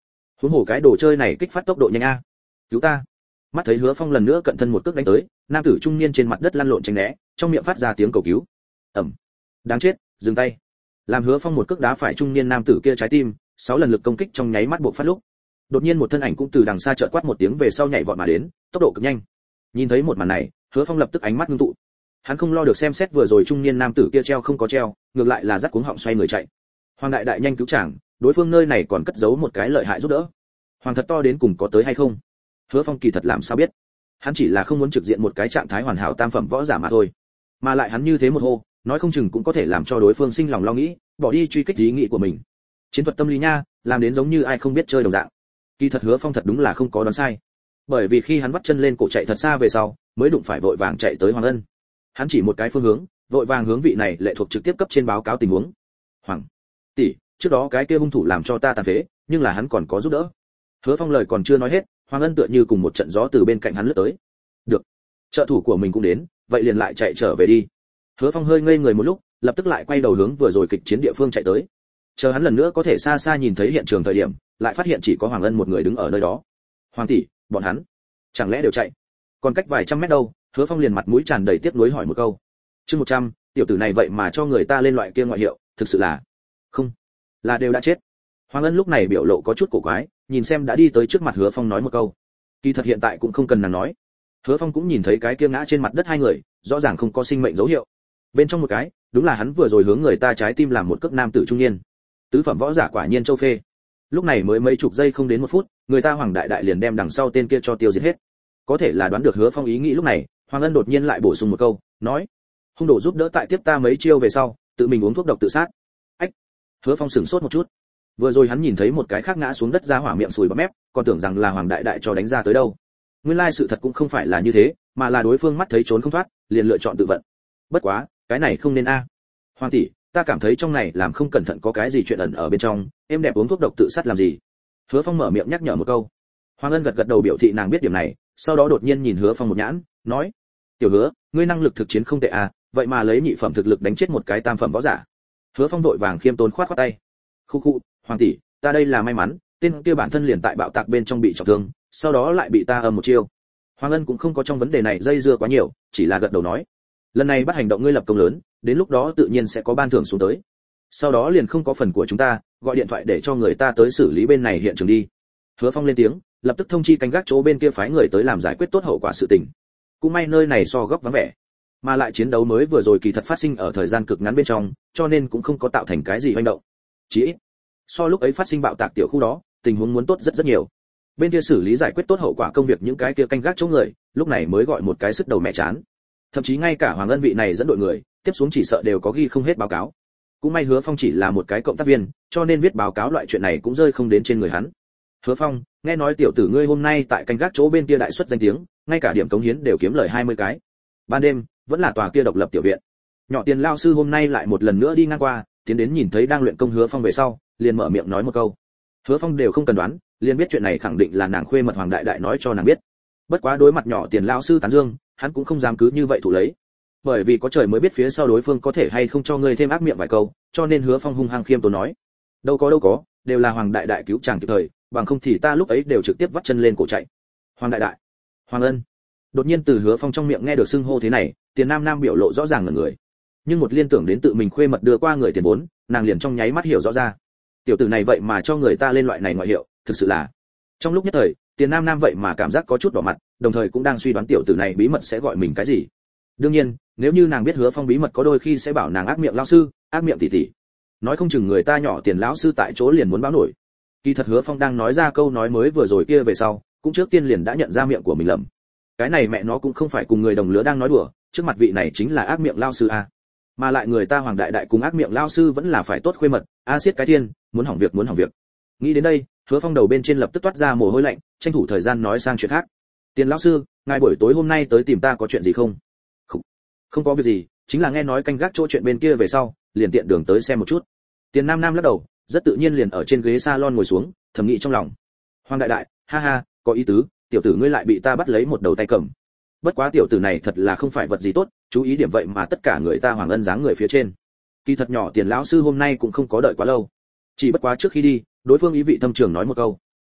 huống hồ cái đồ chơi này kích phát tốc độ nhanh a. Cứu ta. Mắt thấy Hứa Phong lần nữa cận thân một cước đánh tới, nam tử trung niên trên mặt đất lăn lộn tránh né, trong miệng phát ra tiếng cầu cứu. Ầm. Đáng chết, dừng tay. Làm Hứa Phong một cước đá phải trung niên nam tử kia trái tim, sáu lần lực công kích trong nháy mắt bộc phát lúc. Đột nhiên một thân ảnh cũng từ đằng xa chợt quát một tiếng về sau nhảy vọt mà đến, tốc độ cực nhanh. Nhìn thấy một màn này, Hứa Phong lập tức ánh mắt ngưng tụ. Hắn không lo được xem xét vừa rồi trung niên nam tử kia treo không có treo, ngược lại là dắt cuống họng xoay người chạy. Hoàng đại đại nhanh cứu chàng, đối phương nơi này còn cất giấu một cái lợi hại giúp đỡ. Hoàng thật to đến cùng có tới hay không? Hứa Phong kỳ thật làm sao biết? Hắn chỉ là không muốn trực diện một cái trạng thái hoàn hảo tam phẩm võ giả mà thôi. Mà lại hắn như thế một hô, nói không chừng cũng có thể làm cho đối phương sinh lòng lo nghĩ, bỏ đi truy kích ý nghĩ của mình. Chiến thuật tâm lý nha, làm đến giống như ai không biết chơi đồng dạng. Kỳ thật Hứa Phong thật đúng là không có đoán sai. Bởi vì khi hắn vắt chân lên cổ chạy thật xa về sau, mới đụng phải vội vàng chạy tới Hoàng Ân. Hắn chỉ một cái phương hướng, vội vàng hướng vị này lệ thuộc trực tiếp cấp trên báo cáo tình huống. Hoàng tỷ, trước đó cái kia hung thủ làm cho ta tàn phế, nhưng là hắn còn có giúp đỡ. Hứa Phong lời còn chưa nói hết, Hoàng Ân tựa như cùng một trận gió từ bên cạnh hắn lướt tới. Được, trợ thủ của mình cũng đến, vậy liền lại chạy trở về đi. Hứa Phong hơi ngây người một lúc, lập tức lại quay đầu hướng vừa rồi kịch chiến địa phương chạy tới. Chờ hắn lần nữa có thể xa xa nhìn thấy hiện trường thời điểm, lại phát hiện chỉ có Hoàng Ân một người đứng ở nơi đó. Hoàng tỷ, bọn hắn chẳng lẽ đều chạy? Còn cách vài trăm mét đâu? Hứa Phong liền mặt mũi tràn đầy tiếc nuối hỏi một câu. Chương một trăm, tiểu tử này vậy mà cho người ta lên loại kia ngoại hiệu, thực sự là không, là đều đã chết. Hoàng Ân lúc này biểu lộ có chút cổ quái, nhìn xem đã đi tới trước mặt Hứa Phong nói một câu. Kỳ thật hiện tại cũng không cần nàng nói. Hứa Phong cũng nhìn thấy cái kia ngã trên mặt đất hai người, rõ ràng không có sinh mệnh dấu hiệu. Bên trong một cái, đúng là hắn vừa rồi hướng người ta trái tim làm một cước nam tử trung niên. Tứ phẩm võ giả quả nhiên châu phê. Lúc này mới mấy chục giây không đến một phút, người ta Hoàng đại đại liền đem đằng sau tên kia cho tiêu diệt hết. Có thể là đoán được Hứa Phong ý nghĩ lúc này, Hoàng Ân đột nhiên lại bổ sung một câu, nói: "Hung đồ giúp đỡ tại tiếp ta mấy chiêu về sau, tự mình uống thuốc độc tự sát." Ách. Hứa Phong sửng sốt một chút. Vừa rồi hắn nhìn thấy một cái khác ngã xuống đất ra hỏa miệng sùi bọt mép, còn tưởng rằng là Hoàng đại đại cho đánh ra tới đâu. Nguyên lai sự thật cũng không phải là như thế, mà là đối phương mắt thấy trốn không thoát, liền lựa chọn tự vận. Bất quá, cái này không nên a. Hoàng tỷ, ta cảm thấy trong này làm không cẩn thận có cái gì chuyện ẩn ở bên trong, em đẹp uống thuốc độc tự sát làm gì? Hứa Phong mở miệng nhắc nhở một câu. Hoàng Ân gật gật đầu biểu thị nàng biết điểm này, sau đó đột nhiên nhìn Hứa Phong một nhãn, nói: "Tiểu Hứa, ngươi năng lực thực chiến không tệ à, vậy mà lấy nhị phẩm thực lực đánh chết một cái tam phẩm võ giả." Hứa Phong vội vàng khiêm tốn khoát khoát tay. "Khu khu, Hoàng tỷ, ta đây là may mắn, tên kia bản thân liền tại bạo tạc bên trong bị trọng thương, sau đó lại bị ta âm một chiêu." Hoàng Ân cũng không có trong vấn đề này dây dưa quá nhiều, chỉ là gật đầu nói: "Lần này bắt hành động ngươi lập công lớn, đến lúc đó tự nhiên sẽ có ban thưởng xuống tới. Sau đó liền không có phần của chúng ta, gọi điện thoại để cho người ta tới xử lý bên này hiện trường đi." Hứa Phong lên tiếng, lập tức thông chi canh gác chỗ bên kia phái người tới làm giải quyết tốt hậu quả sự tình. Cũng may nơi này so góc vắng vẻ, mà lại chiến đấu mới vừa rồi kỳ thật phát sinh ở thời gian cực ngắn bên trong, cho nên cũng không có tạo thành cái gì hoành động. Chỉ ít, so lúc ấy phát sinh bạo tạc tiểu khu đó, tình huống muốn tốt rất rất nhiều. Bên kia xử lý giải quyết tốt hậu quả công việc những cái kia canh gác chỗ người, lúc này mới gọi một cái sức đầu mẹ chán. Thậm chí ngay cả Hoàng Ân vị này dẫn đội người, tiếp xuống chỉ sợ đều có ghi không hết báo cáo. Cũng may Hứa Phong chỉ là một cái cộng tác viên, cho nên viết báo cáo loại chuyện này cũng rơi không đến trên người hắn. Hứa Phong, nghe nói tiểu tử ngươi hôm nay tại canh gác chỗ bên kia đại xuất danh tiếng, ngay cả điểm cống hiến đều kiếm lời hai mươi cái. Ban đêm, vẫn là tòa kia độc lập tiểu viện. Nhỏ Tiền lao sư hôm nay lại một lần nữa đi ngang qua, tiến đến nhìn thấy đang luyện công Hứa Phong về sau, liền mở miệng nói một câu. Hứa Phong đều không cần đoán, liền biết chuyện này khẳng định là nàng khuê mật Hoàng đại đại nói cho nàng biết. Bất quá đối mặt Nhỏ Tiền lao sư tán dương, hắn cũng không dám cứ như vậy thủ lấy. Bởi vì có trời mới biết phía sau đối phương có thể hay không cho ngươi thêm ác miệng vài câu, cho nên Hứa Phong hung hăng khiêm tốn nói: "Đâu có đâu có, đều là Hoàng đại đại cứu chàng kịp thời, bằng không thì ta lúc ấy đều trực tiếp vắt chân lên cổ chạy." Hoàng đại đại, Hoàng Ân. Đột nhiên từ Hứa Phong trong miệng nghe được xưng hô thế này, Tiền Nam Nam biểu lộ rõ ràng ngẩn người. Nhưng một liên tưởng đến tự mình khuê mật đưa qua người tiền vốn, nàng liền trong nháy mắt hiểu rõ ra. Tiểu tử này vậy mà cho người ta lên loại này ngoại hiệu, thực sự là. Trong lúc nhất thời, Tiền Nam Nam vậy mà cảm giác có chút đỏ mặt, đồng thời cũng đang suy đoán tiểu tử này bí mật sẽ gọi mình cái gì. Đương nhiên, nếu như nàng biết Hứa Phong bí mật có đôi khi sẽ bảo nàng ác miệng lão sư, ác miệng tỷ tỷ. Nói không chừng người ta Nhỏ Tiền lão sư tại chỗ liền muốn báo nổi. Kỳ thật Hứa Phong đang nói ra câu nói mới vừa rồi kia về sau, cũng trước tiên liền đã nhận ra miệng của mình lầm. Cái này mẹ nó cũng không phải cùng người đồng lứa đang nói đùa, trước mặt vị này chính là ác miệng lão sư a. Mà lại người ta Hoàng đại đại cùng ác miệng lão sư vẫn là phải tốt khuê mật, a siết cái thiên, muốn hỏng việc muốn hỏng việc. Nghĩ đến đây, Hứa Phong đầu bên trên lập tức toát ra mồ hôi lạnh, tranh thủ thời gian nói sang chuyện khác. Tiền lão sư, ngài buổi tối hôm nay tới tìm ta có chuyện gì không? Không, không có việc gì, chính là nghe nói canh gác chỗ chuyện bên kia về sau, liền tiện đường tới xem một chút. Tiền Nam Nam lắc đầu, rất tự nhiên liền ở trên ghế salon ngồi xuống, thầm nghĩ trong lòng. Hoàng đại đại, ha ha, có ý tứ, tiểu tử ngươi lại bị ta bắt lấy một đầu tay cầm. Bất quá tiểu tử này thật là không phải vật gì tốt, chú ý điểm vậy mà tất cả người ta Hoàng Ân dáng người phía trên. Kỳ thật Nhỏ Tiền lão sư hôm nay cũng không có đợi quá lâu. Chỉ bất quá trước khi đi, đối phương ý vị thâm trường nói một câu.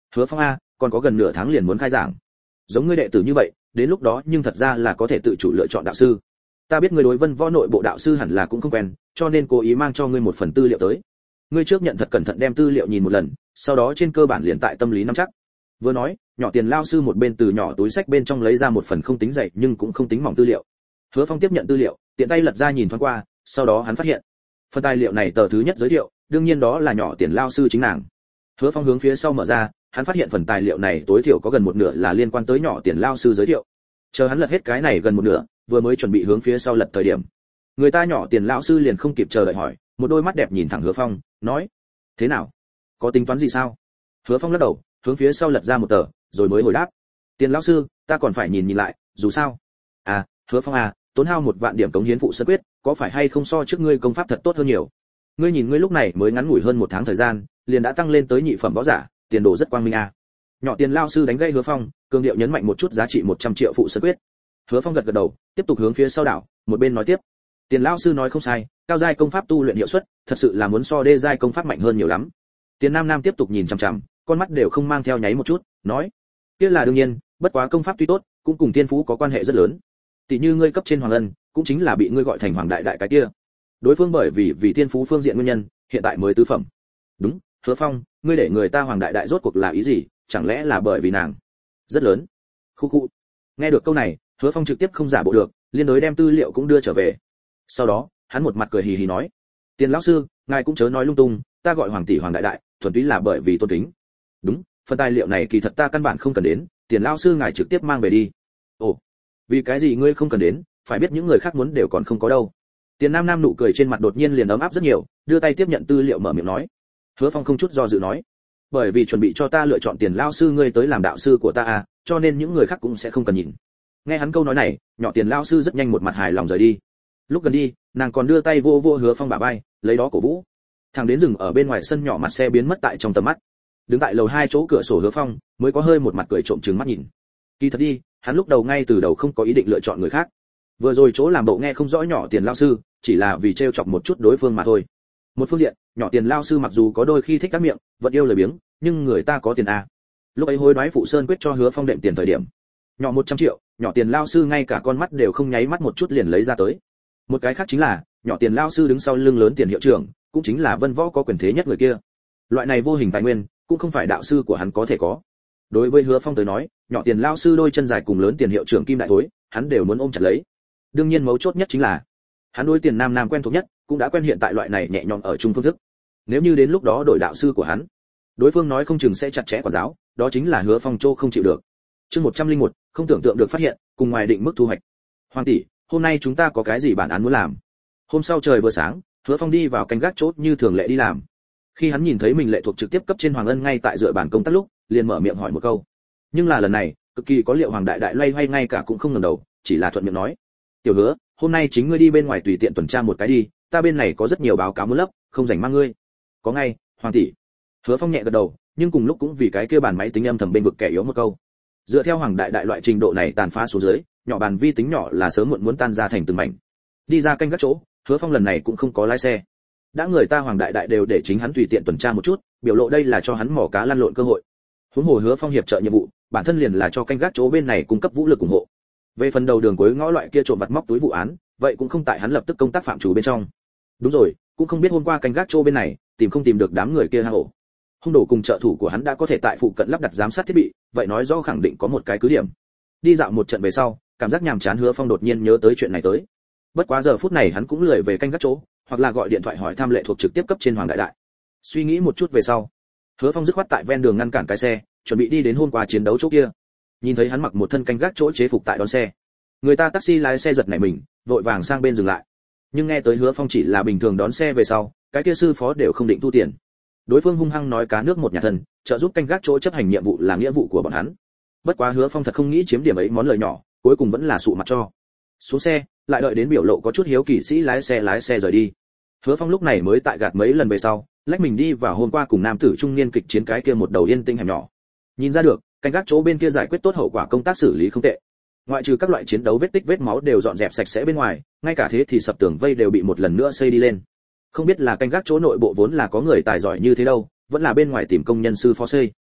Hứa Phong a, còn có gần nửa tháng liền muốn khai giảng. Giống ngươi đệ tử như vậy, đến lúc đó nhưng thật ra là có thể tự chủ lựa chọn đạo sư. Ta biết ngươi đối Vân Võ nội bộ đạo sư hẳn là cũng không quen, cho nên cố ý mang cho ngươi một phần tư liệu tới. Ngươi trước nhận thật cẩn thận đem tư liệu nhìn một lần, sau đó trên cơ bản liền tại tâm lý nắm chắc. Vừa nói, nhỏ Tiền lao sư một bên từ nhỏ túi sách bên trong lấy ra một phần không tính dày nhưng cũng không tính mỏng tư liệu. Hứa Phong tiếp nhận tư liệu, tiện tay lật ra nhìn thoáng qua, sau đó hắn phát hiện, phần tài liệu này tờ thứ nhất giới thiệu, đương nhiên đó là nhỏ Tiền lao sư chính nàng. Hứa Phong hướng phía sau mở ra, hắn phát hiện phần tài liệu này tối thiểu có gần một nửa là liên quan tới nhỏ Tiền lao sư giới thiệu. Chờ hắn lật hết cái này gần một nửa, vừa mới chuẩn bị hướng phía sau lật thời điểm, người ta nhỏ Tiền lão sư liền không kịp chờ đợi hỏi, một đôi mắt đẹp nhìn thẳng Hứa Phong, nói: "Thế nào? Có tính toán gì sao?" Hứa Phong lắc đầu, hướng phía sau lật ra một tờ, rồi mới hồi đáp: "Tiền lão sư, ta còn phải nhìn nhìn lại, dù sao." "À, Hứa Phong à, tốn hao một vạn điểm cống hiến phụ sơn quyết, có phải hay không so trước ngươi công pháp thật tốt hơn nhiều? Ngươi nhìn ngươi lúc này mới ngắn ngủi hơn một tháng thời gian, liền đã tăng lên tới nhị phẩm võ giả, tiền đồ rất quang minh à." Nhỏ Tiền lão sư đánh gây Hứa Phong, cường điệu nhấn mạnh một chút giá trị một trăm triệu phụ sơn quyết. Hứa Phong gật gật đầu, tiếp tục hướng phía sau đảo, một bên nói tiếp: "Tiền lão sư nói không sai, cao giai công pháp tu luyện hiệu suất, thật sự là muốn so đê giai công pháp mạnh hơn nhiều lắm." Tiền Nam Nam tiếp tục nhìn chằm chằm, con mắt đều không mang theo nháy một chút, nói: "Kia là đương nhiên, bất quá công pháp tuy tốt, cũng cùng tiên phú có quan hệ rất lớn. Tỷ như ngươi cấp trên Hoàng Ân, cũng chính là bị ngươi gọi thành Hoàng Đại Đại cái kia. Đối phương bởi vì vì tiên phú phương diện nguyên nhân, hiện tại mới tứ phẩm." "Đúng, Hứa Phong, ngươi để người ta Hoàng Đại Đại rốt cuộc là ý gì, chẳng lẽ là bởi vì nàng rất lớn?" Khu khu. Nghe được câu này, Hứa Phong trực tiếp không giả bộ được, liên đối đem tư liệu cũng đưa trở về. Sau đó, hắn một mặt cười hì hì nói: "Tiền lão sư, ngài cũng chớ nói lung tung, ta gọi Hoàng tỷ Hoàng Đại Đại, thuần túy là bởi vì tôn kính." "Đúng, phần tài liệu này kỳ thật ta căn bản không cần đến, Tiền lão sư ngài trực tiếp mang về đi." "Ồ, vì cái gì ngươi không cần đến, phải biết những người khác muốn đều còn không có đâu." Tiền Nam Nam nụ cười trên mặt đột nhiên liền ấm áp rất nhiều, đưa tay tiếp nhận tư liệu mở miệng nói. Hứa Phong không chút do dự nói: "Bởi vì chuẩn bị cho ta lựa chọn Tiền lão sư ngươi tới làm đạo sư của ta à, cho nên những người khác cũng sẽ không cần nhìn." Nghe hắn câu nói này, nhỏ Tiền lão sư rất nhanh một mặt hài lòng rời đi. Lúc gần đi, nàng còn đưa tay vô vô Hứa Phong bả vai, lấy đó cổ vũ. Thằng đến dừng ở bên ngoài sân nhỏ mặt xe biến mất tại trong tầm mắt. Đứng tại lầu hai chỗ cửa sổ Hứa Phong, mới có hơi một mặt cười trộm trừng mắt nhìn. Kỳ thật đi, hắn lúc đầu ngay từ đầu không có ý định lựa chọn người khác. Vừa rồi chỗ làm bộ nghe không rõ nhỏ Tiền lão sư, chỉ là vì trêu chọc một chút đối phương mà thôi. Một phương diện, nhỏ Tiền lão sư mặc dù có đôi khi thích các miệng, vẫn yêu lời biếng, nhưng người ta có tiền a. Lúc ấy hối đoái phụ sơn quyết cho Hứa Phong đệm tiền thời điểm, nhỏ một trăm triệu, nhỏ Tiền lão sư ngay cả con mắt đều không nháy mắt một chút liền lấy ra tới. Một cái khác chính là, nhỏ Tiền lão sư đứng sau lưng lớn Tiền hiệu trưởng, cũng chính là Vân Võ có quyền thế nhất người kia. Loại này vô hình tài nguyên, cũng không phải đạo sư của hắn có thể có. Đối với Hứa Phong tới nói, nhỏ Tiền lão sư đôi chân dài cùng lớn Tiền hiệu trưởng kim đại thối, hắn đều muốn ôm chặt lấy. Đương nhiên mấu chốt nhất chính là, hắn đối Tiền Nam Nam quen thuộc nhất, cũng đã quen hiện tại loại này nhẹ nhõm ở chung phương thức. Nếu như đến lúc đó đổi đạo sư của hắn, đối phương nói không chừng sẽ chặt chẽ quản giáo, đó chính là Hứa Phong Châu không chịu được. Chương một trăm linh một, không tưởng tượng được phát hiện, cùng ngoài định mức thu hoạch. Hoàng tỷ, hôm nay chúng ta có cái gì bản án muốn làm? Hôm sau trời vừa sáng, Hứa Phong đi vào canh gác chốt như thường lệ đi làm. Khi hắn nhìn thấy mình lệ thuộc trực tiếp cấp trên Hoàng Ân ngay tại dựa bàn công tác lúc, liền mở miệng hỏi một câu. Nhưng là lần này, cực kỳ có liệu Hoàng Đại Đại loay hoay ngay cả cũng không ngẩng đầu, chỉ là thuận miệng nói: "Tiểu Hứa, hôm nay chính ngươi đi bên ngoài tùy tiện tuần tra một cái đi, ta bên này có rất nhiều báo cáo muốn lấp, không rảnh mang ngươi." "Có ngay, Hoàng tỷ." Hứa Phong nhẹ gật đầu, nhưng cùng lúc cũng vì cái kia bàn máy tính âm thầm bên vực kẻ yếu một câu. Dựa theo Hoàng Đại Đại loại trình độ này tàn phá xuống dưới, nhỏ bàn vi tính nhỏ là sớm muộn muốn tan ra thành từng mảnh. Đi ra canh gác chỗ, Hứa Phong lần này cũng không có lái xe. Đã người ta Hoàng Đại Đại đều để chính hắn tùy tiện tuần tra một chút, biểu lộ đây là cho hắn mỏ cá lăn lộn cơ hội. Huống hồ Hứa Phong hiệp trợ nhiệm vụ, bản thân liền là cho canh gác chỗ bên này cung cấp vũ lực ủng hộ. Về phần đầu đường cuối ngõ loại kia trộm vặt móc túi vụ án, vậy cũng không tại hắn lập tức công tác phạm chủ bên trong. Đúng rồi, cũng không biết hôm qua canh gác chỗ bên này tìm không tìm được đám người kia hang ổ. Hung đồ cùng trợ thủ của hắn đã có thể tại phụ cận lắp đặt giám sát thiết bị, vậy nói rõ khẳng định có một cái cứ điểm. Đi dạo một trận về sau, cảm giác nhàm chán Hứa Phong đột nhiên nhớ tới chuyện này tới. Bất quá giờ phút này hắn cũng lười về canh gác chỗ, hoặc là gọi điện thoại hỏi thăm lệ thuộc trực tiếp cấp trên Hoàng Đại Đại. Suy nghĩ một chút về sau, Hứa Phong dứt khoát tại ven đường ngăn cản cái xe, chuẩn bị đi đến hôm qua chiến đấu chỗ kia. Nhìn thấy hắn mặc một thân canh gác chỗ chế phục tại đón xe, người ta taxi lái xe giật nảy mình, vội vàng sang bên dừng lại. Nhưng nghe tới Hứa Phong chỉ là bình thường đón xe về sau, cái kia sư phó đều không định thu tiền. Đối phương hung hăng nói cá nước một nhà thân, trợ giúp canh gác chỗ chấp hành nhiệm vụ là nghĩa vụ của bọn hắn. Bất quá Hứa Phong thật không nghĩ chiếm điểm ấy món lời nhỏ, cuối cùng vẫn là sụ mặt cho. Xuống xe, lại đợi đến biểu lộ có chút hiếu kỳ sĩ lái xe lái xe rời đi. Hứa Phong lúc này mới tại gạt mấy lần về sau, lách mình đi vào hôm qua cùng nam tử trung niên kịch chiến cái kia một đầu yên tinh hẻm nhỏ. Nhìn ra được, canh gác chỗ bên kia giải quyết tốt hậu quả công tác xử lý không tệ. Ngoại trừ các loại chiến đấu vết tích vết máu đều dọn dẹp sạch sẽ bên ngoài, ngay cả thế thì sập tường vây đều bị một lần nữa xây đi lên. Không biết là canh gác chỗ nội bộ vốn là có người tài giỏi như thế đâu, vẫn là bên ngoài tìm công nhân sư phó xây.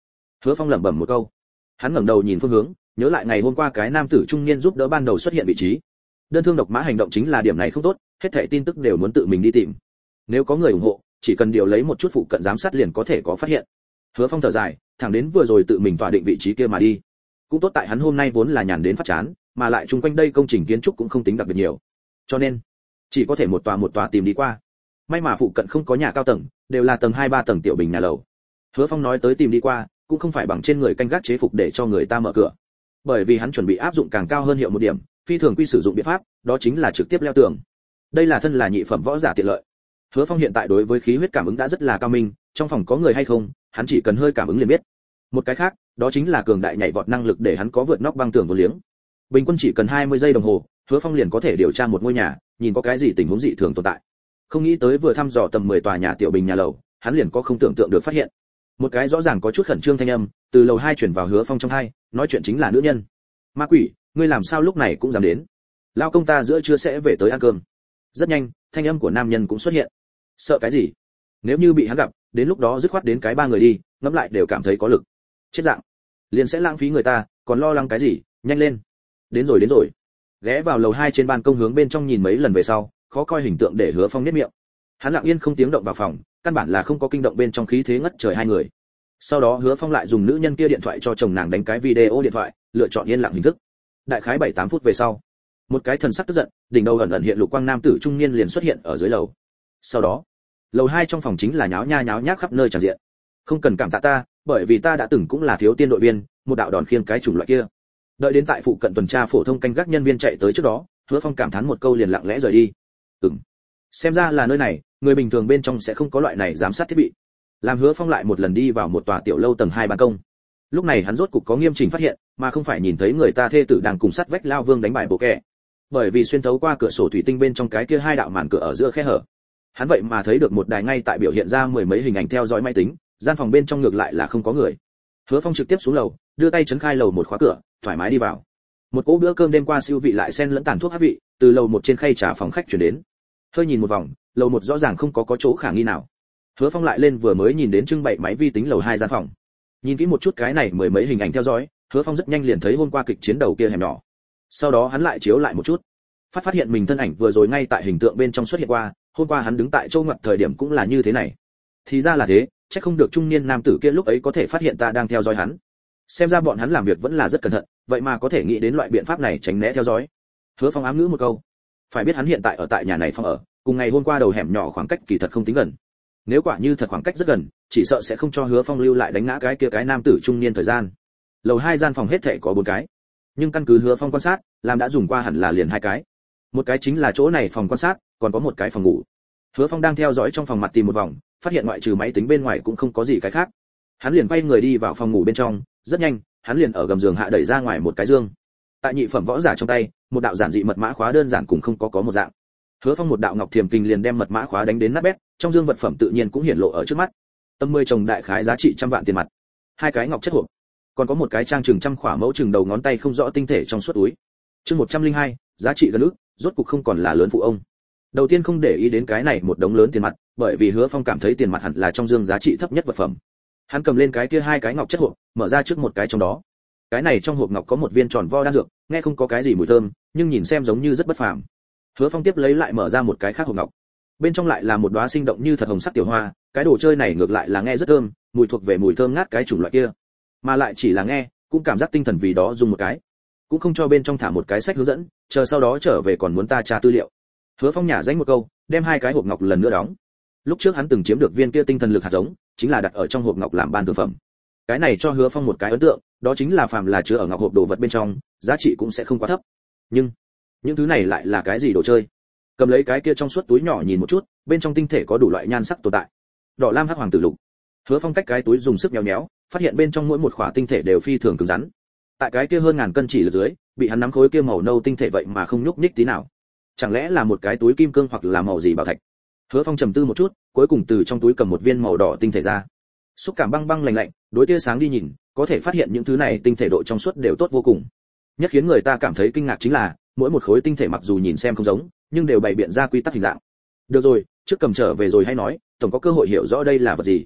Hứa Phong lẩm bẩm một câu. Hắn ngẩng đầu nhìn phương hướng, nhớ lại ngày hôm qua cái nam tử trung niên giúp đỡ ban đầu xuất hiện vị trí. Đơn thương độc mã hành động chính là điểm này không tốt, hết thảy tin tức đều muốn tự mình đi tìm. Nếu có người ủng hộ, chỉ cần điều lấy một chút phụ cận giám sát liền có thể có phát hiện. Hứa Phong thở dài, thẳng đến vừa rồi tự mình tỏa định vị trí kia mà đi. Cũng tốt tại hắn hôm nay vốn là nhàn đến phát chán, mà lại chung quanh đây công trình kiến trúc cũng không tính đặc biệt nhiều. Cho nên, chỉ có thể một tòa một tòa tìm đi qua. May mà phụ cận không có nhà cao tầng, đều là tầng hai ba tầng tiểu bình nhà lầu. Hứa Phong nói tới tìm đi qua, cũng không phải bằng trên người canh gác chế phục để cho người ta mở cửa. Bởi vì hắn chuẩn bị áp dụng càng cao hơn hiệu một điểm, phi thường quy sử dụng biện pháp, đó chính là trực tiếp leo tường. Đây là thân là nhị phẩm võ giả tiện lợi. Hứa Phong hiện tại đối với khí huyết cảm ứng đã rất là cao minh, trong phòng có người hay không, hắn chỉ cần hơi cảm ứng liền biết. Một cái khác, đó chính là cường đại nhảy vọt năng lực để hắn có vượt nóc băng tường vô liếng. Bình quân chỉ cần hai mươi giây đồng hồ, Hứa Phong liền có thể điều tra một ngôi nhà, nhìn có cái gì tình huống dị thường tồn tại. Không nghĩ tới vừa thăm dò tầm mười tòa nhà tiểu bình nhà lầu, hắn liền có không tưởng tượng được phát hiện. Một cái rõ ràng có chút khẩn trương thanh âm, từ lầu hai truyền vào Hứa Phong trong tai, nói chuyện chính là nữ nhân. Ma quỷ, ngươi làm sao lúc này cũng dám đến? Lao công ta giữa trưa sẽ về tới ăn cơm. Rất nhanh, thanh âm của nam nhân cũng xuất hiện. Sợ cái gì? Nếu như bị hắn gặp, đến lúc đó dứt khoát đến cái ba người đi, ngẫm lại đều cảm thấy có lực. Chết dạng, liền sẽ lãng phí người ta, còn lo lắng cái gì? Nhanh lên. Đến rồi đến rồi. Ghé vào lầu hai trên ban công hướng bên trong nhìn mấy lần về sau, khó coi hình tượng để Hứa Phong nhếch miệng. Hắn lặng yên không tiếng động vào phòng, căn bản là không có kinh động bên trong khí thế ngất trời hai người. Sau đó Hứa Phong lại dùng nữ nhân kia điện thoại cho chồng nàng đánh cái video điện thoại, lựa chọn yên lặng hình thức. Đại khái bảy tám phút về sau, một cái thần sắc tức giận, đỉnh đầu ẩn ẩn hiện lục quang nam tử trung niên liền xuất hiện ở dưới lầu. Sau đó, lầu hai trong phòng chính là nháo nha nháo nhác khắp nơi tràn diện. Không cần cảm tạ ta, bởi vì ta đã từng cũng là thiếu tiên đội viên, một đạo đòn khiêng cái chủng loại kia. Đợi đến tại phụ cận tuần tra phổ thông canh gác nhân viên chạy tới trước đó, Hứa Phong cảm thán một câu liền lặng lẽ rời đi. Ừm, xem ra là nơi này, người bình thường bên trong sẽ không có loại này giám sát thiết bị. Làm Hứa Phong lại một lần đi vào một tòa tiểu lâu tầng hai ban công. Lúc này hắn rốt cục có nghiêm chỉnh phát hiện, mà không phải nhìn thấy người ta thê tử đang cùng sát vách lao vương đánh bài bộ kẹ. Bởi vì xuyên thấu qua cửa sổ thủy tinh bên trong cái kia hai đạo màn cửa ở giữa khe hở, hắn vậy mà thấy được một đài ngay tại biểu hiện ra mười mấy hình ảnh theo dõi máy tính, gian phòng bên trong ngược lại là không có người. Hứa Phong trực tiếp xuống lầu, đưa tay chấn khai lầu một khóa cửa, thoải mái đi vào. Một cỗ bữa cơm đêm qua siêu vị lại xen lẫn tàn thuốc hắc vị, từ lầu một trên khay trà phòng khách chuyển đến. Hơi nhìn một vòng, lầu một rõ ràng không có có chỗ khả nghi nào. Hứa Phong lại lên vừa mới nhìn đến trưng bày máy vi tính lầu hai gian phòng. Nhìn kỹ một chút cái này mười mấy hình ảnh theo dõi, Hứa Phong rất nhanh liền thấy hôm qua kịch chiến đầu kia hẻm nhỏ. Sau đó hắn lại chiếu lại một chút, phát phát hiện mình thân ảnh vừa rồi ngay tại hình tượng bên trong xuất hiện qua, hôm qua hắn đứng tại châu ngoặt thời điểm cũng là như thế này. Thì ra là thế, chắc không được trung niên nam tử kia lúc ấy có thể phát hiện ta đang theo dõi hắn. Xem ra bọn hắn làm việc vẫn là rất cẩn thận, vậy mà có thể nghĩ đến loại biện pháp này tránh né theo dõi. Hứa Phong ám ngữ một câu. Phải biết hắn hiện tại ở tại nhà này phòng ở, cùng ngày hôm qua đầu hẻm nhỏ khoảng cách kỳ thật không tính gần. Nếu quả như thật khoảng cách rất gần, chỉ sợ sẽ không cho Hứa Phong lưu lại đánh ngã cái kia cái nam tử trung niên thời gian. Lầu hai gian phòng hết thảy có bốn cái, nhưng căn cứ Hứa Phong quan sát, làm đã dùng qua hẳn là liền hai cái. Một cái chính là chỗ này phòng quan sát, còn có một cái phòng ngủ. Hứa Phong đang theo dõi trong phòng mặt tìm một vòng, phát hiện ngoại trừ máy tính bên ngoài cũng không có gì cái khác. Hắn liền quay người đi vào phòng ngủ bên trong, rất nhanh, hắn liền ở gầm giường hạ đẩy ra ngoài một cái dương. Tại nhị phẩm võ giả trong tay, một đạo giản dị mật mã khóa đơn giản cũng không có có một dạng. Hứa Phong một đạo ngọc thiềm kình liền đem mật mã khóa đánh đến nát bét, trong dương vật phẩm tự nhiên cũng hiển lộ ở trước mắt. Tầm mười chồng đại khái giá trị trăm vạn tiền mặt, hai cái ngọc chất hộp, còn có một cái trang chừng trăm khỏa mẫu chừng đầu ngón tay không rõ tinh thể trong suốt túi. Chương một trăm linh hai, giá trị gần ức, rốt cục không còn là lớn phụ ông. Đầu tiên không để ý đến cái này một đống lớn tiền mặt, bởi vì Hứa Phong cảm thấy tiền mặt hẳn là trong dương giá trị thấp nhất vật phẩm. Hắn cầm lên cái kia hai cái ngọc chất hộp, mở ra trước một cái trong đó. Cái này trong hộp ngọc có một viên tròn vo đan dược, nghe không có cái gì mùi thơm, nhưng nhìn xem giống như rất bất phàm. Hứa Phong tiếp lấy lại mở ra một cái khác hộp ngọc. Bên trong lại là một đóa sinh động như thật hồng sắc tiểu hoa, cái đồ chơi này ngược lại là nghe rất thơm, mùi thuộc về mùi thơm ngát cái chủng loại kia. Mà lại chỉ là nghe, cũng cảm giác tinh thần vì đó dùng một cái. Cũng không cho bên trong thả một cái sách hướng dẫn, chờ sau đó trở về còn muốn ta tra tư liệu. Hứa Phong nhả danh một câu, đem hai cái hộp ngọc lần nữa đóng. Lúc trước hắn từng chiếm được viên kia tinh thần lực hạt giống, chính là đặt ở trong hộp ngọc làm ban thưởng phẩm. Cái này cho Hứa Phong một cái ấn tượng, đó chính là phàm là chứa ở ngọc hộp đồ vật bên trong, giá trị cũng sẽ không quá thấp. Nhưng, những thứ này lại là cái gì đồ chơi? Cầm lấy cái kia trong suốt túi nhỏ nhìn một chút, bên trong tinh thể có đủ loại nhan sắc tồn tại. Đỏ lam hắc hoàng tử lục. Hứa Phong cách cái túi dùng sức nhéo nhéo, phát hiện bên trong mỗi một khỏa tinh thể đều phi thường cứng rắn. Tại cái kia hơn ngàn cân chỉ lực dưới, bị hắn nắm khối kia màu nâu tinh thể vậy mà không nhúc nhích tí nào. Chẳng lẽ là một cái túi kim cương hoặc là màu gì bảo thạch? Hứa Phong trầm tư một chút, cuối cùng từ trong túi cầm một viên màu đỏ tinh thể ra. Xúc cảm băng băng lạnh lạnh, đối tia sáng đi nhìn, có thể phát hiện những thứ này tinh thể độ trong suốt đều tốt vô cùng. Nhất khiến người ta cảm thấy kinh ngạc chính là, mỗi một khối tinh thể mặc dù nhìn xem không giống, nhưng đều bày biện ra quy tắc hình dạng. Được rồi, trước cầm trở về rồi hay nói, tổng có cơ hội hiểu rõ đây là vật gì.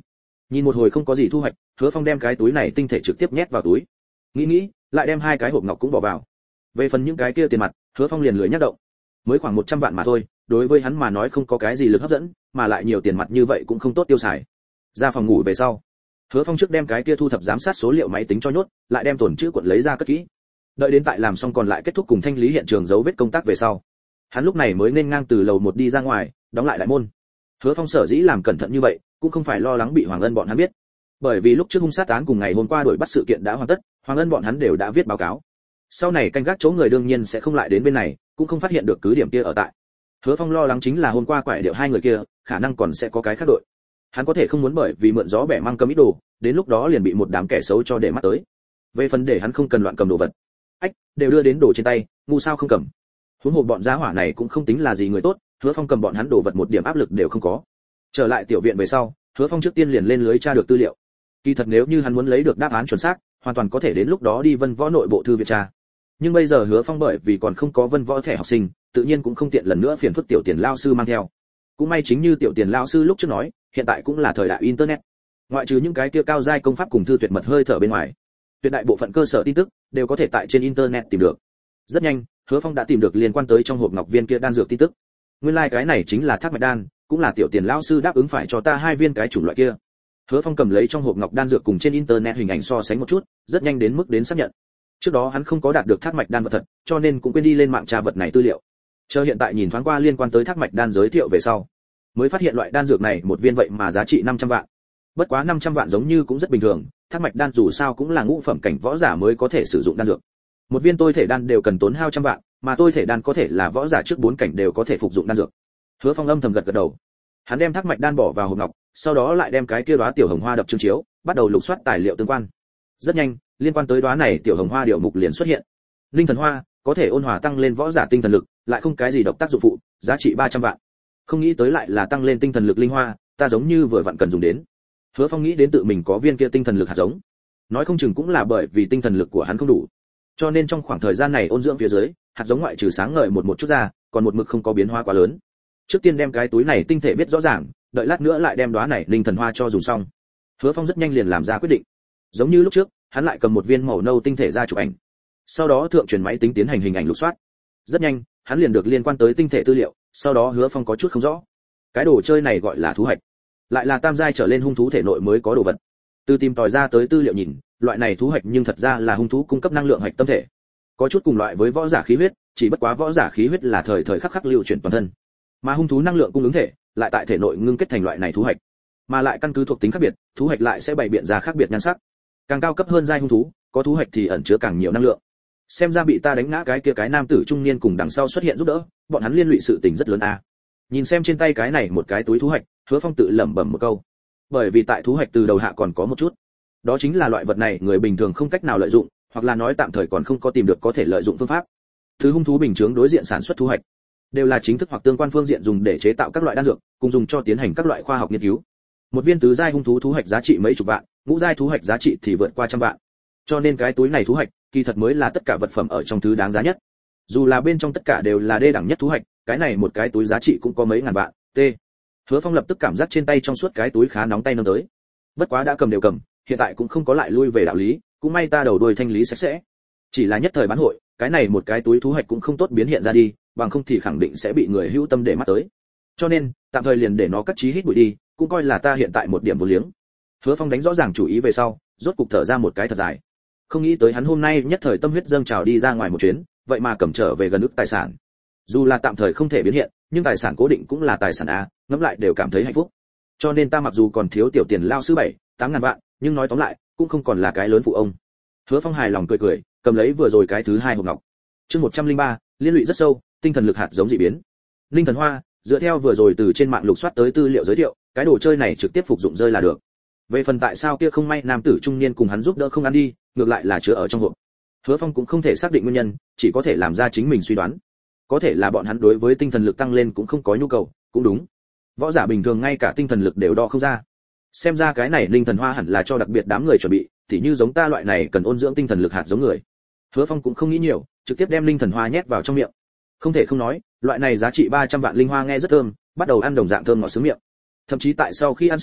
Nhìn một hồi không có gì thu hoạch, Hứa Phong đem cái túi này tinh thể trực tiếp nhét vào túi. Nghĩ nghĩ, lại đem hai cái hộp ngọc cũng bỏ vào. Về phần những cái kia tiền mặt, Hứa Phong liền lười nhắc động. Mới khoảng một trăm vạn mà thôi, đối với hắn mà nói không có cái gì lực hấp dẫn, mà lại nhiều tiền mặt như vậy cũng không tốt tiêu xài. Ra phòng ngủ về sau, Hứa Phong trước đem cái kia thu thập giám sát số liệu máy tính cho nhốt, lại đem tổn chữ cuộn lấy ra cất kỹ. Đợi đến tại làm xong còn lại kết thúc cùng thanh lý hiện trường dấu vết công tác về sau, hắn lúc này mới nên ngang từ lầu một đi ra ngoài, đóng lại đại môn. Hứa Phong sở dĩ làm cẩn thận như vậy, cũng không phải lo lắng bị Hoàng Ân bọn hắn biết, bởi vì lúc trước hung sát án cùng ngày hôm qua đuổi bắt sự kiện đã hoàn tất, Hoàng Ân bọn hắn đều đã viết báo cáo. Sau này canh gác chỗ người đương nhiên sẽ không lại đến bên này, cũng không phát hiện được cứ điểm kia ở tại. Hứa Phong lo lắng chính là hôm qua quải điệu hai người kia, khả năng còn sẽ có cái khác đội. Hắn có thể không muốn bởi vì mượn gió bẻ măng cầm ít đồ, đến lúc đó liền bị một đám kẻ xấu cho để mắt tới. Về phần để hắn không cần loạn cầm đồ vật, ách, đều đưa đến đồ trên tay, ngu sao không cầm. Huống hồ bọn giá hỏa này cũng không tính là gì người tốt, Hứa Phong cầm bọn hắn đồ vật một điểm áp lực đều không có. Trở lại tiểu viện về sau, Hứa Phong trước tiên liền lên lưới tra được tư liệu. Kỳ thật nếu như hắn muốn lấy được đáp án chuẩn xác, hoàn toàn có thể đến lúc đó đi Vân Võ nội bộ thư viện tra. Nhưng bây giờ Hứa Phong bởi vì còn không có Vân Võ thẻ học sinh, tự nhiên cũng không tiện lần nữa phiền phức tiểu tiền lao sư mang theo. Cũng may chính như tiểu tiền lao sư lúc trước nói, hiện tại cũng là thời đại internet. Ngoại trừ những cái kia cao giai công pháp cùng thư tuyệt mật hơi thở bên ngoài, tuyệt đại bộ phận cơ sở tin tức đều có thể tại trên internet tìm được. Rất nhanh, Hứa Phong đã tìm được liên quan tới trong hộp ngọc viên kia đan dược tin tức. Nguyên lai like cái này chính là thác mạch đan, cũng là tiểu tiền lão sư đáp ứng phải cho ta hai viên cái chủng loại kia. Hứa Phong cầm lấy trong hộp ngọc đan dược cùng trên internet hình ảnh so sánh một chút, rất nhanh đến mức đến xác nhận. Trước đó hắn không có đạt được thác mạch đan vật thật, cho nên cũng quên đi lên mạng tra vật này tư liệu. Chờ hiện tại nhìn thoáng qua liên quan tới thác mạch đan giới thiệu về sau, mới phát hiện loại đan dược này một viên vậy mà giá trị năm trăm vạn. Bất quá năm trăm vạn giống như cũng rất bình thường, thác mạch đan dù sao cũng là ngũ phẩm cảnh võ giả mới có thể sử dụng đan dược. Một viên tôi thể đan đều cần tốn hao trăm vạn, mà tôi thể đan có thể là võ giả trước bốn cảnh đều có thể phục dụng đan dược. Hứa Phong âm thầm gật gật đầu. Hắn đem thác mạch đan bỏ vào hộp ngọc, sau đó lại đem cái kia đóa tiểu hồng hoa đập chương chiếu, bắt đầu lục soát tài liệu tương quan. Rất nhanh, liên quan tới đóa này tiểu hồng hoa điều mục liền xuất hiện. Linh thần hoa, có thể ôn hòa tăng lên võ giả tinh thần lực, lại không cái gì độc tác dụng phụ, giá trị ba trăm vạn. Không nghĩ tới lại là tăng lên tinh thần lực linh hoa, ta giống như vừa vặn cần dùng đến. Hứa Phong nghĩ đến tự mình có viên kia tinh thần lực hạt giống, nói không chừng cũng là bởi vì tinh thần lực của hắn không đủ, cho nên trong khoảng thời gian này ôn dưỡng phía dưới, hạt giống ngoại trừ sáng ngời một một chút ra, còn một mực không có biến hóa quá lớn. Trước tiên đem cái túi này tinh thể biết rõ ràng, đợi lát nữa lại đem đóa này linh thần hoa cho dùng xong. Hứa Phong rất nhanh liền làm ra quyết định. Giống như lúc trước, hắn lại cầm một viên màu nâu tinh thể ra chụp ảnh. Sau đó thượng truyền máy tính tiến hành hình ảnh lục soát. Rất nhanh, hắn liền được liên quan tới tinh thể tư liệu, sau đó Hứa Phong có chút không rõ. Cái đồ chơi này gọi là thú hạch, lại là tam giai trở lên hung thú thể nội mới có đồ vật. Từ tìm tòi ra tới tư liệu nhìn, loại này thú hạch nhưng thật ra là hung thú cung cấp năng lượng hạch tâm thể. Có chút cùng loại với võ giả khí huyết, chỉ bất quá võ giả khí huyết là thời thời khắc khắc lưu chuyển toàn thân, mà hung thú năng lượng cung ứng thể lại tại thể nội ngưng kết thành loại này thú hạch, mà lại căn cứ thuộc tính khác biệt, thú hạch lại sẽ bày biện ra khác biệt nhan sắc. Càng cao cấp hơn giai hung thú, có thú hạch thì ẩn chứa càng nhiều năng lượng. Xem ra bị ta đánh ngã cái kia cái nam tử trung niên cùng đằng sau xuất hiện giúp đỡ, bọn hắn liên lụy sự tình rất lớn a. À. Nhìn xem trên tay cái này một cái túi thú hạch, Hứa Phong tự lẩm bẩm một câu. Bởi vì tại thú hạch từ đầu hạ còn có một chút, đó chính là loại vật này người bình thường không cách nào lợi dụng, hoặc là nói tạm thời còn không có tìm được có thể lợi dụng phương pháp. Thứ hung thú bình thường đối diện sản xuất thú hạch, đều là chính thức hoặc tương quan phương diện dùng để chế tạo các loại đan dược, cùng dùng cho tiến hành các loại khoa học nghiên cứu. Một viên tứ giai hung thú thú hạch giá trị mấy chục vạn, ngũ giai thú hạch giá trị thì vượt qua trăm vạn. Cho nên cái túi này thú hạch, kỳ thật mới là tất cả vật phẩm ở trong thứ đáng giá nhất. Dù là bên trong tất cả đều là đê đẳng nhất thú hạch, cái này một cái túi giá trị cũng có mấy ngàn vạn. T. Hứa Phong lập tức cảm giác trên tay trong suốt cái túi khá nóng tay nâng tới. Bất quá đã cầm đều cầm, hiện tại cũng không có lại lui về đạo lý, cũng may ta đầu đuôi thanh lý sạch sẽ. Chỉ là nhất thời bán hội, cái này một cái túi thú hạch cũng không tốt biến hiện ra đi, bằng không thì khẳng định sẽ bị người hữu tâm để mắt tới. Cho nên, tạm thời liền để nó cắt trí hít bụi đi, cũng coi là ta hiện tại một điểm vô liếng. Hứa Phong đánh rõ ràng chủ ý về sau, rốt cục thở ra một cái thật dài. Không nghĩ tới hắn hôm nay nhất thời tâm huyết dâng trào đi ra ngoài một chuyến, vậy mà cầm trở về gần ức tài sản. Dù là tạm thời không thể biến hiện, nhưng tài sản cố định cũng là tài sản a, ngẫm lại đều cảm thấy hạnh phúc. Cho nên ta mặc dù còn thiếu tiểu tiền lao sư bảy, tám ngàn vạn, nhưng nói tóm lại, cũng không còn là cái lớn phụ ông. Hứa Phong hài lòng cười cười, cầm lấy vừa rồi cái thứ hai hộp ngọc. Chương một trăm linh ba, liên lụy rất sâu, tinh thần lực hạt giống dị biến. Linh thần hoa, dựa theo vừa rồi từ trên mạng lục soát tới tư liệu giới thiệu, cái đồ chơi này trực tiếp phục dụng rơi là được. Về phần tại sao kia không may nam tử trung niên cùng hắn giúp đỡ không ăn đi, ngược lại là chứa ở trong hộp. Hứa Phong cũng không thể xác định nguyên nhân, chỉ có thể làm ra chính mình suy đoán. Có thể là bọn hắn đối với tinh thần lực tăng lên cũng không có nhu cầu, cũng đúng. Võ giả bình thường ngay cả tinh thần lực đều đo không ra. Xem ra cái này linh thần hoa hẳn là cho đặc biệt đám người chuẩn bị, tỉ như giống ta loại này cần ôn dưỡng tinh thần lực hạt giống người. Hứa Phong cũng không nghĩ nhiều, trực tiếp đem linh thần hoa nhét vào trong miệng. Không thể không nói, loại này giá trị ba trăm vạn linh hoa nghe rất thơm, bắt đầu ăn đồng dạng thơm ngọt sướng miệng. Thậm chí tại sau khi ăn xong,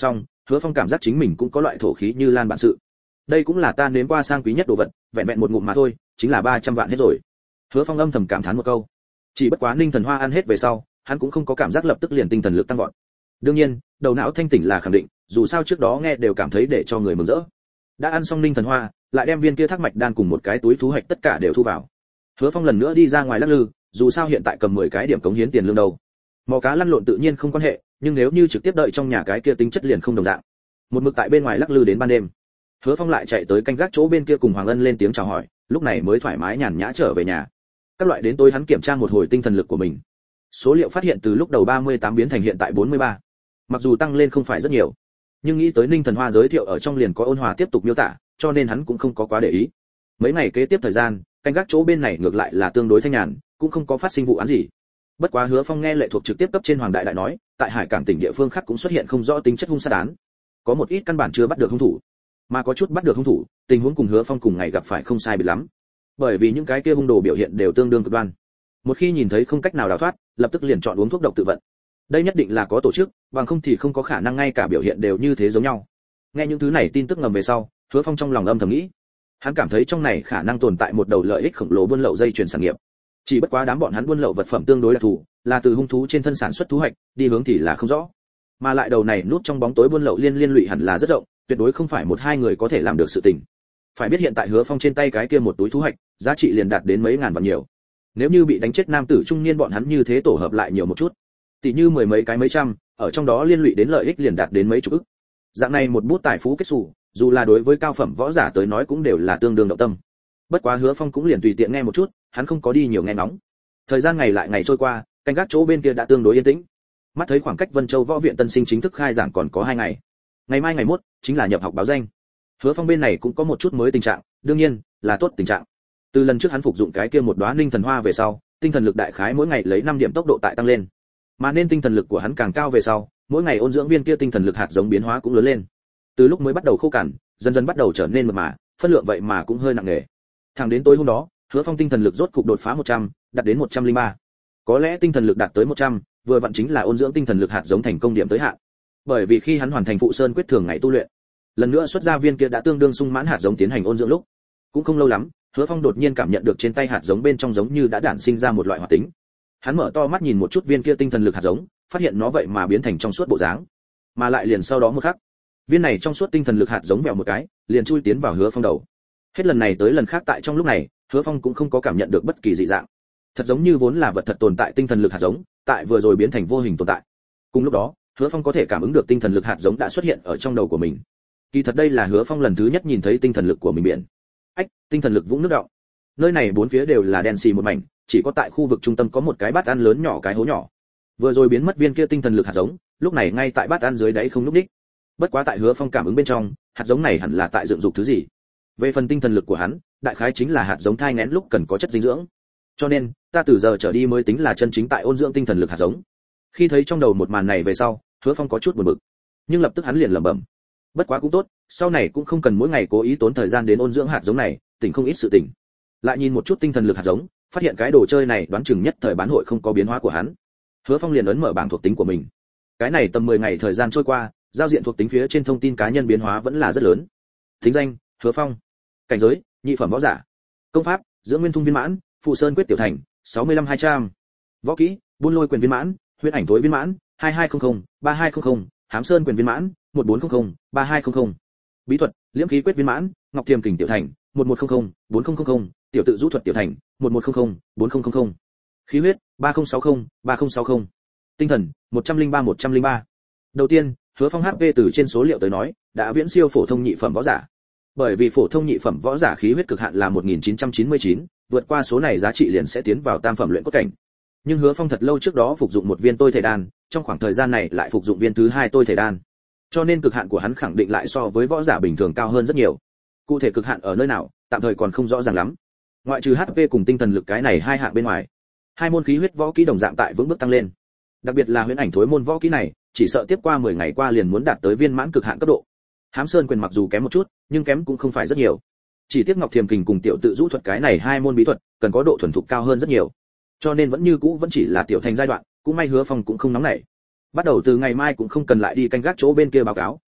Hứa Phong cảm giác chính mình cũng có loại thổ khí như lan bản sự. Đây cũng là ta nếm qua sang quý nhất đồ vật, vẹn vẹn một ngụm mà thôi, chính là ba trăm vạn hết rồi. Hứa Phong âm thầm cảm thán một câu. Chỉ bất quá Ninh Thần Hoa ăn hết về sau, hắn cũng không có cảm giác lập tức liền tinh thần lực tăng vọt. Đương nhiên, đầu não thanh tỉnh là khẳng định, dù sao trước đó nghe đều cảm thấy để cho người mừng rỡ. Đã ăn xong Ninh Thần Hoa, lại đem viên kia thác mạch đan cùng một cái túi thú hạch tất cả đều thu vào. Hứa Phong lần nữa đi ra ngoài lắc lư, dù sao hiện tại cầm mười cái điểm cống hiến tiền lương đâu. Mò cá lăn lộn tự nhiên không quan hệ, nhưng nếu như trực tiếp đợi trong nhà cái kia tính chất liền không đồng dạng. Một mực tại bên ngoài lắc lư đến ban đêm. Hứa Phong lại chạy tới canh gác chỗ bên kia cùng Hoàng Ân lên tiếng chào hỏi, lúc này mới thoải mái nhàn nhã trở về nhà. Các loại đến tối hắn kiểm tra một hồi tinh thần lực của mình. Số liệu phát hiện từ lúc đầu ba mươi tám biến thành hiện tại bốn mươi ba. Mặc dù tăng lên không phải rất nhiều, nhưng nghĩ tới Ninh Thần Hoa giới thiệu ở trong liền có ôn hòa tiếp tục miêu tả, cho nên hắn cũng không có quá để ý. Mấy ngày kế tiếp thời gian, canh gác chỗ bên này ngược lại là tương đối thanh nhàn, cũng không có phát sinh vụ án gì. Bất quá Hứa Phong nghe lệ thuộc trực tiếp cấp trên Hoàng Đại Đại nói, tại Hải Cảng tỉnh địa phương khác cũng xuất hiện không rõ tính chất hung sát án. Có một ít căn bản chưa bắt được hung thủ, mà có chút bắt được hung thủ, tình huống cùng Hứa Phong cùng ngày gặp phải không sai biệt lắm. Bởi vì những cái kia hung đồ biểu hiện đều tương đương cực đoan. Một khi nhìn thấy không cách nào đào thoát, lập tức liền chọn uống thuốc độc tự vận. Đây nhất định là có tổ chức, bằng không thì không có khả năng ngay cả biểu hiện đều như thế giống nhau. Nghe những thứ này tin tức ngầm về sau, Hứa Phong trong lòng âm thầm nghĩ, hắn cảm thấy trong này khả năng tồn tại một đầu lợi ích khổng lồ buôn lậu dây chuyền sản nghiệp. Chỉ bất quá đám bọn hắn buôn lậu vật phẩm tương đối đặc thù, là từ hung thú trên thân sản xuất thú hạch, đi hướng thì là không rõ. Mà lại đầu này núp trong bóng tối buôn lậu liên liên lụy hẳn là rất rộng, tuyệt đối không phải một hai người có thể làm được sự tình. Phải biết hiện tại Hứa Phong trên tay cái kia một túi thú hạch, giá trị liền đạt đến mấy ngàn vạn nhiều. Nếu như bị đánh chết nam tử trung niên bọn hắn như thế tổ hợp lại nhiều một chút, tỷ như mười mấy cái mấy trăm, ở trong đó liên lụy đến lợi ích liền đạt đến mấy chục ức. Dạng này một bút tài phú kết sủ, dù là đối với cao phẩm võ giả tới nói cũng đều là tương đương động tâm. Bất quá Hứa Phong cũng liền tùy tiện nghe một chút, hắn không có đi nhiều nghe ngóng. Thời gian ngày lại ngày trôi qua, canh gác chỗ bên kia đã tương đối yên tĩnh. Mắt thấy khoảng cách Vân Châu Võ viện tân sinh chính thức khai giảng còn có hai ngày. Ngày mai ngày mốt chính là nhập học báo danh. Hứa Phong bên này cũng có một chút mới tình trạng, đương nhiên là tốt tình trạng. Từ lần trước hắn phục dụng cái kia một đóa Ninh Thần Hoa về sau, tinh thần lực đại khái mỗi ngày lấy năm điểm tốc độ tại tăng lên. Mà nên tinh thần lực của hắn càng cao về sau, mỗi ngày ôn dưỡng viên kia tinh thần lực hạt giống biến hóa cũng lớn lên. Từ lúc mới bắt đầu khô cằn, dần dần bắt đầu trở nên mượt mà, phân lượng vậy mà cũng hơi nặng nề. Thẳng đến tối hôm đó, Hứa Phong tinh thần lực rốt cục đột phá một trăm, đạt đến một trăm lẻ ba. Có lẽ tinh thần lực đạt tới một trăm, vừa vặn chính là ôn dưỡng tinh thần lực hạt giống thành công điểm tới hạn. Bởi vì khi hắn hoàn thành phụ sơn quyết thường ngày tu luyện, lần nữa xuất ra viên kia đã tương đương sung mãn hạt giống tiến hành ôn dưỡng lúc, cũng không lâu lắm, Hứa Phong đột nhiên cảm nhận được trên tay hạt giống bên trong giống như đã đản sinh ra một loại hoạt tính. Hắn mở to mắt nhìn một chút viên kia tinh thần lực hạt giống, phát hiện nó vậy mà biến thành trong suốt bộ dáng, mà lại liền sau đó một khắc, viên này trong suốt tinh thần lực hạt giống vèo một cái, liền chui tiến vào Hứa Phong đầu. Hết lần này tới lần khác tại trong lúc này, Hứa Phong cũng không có cảm nhận được bất kỳ dị dạng. Thật giống như vốn là vật thật tồn tại tinh thần lực hạt giống, tại vừa rồi biến thành vô hình tồn tại. Cùng lúc đó, Hứa Phong có thể cảm ứng được tinh thần lực hạt giống đã xuất hiện ở trong đầu của mình. Kỳ thật đây là Hứa Phong lần thứ nhất nhìn thấy tinh thần lực của mình biển. Ách, tinh thần lực vũng nước động. Nơi này bốn phía đều là đen xì một mảnh, chỉ có tại khu vực trung tâm có một cái bát ăn lớn nhỏ cái hố nhỏ. Vừa rồi biến mất viên kia tinh thần lực hạt giống, lúc này ngay tại bát ăn dưới đáy không lúc đích. Bất quá tại Hứa Phong cảm ứng bên trong, hạt giống này hẳn là tại dựng dục thứ gì. Về phần tinh thần lực của hắn, đại khái chính là hạt giống thai nghén lúc cần có chất dinh dưỡng. Cho nên, ta từ giờ trở đi mới tính là chân chính tại ôn dưỡng tinh thần lực hạt giống. Khi thấy trong đầu một màn này về sau, Hứa Phong có chút buồn bực, nhưng lập tức hắn liền lẩm bẩm, bất quá cũng tốt, sau này cũng không cần mỗi ngày cố ý tốn thời gian đến ôn dưỡng hạt giống này, tỉnh không ít sự tỉnh. Lại nhìn một chút tinh thần lực hạt giống, phát hiện cái đồ chơi này đoán chừng nhất thời bán hội không có biến hóa của hắn. Hứa Phong liền ấn mở bảng thuộc tính của mình. Cái này tầm mười ngày thời gian trôi qua, giao diện thuộc tính phía trên thông tin cá nhân biến hóa vẫn là rất lớn. Tính danh: Hứa Phong. Cảnh giới: nhị phẩm võ giả. Công pháp: Dưỡng Nguyên Thung viên mãn, Phụ Sơn quyết tiểu thành, sáu mươi lăm hai trăm. Võ kỹ: Buôn Lôi quyền viên mãn, Huyễn ảnh thối viên mãn, hai hai không không, ba hai không không, Hám Sơn quyền viên mãn, một bốn không không, ba hai không không. Bí thuật: Liễm khí quyết viên mãn, Ngọc Thiềm kình tiểu thành, một một không không, bốn không không không, Tiểu tự rũ thuật tiểu thành, một một không không, bốn không không không. Khí huyết: ba không sáu không, ba không sáu không. Tinh thần: một trăm lẻ ba một trăm lẻ ba. Đầu tiên, Hứa Phong hát pê từ trên số liệu tới nói, đã viễn siêu phổ thông nhị phẩm võ giả. Bởi vì phổ thông nhị phẩm võ giả khí huyết cực hạn là một nghìn chín trăm chín mươi chín, vượt qua số này giá trị liền sẽ tiến vào tam phẩm luyện cốt cảnh. Nhưng Hứa Phong thật lâu trước đó phục dụng một viên tôi thể đan, trong khoảng thời gian này lại phục dụng viên thứ hai tôi thể đan. Cho nên cực hạn của hắn khẳng định lại so với võ giả bình thường cao hơn rất nhiều. Cụ thể cực hạn ở nơi nào, tạm thời còn không rõ ràng lắm. Ngoại trừ hát pê cùng tinh thần lực cái này hai hạng bên ngoài, hai môn khí huyết võ kỹ đồng dạng tại vững bước tăng lên. Đặc biệt là huyễn ảnh thối môn võ kỹ này, chỉ sợ tiếp qua mười ngày qua liền muốn đạt tới viên mãn cực hạn cấp độ. Hám Sơn quyền mặc dù kém một chút, nhưng kém cũng không phải rất nhiều. Chỉ tiếc Ngọc Thiềm kình cùng Tiểu tự rũ thuật cái này hai môn bí thuật, cần có độ thuần thục cao hơn rất nhiều. Cho nên vẫn như cũ vẫn chỉ là tiểu thành giai đoạn, cũng may Hứa Phong cũng không nóng nảy. Bắt đầu từ ngày mai cũng không cần lại đi canh gác chỗ bên kia báo cáo,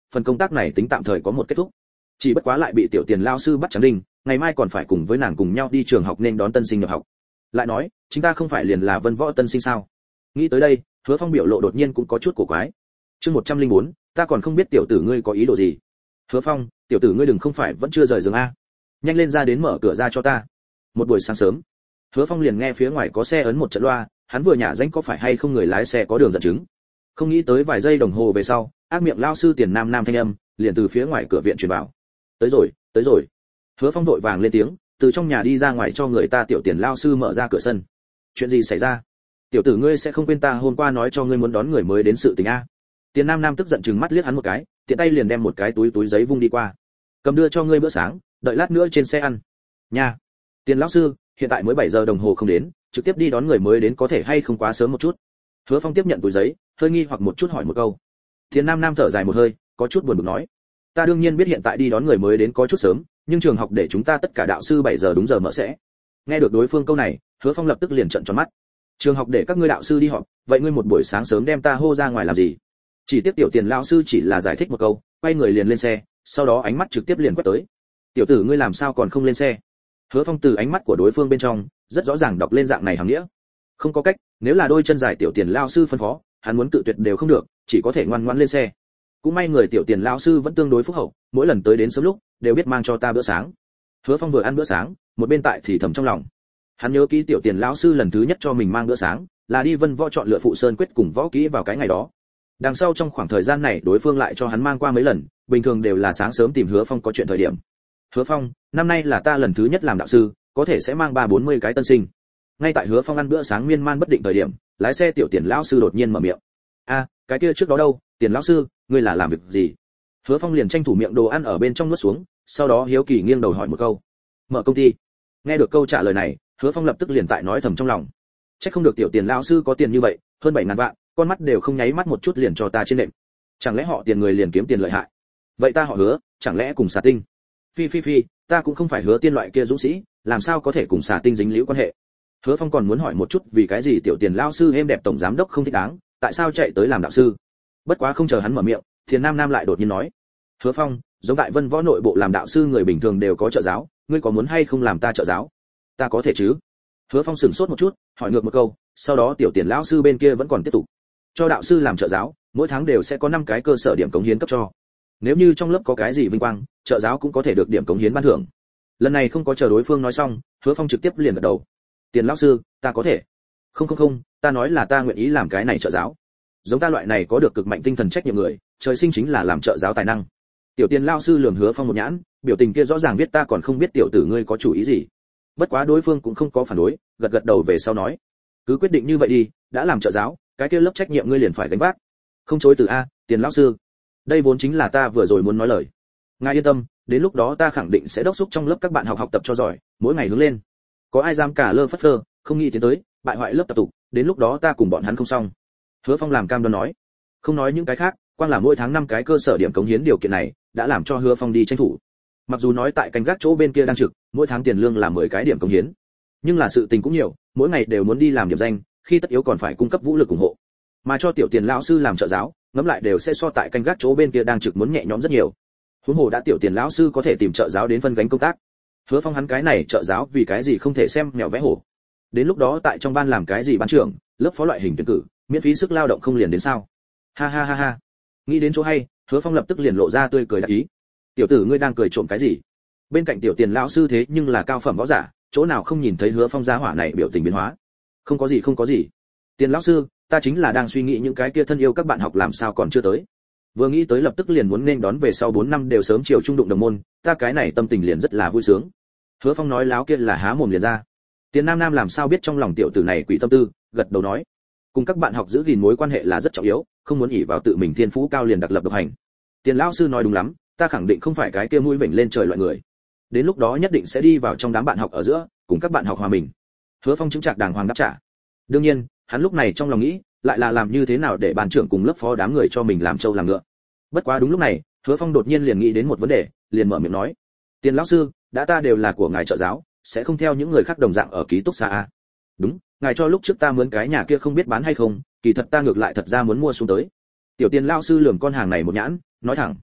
phần công tác này tính tạm thời có một kết thúc. Chỉ bất quá lại bị tiểu Tiền lao sư bắt trắng đinh, ngày mai còn phải cùng với nàng cùng nhau đi trường học nên đón tân sinh nhập học. Lại nói, chúng ta không phải liền là Vân Võ tân sinh sao? Nghĩ tới đây, Hứa Phong biểu lộ đột nhiên cũng có chút cổ quái. Chương một trăm lẻ bốn, ta còn không biết tiểu tử ngươi có ý đồ gì. Hứa Phong, tiểu tử ngươi đừng không phải vẫn chưa rời giường a? Nhanh lên ra đến mở cửa ra cho ta. Một buổi sáng sớm, Hứa Phong liền nghe phía ngoài có xe ấn một trận loa, hắn vừa nhả danh có phải hay không người lái xe có đường dẫn chứng. Không nghĩ tới vài giây đồng hồ về sau, ác miệng lao sư Tiền Nam Nam thanh âm liền từ phía ngoài cửa viện truyền vào. Tới rồi, tới rồi. Hứa Phong vội vàng lên tiếng, từ trong nhà đi ra ngoài cho người ta tiểu Tiền lao sư mở ra cửa sân. Chuyện gì xảy ra? Tiểu tử ngươi sẽ không quên ta hôm qua nói cho ngươi muốn đón người mới đến sự tình a? Tiền Nam Nam tức giận trừng mắt liếc hắn một cái, tiện tay liền đem một cái túi túi giấy vung đi qua. Cầm đưa cho ngươi bữa sáng, đợi lát nữa trên xe ăn. Nha. Tiền lão sư, hiện tại mới bảy giờ đồng hồ không đến, trực tiếp đi đón người mới đến có thể hay không quá sớm một chút? Hứa Phong tiếp nhận túi giấy, hơi nghi hoặc một chút hỏi một câu. Tiền Nam Nam thở dài một hơi, có chút buồn bực nói: "Ta đương nhiên biết hiện tại đi đón người mới đến có chút sớm, nhưng trường học để chúng ta tất cả đạo sư bảy giờ đúng giờ mở sẽ." Nghe được đối phương câu này, Hứa Phong lập tức liền trợn tròn mắt. Trường học để các ngươi đạo sư đi họp, vậy ngươi một buổi sáng sớm đem ta hô ra ngoài làm gì? Chỉ tiếc tiểu Tiền lão sư chỉ là giải thích một câu, quay người liền lên xe, sau đó ánh mắt trực tiếp liền quét tới. "Tiểu tử ngươi làm sao còn không lên xe?" Hứa Phong từ ánh mắt của đối phương bên trong, rất rõ ràng đọc lên dạng này hàm nghĩa. Không có cách, nếu là đôi chân dài tiểu Tiền lão sư phân phó, hắn muốn cự tuyệt đều không được, chỉ có thể ngoan ngoãn lên xe. Cũng may người tiểu Tiền lão sư vẫn tương đối phúc hậu, mỗi lần tới đến sớm lúc, đều biết mang cho ta bữa sáng. Hứa Phong vừa ăn bữa sáng, một bên tại thì thầm trong lòng. Hắn nhớ kỹ tiểu Tiền lão sư lần thứ nhất cho mình mang bữa sáng, là đi Vân Võ chọn lựa phụ sơn quyết cùng võ kỹ vào cái ngày đó. Đằng sau trong khoảng thời gian này đối phương lại cho hắn mang qua mấy lần, bình thường đều là sáng sớm tìm Hứa Phong có chuyện thời điểm. "Hứa Phong, năm nay là ta lần thứ nhất làm đạo sư, có thể sẽ mang ba bốn mươi cái tân sinh." Ngay tại Hứa Phong ăn bữa sáng miên man bất định thời điểm, lái xe tiểu Tiền lão sư đột nhiên mở miệng. "A, cái kia trước đó đâu, Tiền lão sư, ngươi là làm việc gì?" Hứa Phong liền tranh thủ miệng đồ ăn ở bên trong nuốt xuống, sau đó hiếu kỳ nghiêng đầu hỏi một câu. "Mở công ty." Nghe được câu trả lời này, Hứa Phong lập tức liền tại nói thầm trong lòng. Chắc không được tiểu Tiền lão sư có tiền như vậy, hơn bảy ngàn vạn, con mắt đều không nháy mắt một chút liền cho ta trên nệm. Chẳng lẽ họ Tiền người liền kiếm tiền lợi hại? Vậy ta họ Hứa, chẳng lẽ cùng Xà Tinh? Phi phi phi, ta cũng không phải Hứa Tiên loại kia dũng sĩ, làm sao có thể cùng Xà Tinh dính liễu quan hệ? Hứa Phong còn muốn hỏi một chút vì cái gì tiểu Tiền lão sư êm đẹp tổng giám đốc không thích đáng, tại sao chạy tới làm đạo sư? Bất quá không chờ hắn mở miệng, Tiền Nam Nam lại đột nhiên nói: "Hứa Phong, giống tại Vân Võ nội bộ làm đạo sư người bình thường đều có trợ giáo, ngươi có muốn hay không làm ta trợ giáo?" "Ta có thể chứ?" Hứa Phong sửng sốt một chút, hỏi ngược một câu, sau đó tiểu Tiền lão sư bên kia vẫn còn tiếp tục. "Cho đạo sư làm trợ giáo, mỗi tháng đều sẽ có năm cái cơ sở điểm cống hiến cấp cho. Nếu như trong lớp có cái gì vinh quang, trợ giáo cũng có thể được điểm cống hiến ban thưởng." Lần này không có chờ đối phương nói xong, Hứa Phong trực tiếp liền gật đầu. "Tiền lão sư, ta có thể." "Không không không, ta nói là ta nguyện ý làm cái này trợ giáo. Giống ta loại này có được cực mạnh tinh thần trách nhiệm người, trời sinh chính là làm trợ giáo tài năng." Tiểu Tiền lão sư lườm Hứa Phong một nhãn, biểu tình kia rõ ràng biết ta còn không biết tiểu tử ngươi có chủ ý gì. Bất quá đối phương cũng không có phản đối, gật gật đầu về sau nói: "Cứ quyết định như vậy đi, đã làm trợ giáo, cái kia lớp trách nhiệm ngươi liền phải gánh vác." "Không chối từ a, Tiền lão sư. Đây vốn chính là ta vừa rồi muốn nói lời. Ngài yên tâm, đến lúc đó ta khẳng định sẽ đốc thúc trong lớp các bạn học học tập cho giỏi, mỗi ngày hướng lên. Có ai dám cả lơ phất phơ, không nghĩ tiến tới, bại hoại lớp tập tục, đến lúc đó ta cùng bọn hắn không xong." Hứa Phong làm cam đoan nói. Không nói những cái khác, quan là mỗi tháng năm cái cơ sở điểm cống hiến điều kiện này, đã làm cho Hứa Phong đi tranh thủ. Mặc dù nói tại canh gác chỗ bên kia đang trực, mỗi tháng tiền lương là mười cái điểm cống hiến, nhưng là sự tình cũng nhiều, mỗi ngày đều muốn đi làm điểm danh, khi tất yếu còn phải cung cấp vũ lực ủng hộ. Mà cho tiểu Tiền lão sư làm trợ giáo, ngẫm lại đều sẽ so tại canh gác chỗ bên kia đang trực muốn nhẹ nhõm rất nhiều. Huống hồ đã tiểu Tiền lão sư có thể tìm trợ giáo đến phân gánh công tác. Hứa Phong hắn cái này trợ giáo vì cái gì không thể xem mèo vẽ hổ. Đến lúc đó tại trong ban làm cái gì ban trưởng, lớp phó loại hình tuyển cử, miễn phí sức lao động không liền đến sao? Ha ha ha ha. Nghĩ đến chỗ hay, Hứa Phong lập tức liền lộ ra tươi cười đắc ý. "Tiểu tử ngươi đang cười trộm cái gì?" Bên cạnh tiểu Tiền lão sư thế nhưng là cao phẩm võ giả, chỗ nào không nhìn thấy Hứa Phong giá hỏa này biểu tình biến hóa. "Không có gì không có gì. Tiền lão sư, ta chính là đang suy nghĩ những cái kia thân yêu các bạn học làm sao còn chưa tới. Vừa nghĩ tới lập tức liền muốn nên đón về sau bốn năm đều sớm chiều trung đụng đồng môn, ta cái này tâm tình liền rất là vui sướng." Hứa Phong nói láo kia là há mồm liền ra. Tiền Nam Nam làm sao biết trong lòng tiểu tử này quỷ tâm tư, gật đầu nói: "Cùng các bạn học giữ gìn mối quan hệ là rất trọng yếu, không muốn ỷ vào tự mình thiên phú cao liền đặc lập độc hành." Tiền lão sư nói đúng lắm, ta khẳng định không phải cái kia mũi vểnh lên trời loại người. Đến lúc đó nhất định sẽ đi vào trong đám bạn học ở giữa, cùng các bạn học hòa mình. Hứa Phong chứng trạc đàng hoàng đáp trả. Đương nhiên, hắn lúc này trong lòng nghĩ, lại là làm như thế nào để ban trưởng cùng lớp phó đám người cho mình làm trâu làm ngựa. Bất quá đúng lúc này, Hứa Phong đột nhiên liền nghĩ đến một vấn đề, liền mở miệng nói: "Tiền lão sư, đã ta đều là của ngài trợ giáo, sẽ không theo những người khác đồng dạng ở ký túc xá a?" "Đúng, ngài cho lúc trước ta mướn cái nhà kia không biết bán hay không, kỳ thật ta ngược lại thật ra muốn mua xuống tới." Tiểu Tiền lão sư lườm con hàng này một nhãn, nói thẳng: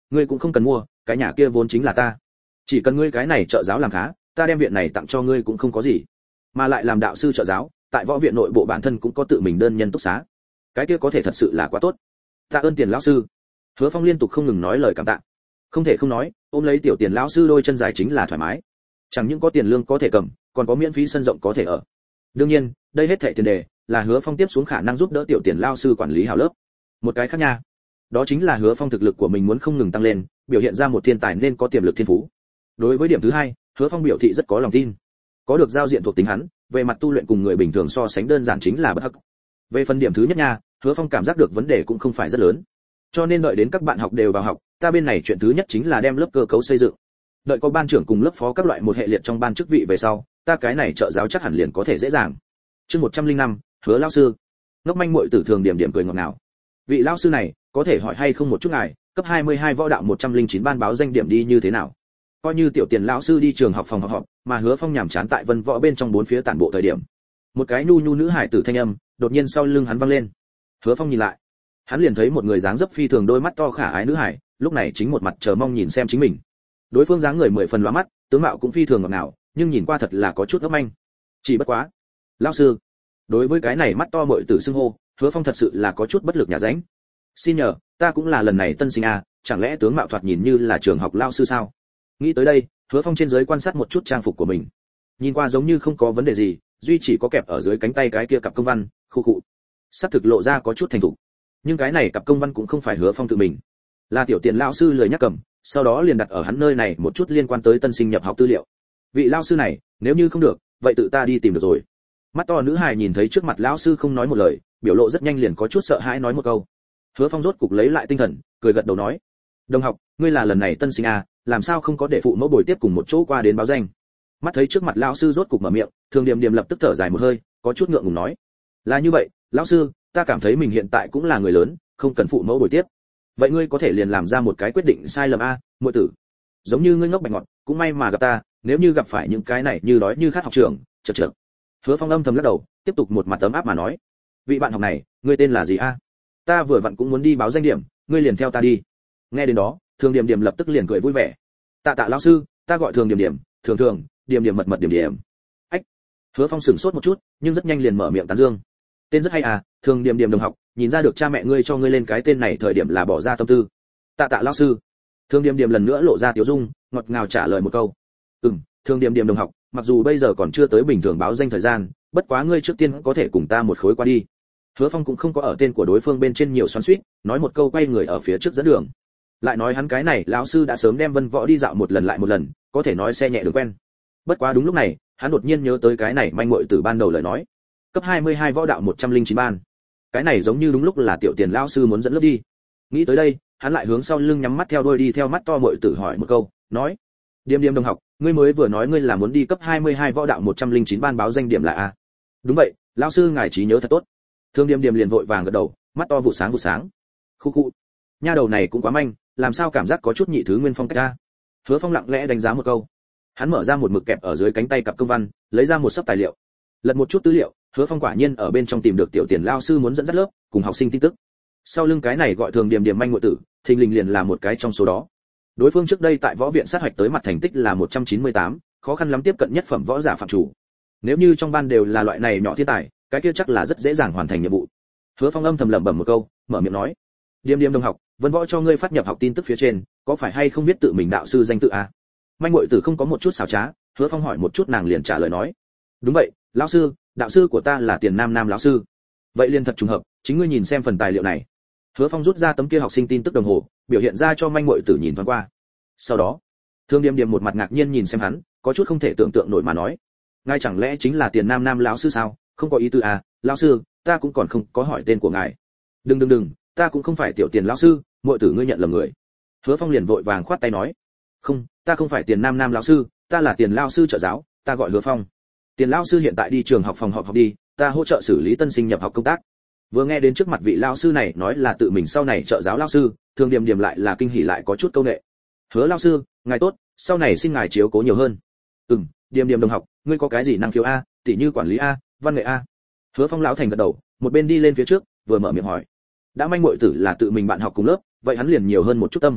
ngươi cũng không cần mua, cái nhà kia vốn chính là ta. Chỉ cần ngươi cái này trợ giáo làm khá, ta đem viện này tặng cho ngươi cũng không có gì. Mà lại làm đạo sư trợ giáo, tại võ viện nội bộ bản thân cũng có tự mình đơn nhân túc xá. Cái kia có thể thật sự là quá tốt. Tạ ơn Tiền lão sư. Hứa Phong liên tục không ngừng nói lời cảm tạ. Không thể không nói, ôm lấy tiểu Tiền lão sư đôi chân dài chính là thoải mái. Chẳng những có tiền lương có thể cầm, còn có miễn phí sân rộng có thể ở. Đương nhiên, đây hết thảy tiền đề là Hứa Phong tiếp xuống khả năng giúp đỡ tiểu Tiền lão sư quản lý hào lớp. Một cái khác nha, đó chính là Hứa Phong thực lực của mình muốn không ngừng tăng lên, biểu hiện ra một thiên tài nên có tiềm lực thiên phú. Đối với điểm thứ hai, Hứa Phong biểu thị rất có lòng tin. Có được giao diện thuộc tính hắn, về mặt tu luyện cùng người bình thường so sánh đơn giản chính là bất hắc. Về phần điểm thứ nhất nha, Hứa Phong cảm giác được vấn đề cũng không phải rất lớn. Cho nên đợi đến các bạn học đều vào học, ta bên này chuyện thứ nhất chính là đem lớp cơ cấu xây dựng. Đợi có ban trưởng cùng lớp phó các loại một hệ liệt trong ban chức vị về sau, ta cái này trợ giáo chắc hẳn liền có thể dễ dàng. Chương một trăm linh năm, Hứa lão sư. Ngốc manh muội tử thường điểm điểm cười ngọt ngào. Vị lão sư này, có thể hỏi hay không một chút ngài, cấp hai mươi hai võ đạo một trăm linh chín ban báo danh điểm đi như thế nào? Coi như tiểu Tiền lão sư đi trường học phòng học họp, mà Hứa Phong nhàm chán tại Vân Võ bên trong bốn phía tản bộ thời điểm. Một cái nhu nhu nữ hải tử thanh âm, đột nhiên sau lưng hắn vang lên. Hứa Phong nhìn lại, hắn liền thấy một người dáng dấp phi thường đôi mắt to khả ái nữ hải, lúc này chính một mặt chờ mong nhìn xem chính mình. Đối phương dáng người mười phần lóa mắt, tướng mạo cũng phi thường ngọt ngào, nhưng nhìn qua thật là có chút ngốc manh. Chỉ bất quá, lão sư. Đối với cái này mắt to muội tử xưng hô, Hứa Phong thật sự là có chút bất lực nhà ránh. Xin nhờ, ta cũng là lần này tân sinh à, chẳng lẽ tướng mạo thoạt nhìn như là trường học lão sư sao? Nghĩ tới đây, Hứa Phong trên dưới quan sát một chút trang phục của mình. Nhìn qua giống như không có vấn đề gì, duy chỉ có kẹp ở dưới cánh tay cái kia cặp công văn, khu cụ. Sắp thực lộ ra có chút thành thục. Nhưng cái này cặp công văn cũng không phải Hứa Phong tự mình, là tiểu Tiền lão sư lười nhắc cầm, sau đó liền đặt ở hắn nơi này một chút liên quan tới tân sinh nhập học tư liệu. Vị lão sư này, nếu như không được, vậy tự ta đi tìm được rồi. Mắt to nữ hài nhìn thấy trước mặt lão sư không nói một lời, biểu lộ rất nhanh liền có chút sợ hãi nói một câu. Hứa Phong rốt cục lấy lại tinh thần, cười gật đầu nói: "Đồng học, ngươi là lần này tân sinh à, làm sao không có để phụ mẫu bồi tiếp cùng một chỗ qua đến báo danh?" Mắt thấy trước mặt lão sư rốt cục mở miệng, Thường Điềm Điềm lập tức thở dài một hơi, có chút ngượng ngùng nói: "Là như vậy, lão sư, ta cảm thấy mình hiện tại cũng là người lớn, không cần phụ mẫu bồi tiếp. Vậy ngươi có thể liền làm ra một cái quyết định sai lầm a, muội tử. Giống như ngươi ngốc bạch ngọt, cũng may mà gặp ta, nếu như gặp phải những cái này như đói như khát học trường, chậc chậc." Hứa Phong âm thầm lắc đầu, tiếp tục một mặt ấm áp mà nói: "Vị bạn học này, ngươi tên là gì a? Ta vừa vặn cũng muốn đi báo danh điểm, ngươi liền theo ta đi." Nghe đến đó, Thường Điềm Điềm lập tức liền cười vui vẻ. "Tạ tạ lão sư, ta gọi Thường Điềm Điềm, thường thường, Điềm Điềm mật mật Điềm Điềm." Ách. Hứa Phong sửng sốt một chút, nhưng rất nhanh liền mở miệng tán dương. "Tên rất hay à, Thường Điềm Điềm đồng học, nhìn ra được cha mẹ ngươi cho ngươi lên cái tên này thời điểm là bỏ ra tâm tư." "Tạ tạ lão sư." Thường Điềm Điềm lần nữa lộ ra tiểu dung, ngọt ngào trả lời một câu. "Ừm, Thường Điềm Điềm đồng học, mặc dù bây giờ còn chưa tới bình thường báo danh thời gian, bất quá ngươi trước tiên có thể cùng ta một khối qua đi." Hứa Phong cũng không có ở tên của đối phương bên trên nhiều xoắn xuýt, nói một câu quay người ở phía trước dẫn đường. Lại nói hắn cái này lão sư đã sớm đem Vân Võ đi dạo một lần lại một lần, có thể nói xe nhẹ đường quen. Bất quá đúng lúc này, hắn đột nhiên nhớ tới cái này manh muội từ ban đầu lời nói. Cấp hai mươi hai võ đạo một trăm linh chín ban. Cái này giống như đúng lúc là tiểu Tiền lão sư muốn dẫn lớp đi. Nghĩ tới đây, hắn lại hướng sau lưng nhắm mắt theo đuôi đi theo mắt to muội tử hỏi một câu, nói: "Điềm Điềm đồng học, ngươi mới vừa nói ngươi là muốn đi cấp hai mươi hai võ đạo một trăm linh chín ban báo danh điểm là a?" "Đúng vậy, lão sư ngài trí nhớ thật tốt." Thương Điềm Điềm liền vội vàng gật đầu, mắt to vụ sáng vụ sáng. Khu khu, nha đầu này cũng quá manh, làm sao cảm giác có chút nhị thứ nguyên phong cách a. Hứa Phong lặng lẽ đánh giá một câu. Hắn mở ra một mực kẹp ở dưới cánh tay cặp công văn, lấy ra một sấp tài liệu. Lật một chút tư liệu, Hứa Phong quả nhiên ở bên trong tìm được tiểu Tiền lão sư muốn dẫn dắt lớp, cùng học sinh tin tức. Sau lưng cái này gọi Thường Điềm Điềm manh muội tử, thình lình liền là một cái trong số đó. Đối phương trước đây tại võ viện sát hoạch tới mặt thành tích là một trăm chín mươi tám, khó khăn lắm tiếp cận nhất phẩm võ giả phạm chủ. Nếu như trong ban đều là loại này nhỏ thiên tài, cái kia chắc là rất dễ dàng hoàn thành nhiệm vụ. Hứa Phong âm thầm lẩm bẩm một câu, mở miệng nói: "Điềm Điềm đồng học, Vân Võ cho ngươi phát nhập học tin tức phía trên, có phải hay không biết tự mình đạo sư danh tự a?" Manh muội tử không có một chút xảo trá, Hứa Phong hỏi một chút nàng liền trả lời nói: "Đúng vậy, lão sư, đạo sư của ta là Tiền Nam Nam lão sư." "Vậy liền thật trùng hợp, chính ngươi nhìn xem phần tài liệu này." Hứa Phong rút ra tấm kia học sinh tin tức đồng hồ, biểu hiện ra cho manh muội tử nhìn thoáng qua. Sau đó, Thương Điềm Điềm một mặt ngạc nhiên nhìn xem hắn, có chút không thể tưởng tượng nổi mà nói: "Ngài chẳng lẽ chính là Tiền Nam Nam lão sư sao? Không có ý tư à, lão sư, ta cũng còn không có hỏi tên của ngài." "Đừng đừng đừng, ta cũng không phải tiểu Tiền lão sư, muội tử ngươi nhận lầm người." Hứa Phong liền vội vàng khoát tay nói: "Không, ta không phải Tiền Nam Nam lão sư, ta là Tiền lão sư trợ giáo, ta gọi Hứa Phong. Tiền lão sư hiện tại đi trường học phòng họp học đi, ta hỗ trợ xử lý tân sinh nhập học công tác." Vừa nghe đến trước mặt vị lão sư này nói là tự mình sau này trợ giáo lão sư, Thường Điềm Điềm lại là kinh hỉ lại có chút câu nệ. "Hứa lão sư, ngài tốt, sau này xin ngài chiếu cố nhiều hơn." "Ừm, Điềm Điềm đồng học, ngươi có cái gì năng khiếu a, tỉ như quản lý a, văn nghệ a?" Hứa Phong lão thành gật đầu, một bên đi lên phía trước, vừa mở miệng hỏi. Đã manh muội tử là tự mình bạn học cùng lớp, vậy hắn liền nhiều hơn một chút tâm.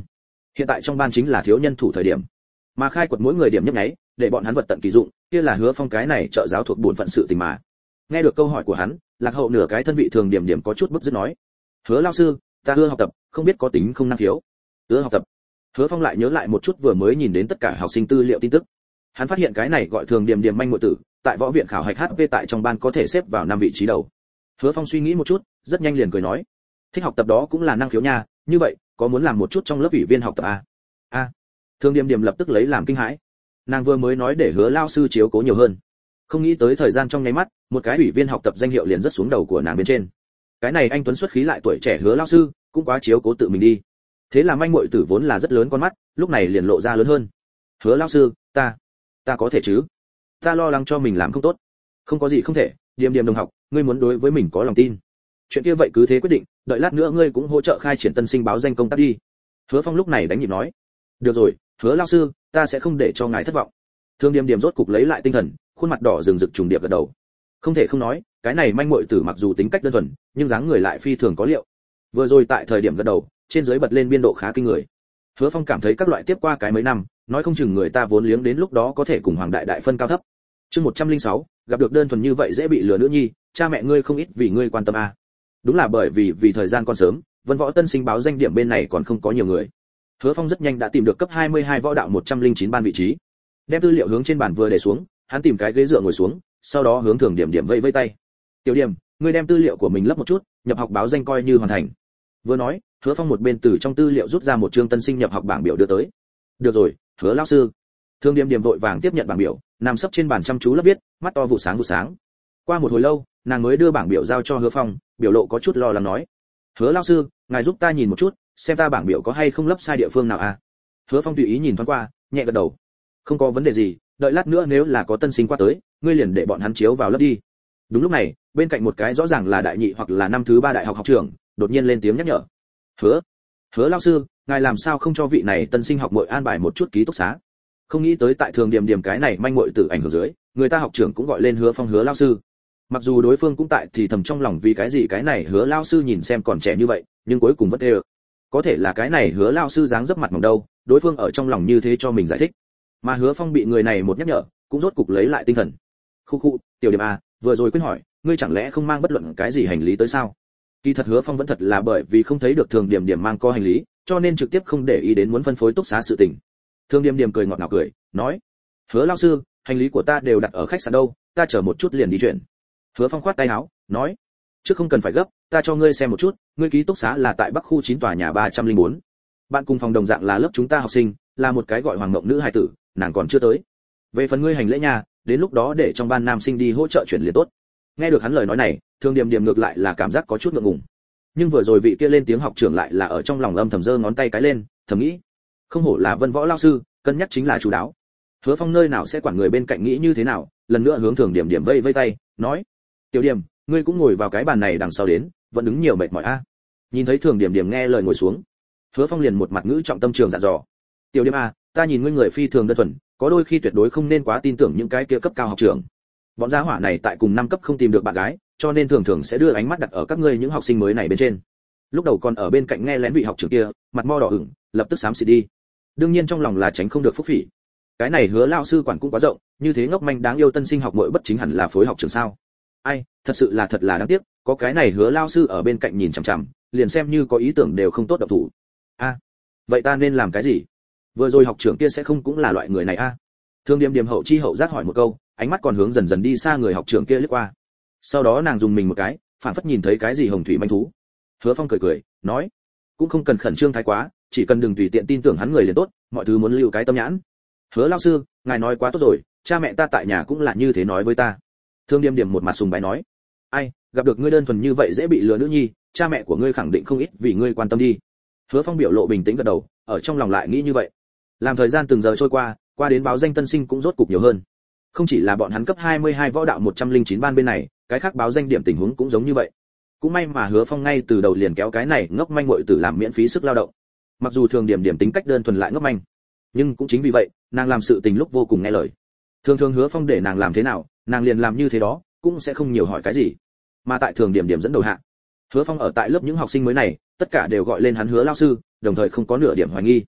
Hiện tại trong ban chính là thiếu nhân thủ thời điểm, mà khai quật mỗi người điểm nhấp nháy, để bọn hắn vật tận kỳ dụng, kia là Hứa Phong cái này trợ giáo thuộc bổn phận sự tình mà. Nghe được câu hỏi của hắn, Lạc Hậu nửa cái thân vị thường điểm điểm có chút bức dứt nói: "Hứa lão sư, ta ưa học tập, không biết có tính không năng khiếu." Ưa học tập? Hứa Phong lại nhớ lại một chút vừa mới nhìn đến tất cả học sinh tư liệu tin tức. Hắn phát hiện cái này gọi thường điểm điểm manh muội tử, tại võ viện khảo hạch hát pê tại trong ban có thể xếp vào năm vị trí đầu. Hứa Phong suy nghĩ một chút, rất nhanh liền cười nói: "Thích học tập đó cũng là năng khiếu nha, như vậy, có muốn làm một chút trong lớp ủy viên học tập à?" "A." Thường điểm điểm lập tức lấy làm kinh hãi. Nàng vừa mới nói để Hứa lão sư chiếu cố nhiều hơn, không nghĩ tới thời gian trong nháy mắt, một cái ủy viên học tập danh hiệu liền rất xuống đầu của nàng bên trên. Cái này anh tuấn xuất khí lại tuổi trẻ Hứa lão sư, cũng quá chiếu cố tự mình đi. Thế là manh muội tử vốn là rất lớn con mắt, lúc này liền lộ ra lớn hơn. "Hứa lão sư, ta, ta có thể chứ? Ta lo lắng cho mình làm không tốt." "Không có gì không thể, Điềm Điềm đồng học, ngươi muốn đối với mình có lòng tin. Chuyện kia vậy cứ thế quyết định, đợi lát nữa ngươi cũng hỗ trợ khai triển tân sinh báo danh công tác đi." Hứa Phong lúc này đánh nhịp nói: "Được rồi, Hứa lão sư, ta sẽ không để cho ngài thất vọng." Thương Điềm Điềm rốt cục lấy lại tinh thần, khuôn mặt đỏ rừng rực trùng điệp gật đầu. Không thể không nói, cái này manh muội tử mặc dù tính cách đơn thuần, nhưng dáng người lại phi thường có liệu. Vừa rồi tại thời điểm gật đầu, trên dưới bật lên biên độ khá kinh người. Hứa Phong cảm thấy các loại tiếp qua cái mấy năm, nói không chừng người ta vốn liếng đến lúc đó có thể cùng Hoàng đại đại phân cao thấp. Chương một trăm lẻ sáu, gặp được đơn thuần như vậy dễ bị lừa nữ nhi, cha mẹ ngươi không ít vì ngươi quan tâm a. Đúng là bởi vì vì thời gian còn sớm, Vân Võ Tân sinh báo danh điểm bên này còn không có nhiều người. Hứa Phong rất nhanh đã tìm được cấp hai mươi hai võ đạo một trăm lẻ chín ban vị trí. Đem tư liệu hướng trên bàn vừa để xuống, hắn tìm cái ghế dựa ngồi xuống, sau đó hướng Thường Điểm Điểm vẫy vẫy tay. "Tiểu Điểm, ngươi đem tư liệu của mình lấp một chút, nhập học báo danh coi như hoàn thành." Vừa nói, Hứa Phong một bên từ trong tư liệu rút ra một chương tân sinh nhập học bảng biểu đưa tới. "Được rồi, Hứa lão sư." Thường Điểm Điểm vội vàng tiếp nhận bảng biểu, nằm sấp trên bàn chăm chú lấp viết, mắt to vụ sáng vụ sáng. Qua một hồi lâu, nàng mới đưa bảng biểu giao cho Hứa Phong, biểu lộ có chút lo lắng nói: "Hứa lão sư, ngài giúp ta nhìn một chút, xem ta bảng biểu có hay không lấp sai địa phương nào à?" Hứa Phong tùy ý nhìn thoáng qua, nhẹ gật đầu: "Không có vấn đề gì, đợi lát nữa nếu là có tân sinh qua tới, ngươi liền để bọn hắn chiếu vào lớp đi." Đúng lúc này, bên cạnh một cái rõ ràng là đại nhị hoặc là năm thứ ba đại học học trưởng, đột nhiên lên tiếng nhắc nhở: "Hứa, Hứa lão sư, ngài làm sao không cho vị này tân sinh học muội an bài một chút ký túc xá?" Không nghĩ tới tại Thường Điểm Điểm cái này manh muội tử ảnh hưởng dưới, người ta học trưởng cũng gọi lên Hứa Phong Hứa lão sư. Mặc dù đối phương cũng tại thì thầm trong lòng vì cái gì cái này Hứa lão sư nhìn xem còn trẻ như vậy, nhưng cuối cùng vẫn đều có thể là cái này Hứa lão sư dáng dấp mặt mỏng đâu, đối phương ở trong lòng như thế cho mình giải thích. Mà Hứa Phong bị người này một nhắc nhở, cũng rốt cục lấy lại tinh thần. "Khu khu, Tiểu Điểm a, vừa rồi quên hỏi, ngươi chẳng lẽ không mang bất luận cái gì hành lý tới sao?" Kỳ thật Hứa Phong vẫn thật là bởi vì không thấy được Thường Điểm Điểm mang co hành lý, cho nên trực tiếp không để ý đến muốn phân phối túc xá sự tình. Thường Điểm Điểm cười ngọt ngào cười, nói: "Hứa lão sư, hành lý của ta đều đặt ở khách sạn đâu, ta chờ một chút liền đi chuyển." Hứa Phong khoát tay áo, nói: "Trước không cần phải gấp, ta cho ngươi xem một chút, ngươi ký túc xá là tại Bắc khu chín tòa nhà ba trăm lẻ bốn. Bạn cùng phòng đồng dạng là lớp chúng ta học sinh, là một cái gọi Hoàng Ngộng nữ hài tử, nàng còn chưa tới. Về phần ngươi hành lễ nhà, đến lúc đó để trong ban nam sinh đi hỗ trợ chuyển liền tốt." Nghe được hắn lời nói này, Thường Điểm Điểm ngược lại là cảm giác có chút ngượng ngùng. Nhưng vừa rồi vị kia lên tiếng học trưởng lại là ở trong lòng âm thầm giơ ngón tay cái lên, thầm nghĩ: không hổ là Vân Võ lão sư, cân nhắc chính là chú đáo. Hứa Phong nơi nào sẽ quản người bên cạnh nghĩ như thế nào, lần nữa hướng Thường Điểm Điểm vây vây tay, nói: "Tiểu Điểm, ngươi cũng ngồi vào cái bàn này đằng sau đến, vẫn đứng nhiều mệt mỏi a." Nhìn thấy Thường Điểm Điểm nghe lời ngồi xuống, Hứa Phong liền một mặt ngữ trọng tâm trường dặn dò: "Tiểu Điểm a, ta nhìn ngươi người phi thường đơn thuần, có đôi khi tuyệt đối không nên quá tin tưởng những cái kia cấp cao học trưởng. Bọn gia hỏa này tại cùng năm cấp không tìm được bạn gái, cho nên thường thường sẽ đưa ánh mắt đặt ở các ngươi những học sinh mới này bên trên." Lúc đầu còn ở bên cạnh nghe lén vị học trưởng kia, mặt mo đỏ ửng, lập tức xám xịt đi. Đương nhiên trong lòng là tránh không được phúc phỉ. Cái này Hứa lão sư quản cũng quá rộng, như thế ngốc manh đáng yêu tân sinh học muội bất chính hẳn là phối học trưởng sao? Ai, thật sự là thật là đáng tiếc, có cái này Hứa lão sư ở bên cạnh nhìn chằm chằm, liền xem như có ý tưởng đều không tốt động thủ. A, vậy ta nên làm cái gì? Vừa rồi học trưởng kia sẽ không cũng là loại người này a? Thương Điểm Điểm hậu chi hậu giác hỏi một câu, ánh mắt còn hướng dần dần đi xa người học trưởng kia lướt qua. Sau đó nàng dùng mình một cái, phản phất nhìn thấy cái gì hồng thủy manh thú. Hứa Phong cười cười, nói: "Cũng không cần khẩn trương thái quá, chỉ cần đừng tùy tiện tin tưởng hắn người liền tốt, mọi thứ muốn lưu cái tâm nhãn." "Hứa lão sư, ngài nói quá tốt rồi, cha mẹ ta tại nhà cũng là như thế nói với ta." Thương Điểm Điểm một mặt sùng bái nói: "Ai, gặp được ngươi đơn thuần như vậy dễ bị lừa nữ nhi, cha mẹ của ngươi khẳng định không ít vì ngươi quan tâm đi." Hứa Phong biểu lộ bình tĩnh gật đầu, ở trong lòng lại nghĩ như vậy. Làm thời gian từng giờ trôi qua, qua đến báo danh tân sinh cũng rốt cục nhiều hơn. Không chỉ là bọn hắn cấp hai mươi hai võ đạo một trăm lẻ chín ban bên này, cái khác báo danh điểm tình huống cũng giống như vậy. Cũng may mà Hứa Phong ngay từ đầu liền kéo cái này ngốc manh muội tử làm miễn phí sức lao động. Mặc dù Thường Điểm Điểm tính cách đơn thuần lại ngốc manh, nhưng cũng chính vì vậy, nàng làm sự tình lúc vô cùng nghe lời. Thường thường Hứa Phong để nàng làm thế nào, nàng liền làm như thế đó, cũng sẽ không nhiều hỏi cái gì. Mà tại Thường Điểm Điểm dẫn đầu hạ, Hứa Phong ở tại lớp những học sinh mới này, tất cả đều gọi lên hắn Hứa lão sư, đồng thời không có nửa điểm hoài nghi.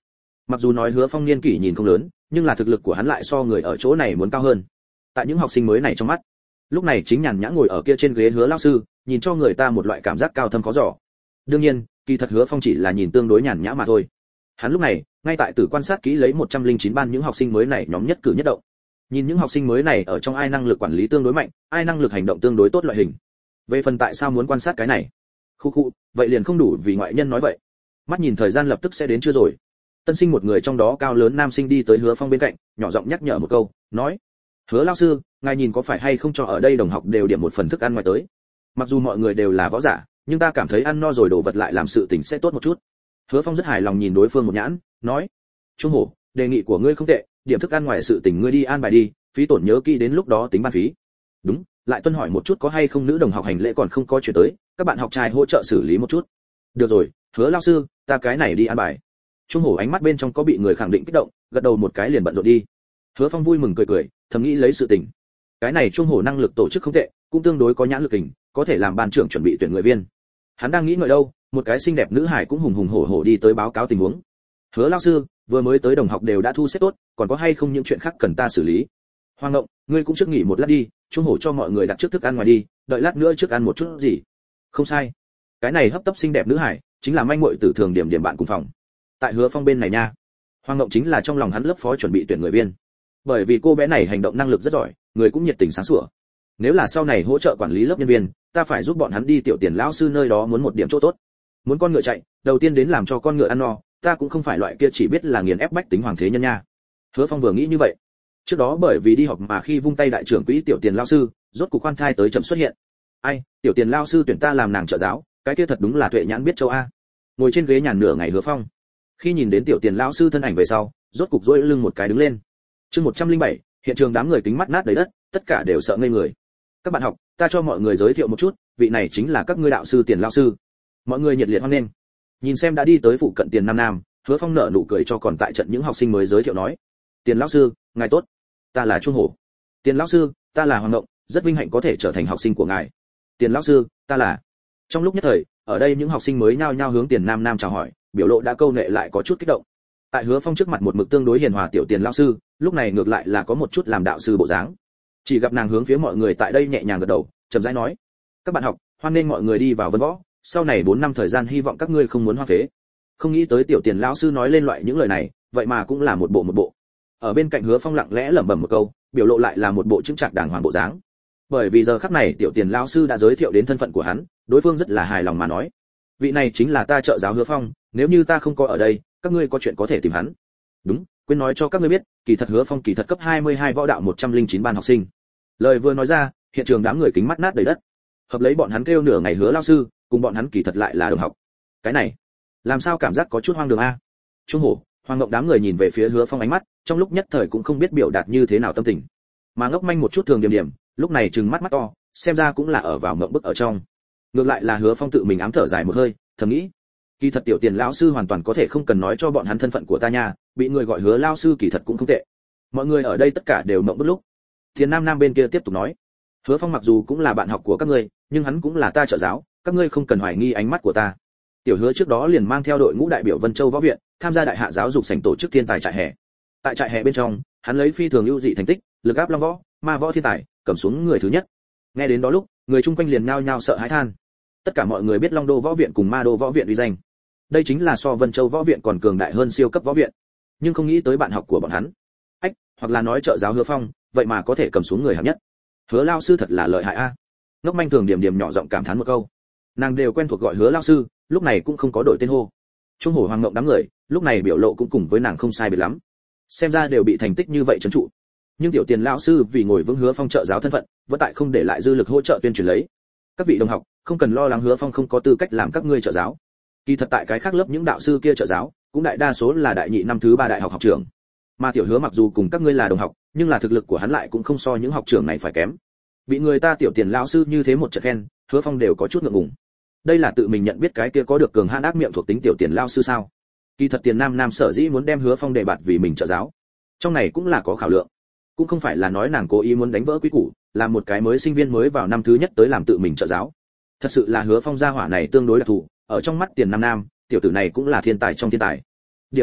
Mặc dù nói Hứa Phong niên kỷ nhìn không lớn, nhưng là thực lực của hắn lại so người ở chỗ này muốn cao hơn. Tại những học sinh mới này trong mắt, lúc này chính nhàn nhã ngồi ở kia trên ghế Hứa lão sư, nhìn cho người ta một loại cảm giác cao thâm khó dò. Đương nhiên, kỳ thật Hứa Phong chỉ là nhìn tương đối nhàn nhã mà thôi. Hắn lúc này, ngay tại tử quan sát kỹ lấy một trăm lẻ chín ban những học sinh mới này nhóm nhất cử nhất động. Nhìn những học sinh mới này ở trong ai năng lực quản lý tương đối mạnh, ai năng lực hành động tương đối tốt loại hình. Về phần tại sao muốn quan sát cái này? Khu khu, vậy liền không đủ vì ngoại nhân nói vậy. Mắt nhìn thời gian lập tức sẽ đến chưa rồi. Tân sinh một người trong đó cao lớn nam sinh đi tới Hứa Phong bên cạnh, nhỏ giọng nhắc nhở một câu, nói: "Hứa lão sư, ngài nhìn có phải hay không cho ở đây đồng học đều điểm một phần thức ăn ngoài tới? Mặc dù mọi người đều là võ giả, nhưng ta cảm thấy ăn no rồi đồ vật lại làm sự tình sẽ tốt một chút." Hứa Phong rất hài lòng nhìn đối phương một nhãn, nói: "Trung hổ, đề nghị của ngươi không tệ, điểm thức ăn ngoài sự tình ngươi đi an bài đi, phí tổn nhớ kỹ đến lúc đó tính ban phí." "Đúng, lại tuân hỏi một chút có hay không nữ đồng học hành lễ còn không có chuyển tới, các bạn học trai hỗ trợ xử lý một chút." "Được rồi, Hứa lão sư, ta cái này đi an bài." Trung hổ ánh mắt bên trong có bị người khẳng định kích động, gật đầu một cái liền bận rộn đi. Hứa Phong vui mừng cười cười, thầm nghĩ lấy sự tình. Cái này Trung hổ năng lực tổ chức không tệ, cũng tương đối có nhãn lực hình, có thể làm ban trưởng chuẩn bị tuyển người viên. Hắn đang nghĩ ngợi đâu, một cái xinh đẹp nữ hải cũng hùng hùng hổ hổ đi tới báo cáo tình huống. "Hứa lão sư, vừa mới tới đồng học đều đã thu xếp tốt, còn có hay không những chuyện khác cần ta xử lý?" "Hoàng Ngộng, ngươi cũng trước nghỉ một lát đi, Trung hổ cho mọi người đặt trước thức ăn ngoài đi, đợi lát nữa trước ăn một chút gì." "Không sai." Cái này hấp tấp xinh đẹp nữ hải, chính là manh muội tử thường điểm điểm bạn cùng phòng. Tại Hứa Phong bên này nha, Hoàng Ngộng chính là trong lòng hắn lớp phó chuẩn bị tuyển người viên. Bởi vì cô bé này hành động năng lực rất giỏi, người cũng nhiệt tình sáng sủa. Nếu là sau này hỗ trợ quản lý lớp nhân viên, ta phải giúp bọn hắn đi tiểu tiền lão sư nơi đó muốn một điểm chỗ tốt. Muốn con ngựa chạy, đầu tiên đến làm cho con ngựa ăn no, ta cũng không phải loại kia chỉ biết là nghiền ép bách tính hoàng thế nhân nha. Hứa Phong vừa nghĩ như vậy. Trước đó bởi vì đi học mà khi vung tay đại trưởng quỹ tiểu tiền lão sư, rốt cục khoan thai tới chậm xuất hiện. Ai, tiểu tiền lão sư tuyển ta làm nàng trợ giáo, cái kia thật đúng là tuệ nhãn biết châu a. Ngồi trên ghế nhàn nửa ngày Hứa Phong, khi nhìn đến tiểu tiền lão sư thân ảnh về sau, rốt cục duỗi lưng một cái đứng lên. Chương một trăm lẻ bảy, hiện trường đám người kính mắt nát đầy đất, tất cả đều sợ ngây người. "Các bạn học, ta cho mọi người giới thiệu một chút, vị này chính là các ngươi đạo sư Tiền lão sư." Mọi người nhiệt liệt hoan nghênh. Nhìn xem đã đi tới phụ cận Tiền Nam Nam, Hứa Phong nở nụ cười cho còn tại trận những học sinh mới giới thiệu nói: "Tiền lão sư, ngài tốt, ta là Trung Hổ." "Tiền lão sư, ta là Hoàng Ngộng, rất vinh hạnh có thể trở thành học sinh của ngài." "Tiền lão sư, ta là..." Trong lúc nhất thời, ở đây những học sinh mới nhao nhao hướng Tiền Nam Nam chào hỏi, biểu lộ đã câu nệ lại có chút kích động. Tại Hứa Phong trước mặt một mực tương đối hiền hòa tiểu Tiền lão sư, lúc này ngược lại là có một chút làm đạo sư bộ dáng. Chỉ gặp nàng hướng phía mọi người tại đây nhẹ nhàng gật đầu, chậm rãi nói: "Các bạn học, hoan nghênh mọi người đi vào Vân Võ, sau này bốn năm thời gian hy vọng các ngươi không muốn hoang phế." Không nghĩ tới tiểu Tiền lão sư nói lên loại những lời này, vậy mà cũng là một bộ một bộ. Ở bên cạnh Hứa Phong lặng lẽ lẩm bẩm một câu, biểu lộ lại là một bộ chững chạc đàng hoàng bộ dáng. Bởi vì giờ khắc này tiểu Tiền lão sư đã giới thiệu đến thân phận của hắn, đối phương rất là hài lòng mà nói: "Vị này chính là ta trợ giáo Hứa Phong, nếu như ta không có ở đây, các ngươi có chuyện có thể tìm hắn." "Đúng, quên nói cho các ngươi biết, kỳ thật Hứa Phong kỳ thật cấp hai mươi hai võ đạo một trăm lẻ chín ban học sinh." Lời vừa nói ra, hiện trường đám người kính mắt nát đầy đất. Hợp lấy bọn hắn kêu nửa ngày Hứa lão sư, cùng bọn hắn kỳ thật lại là đồng học. Cái này, làm sao cảm giác có chút hoang đường a? Trung Hổ, Hoàng Ngộng đám người nhìn về phía Hứa Phong ánh mắt, trong lúc nhất thời cũng không biết biểu đạt như thế nào tâm tình. Mà ngốc manh một chút thường điểm điểm, lúc này trừng mắt mắt to, xem ra cũng là ở vào ngậm bức ở trong. Ngược lại là Hứa Phong tự mình ám thở dài một hơi, thầm nghĩ, kỳ thật tiểu Tiền lão sư hoàn toàn có thể không cần nói cho bọn hắn thân phận của ta nha, bị người gọi Hứa lão sư kỳ thật cũng không tệ. Mọi người ở đây tất cả đều ngậm bức lúc. Tiền Nam Nam bên kia tiếp tục nói: "Hứa Phong mặc dù cũng là bạn học của các ngươi, nhưng hắn cũng là ta trợ giáo, các ngươi không cần hoài nghi ánh mắt của ta." Tiểu Hứa trước đó liền mang theo đội ngũ đại biểu Vân Châu Võ viện, tham gia đại hạ giáo dục sảnh tổ chức thiên tài trại hè. Tại trại hè bên trong, hắn lấy phi thường ưu dị thành tích, lực áp long võ, ma võ thiên tài, cầm xuống người thứ nhất. Nghe đến đó lúc, người chung quanh liền nhao nhao sợ hãi than. Tất cả mọi người biết Long Đô Võ viện cùng Ma Đô Võ viện uy danh. Đây chính là so Vân Châu Võ viện còn cường đại hơn siêu cấp võ viện. Nhưng không nghĩ tới bạn học của bọn hắn, ách, hoặc là nói trợ giáo Hứa Phong, vậy mà có thể cầm xuống người hạng nhất. Hứa lão sư thật là lợi hại a. Ngốc manh thường điểm điểm nhỏ giọng cảm thán một câu. Nàng đều quen thuộc gọi Hứa lão sư, lúc này cũng không có đổi tên hô. Trung Hổ Hoàng Ngộng đám người, lúc này biểu lộ cũng cùng với nàng không sai biệt lắm. Xem ra đều bị thành tích như vậy trấn trụ. Nhưng tiểu Tiền lão sư vì ngồi vững Hứa Phong trợ giáo thân phận, vẫn tại không để lại dư lực hỗ trợ tuyên truyền lấy. Các vị đồng học, không cần lo lắng Hứa Phong không có tư cách làm các ngươi trợ giáo. Kỳ thật tại cái khác lớp những đạo sư kia trợ giáo, cũng đại đa số là đại nhị năm thứ ba đại học học trưởng. Mà tiểu Hứa mặc dù cùng các ngươi là đồng học, nhưng là thực lực của hắn lại cũng không so những học trưởng này phải kém. Bị người ta tiểu Tiền lão sư như thế một trận khen, Hứa Phong đều có chút ngượng ngùng. Đây là tự mình nhận biết cái kia có được cường hãn ác miệng thuộc tính tiểu Tiền lão sư sao? Kỳ thật Tiền Nam Nam sở dĩ muốn đem Hứa Phong đề bạt vì mình trợ giáo, trong này cũng là có khảo lượng, cũng không phải là nói nàng cố ý muốn đánh vỡ quy củ, làm một cái mới sinh viên mới vào năm thứ nhất tới làm tự mình trợ giáo. Thật sự là Hứa Phong gia hỏa này tương đối đặc thù, ở trong mắt Tiền Nam Nam, tiểu tử này cũng là thiên tài trong thiên tài. Điểm này,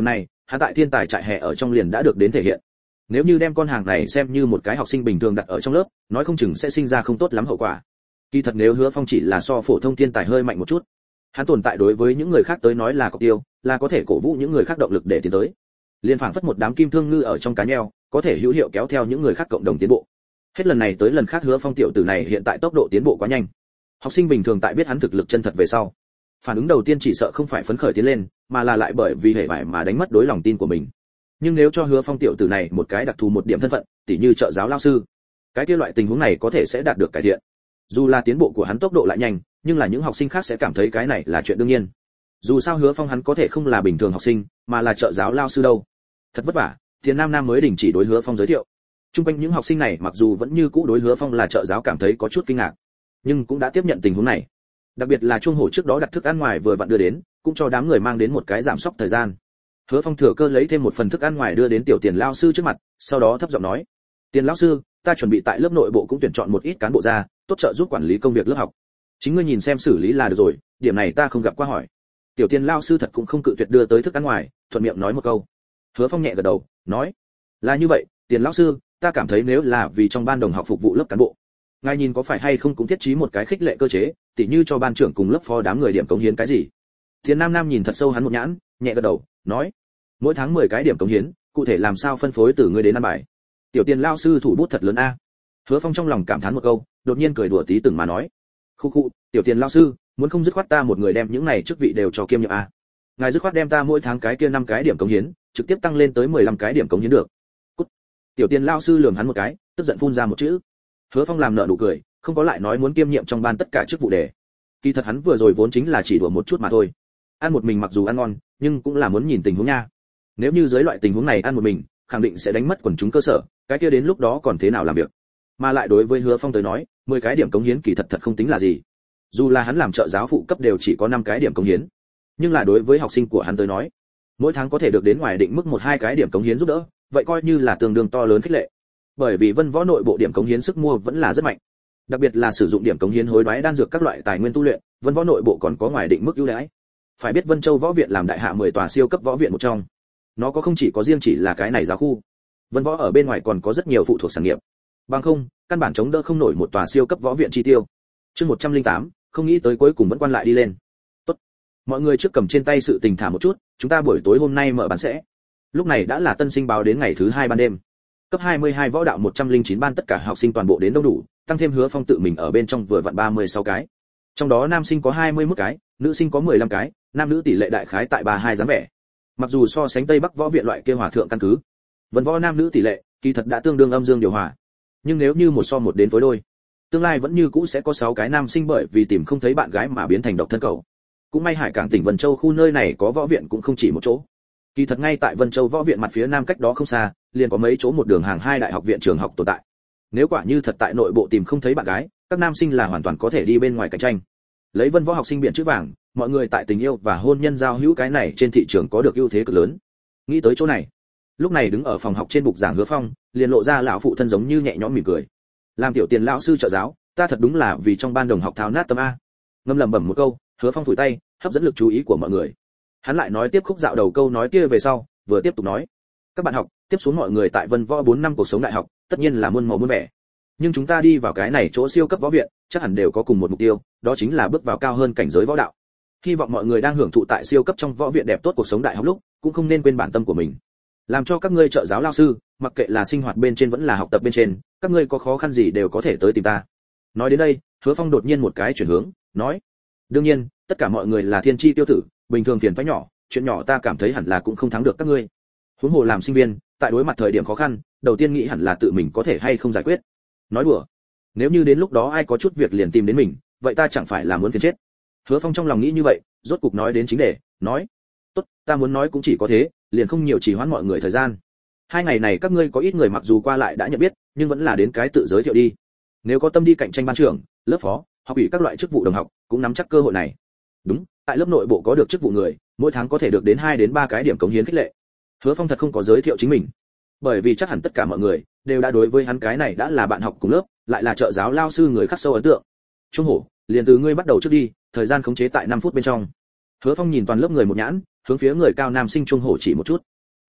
hắn tại thiên tài trại hè ở trong liền đã được đến thể hiện. Nếu như đem con hàng này xem như một cái học sinh bình thường đặt ở trong lớp, nói không chừng sẽ sinh ra không tốt lắm hậu quả. Kỳ thật nếu Hứa Phong chỉ là so phổ thông thiên tài hơi mạnh một chút, hắn tồn tại đối với những người khác tới nói là cọc tiêu, là có thể cổ vũ những người khác động lực để tiến tới. Liên phảng phất một đám kim thương ngư ở trong cá nheo, có thể hữu hiệu kéo theo những người khác cộng đồng tiến bộ. Hết lần này tới lần khác Hứa Phong tiểu tử này hiện tại tốc độ tiến bộ quá nhanh. Học sinh bình thường tại biết hắn thực lực chân thật về sau, phản ứng đầu tiên chỉ sợ không phải phấn khởi tiến lên, mà là lại bởi vì hệ vải mà đánh mất đối lòng tin của mình. Nhưng nếu cho Hứa Phong tiểu tử này một cái đặc thù một điểm thân phận, tỉ như trợ giáo lao sư, cái kia loại tình huống này có thể sẽ đạt được cải thiện. Dù là tiến bộ của hắn tốc độ lại nhanh, nhưng là những học sinh khác sẽ cảm thấy cái này là chuyện đương nhiên. Dù sao Hứa Phong hắn có thể không là bình thường học sinh, mà là trợ giáo lao sư đâu. Thật vất vả, Tiền Nam Nam mới đình chỉ đối Hứa Phong giới thiệu. Trung quanh những học sinh này mặc dù vẫn như cũ đối Hứa Phong là trợ giáo cảm thấy có chút kinh ngạc, nhưng cũng đã tiếp nhận tình huống này. Đặc biệt là Trung Hổ trước đó đặt thức ăn ngoài vừa vặn đưa đến, cũng cho đám người mang đến một cái giảm sốc thời gian. Hứa Phong thừa cơ lấy thêm một phần thức ăn ngoài đưa đến tiểu Tiền lão sư trước mặt, sau đó thấp giọng nói: "Tiền lão sư, ta chuẩn bị tại lớp nội bộ cũng tuyển chọn một ít cán bộ ra, tốt trợ giúp quản lý công việc lớp học. Chính ngươi nhìn xem xử lý là được rồi, điểm này ta không gặp qua hỏi." Tiểu Tiền lão sư thật cũng không cự tuyệt đưa tới thức ăn ngoài, thuận miệng nói một câu. Hứa Phong nhẹ gật đầu, nói: "Là như vậy, Tiền lão sư, ta cảm thấy nếu là vì trong ban đồng học phục vụ lớp cán bộ, ngài nhìn có phải hay không cũng thiết trí một cái khích lệ cơ chế, tỉ như cho ban trưởng cùng lớp phó đám người điểm cống hiến cái gì." Tiền Nam Nam nhìn thật sâu hắn một nhãn, nhẹ gật đầu, nói: "Mỗi tháng mười cái điểm cống hiến, cụ thể làm sao phân phối từ ngươi đến ăn bài?" Tiểu Tiền lão sư thủ bút thật lớn a. Hứa Phong trong lòng cảm thán một câu, đột nhiên cười đùa tí từng mà nói: "Khu khu, tiểu Tiền lão sư, muốn không dứt khoát ta một người đem những này chức vị đều cho kiêm nhiệm a. Ngài dứt khoát đem ta mỗi tháng cái kia năm cái điểm cống hiến, trực tiếp tăng lên tới mười lăm cái điểm cống hiến được." Cút. Tiểu Tiền lão sư lườm hắn một cái, tức giận phun ra một chữ. Hứa Phong làm nợ nụ cười, không có lại nói muốn kiêm nhiệm trong ban tất cả chức vụ đề. Kỳ thật hắn vừa rồi vốn chính là chỉ đùa một chút mà thôi. Ăn một mình mặc dù ăn ngon, nhưng cũng là muốn nhìn tình huống nha. Nếu như dưới loại tình huống này ăn một mình, khẳng định sẽ đánh mất quần chúng cơ sở, cái kia đến lúc đó còn thế nào làm việc. Mà lại đối với Hứa Phong tới nói, mười cái điểm cống hiến kỳ thật thật không tính là gì. Dù là hắn làm trợ giáo phụ cấp đều chỉ có năm cái điểm cống hiến, nhưng là đối với học sinh của hắn tới nói, mỗi tháng có thể được đến ngoài định mức một hai cái điểm cống hiến giúp đỡ, vậy coi như là tương đương to lớn khích lệ. Bởi vì Vân Võ nội bộ điểm cống hiến sức mua vẫn là rất mạnh, đặc biệt là sử dụng điểm cống hiến hối đoái đan dược các loại tài nguyên tu luyện, Vân Võ nội bộ còn có ngoài định mức ưu đãi. Phải biết Vân Châu Võ viện làm đại hạ mười tòa siêu cấp võ viện một trong, nó có không chỉ có riêng chỉ là cái này giáo khu, Vân Võ ở bên ngoài còn có rất nhiều phụ thuộc sản nghiệp. Bằng không, căn bản chống đỡ không nổi một tòa siêu cấp võ viện chi tiêu. Chương một trăm lẻ tám, không nghĩ tới cuối cùng vẫn quan lại đi lên. Tốt. Mọi người trước cầm trên tay sự tình thả một chút, chúng ta buổi tối hôm nay mở bán sẽ. Lúc này đã là tân sinh báo đến ngày thứ hai ban đêm. Cấp hai mươi hai võ đạo một trăm lẻ chín ban tất cả học sinh toàn bộ đến đông đủ, tăng thêm Hứa Phong tự mình ở bên trong vừa vặn ba mươi sáu cái. Trong đó nam sinh có hai mươi mốt cái, nữ sinh có mười lăm cái, nam nữ tỷ lệ đại khái tại ba mươi hai dáng vẻ. Mặc dù so sánh Tây Bắc võ viện loại kia hòa thượng căn cứ, Vân Võ nam nữ tỷ lệ kỳ thật đã tương đương âm dương điều hòa. Nhưng nếu như một so một đến phối đôi, tương lai vẫn như cũ sẽ có sáu cái nam sinh bởi vì tìm không thấy bạn gái mà biến thành độc thân cầu. Cũng may Hải Cảng tỉnh Vân Châu khu nơi này có võ viện cũng không chỉ một chỗ. Kỳ thật ngay tại Vân Châu võ viện mặt phía nam cách đó không xa, liền có mấy chỗ một đường hàng hai đại học viện trường học tồn tại. Nếu quả như thật tại nội bộ tìm không thấy bạn gái, các nam sinh là hoàn toàn có thể đi bên ngoài cạnh tranh. Lấy Vân Võ học sinh biển chữ vàng, mọi người tại tình yêu và hôn nhân giao hữu cái này trên thị trường có được ưu thế cực lớn. Nghĩ tới chỗ này, lúc này đứng ở phòng học trên bục giảng Hứa Phong, liền lộ ra lão phụ thân giống như nhẹ nhõm mỉm cười. Làm tiểu Tiền lão sư trợ giáo, ta thật đúng là vì trong ban đồng học thao nát tâm a. Ngâm lẩm bẩm một câu, Hứa Phong phủi tay, hấp dẫn lực chú ý của mọi người. Hắn lại nói tiếp khúc dạo đầu câu nói kia về sau, vừa tiếp tục nói: "Các bạn học, tiếp xuống mọi người tại Vân Võ bốn năm cuộc sống đại học, tất nhiên là muôn màu muôn vẻ. Nhưng chúng ta đi vào cái này chỗ siêu cấp võ viện, chắc hẳn đều có cùng một mục tiêu, đó chính là bước vào cao hơn cảnh giới võ đạo. Hy vọng mọi người đang hưởng thụ tại siêu cấp trong võ viện đẹp tốt cuộc sống đại học lúc, cũng không nên quên bản tâm của mình. Làm cho các ngươi trợ giáo lao sư, mặc kệ là sinh hoạt bên trên vẫn là học tập bên trên, các ngươi có khó khăn gì đều có thể tới tìm ta." Nói đến đây, Hứa Phong đột nhiên một cái chuyển hướng, nói: "Đương nhiên, tất cả mọi người là thiên chi tiêu tử, bình thường phiền toái nhỏ, chuyện nhỏ ta cảm thấy hẳn là cũng không thắng được các ngươi. Huống hồ làm sinh viên, tại đối mặt thời điểm khó khăn, đầu tiên nghĩ hẳn là tự mình có thể hay không giải quyết. Nói đùa, nếu như đến lúc đó ai có chút việc liền tìm đến mình, vậy ta chẳng phải là muốn phiền chết." Hứa Phong trong lòng nghĩ như vậy, rốt cục nói đến chính đề, nói: "Tốt, ta muốn nói cũng chỉ có thế, liền không nhiều trì hoãn mọi người thời gian. Hai ngày này các ngươi có ít người mặc dù qua lại đã nhận biết, nhưng vẫn là đến cái tự giới thiệu đi. Nếu có tâm đi cạnh tranh ban trưởng, lớp phó, học ủy các loại chức vụ đồng học, cũng nắm chắc cơ hội này. Đúng, tại lớp nội bộ có được chức vụ người, mỗi tháng có thể được đến hai đến ba cái điểm cống hiến khích lệ." Hứa Phong thật không có giới thiệu chính mình, bởi vì chắc hẳn tất cả mọi người đều đã đối với hắn cái này đã là bạn học cùng lớp, lại là trợ giáo lao sư người khắc sâu ấn tượng. "Trung Hổ, liền từ ngươi bắt đầu trước đi, thời gian khống chế tại năm phút bên trong." Hứa Phong nhìn toàn lớp người một nhãn, hướng phía người cao nam sinh Trung Hổ chỉ một chút.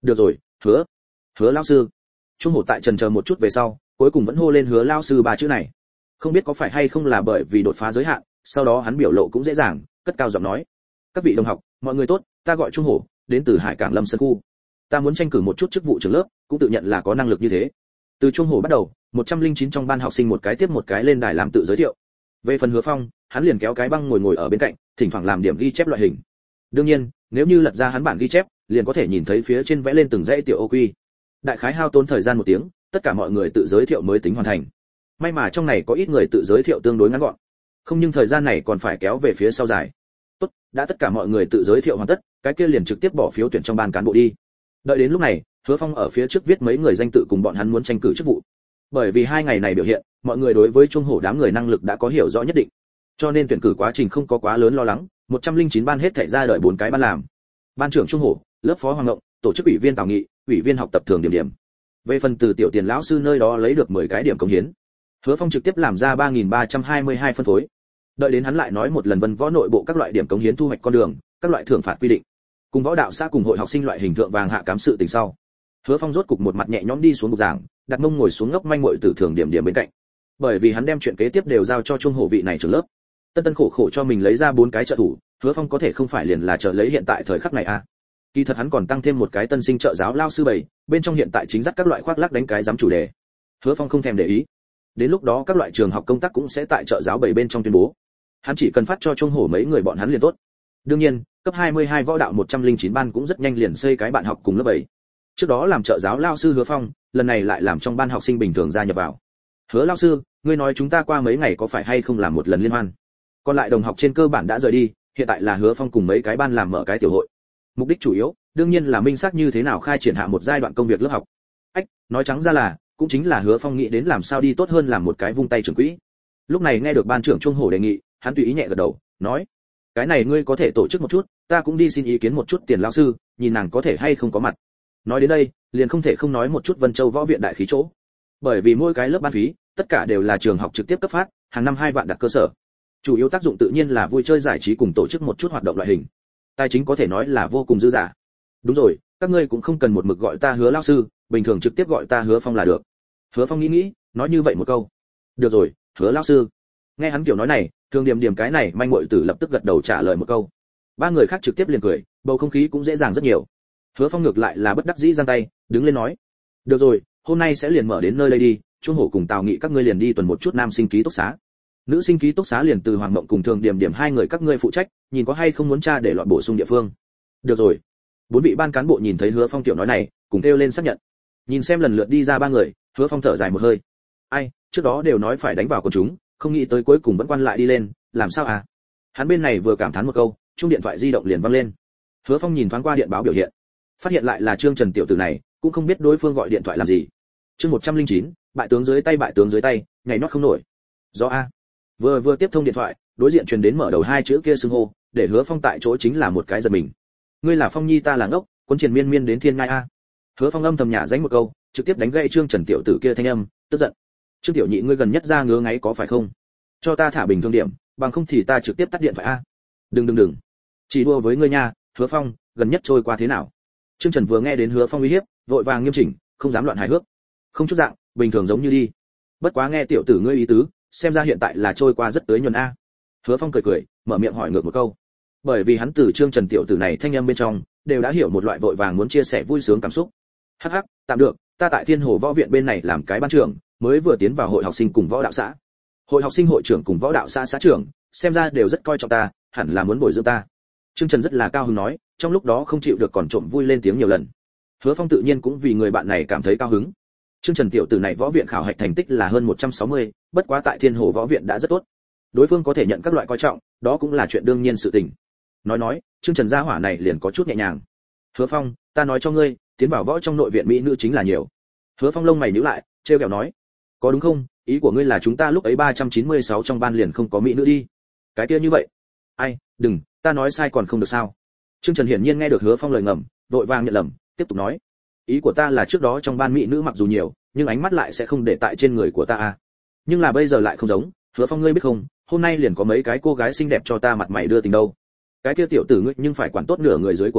Được rồi, hứa hứa lão sư. Trung hổ tại trần chờ một chút về sau, cuối cùng vẫn hô lên hứa lão sư ba chữ này. Không biết có phải hay không là bởi vì đột phá giới hạn, sau đó hắn biểu lộ cũng dễ dàng, cất cao giọng nói: các vị đồng học, mọi người tốt, ta gọi Trung hổ, đến từ Hải Cảng Lâm Sơn khu. Ta muốn tranh cử một chút chức vụ trưởng lớp, cũng tự nhận là có năng lực như thế. Từ Trung hổ bắt đầu, một trăm lẻ chín trong ban học sinh một cái tiếp một cái lên đài làm tự giới thiệu. Về phần Hứa Phong, hắn liền kéo cái băng ngồi ngồi ở bên cạnh, thỉnh thoảng làm điểm ghi chép loại hình. Đương nhiên, nếu như lật ra hắn bản ghi chép, liền có thể nhìn thấy phía trên vẽ lên từng dãy tiểu ô quy. Đại khái hao tốn thời gian một tiếng, tất cả mọi người tự giới thiệu mới tính hoàn thành. May mà trong này có ít người tự giới thiệu tương đối ngắn gọn, không nhưng thời gian này còn phải kéo về phía sau dài. Tốt, đã tất cả mọi người tự giới thiệu hoàn tất, cái kia liền trực tiếp bỏ phiếu tuyển trong ban cán bộ đi. Đợi đến lúc này, Hứa Phong ở phía trước viết mấy người danh tự cùng bọn hắn muốn tranh cử chức vụ. Bởi vì hai ngày này biểu hiện, mọi người đối với Trung hổ đám người năng lực đã có hiểu rõ nhất định, cho nên tuyển cử quá trình không có quá lớn lo lắng. một trăm lẻ chín ban hết thảy ra đợi bốn cái ban làm. Ban trưởng Trung hổ, lớp phó Hoàng Ngộng, tổ chức ủy viên Tào Nghị, ủy viên học tập thường điểm điểm. Về phần từ tiểu tiền lão sư nơi đó lấy được mười cái điểm cống hiến, Hứa Phong trực tiếp làm ra ba nghìn ba trăm hai mươi hai phân phối. Đợi đến hắn lại nói một lần vân võ nội bộ các loại điểm cống hiến thu hoạch con đường, các loại thưởng phạt quy định, cùng võ đạo xã cùng hội học sinh loại hình thượng vàng hạ cám sự tình sau. Hứa Phong rốt cục một mặt nhẹ nhõm đi xuống bục giảng, đặt mông ngồi xuống ngốc manh muội tử thường điểm điểm bên cạnh. Bởi vì hắn đem chuyện kế tiếp đều giao cho Trung hổ vị này trưởng lớp. Tân tân khổ khổ cho mình lấy ra bốn cái trợ thủ, Hứa Phong có thể không phải liền là trợ lấy hiện tại thời khắc này à? Kỳ thật hắn còn tăng thêm một cái tân sinh trợ giáo lao sư bảy, bên trong hiện tại chính dắt các loại khoác lác đánh cái giám chủ đề. Hứa Phong không thèm để ý. Đến lúc đó các loại trường học công tác cũng sẽ tại trợ giáo bảy bên trong tuyên bố. Hắn chỉ cần phát cho Trung hổ mấy người bọn hắn liền tốt. Đương nhiên, cấp hai mươi hai võ đạo một trăm lẻ chín ban cũng rất nhanh liền xây cái bạn học cùng lớp bảy. Trước đó làm trợ giáo lao sư Hứa Phong, lần này lại làm trong ban học sinh bình thường gia nhập vào. Hứa lao sư, ngươi nói chúng ta qua mấy ngày có phải hay không làm một lần liên hoan? Còn lại đồng học trên cơ bản đã rời đi, hiện tại là Hứa Phong cùng mấy cái ban làm mở cái tiểu hội. Mục đích chủ yếu, đương nhiên là minh xác như thế nào khai triển hạ một giai đoạn công việc lớp học. Ách, nói trắng ra là, cũng chính là Hứa Phong nghĩ đến làm sao đi tốt hơn làm một cái vung tay trưởng quỹ. Lúc này nghe được ban trưởng Trung hổ đề nghị, hắn tùy ý nhẹ gật đầu, nói: cái này ngươi có thể tổ chức một chút, ta cũng đi xin ý kiến một chút tiền lão sư, nhìn nàng có thể hay không có mặt. Nói đến đây, liền không thể không nói một chút Vân Châu võ viện đại khí chỗ. Bởi vì mỗi cái lớp ban phí, tất cả đều là trường học trực tiếp cấp phát, hàng năm hai vạn đặt cơ sở. Chủ yếu tác dụng tự nhiên là vui chơi giải trí cùng tổ chức một chút hoạt động loại hình. Tài chính có thể nói là vô cùng dư dả. Đúng rồi, các ngươi cũng không cần một mực gọi ta Hứa lão sư, bình thường trực tiếp gọi ta Hứa Phong là được. Hứa Phong nghĩ nghĩ, nói như vậy một câu. Được rồi, Hứa lão sư. Nghe hắn kiểu nói này, Thường Điểm Điểm cái này manh muội tử lập tức gật đầu trả lời một câu. Ba người khác trực tiếp liền cười, bầu không khí cũng dễ dàng rất nhiều. Hứa Phong ngược lại là bất đắc dĩ giang tay, đứng lên nói: được rồi, hôm nay sẽ liền mở đến nơi đây đi, Trung hổ cùng Tào Nghị các ngươi liền đi tuần một chút nam sinh ký túc xá. Nữ sinh ký túc xá liền từ Hoàng Mộng cùng Thường Điểm Điểm hai người các ngươi phụ trách, nhìn có hay không muốn tra để loại bổ sung địa phương. Được rồi. Bốn vị ban cán bộ nhìn thấy Hứa Phong tiểu nói này, cùng kêu lên xác nhận. Nhìn xem lần lượt đi ra ba người, Hứa Phong thở dài một hơi. Ai, trước đó đều nói phải đánh vào quần chúng, không nghĩ tới cuối cùng vẫn quan lại đi lên, làm sao à? Hắn bên này vừa cảm thán một câu, chuông điện thoại di động liền vang lên. Hứa Phong nhìn thoáng qua điện báo biểu hiện, phát hiện lại là Trương Trần tiểu tử này, cũng không biết đối phương gọi điện thoại làm gì. Chương một trăm lẻ chín, bại tướng dưới tay bại tướng dưới tay, ngày nót không nổi. Do a. Vừa vừa tiếp thông điện thoại, đối diện truyền đến mở đầu hai chữ kia xưng hô, để Hứa Phong tại chỗ chính là một cái giật mình. Ngươi là Phong Nhi ta là ngốc, quân triền miên miên đến thiên ngai a. Hứa Phong âm thầm nhả dánh một câu, trực tiếp đánh gãy Trương Trần tiểu tử kia thanh âm, tức giận. Trương tiểu nhị ngươi gần nhất ra ngứa ngáy có phải không? Cho ta thả bình thường điểm, bằng không thì ta trực tiếp tắt điện thoại a. Đừng đừng đừng. Chỉ đùa với ngươi nha, Hứa Phong, gần nhất trôi qua thế nào? Trương Trần vừa nghe đến Hứa Phong uy hiếp, vội vàng nghiêm chỉnh, không dám loạn hài hước. Không chút dạng, bình thường giống như đi. Bất quá nghe tiểu tử ngươi ý tứ, xem ra hiện tại là trôi qua rất tới nhuần a. Hứa Phong cười cười, mở miệng hỏi ngược một câu. Bởi vì hắn từ Trương Trần tiểu tử này thanh âm bên trong, đều đã hiểu một loại vội vàng muốn chia sẻ vui sướng cảm xúc. Hắc hắc, tạm được, ta tại Thiên Hồ võ viện bên này làm cái ban trưởng, mới vừa tiến vào hội học sinh cùng võ đạo xã. Hội học sinh hội trưởng cùng võ đạo xã xã trưởng, xem ra đều rất coi trọng ta, hẳn là muốn bồi dưỡng ta. Trương Trần rất là cao hứng nói, trong lúc đó không chịu được còn trộm vui lên tiếng nhiều lần. Hứa Phong tự nhiên cũng vì người bạn này cảm thấy cao hứng. Trương Trần tiểu tử này võ viện khảo hạch thành tích là hơn một trăm sáu mươi, bất quá tại Thiên Hồ võ viện đã rất tốt. Đối phương có thể nhận các loại coi trọng, đó cũng là chuyện đương nhiên sự tình. Nói nói, Trương Trần gia hỏa này liền có chút nhẹ nhàng. Hứa Phong, ta nói cho ngươi, tiến vào võ trong nội viện mỹ nữ chính là nhiều. Hứa Phong lông mày nhíu lại, trêu ghẹo nói, có đúng không? Ý của ngươi là chúng ta lúc ấy ba trăm chín mươi sáu trong ban liền không có mỹ nữ đi? Cái kia như vậy. Ai, đừng, ta nói sai còn không được sao? Trương Trần hiển nhiên nghe được Hứa Phong lời ngầm, vội vàng nhận lầm, tiếp tục nói, ý của ta là trước đó trong ban mỹ nữ mặc dù nhiều, nhưng ánh mắt lại sẽ không để tại trên người của ta à? Nhưng là bây giờ lại không giống, Hứa Phong ngươi biết không, hôm nay liền có mấy cái cô gái xinh đẹp cho ta mặt mày đưa tình đâu. Cái kia tiểu tử ngươi nhưng phải quản tốt nửa người dưới của mình,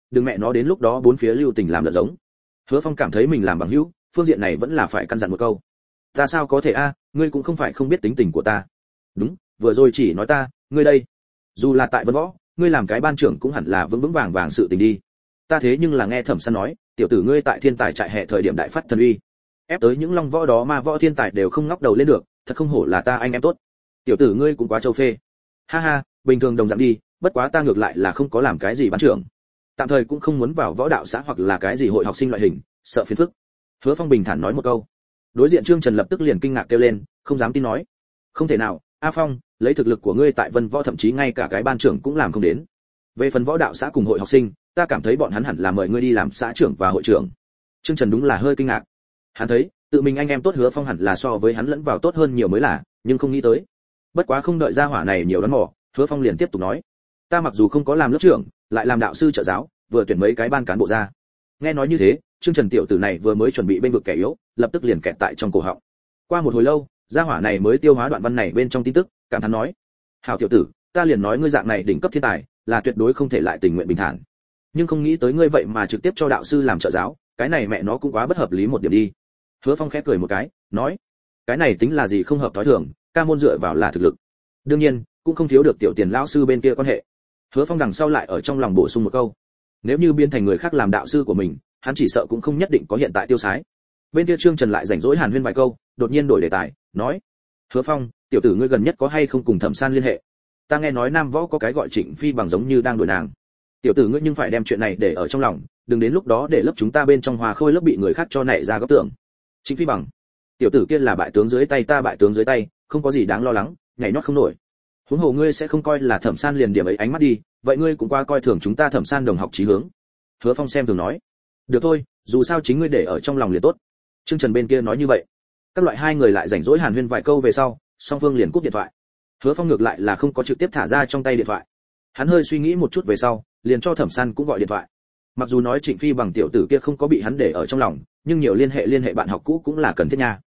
đừng mẹ nó đến lúc đó bốn phía lưu tình làm lợn giống. Hứa Phong cảm thấy mình làm bằng hữu, phương diện này vẫn là phải căn dặn một câu. Ta sao có thể a, ngươi cũng không phải không biết tính tình của ta. Đúng, vừa rồi chỉ nói ta, ngươi đây. Dù là tại Vân Võ, ngươi làm cái ban trưởng cũng hẳn là vững vững vàng vàng sự tình đi. Ta thế nhưng là nghe Thẩm San nói, tiểu tử ngươi tại thiên tài trại hè thời điểm đại phát thần uy, ép tới những long võ đó mà võ thiên tài đều không ngóc đầu lên được, thật không hổ là ta anh em tốt. Tiểu tử ngươi cũng quá châu phê. Ha ha, bình thường đồng dạng đi, bất quá ta ngược lại là không có làm cái gì ban trưởng, tạm thời cũng không muốn vào võ đạo xã hoặc là cái gì hội học sinh loại hình, sợ phiền phức. Hứa Phong bình thản nói một câu. Đối diện Trương Trần lập tức liền kinh ngạc kêu lên, không dám tin nói. Không thể nào, A Phong, lấy thực lực của ngươi tại Vân Võ thậm chí ngay cả cái ban trưởng cũng làm không đến. Về phần võ đạo xã cùng hội học sinh, ta cảm thấy bọn hắn hẳn là mời ngươi đi làm xã trưởng và hội trưởng. Trương Trần đúng là hơi kinh ngạc. Hắn thấy, tự mình anh em tốt Hứa Phong hẳn là so với hắn lẫn vào tốt hơn nhiều mới là, nhưng không nghĩ tới. Bất quá không đợi ra hỏa này nhiều đón mò, Hứa Phong liền tiếp tục nói: ta mặc dù không có làm lớp trưởng, lại làm đạo sư trợ giáo, vừa tuyển mấy cái ban cán bộ ra. Nghe nói như thế, Trương Trần tiểu tử này vừa mới chuẩn bị bên vực kẻ yếu, lập tức liền kẹt tại trong cổ họng. Qua một hồi lâu, gia hỏa này mới tiêu hóa đoạn văn này bên trong tin tức, cảm thán nói: hảo tiểu tử, ta liền nói ngươi dạng này đỉnh cấp thiên tài, là tuyệt đối không thể lại tình nguyện bình thản. Nhưng không nghĩ tới ngươi vậy mà trực tiếp cho đạo sư làm trợ giáo, cái này mẹ nó cũng quá bất hợp lý một điểm đi. Hứa Phong khẽ cười một cái, nói: cái này tính là gì không hợp thói thường, ca môn dựa vào là thực lực. Đương nhiên, cũng không thiếu được tiểu tiền lão sư bên kia quan hệ. Hứa Phong đằng sau lại ở trong lòng bổ sung một câu: nếu như biến thành người khác làm đạo sư của mình, hắn chỉ sợ cũng không nhất định có hiện tại tiêu sái. Bên kia Trương Trần lại rảnh rỗi hàn huyên vài câu, đột nhiên đổi đề tài, nói: Hứa Phong, tiểu tử ngươi gần nhất có hay không cùng Thẩm San liên hệ? Ta nghe nói Nam Võ có cái gọi Trịnh Phi bằng giống như đang đuổi nàng. Tiểu tử ngươi nhưng phải đem chuyện này để ở trong lòng, đừng đến lúc đó để lớp chúng ta bên trong Hòa Khôi lớp bị người khác cho nảy ra góc tưởng. Trịnh Phi bằng, tiểu tử kia là bại tướng dưới tay ta bại tướng dưới tay, không có gì đáng lo lắng, nhảy nhót không nổi. Huống hồ ngươi sẽ không coi là Thẩm San liền điểm ấy ánh mắt đi, vậy ngươi cũng qua coi thường chúng ta Thẩm San đồng học chí hướng. Hứa Phong xem thường nói: được thôi, dù sao chính ngươi để ở trong lòng liền tốt. Trương Trần bên kia nói như vậy. Các loại hai người lại rảnh rỗi hàn huyên vài câu về sau, song phương liền cúp điện thoại. Hứa Phong ngược lại là không có trực tiếp thả ra trong tay điện thoại. Hắn hơi suy nghĩ một chút về sau, liền cho Thẩm San cũng gọi điện thoại. Mặc dù nói Trịnh Phi bằng tiểu tử kia không có bị hắn để ở trong lòng, nhưng nhiều liên hệ liên hệ bạn học cũ cũng là cần thiết nha.